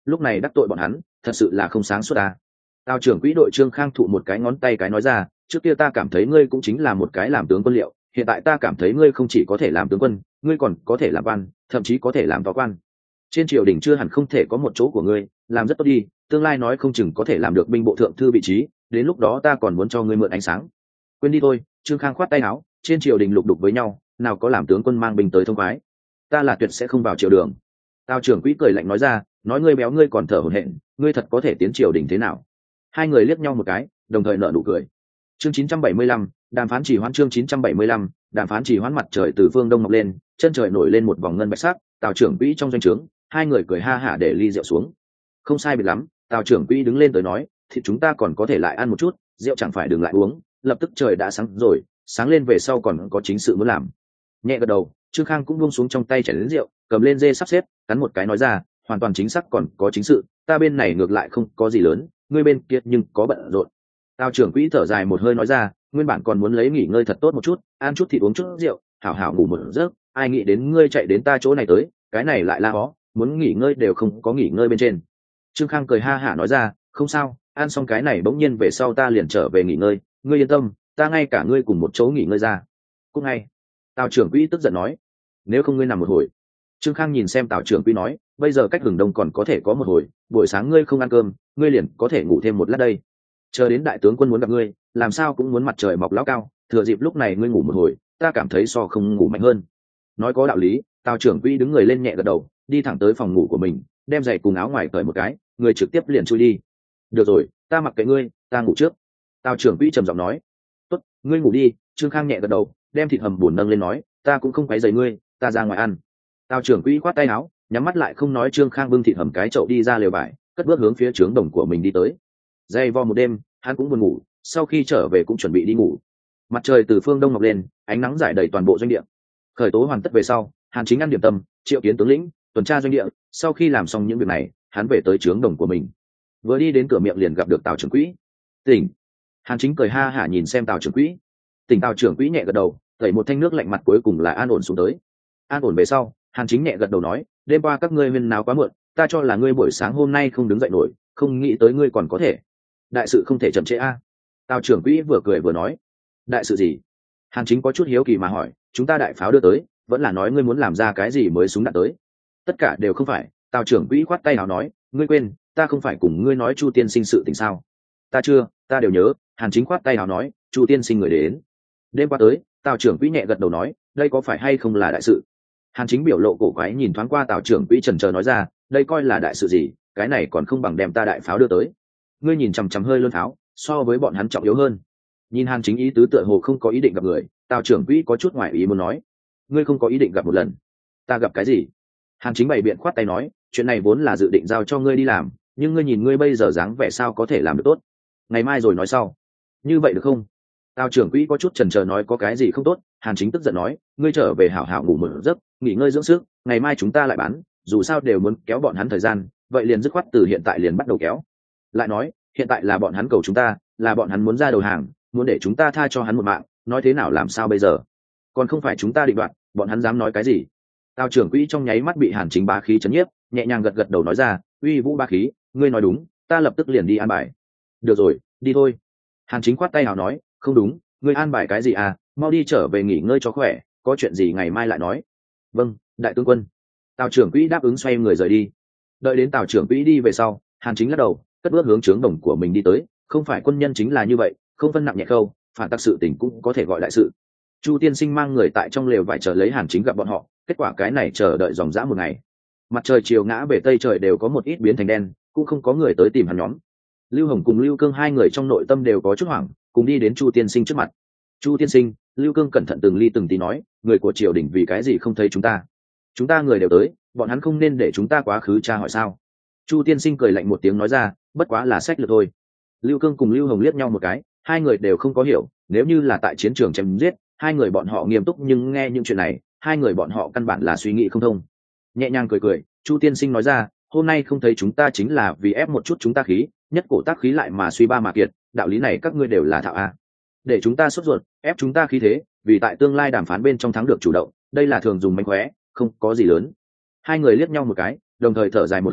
lúc này đắc tội bọn hắn thật sự là không sáng suốt ta. Tào trưởng quỹ đội Trương Khang thụ một cái ngón tay cái nói ra, trước kia ta cảm thấy ngươi cũng chính là một cái làm tướng quân liệu, hiện tại ta cảm thấy ngươi không chỉ có thể làm tướng quân, ngươi còn có thể làm quan, thậm chí có thể làm phó quan. Trên triều đình chưa hẳn không thể có một chỗ của ngươi, làm rất tốt đi, tương lai nói không chừng có thể làm được binh bộ thượng thư vị trí, đến lúc đó ta còn muốn cho ngươi mượn ánh sáng. Quên đi thôi. Trương Khang khoát tay áo, trên triều đình lục đục với nhau, nào có làm tướng quân mang binh tới thông khoái. Ta là tuyệt sẽ không vào triều đường. Tào trưởng quỹ cười lạnh nói ra, nói ngươi béo ngươi còn thở hổn hển, ngươi thật có thể tiến triều đình thế nào? Hai người liếc nhau một cái, đồng thời nở nụ cười. Chương chín trăm bảy mươi lăm, đàm phán chỉ hoãn. Chương chín trăm bảy mươi lăm, đàm phán chỉ hoãn. Mặt trời từ phương đông mọc lên, chân trời nổi lên một vòng ngân bạch sắc. Tào trưởng quỹ trong doanh trướng, hai người cười ha hả để ly rượu xuống. Không sai biệt lắm, Tào trưởng quỹ đứng lên tới nói, thì chúng ta còn có thể lại ăn một chút, rượu chẳng phải đừng lại uống. Lập tức trời đã sáng rồi, sáng lên về sau còn có chính sự muốn làm. Nhẹ gật đầu, Trương Khang cũng buông xuống trong tay chén lớn rượu, cầm lên dê sắp xếp, cắn một cái nói ra, hoàn toàn chính xác còn có chính sự, ta bên này ngược lại không có gì lớn, ngươi bên kia nhưng có bận rộn. Tào trưởng quỹ thở dài một hơi nói ra, nguyên bản còn muốn lấy nghỉ ngơi thật tốt một chút, ăn chút thịt uống chút rượu, hảo hảo ngủ một giấc, ai nghĩ đến ngươi chạy đến ta chỗ này tới, cái này lại là khó, muốn nghỉ ngơi đều không có nghỉ ngơi bên trên. Trương Khang cười ha hả nói ra, không sao, ăn xong cái này bỗng nhiên về sau ta liền trở về nghỉ ngơi, ngươi yên tâm, ta ngay cả ngươi cùng một chỗ nghỉ ngơi ra. Cũng ngay. Tào trưởng quỹ tức giận nói, nếu không ngươi nằm một hồi. Trương Khang nhìn xem Tào trưởng quỹ nói, bây giờ cách hừng đông còn có thể có một hồi, buổi sáng ngươi không ăn cơm, ngươi liền có thể ngủ thêm một lát đây. Chờ đến đại tướng quân muốn gặp ngươi, làm sao cũng muốn mặt trời mọc lão cao, thừa dịp lúc này ngươi ngủ một hồi, ta cảm thấy so không ngủ mạnh hơn. Nói có đạo lý. Tào trưởng quỹ đứng người lên nhẹ gật đầu, đi thẳng tới phòng ngủ của mình, đem giày cùng áo ngoài cởi một cái, người trực tiếp liền chui đi. Được rồi, ta mặc kệ ngươi, ta ngủ trước. Tào trưởng quỹ trầm giọng nói. Tốt, ngươi ngủ đi. Trương Khang nhẹ gật đầu, đem thịt hầm bùn nâng lên nói, ta cũng không quấy rầy ngươi, ta ra ngoài ăn. Tào trưởng quỹ khoát tay áo, nhắm mắt lại không nói. Trương Khang bưng thịt hầm cái chậu đi ra lều vải, cất bước hướng phía trướng đồng của mình đi tới. Dày vò một đêm, hắn cũng buồn ngủ, sau khi trở về cũng chuẩn bị đi ngủ. Mặt trời từ phương đông mọc lên, ánh nắng rải đầy toàn bộ doanh địa. Khởi tố hoàn tất về sau, Hàn Chính ăn điểm tâm, triệu kiến tướng lĩnh, tuần tra doanh địa. Sau khi làm xong những việc này, hắn về tới trướng đồng của mình. Vừa đi đến cửa miệng liền gặp được Tào trưởng quỹ. Tỉnh. Hàn Chính cười ha hả nhìn xem Tào trưởng quỹ. Tỉnh. Tào trưởng quỹ nhẹ gật đầu, đẩy một thanh nước lạnh, mặt cuối cùng là an ổn xuống tới. An ổn về sau, Hàn Chính nhẹ gật đầu nói, đêm qua các ngươi huyên náo quá muộn, ta cho là ngươi buổi sáng hôm nay không đứng dậy nổi, không nghĩ tới ngươi còn có thể. Đại sự không thể chậm trễ a. Tào trưởng quỹ vừa cười vừa nói. Đại sự gì? Hàn Chính có chút hiếu kỳ mà hỏi, chúng ta đại pháo đưa tới, vẫn là nói ngươi muốn làm ra cái gì mới súng đạn tới? Tất cả đều không phải. Tào trưởng quỹ khoát tay nào nói, ngươi quên, ta không phải cùng ngươi nói Chu tiên sinh sự tình sao? Ta chưa, ta đều nhớ. Hàn Chính khoát tay nào nói, Chu tiên sinh người đến. Đêm qua tới. Tào trưởng quỹ nhẹ gật đầu nói, đây có phải hay không là đại sự? Hàn Chính biểu lộ cổ quái nhìn thoáng qua Tào trưởng quỹ, chần chờ nói ra, đây coi là đại sự gì, cái này còn không bằng đem ta đại pháo đưa tới. Ngươi nhìn chằm chằm hơi lươn pháo, so với bọn hắn trọng yếu hơn. Nhìn Hàn Chính ý tứ tựa hồ không có ý định gặp người, Tào trưởng quỹ có chút ngoài ý muốn nói, ngươi không có ý định gặp một lần, ta gặp cái gì? Hàn Chính bày biện khoát tay nói, chuyện này vốn là dự định giao cho ngươi đi làm, nhưng ngươi nhìn ngươi bây giờ dáng vẻ sao có thể làm được tốt, ngày mai rồi nói sau. Như vậy được không? Tào trưởng quỹ có chút chần chờ nói, có cái gì không tốt? Hàn Chính tức giận nói, ngươi trở về hảo hảo ngủ một giấc, nghỉ ngơi dưỡng sức, ngày mai chúng ta lại bán, dù sao đều muốn kéo bọn hắn thời gian, vậy liền dứt khoát từ hiện tại liền bắt đầu kéo. Lại nói, hiện tại là bọn hắn cầu chúng ta, là bọn hắn muốn ra đầu hàng, muốn để chúng ta tha cho hắn một mạng, nói thế nào làm sao bây giờ? Còn không phải chúng ta định đoạt, bọn hắn dám nói cái gì? Tào trưởng quỹ trong nháy mắt bị Hàn Chính bá khí chấn nhiếp, nhẹ nhàng gật gật đầu nói ra, uy vũ bá khí, ngươi nói đúng, ta lập tức liền đi an bài. Được rồi, đi thôi. Hàn Chính khoát tay nào nói, không đúng, ngươi an bài cái gì à, mau đi trở về nghỉ ngơi cho khỏe, có chuyện gì ngày mai lại nói. Vâng, đại tướng quân. Tào trưởng quỹ đáp ứng xoay người rời đi. Đợi đến Tào trưởng quỹ đi về sau, Hàn Chính lắc đầu, cất bước hướng trướng đồng của mình đi tới. Không phải quân nhân chính là như vậy, không phân nặng nhẹ khâu, phản tác sự tình cũng có thể gọi đại sự. Chu tiên sinh mang người tại trong lều vải chờ lấy Hàn Chính gặp bọn họ, kết quả cái này chờ đợi dòng dã một ngày. Mặt trời chiều ngã về tây, trời đều có một ít biến thành đen, cũng không có người tới tìm hắn nhóm. Lưu Hồng cùng Lưu Cương hai người trong nội tâm đều có chút hoảng, cùng đi đến Chu tiên sinh trước mặt. Chu tiên sinh, Lưu Cương cẩn thận từng ly từng tí nói, người của triều đình vì cái gì không thấy chúng ta? Chúng ta người đều tới, bọn hắn không nên để chúng ta quá khứ tra hỏi sao? Chu tiên sinh cười lạnh một tiếng nói ra, bất quá là sách lược thôi. Lưu Cương cùng Lưu Hồng liếc nhau một cái, hai người đều không có hiểu, nếu như là tại chiến trường chém giết, hai người bọn họ nghiêm túc, nhưng nghe những chuyện này, hai người bọn họ căn bản là suy nghĩ không thông. Nhẹ nhàng cười cười, Chu tiên sinh nói ra, hôm nay không thấy chúng ta chính là vì ép một chút chúng ta khí, nhất cổ tác khí lại mà suy ba mà kiệt, đạo lý này các ngươi đều là thạo a. Để chúng ta sốt ruột, ép chúng ta khí thế, vì tại tương lai đàm phán bên trong thắng được chủ động, đây là thường dùng mánh khóe, không có gì lớn. Hai người liếc nhau một cái, đồng thời thở dài một hơi,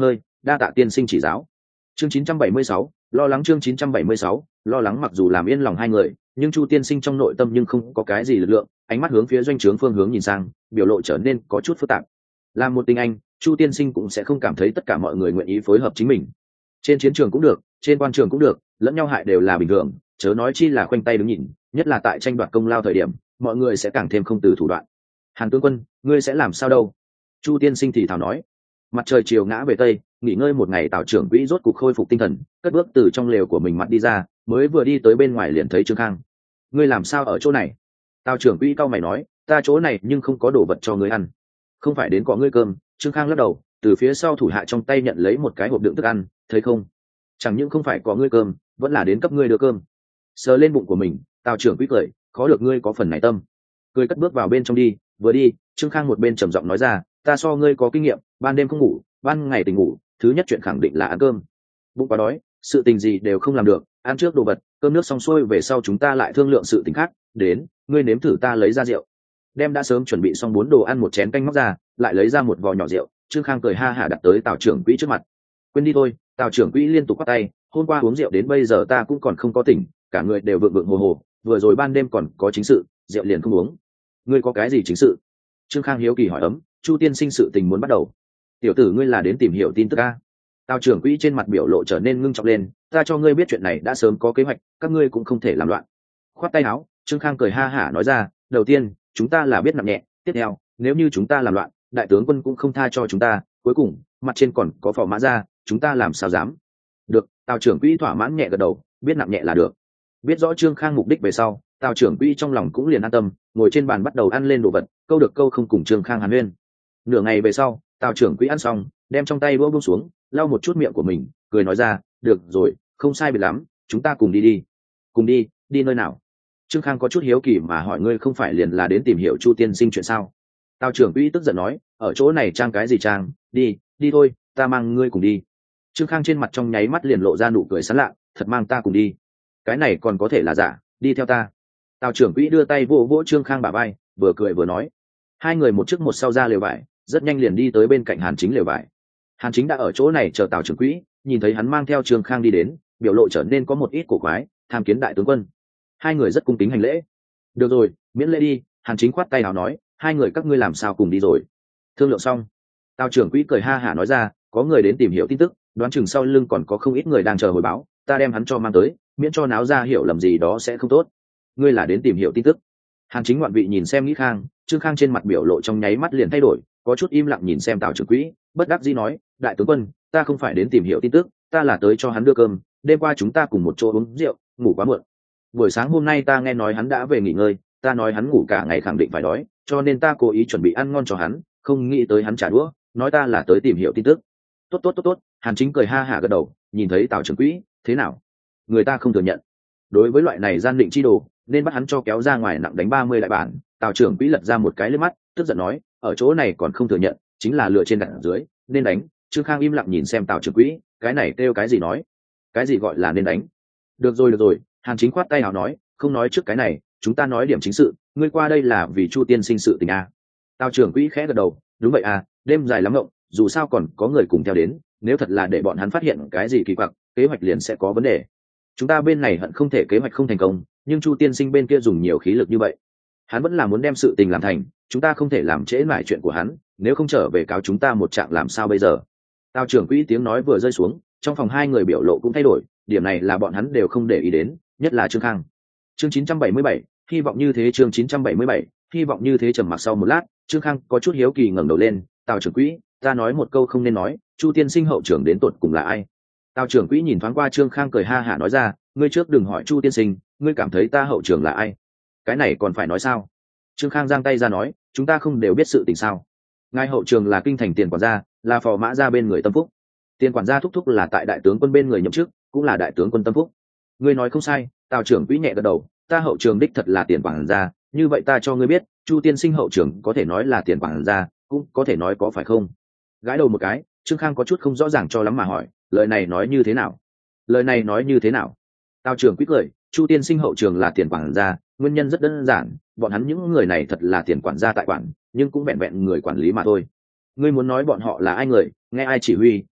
đa tạ tiên sinh chỉ giáo. Chương chín trăm bảy mươi sáu, lo lắng. Chương chín trăm bảy mươi sáu, lo lắng. Mặc dù làm yên lòng hai người, nhưng Chu tiên sinh trong nội tâm nhưng không có cái gì lực lượng, ánh mắt hướng phía doanh trướng phương hướng nhìn sang, biểu lộ trở nên có chút phức tạp. Làm một tinh anh, Chu tiên sinh cũng sẽ không cảm thấy tất cả mọi người nguyện ý phối hợp chính mình. Trên chiến trường cũng được, trên quan trường cũng được, lẫn nhau hại đều là bình thường, chớ nói chi là khoanh tay đứng nhìn, nhất là tại tranh đoạt công lao thời điểm, mọi người sẽ càng thêm không từ thủ đoạn. Hàn tướng quân, ngươi sẽ làm sao đâu? Chu tiên sinh thì thào nói. Mặt trời chiều ngã về tây, nghỉ ngơi một ngày, Tào trưởng quỹ rốt cục khôi phục tinh thần, cất bước từ trong lều của mình mặt đi ra, mới vừa đi tới bên ngoài liền thấy Trương Khang. Ngươi làm sao ở chỗ này? Tào trưởng quỹ cau mày nói, ta chỗ này nhưng không có đồ vật cho ngươi ăn. Không phải đến có ngươi cơm. Trương Khang lắc đầu, từ phía sau thủ hạ trong tay nhận lấy một cái hộp đựng thức ăn, thấy không? Chẳng những không phải có ngươi cơm, vẫn là đến cấp ngươi đưa cơm. Sờ lên bụng của mình, Tào trưởng quỹ cười, khó được ngươi có phần này tâm. Cười cất bước vào bên trong đi, vừa đi, Trương Khang một bên trầm giọng nói ra, ta so ngươi có kinh nghiệm, ban đêm không ngủ, ban ngày tỉnh ngủ, thứ nhất chuyện khẳng định là ăn cơm. Bụng quá đói, sự tình gì đều không làm được, ăn trước đồ vật, cơm nước xong xuôi về sau chúng ta lại thương lượng sự tình khác. Đến, ngươi nếm thử ta lấy ra rượu. Đem đã sớm chuẩn bị xong bốn đồ ăn một chén canh móc ra, lại lấy ra một vò nhỏ rượu. Trương Khang cười ha hả đặt tới Tào trưởng quỹ trước mặt. Quên đi thôi. Tào trưởng quỹ liên tục quát tay, hôm qua uống rượu đến bây giờ ta cũng còn không có tỉnh, cả người đều vượng vượng hồ hồ, vừa rồi ban đêm còn có chính sự, rượu liền không uống. Ngươi có cái gì chính sự? Trương Khang hiếu kỳ hỏi ấm. Chu tiên sinh sự tình muốn bắt đầu. Tiểu tử ngươi là đến tìm hiểu tin tức a? Tào trưởng quỹ trên mặt biểu lộ trở nên ngưng trọng lên, ta cho ngươi biết chuyện này đã sớm có kế hoạch, các ngươi cũng không thể làm loạn. Khoát tay áo, Trương Khang cười ha hả nói ra, đầu tiên chúng ta là biết nặng nhẹ, tiếp theo nếu như chúng ta làm loạn, đại tướng quân cũng không tha cho chúng ta, cuối cùng mặt trên còn có phò mã ra, chúng ta làm sao dám. Được. Tào trưởng quỹ thỏa mãn nhẹ gật đầu, biết nặng nhẹ là được. Biết rõ Trương Khang mục đích về sau, Tào trưởng quỹ trong lòng cũng liền an tâm, ngồi trên bàn bắt đầu ăn lên đồ vật, câu được câu không cùng Trương Khang hàn huyên. Nửa ngày về sau, Tào trưởng quỹ ăn xong, đem trong tay đũa buông xuống, lau một chút miệng của mình, cười nói ra, được rồi, không sai biệt lắm, chúng ta cùng đi đi. Cùng đi? Đi nơi nào? Trương Khang có chút hiếu kỳ mà hỏi, ngươi không phải liền là đến tìm hiểu Chu tiên sinh chuyện sao? Tào trưởng quỹ tức giận nói, ở chỗ này trang cái gì trang, đi, đi thôi, ta mang ngươi cùng đi. Trương Khang trên mặt trong nháy mắt liền lộ ra nụ cười sán lạ, thật mang ta cùng đi? Cái này còn có thể là giả, đi theo ta. Tào trưởng quỹ đưa tay vỗ vỗ Trương Khang bả vai, vừa cười vừa nói. Hai người một trước một sau ra lều vải, rất nhanh liền đi tới bên cạnh Hàn Chính lều vải. Hàn Chính đã ở chỗ này chờ Tào trưởng quỹ, nhìn thấy hắn mang theo Trương Khang đi đến, biểu lộ trở nên có một ít cổ quái, tham kiến đại tướng quân. Hai người rất cung kính hành lễ. Được rồi, miễn lễ đi. Hàn Chính khoát tay nào nói, hai người các ngươi làm sao cùng đi rồi? Thương lượng xong. Tào trưởng quỹ cười ha hả nói ra, có người đến tìm hiểu tin tức, đoán chừng sau lưng còn có không ít người đang chờ hồi báo, ta đem hắn cho mang tới, miễn cho náo ra hiểu lầm gì đó sẽ không tốt. Ngươi là đến tìm hiểu tin tức? Hàn Chính ngoạn vị nhìn xem nghĩ Khang, Trương Khang trên mặt biểu lộ trong nháy mắt liền thay đổi, có chút im lặng nhìn xem Tào trưởng quỹ, bất đắc dĩ nói, đại tướng quân, ta không phải đến tìm hiểu tin tức, ta là tới cho hắn đưa cơm, đêm qua chúng ta cùng một chỗ uống rượu, ngủ quá muộn. Buổi sáng hôm nay ta nghe nói hắn đã về nghỉ ngơi, ta nói hắn ngủ cả ngày khẳng định phải đói, cho nên ta cố ý chuẩn bị ăn ngon cho hắn, không nghĩ tới hắn trả đũa, nói ta là tới tìm hiểu tin tức. Tốt tốt tốt tốt. Hàn Chính cười ha hả gật đầu, nhìn thấy Tào trưởng quỹ, thế nào? Người ta không thừa nhận. Đối với loại này gian định chi đồ, nên bắt hắn cho kéo ra ngoài nặng đánh ba mươi đại bản. Tào trưởng quỹ lật ra một cái liếc mắt, tức giận nói, ở chỗ này còn không thừa nhận, chính là lựa trên đặt dưới, nên đánh. Trương Khang im lặng nhìn xem Tào trưởng quỹ, cái này kêu cái gì nói? Cái gì gọi là nên đánh? Được rồi được rồi. Hàn Chính khoát tay nào nói, không nói trước cái này, chúng ta nói điểm chính sự, ngươi qua đây là vì Chu tiên sinh sự tình à? Tào trưởng quỹ khẽ gật đầu, đúng vậy à, đêm dài lắm ngộng, dù sao còn có người cùng theo đến, nếu thật là để bọn hắn phát hiện cái gì kỳ quặc, kế hoạch liền sẽ có vấn đề. Chúng ta bên này hận không thể kế hoạch không thành công, nhưng Chu tiên sinh bên kia dùng nhiều khí lực như vậy, hắn vẫn là muốn đem sự tình làm thành, chúng ta không thể làm trễ mãi chuyện của hắn, nếu không trở về cáo chúng ta một trạng làm sao bây giờ? Tào trưởng quỹ tiếng nói vừa rơi xuống, trong phòng hai người biểu lộ cũng thay đổi, điểm này là bọn hắn đều không để ý đến, nhất là Trương Khang. Chương chín trăm bảy mươi bảy, hy vọng như thế. Chương chín trăm bảy mươi bảy, hy vọng như thế. Trầm mặc sau một lát, Trương Khang có chút hiếu kỳ ngẩng đầu lên, Tào trưởng quỹ, ta nói một câu không nên nói, Chu tiên sinh hậu trưởng đến tột cùng là ai? Tào trưởng quỹ nhìn thoáng qua Trương Khang cười ha hả nói ra, ngươi trước đừng hỏi Chu tiên sinh, ngươi cảm thấy ta hậu trưởng là ai? Cái này còn phải nói sao? Trương Khang giang tay ra nói, chúng ta không đều biết sự tình sao? Ngài hậu trưởng là kinh thành tiền quản gia, là phò mã gia bên người tâm phúc. Tiền quản gia thúc thúc là tại đại tướng quân bên người nhậm chức, cũng là đại tướng quân tâm phúc. Ngươi nói không sai. Tào trưởng quỹ nhẹ gật đầu, ta hậu trường đích thật là tiền quản gia, như vậy ta cho ngươi biết, Chu tiên sinh hậu trường có thể nói là tiền quản gia, cũng có thể nói có phải không? Gãi đầu một cái, Trương Khang có chút không rõ ràng cho lắm mà hỏi, lời này nói như thế nào? Lời này nói như thế nào? Tào trưởng quỹ cười, Chu tiên sinh hậu trường là tiền quản gia, nguyên nhân rất đơn giản, bọn hắn những người này thật là tiền quản gia tại quản, nhưng cũng vẹn vẹn người quản lý mà thôi. Ngươi muốn nói bọn họ là ai người, nghe ai chỉ huy,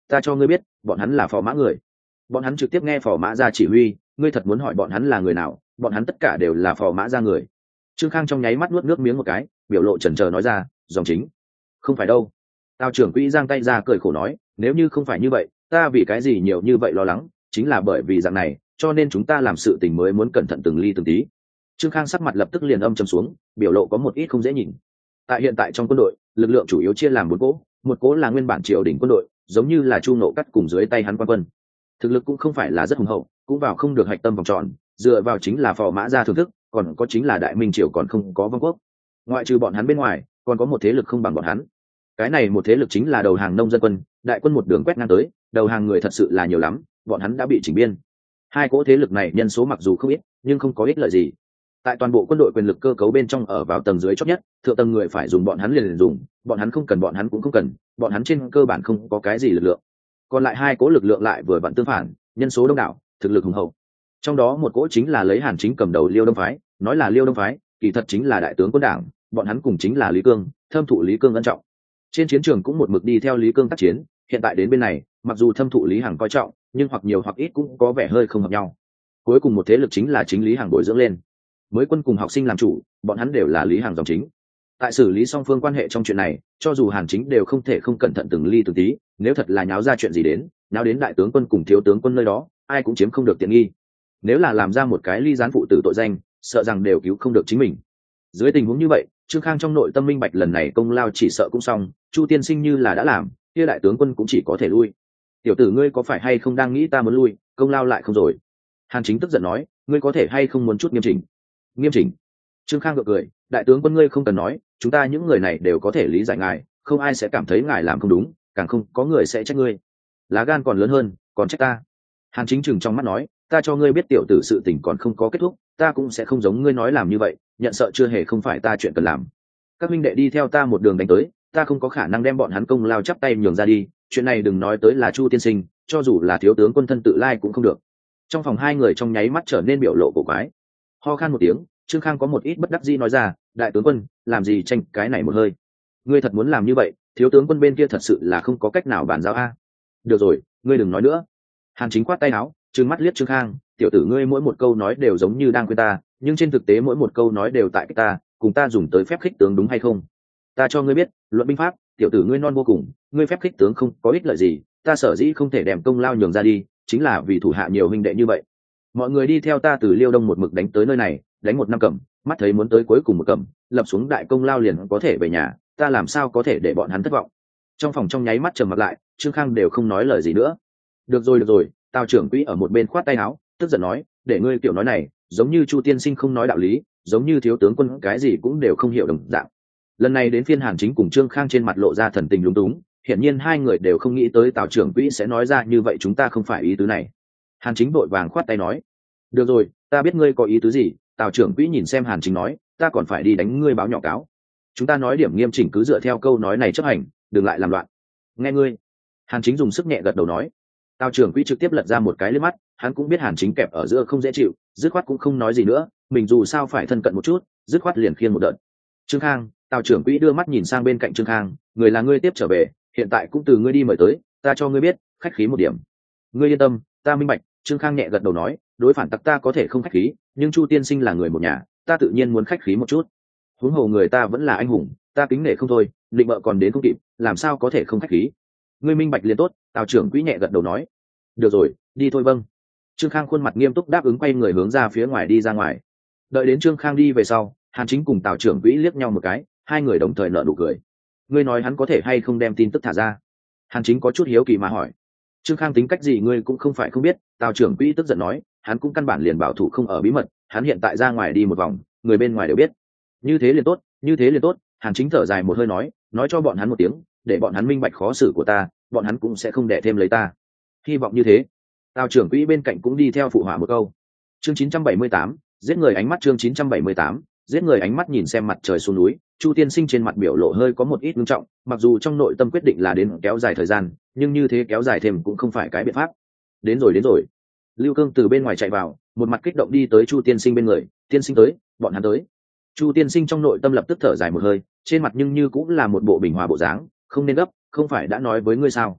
ta cho ngươi biết bọn hắn là phò mã người, bọn hắn trực tiếp nghe phò mã ra chỉ huy, ngươi thật muốn hỏi bọn hắn là người nào, bọn hắn tất cả đều là phò mã ra người. Trương Khang trong nháy mắt nuốt nước miếng một cái, biểu lộ chần chờ nói ra, dòng chính không phải đâu. Tào trưởng quỹ giang tay ra cười khổ nói, nếu như không phải như vậy ta vì cái gì nhiều như vậy lo lắng, chính là bởi vì dạng này cho nên chúng ta làm sự tình mới muốn cẩn thận từng ly từng tí. Trương Khang sắc mặt lập tức liền âm trầm xuống, biểu lộ có một ít không dễ nhìn. Tại hiện tại trong quân đội, lực lượng chủ yếu chia làm bốn cỗ, một cỗ là nguyên bản triều đình quân đội, giống như là Chu Nộ Cắt cùng dưới tay hắn quan quân, thực lực cũng không phải là rất hùng hậu, cũng vào không được hạch tâm vòng tròn, dựa vào chính là phò mã gia thưởng thức, còn có chính là đại minh triều còn không có vương quốc. Ngoại trừ bọn hắn bên ngoài, còn có một thế lực không bằng bọn hắn. Cái này một thế lực chính là đầu hàng nông dân quân, đại quân một đường quét ngang tới, đầu hàng người thật sự là nhiều lắm, bọn hắn đã bị chỉnh biên. Hai cỗ thế lực này nhân số mặc dù không ít, nhưng không có ích lợi gì. Tại toàn bộ quân đội quyền lực cơ cấu bên trong ở vào tầng dưới chót nhất, thượng tầng người phải dùng bọn hắn liền, liền dùng, bọn hắn không cần bọn hắn cũng không cần, bọn hắn trên cơ bản không có cái gì lực lượng. Còn lại hai cỗ lực lượng lại vừa vặn tương phản, nhân số đông đảo, thực lực hùng hậu. Trong đó một cỗ chính là lấy Hàn Chính cầm đầu Liêu Đông phái, nói là Liêu Đông phái, kỳ thật chính là đại tướng quân đảng, bọn hắn cùng chính là Lý Cương, thâm thụ Lý Cương ân trọng. Trên chiến trường cũng một mực đi theo Lý Cương tác chiến, hiện tại đến bên này, mặc dù thâm thụ Lý Hằng coi trọng, nhưng hoặc nhiều hoặc ít cũng có vẻ hơi không hợp nhau. Cuối cùng một thế lực chính là chính Lý Hằng bồi dưỡng lên. Mới quân cùng học sinh làm chủ, bọn hắn đều là Lý Hằng dòng chính. Tại xử lý song phương quan hệ trong chuyện này, cho dù Hàn Chính đều không thể không cẩn thận từng ly từng tí, nếu thật là nháo ra chuyện gì đến, nháo đến đại tướng quân cùng thiếu tướng quân nơi đó, ai cũng chiếm không được tiện nghi. Nếu là làm ra một cái ly gián phụ tử tội danh, sợ rằng đều cứu không được chính mình. Dưới tình huống như vậy, Trương Khang trong nội tâm minh bạch lần này công lao chỉ sợ cũng xong, Chu tiên sinh như là đã làm, kia đại tướng quân cũng chỉ có thể lui. Tiểu tử ngươi có phải hay không đang nghĩ ta muốn lui, công lao lại không rồi? Hàn Chính tức giận nói, ngươi có thể hay không muốn chút nghiêm chỉnh? Nghiêm chỉnh? Trương Khang gượng cười, đại tướng quân ngươi không cần nói, chúng ta những người này đều có thể lý giải ngài, không ai sẽ cảm thấy ngài làm không đúng, càng không có người sẽ trách ngươi. Lá gan còn lớn hơn, còn trách ta? Hàn Chính chừng trong mắt nói, ta cho ngươi biết tiểu tử sự tình còn không có kết thúc, ta cũng sẽ không giống ngươi nói làm như vậy, nhận sợ chưa hề không phải ta chuyện cần làm. Các minh đệ đi theo ta một đường đánh tới, ta không có khả năng đem bọn hắn công lao chắp tay nhường ra đi, chuyện này đừng nói tới là Chu tiên sinh, cho dù là thiếu tướng quân thân tự lai cũng không được. Trong phòng hai người trong nháy mắt trở nên biểu lộ cổ quái. Ho khan một tiếng, Trương Khang có một ít bất đắc dĩ nói ra, đại tướng quân, làm gì tranh cái này một hơi? Ngươi thật muốn làm như vậy, thiếu tướng quân bên kia thật sự là không có cách nào bàn giao a. Được rồi, ngươi đừng nói nữa. Hàn Chính quát tay áo, trừng mắt liếc Trương Khang, tiểu tử ngươi mỗi một câu nói đều giống như đang khuyên ta, nhưng trên thực tế mỗi một câu nói đều tại ta, cùng ta dùng tới phép khích tướng đúng hay không? Ta cho ngươi biết, luận binh pháp, tiểu tử ngươi non vô cùng, ngươi phép khích tướng không có ích lợi gì, ta sở dĩ không thể đem công lao nhường ra đi, chính là vì thủ hạ nhiều huynh đệ như vậy. Mọi người đi theo ta từ Liêu Đông một mực đánh tới nơi này, đánh một năm cầm, mắt thấy muốn tới cuối cùng một cầm, lập xuống đại công lao liền có thể về nhà, ta làm sao có thể để bọn hắn thất vọng? Trong phòng trong nháy mắt trầm mặt lại, Trương Khang đều không nói lời gì nữa. Được rồi được rồi, Tào trưởng quỹ ở một bên khoát tay áo, tức giận nói, để ngươi kiểu nói này, giống như Chu tiên sinh không nói đạo lý, giống như thiếu tướng quân cái gì cũng đều không hiểu đồng dạng. Lần này đến phiên Hàn Chính cùng Trương Khang trên mặt lộ ra thần tình lúng túng, hiển nhiên hai người đều không nghĩ tới Tào trưởng quỹ sẽ nói ra như vậy, chúng ta không phải ý tứ này. Hàn Chính vội vàng khoát tay nói, được rồi, ta biết ngươi có ý tứ gì. Tào trưởng quỹ nhìn xem Hàn Chính nói, ta còn phải đi đánh ngươi báo nhỏ cáo. Chúng ta nói điểm nghiêm chỉnh, cứ dựa theo câu nói này chấp hành, đừng lại làm loạn. Nghe ngươi. Hàn Chính dùng sức nhẹ gật đầu nói. Tào trưởng quỹ trực tiếp lật ra một cái liếc mắt, hắn cũng biết Hàn Chính kẹp ở giữa không dễ chịu, dứt khoát cũng không nói gì nữa, mình dù sao phải thân cận một chút, dứt khoát liền khiêng một đợt. Trương Khang, Tào trưởng quỹ đưa mắt nhìn sang bên cạnh Trương Khang, người là ngươi tiếp trở về, hiện tại cũng từ ngươi đi mời tới, ta cho ngươi biết, khách khí một điểm. Ngươi yên tâm, ta minh bạch. Trương Khang nhẹ gật đầu nói, đối phản tặc ta có thể không khách khí, nhưng Chu tiên sinh là người một nhà, ta tự nhiên muốn khách khí một chút. Huống hồ người ta vẫn là anh hùng, ta kính nể không thôi, định bợ còn đến không kịp, làm sao có thể không khách khí? Ngươi minh bạch liền tốt. Tào trưởng quỹ nhẹ gật đầu nói, được rồi, đi thôi. Vâng. Trương Khang khuôn mặt nghiêm túc đáp ứng, quay người hướng ra phía ngoài đi ra ngoài. Đợi đến Trương Khang đi về sau, Hàn Chính cùng Tào trưởng quỹ liếc nhau một cái, hai người đồng thời nở nụ cười. Ngươi nói hắn có thể hay không đem tin tức thả ra? Hàn Chính có chút hiếu kỳ mà hỏi. Trương Khang tính cách gì ngươi cũng không phải không biết. Tào trưởng quỹ tức giận nói, hắn cũng căn bản liền bảo thủ không ở bí mật, hắn hiện tại ra ngoài đi một vòng, người bên ngoài đều biết. Như thế liền tốt, như thế liền tốt. Hàn Chính thở dài một hơi nói, nói cho bọn hắn một tiếng, để bọn hắn minh bạch khó xử của ta, bọn hắn cũng sẽ không đẻ thêm lấy ta. Hy vọng như thế. Tào trưởng quỹ bên cạnh cũng đi theo phụ họa một câu. Chương chín trăm bảy mươi tám, giết người ánh mắt. Chương chín trăm bảy mươi tám, giết người ánh mắt. Nhìn xem mặt trời xuống núi, Chu tiên sinh trên mặt biểu lộ hơi có một ít nghiêm trọng, mặc dù trong nội tâm quyết định là đến kéo dài thời gian, nhưng như thế kéo dài thêm cũng không phải cái biện pháp. Đến rồi đến rồi. Lưu Cương từ bên ngoài chạy vào, một mặt kích động đi tới Chu tiên sinh bên người, tiên sinh tới, bọn hắn tới. Chu tiên sinh trong nội tâm lập tức thở dài một hơi, trên mặt nhưng như cũng là một bộ bình hòa bộ dáng, không nên gấp, không phải đã nói với ngươi sao?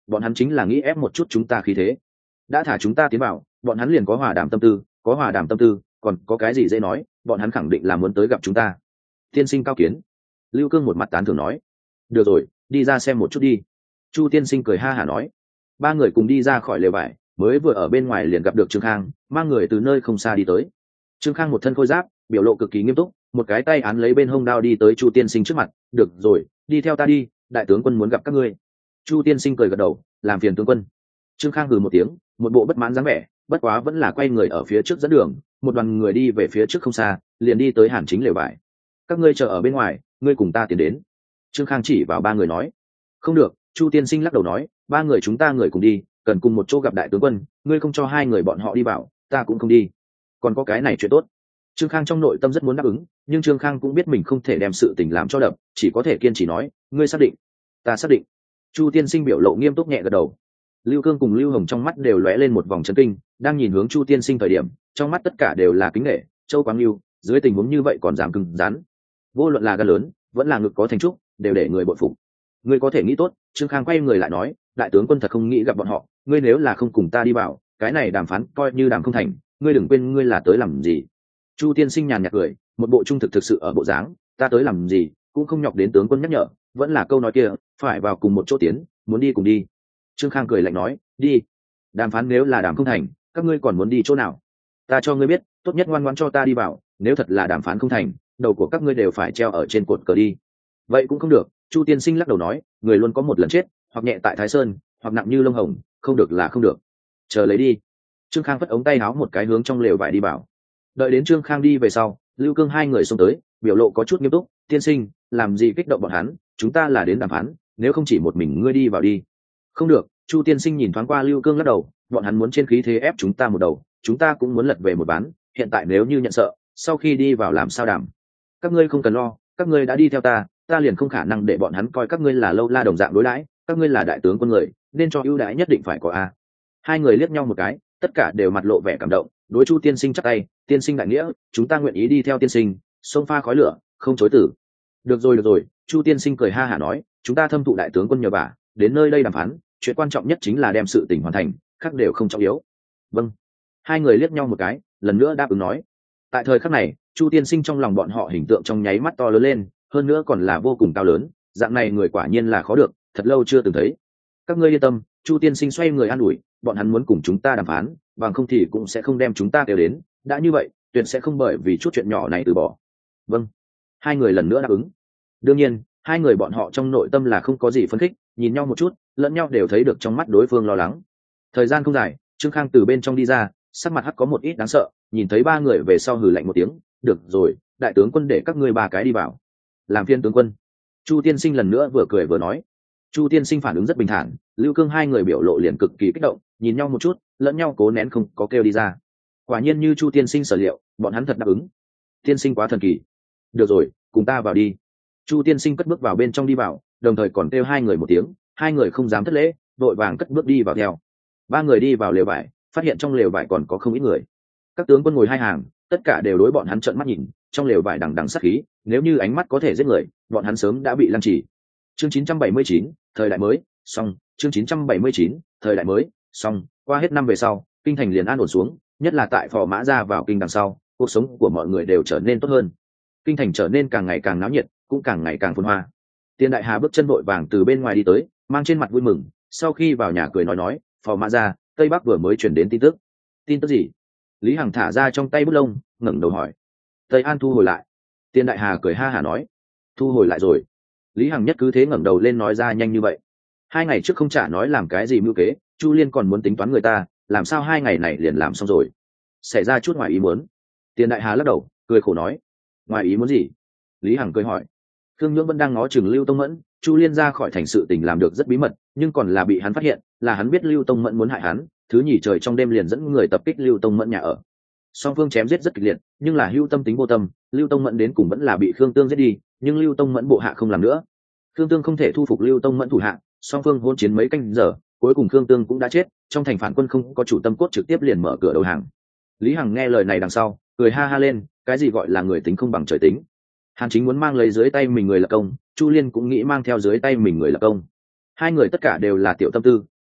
bọn hắn chính là nghĩ ép một chút chúng ta khí thế. Đã thả chúng ta tiến vào, bọn hắn liền có hòa đàm tâm tư, có hòa đàm tâm tư còn có cái gì dễ nói, bọn hắn khẳng định là muốn tới gặp chúng ta. Tiên sinh cao kiến. Lưu Cương một mặt tán thưởng nói. Được rồi, đi ra xem một chút đi. Chu tiên sinh cười ha hả nói. Ba người cùng đi ra khỏi lều vải, mới vừa ở bên ngoài liền gặp được Trương Khang, mang người từ nơi không xa đi tới. Trương Khang một thân khôi giáp, biểu lộ cực kỳ nghiêm túc, một cái tay án lấy bên hông đao đi tới Chu tiên sinh trước mặt. Được rồi, đi theo ta đi, đại tướng quân muốn gặp các ngươi. Chu tiên sinh cười gật đầu, làm phiền tướng quân. Trương Khang hừ một tiếng, một bộ bất mãn dáng vẻ, bất quá vẫn là quay người ở phía trước dẫn đường, một đoàn người đi về phía trước không xa, liền đi tới Hàn Chính lều vải. Các ngươi chờ ở bên ngoài, ngươi cùng ta tiến đến. Trương Khang chỉ vào ba người nói. Không được, Chu tiên sinh lắc đầu nói, ba người chúng ta người cùng đi, cần cùng một chỗ gặp đại tướng quân, ngươi không cho hai người bọn họ đi vào, ta cũng không đi. Còn có cái này chuyện tốt. Trương Khang trong nội tâm rất muốn đáp ứng, nhưng Trương Khang cũng biết mình không thể đem sự tình làm cho đập, chỉ có thể kiên trì nói, ngươi xác định? Ta xác định. Chu tiên sinh biểu lộ nghiêm túc nhẹ gật đầu. Lưu Cương cùng Lưu Hồng trong mắt đều lóe lên một vòng chấn kinh, đang nhìn hướng Chu tiên sinh thời điểm, trong mắt tất cả đều là kính nể. Châu Quang Lưu, dưới tình huống như vậy còn dám cứng rắn, vô luận là gan lớn, vẫn là ngực có thành trúc, đều để người bội phục. Ngươi có thể nghĩ tốt. Trương Khang quay người lại nói, đại tướng quân thật không nghĩ gặp bọn họ, ngươi nếu là không cùng ta đi vào, cái này đàm phán coi như đàm không thành, ngươi đừng quên ngươi là tới làm gì. Chu tiên sinh nhàn nhạt cười, một bộ trung thực thực sự ở bộ dáng, ta tới làm gì cũng không nhọc đến tướng quân nhắc nhở, vẫn là câu nói kia, phải vào cùng một chỗ tiến, muốn đi cùng đi. Trương Khang cười lạnh nói, đi. Đàm phán nếu là đàm không thành, các ngươi còn muốn đi chỗ nào? Ta cho ngươi biết, tốt nhất ngoan ngoãn cho ta đi vào, nếu thật là đàm phán không thành, đầu của các ngươi đều phải treo ở trên cột cờ đi. Vậy cũng không được. Chu tiên sinh lắc đầu nói, người luôn có một lần chết, hoặc nhẹ tại Thái Sơn, hoặc nặng như lông hồng, không được là không được. Chờ lấy đi. Trương Khang phất ống tay áo một cái hướng trong lều vải đi bảo. Đợi đến Trương Khang đi về sau, Lưu Cương hai người xông tới, biểu lộ có chút nghiêm túc, tiên sinh, làm gì kích động bọn hắn, chúng ta là đến đàm phán, nếu không chỉ một mình ngươi đi vào đi. Không được. Chu tiên sinh nhìn thoáng qua Lưu Cương lắc đầu, bọn hắn muốn trên khí thế ép chúng ta một đầu, chúng ta cũng muốn lật về một bán, hiện tại nếu như nhận sợ, sau khi đi vào làm sao đảm. Các ngươi không cần lo, các ngươi đã đi theo ta, ta liền không khả năng để bọn hắn coi các ngươi là lâu la đồng dạng đối đãi, các ngươi là đại tướng quân người, nên cho ưu đãi nhất định phải có a. Hai người liếc nhau một cái, tất cả đều mặt lộ vẻ cảm động, đối Chu tiên sinh chắp tay, tiên sinh đại nghĩa, chúng ta nguyện ý đi theo tiên sinh, sông pha khói lửa, không chối từ. Được rồi được rồi. Chu tiên sinh cười ha hả nói, chúng ta thâm thụ đại tướng quân nhờ vả, đến nơi đây đàm phán, chuyện quan trọng nhất chính là đem sự tình hoàn thành, khác đều không trọng yếu. Vâng. Hai người liếc nhau một cái, lần nữa đáp ứng nói. Tại thời khắc này, Chu tiên sinh trong lòng bọn họ hình tượng trong nháy mắt to lớn lên, hơn nữa còn là vô cùng cao lớn, dạng này người quả nhiên là khó được, thật lâu chưa từng thấy. Các ngươi yên tâm. Chu tiên sinh xoay người an ủi, bọn hắn muốn cùng chúng ta đàm phán, bằng không thì cũng sẽ không đem chúng ta kêu đến, đã như vậy, tuyệt sẽ không bởi vì chút chuyện nhỏ này từ bỏ. Vâng. Hai người lần nữa đáp ứng. Đương nhiên, hai người bọn họ trong nội tâm là không có gì phấn khích, nhìn nhau một chút, lẫn nhau đều thấy được trong mắt đối phương lo lắng. Thời gian không dài, Trương Khang từ bên trong đi ra, sắc mặt hắc có một ít đáng sợ, nhìn thấy ba người về sau hừ lạnh một tiếng, được rồi, đại tướng quân để các ngươi ba cái đi vào. Làm phiên tướng quân. Chu tiên sinh lần nữa vừa cười vừa nói. Chu tiên sinh phản ứng rất bình thản, Lưu Cương hai người biểu lộ liền cực kỳ kích động, nhìn nhau một chút, lẫn nhau cố nén không có kêu đi ra. Quả nhiên như Chu tiên sinh sở liệu, bọn hắn thật đáp ứng. Tiên sinh quá thần kỳ. Được rồi, cùng ta vào đi. Chu tiên sinh cất bước vào bên trong đi vào, đồng thời còn kêu hai người một tiếng, hai người không dám thất lễ, vội vàng cất bước đi vào theo. Ba người đi vào lều vải, phát hiện trong lều vải còn có không ít người. Các tướng quân ngồi hai hàng, tất cả đều đối bọn hắn trợn mắt nhìn, trong lều vải đằng đằng sát khí, nếu như ánh mắt có thể giết người, bọn hắn sớm đã bị lăng trì. Chương chín trăm bảy mươi chín, thời đại mới, xong. Chương chín trăm bảy mươi chín, thời đại mới, xong. Qua hết năm về sau, kinh thành liền an ổn xuống, nhất là tại Phò Mã ra vào kinh đằng sau, cuộc sống của mọi người đều trở nên tốt hơn. Kinh thành trở nên càng ngày càng náo nhiệt, cũng càng ngày càng phồn hoa. Tiên đại hà bước chân vội vàng từ bên ngoài đi tới, mang trên mặt vui mừng, sau khi vào nhà cười nói nói, Phò Mã ra, Tây Bắc vừa mới truyền đến tin tức. Tin tức gì? Lý Hằng thả ra trong tay bút lông, ngẩng đầu hỏi. Tây An thu hồi lại. Tiên đại hà cười ha hả nói, thu hồi lại rồi. Lý Hằng nhất cứ thế ngẩng đầu lên nói ra nhanh như vậy. Hai ngày trước không trả nói làm cái gì mưu kế, Chu Liên còn muốn tính toán người ta, làm sao hai ngày này liền làm xong rồi? Xảy ra chút ngoài ý muốn. Tiên đại hà lắc đầu, cười khổ nói. Ngoài ý muốn gì? Lý Hằng cười hỏi. Khương Nhưỡng vẫn đang ngó chừng Lưu Tông Mẫn, Chu Liên ra khỏi thành sự tình làm được rất bí mật, nhưng còn là bị hắn phát hiện, là hắn biết Lưu Tông Mẫn muốn hại hắn, thứ nhì trời trong đêm liền dẫn người tập kích Lưu Tông Mẫn nhà ở. Song phương chém giết rất kịch liệt, nhưng là Hưu Tâm tính vô tâm, Lưu Tông Mẫn đến cùng vẫn là bị Khương Tương giết đi, nhưng Lưu Tông Mẫn bộ hạ không làm nữa. Khương Tương không thể thu phục Lưu Tông Mẫn thủ hạ, song phương hỗn chiến mấy canh giờ, cuối cùng Khương Tương cũng đã chết, trong thành phản quân không có chủ tâm cốt trực tiếp liền mở cửa đầu hàng. Lý Hằng nghe lời này đằng sau, cười ha ha lên, cái gì gọi là người tính không bằng trời tính. Hàn Chính muốn mang lấy dưới tay mình người lập công, Chu Liên cũng nghĩ mang theo dưới tay mình người lập công. Hai người tất cả đều là tiểu tâm tư,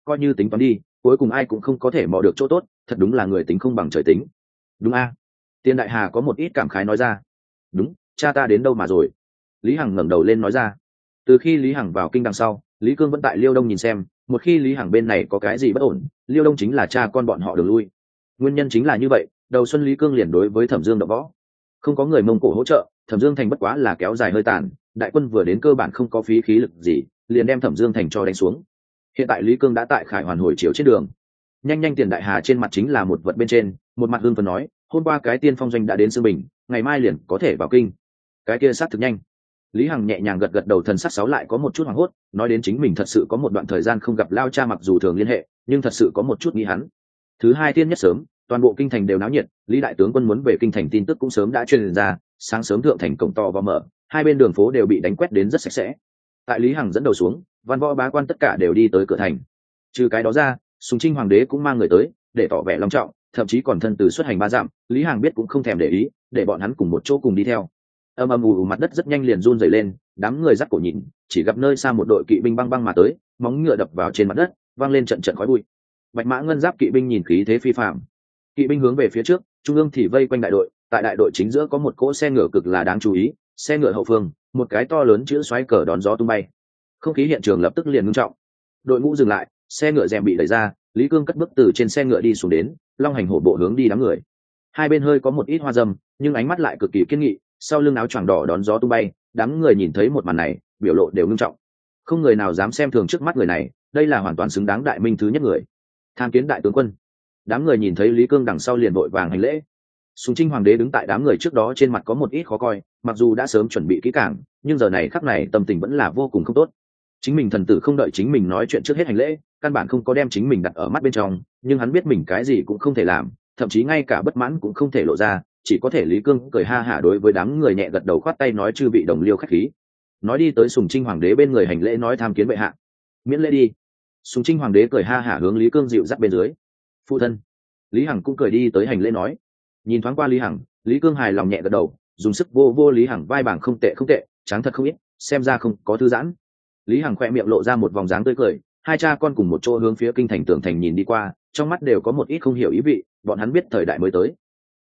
coi như tính toán đi, cuối cùng ai cũng không có thể mò được chỗ tốt, thật đúng là người tính không bằng trời tính. Đúng a? Tiền Đại Hà có một ít cảm khái nói ra. Đúng, cha ta đến đâu mà rồi? Lý Hằng ngẩng đầu lên nói ra. Từ khi Lý Hằng vào kinh đằng sau, Lý Cương vẫn tại Liêu Đông nhìn xem, một khi Lý Hằng bên này có cái gì bất ổn, Liêu Đông chính là cha con bọn họ đường lui. Nguyên nhân chính là như vậy, đầu xuân Lý Cương liền đối với Thẩm Dương động võ. Không có người Mông Cổ hỗ trợ, Thẩm Dương thành bất quá là kéo dài hơi tàn, đại quân vừa đến cơ bản không có phí khí lực gì, liền đem Thẩm Dương thành cho đánh xuống. Hiện tại Lý Cương đã tại Khải Hoàn hồi chiều trên đường. Nhanh nhanh Tiền Đại Hà trên mặt chính là một vật bên trên, một mặt hưng phấn nói, hôm qua cái tiên phong doanh đã đến Sương Bình, ngày mai liền có thể vào kinh. Cái kia sát thực nhanh. Lý Hằng nhẹ nhàng gật gật đầu, thần sắc sáu lại có một chút hoảng hốt, nói đến chính mình thật sự có một đoạn thời gian không gặp lao cha, mặc dù thường liên hệ, nhưng thật sự có một chút nghi hắn. Thứ hai tiên nhất sớm, toàn bộ kinh thành đều náo nhiệt, Lý đại tướng quân muốn về kinh thành tin tức cũng sớm đã truyền ra, sáng sớm thượng thành cổng to và mở, hai bên đường phố đều bị đánh quét đến rất sạch sẽ. Tại Lý Hằng dẫn đầu xuống, văn võ bá quan tất cả đều đi tới cửa thành. Trừ cái đó ra, Sùng Trinh hoàng đế cũng mang người tới, để tỏ vẻ long trọng, thậm chí còn thân từ xuất hành ba dặm, Lý Hằng biết cũng không thèm để ý, để bọn hắn cùng một chỗ cùng đi theo. Âm âm ù ù, mặt đất rất nhanh liền run rẩy lên, đám người dắt cổ nhìn, chỉ gặp nơi xa một đội kỵ binh băng băng mà tới, móng ngựa đập vào trên mặt đất, vang lên trận trận khói bụi. Bạch mã ngân giáp kỵ binh nhìn khí thế phi phàm, kỵ binh hướng về phía trước, trung ương thì vây quanh đại đội, tại đại đội chính giữa có một cỗ xe ngựa cực là đáng chú ý, xe ngựa hậu phương, một cái to lớn chữ xoáy cờ đón gió tung bay. Không khí hiện trường lập tức liền ngưng trọng. Đội ngũ dừng lại, xe ngựa rèm bị đẩy ra, Lý Cương cất bước từ trên xe ngựa đi xuống đến, long hành hổ bộ hướng đi đám người. Hai bên hơi có một ít hoa dâm, nhưng ánh mắt lại cực kỳ kiên nghị, sau lưng áo choàng đỏ đón gió tung bay, đám người nhìn thấy một màn này, biểu lộ đều ngưng trọng. Không người nào dám xem thường trước mắt người này, đây là hoàn toàn xứng đáng đại minh thứ nhất người. Tham kiến đại tướng quân. Đám người nhìn thấy Lý Cương đằng sau liền vội vàng hành lễ. Sùng Trinh hoàng đế đứng tại đám người trước đó, trên mặt có một ít khó coi, mặc dù đã sớm chuẩn bị kỹ càng, nhưng giờ này khắc này tâm tình vẫn là vô cùng không tốt. Chính mình thần tử không đợi chính mình nói chuyện trước hết hành lễ, căn bản không có đem chính mình đặt ở mắt bên trong, nhưng hắn biết mình cái gì cũng không thể làm, thậm chí ngay cả bất mãn cũng không thể lộ ra, chỉ có thể Lý Cương cười ha hả đối với đám người nhẹ gật đầu khoát tay nói chư vị đồng liêu khách khí. Nói đi tới Sùng Trinh hoàng đế bên người hành lễ nói tham kiến bệ hạ. Miễn lễ đi. Sùng Trinh hoàng đế cười ha hả hướng Lý Cương dịu dắt bên dưới. Phụ thân. Lý Hằng cũng cười đi tới hành lễ nói. Nhìn thoáng qua Lý Hằng, Lý Cương hài lòng nhẹ gật đầu, dùng sức vô vô Lý Hằng vai bảng không tệ không tệ, tráng thật không ít, xem ra không có thư giãn. Lý Hằng khoe miệng lộ ra một vòng dáng tươi cười, hai cha con cùng một chỗ hướng phía kinh thành tường thành nhìn đi qua, trong mắt đều có một ít không hiểu ý vị, bọn hắn biết thời đại mới tới.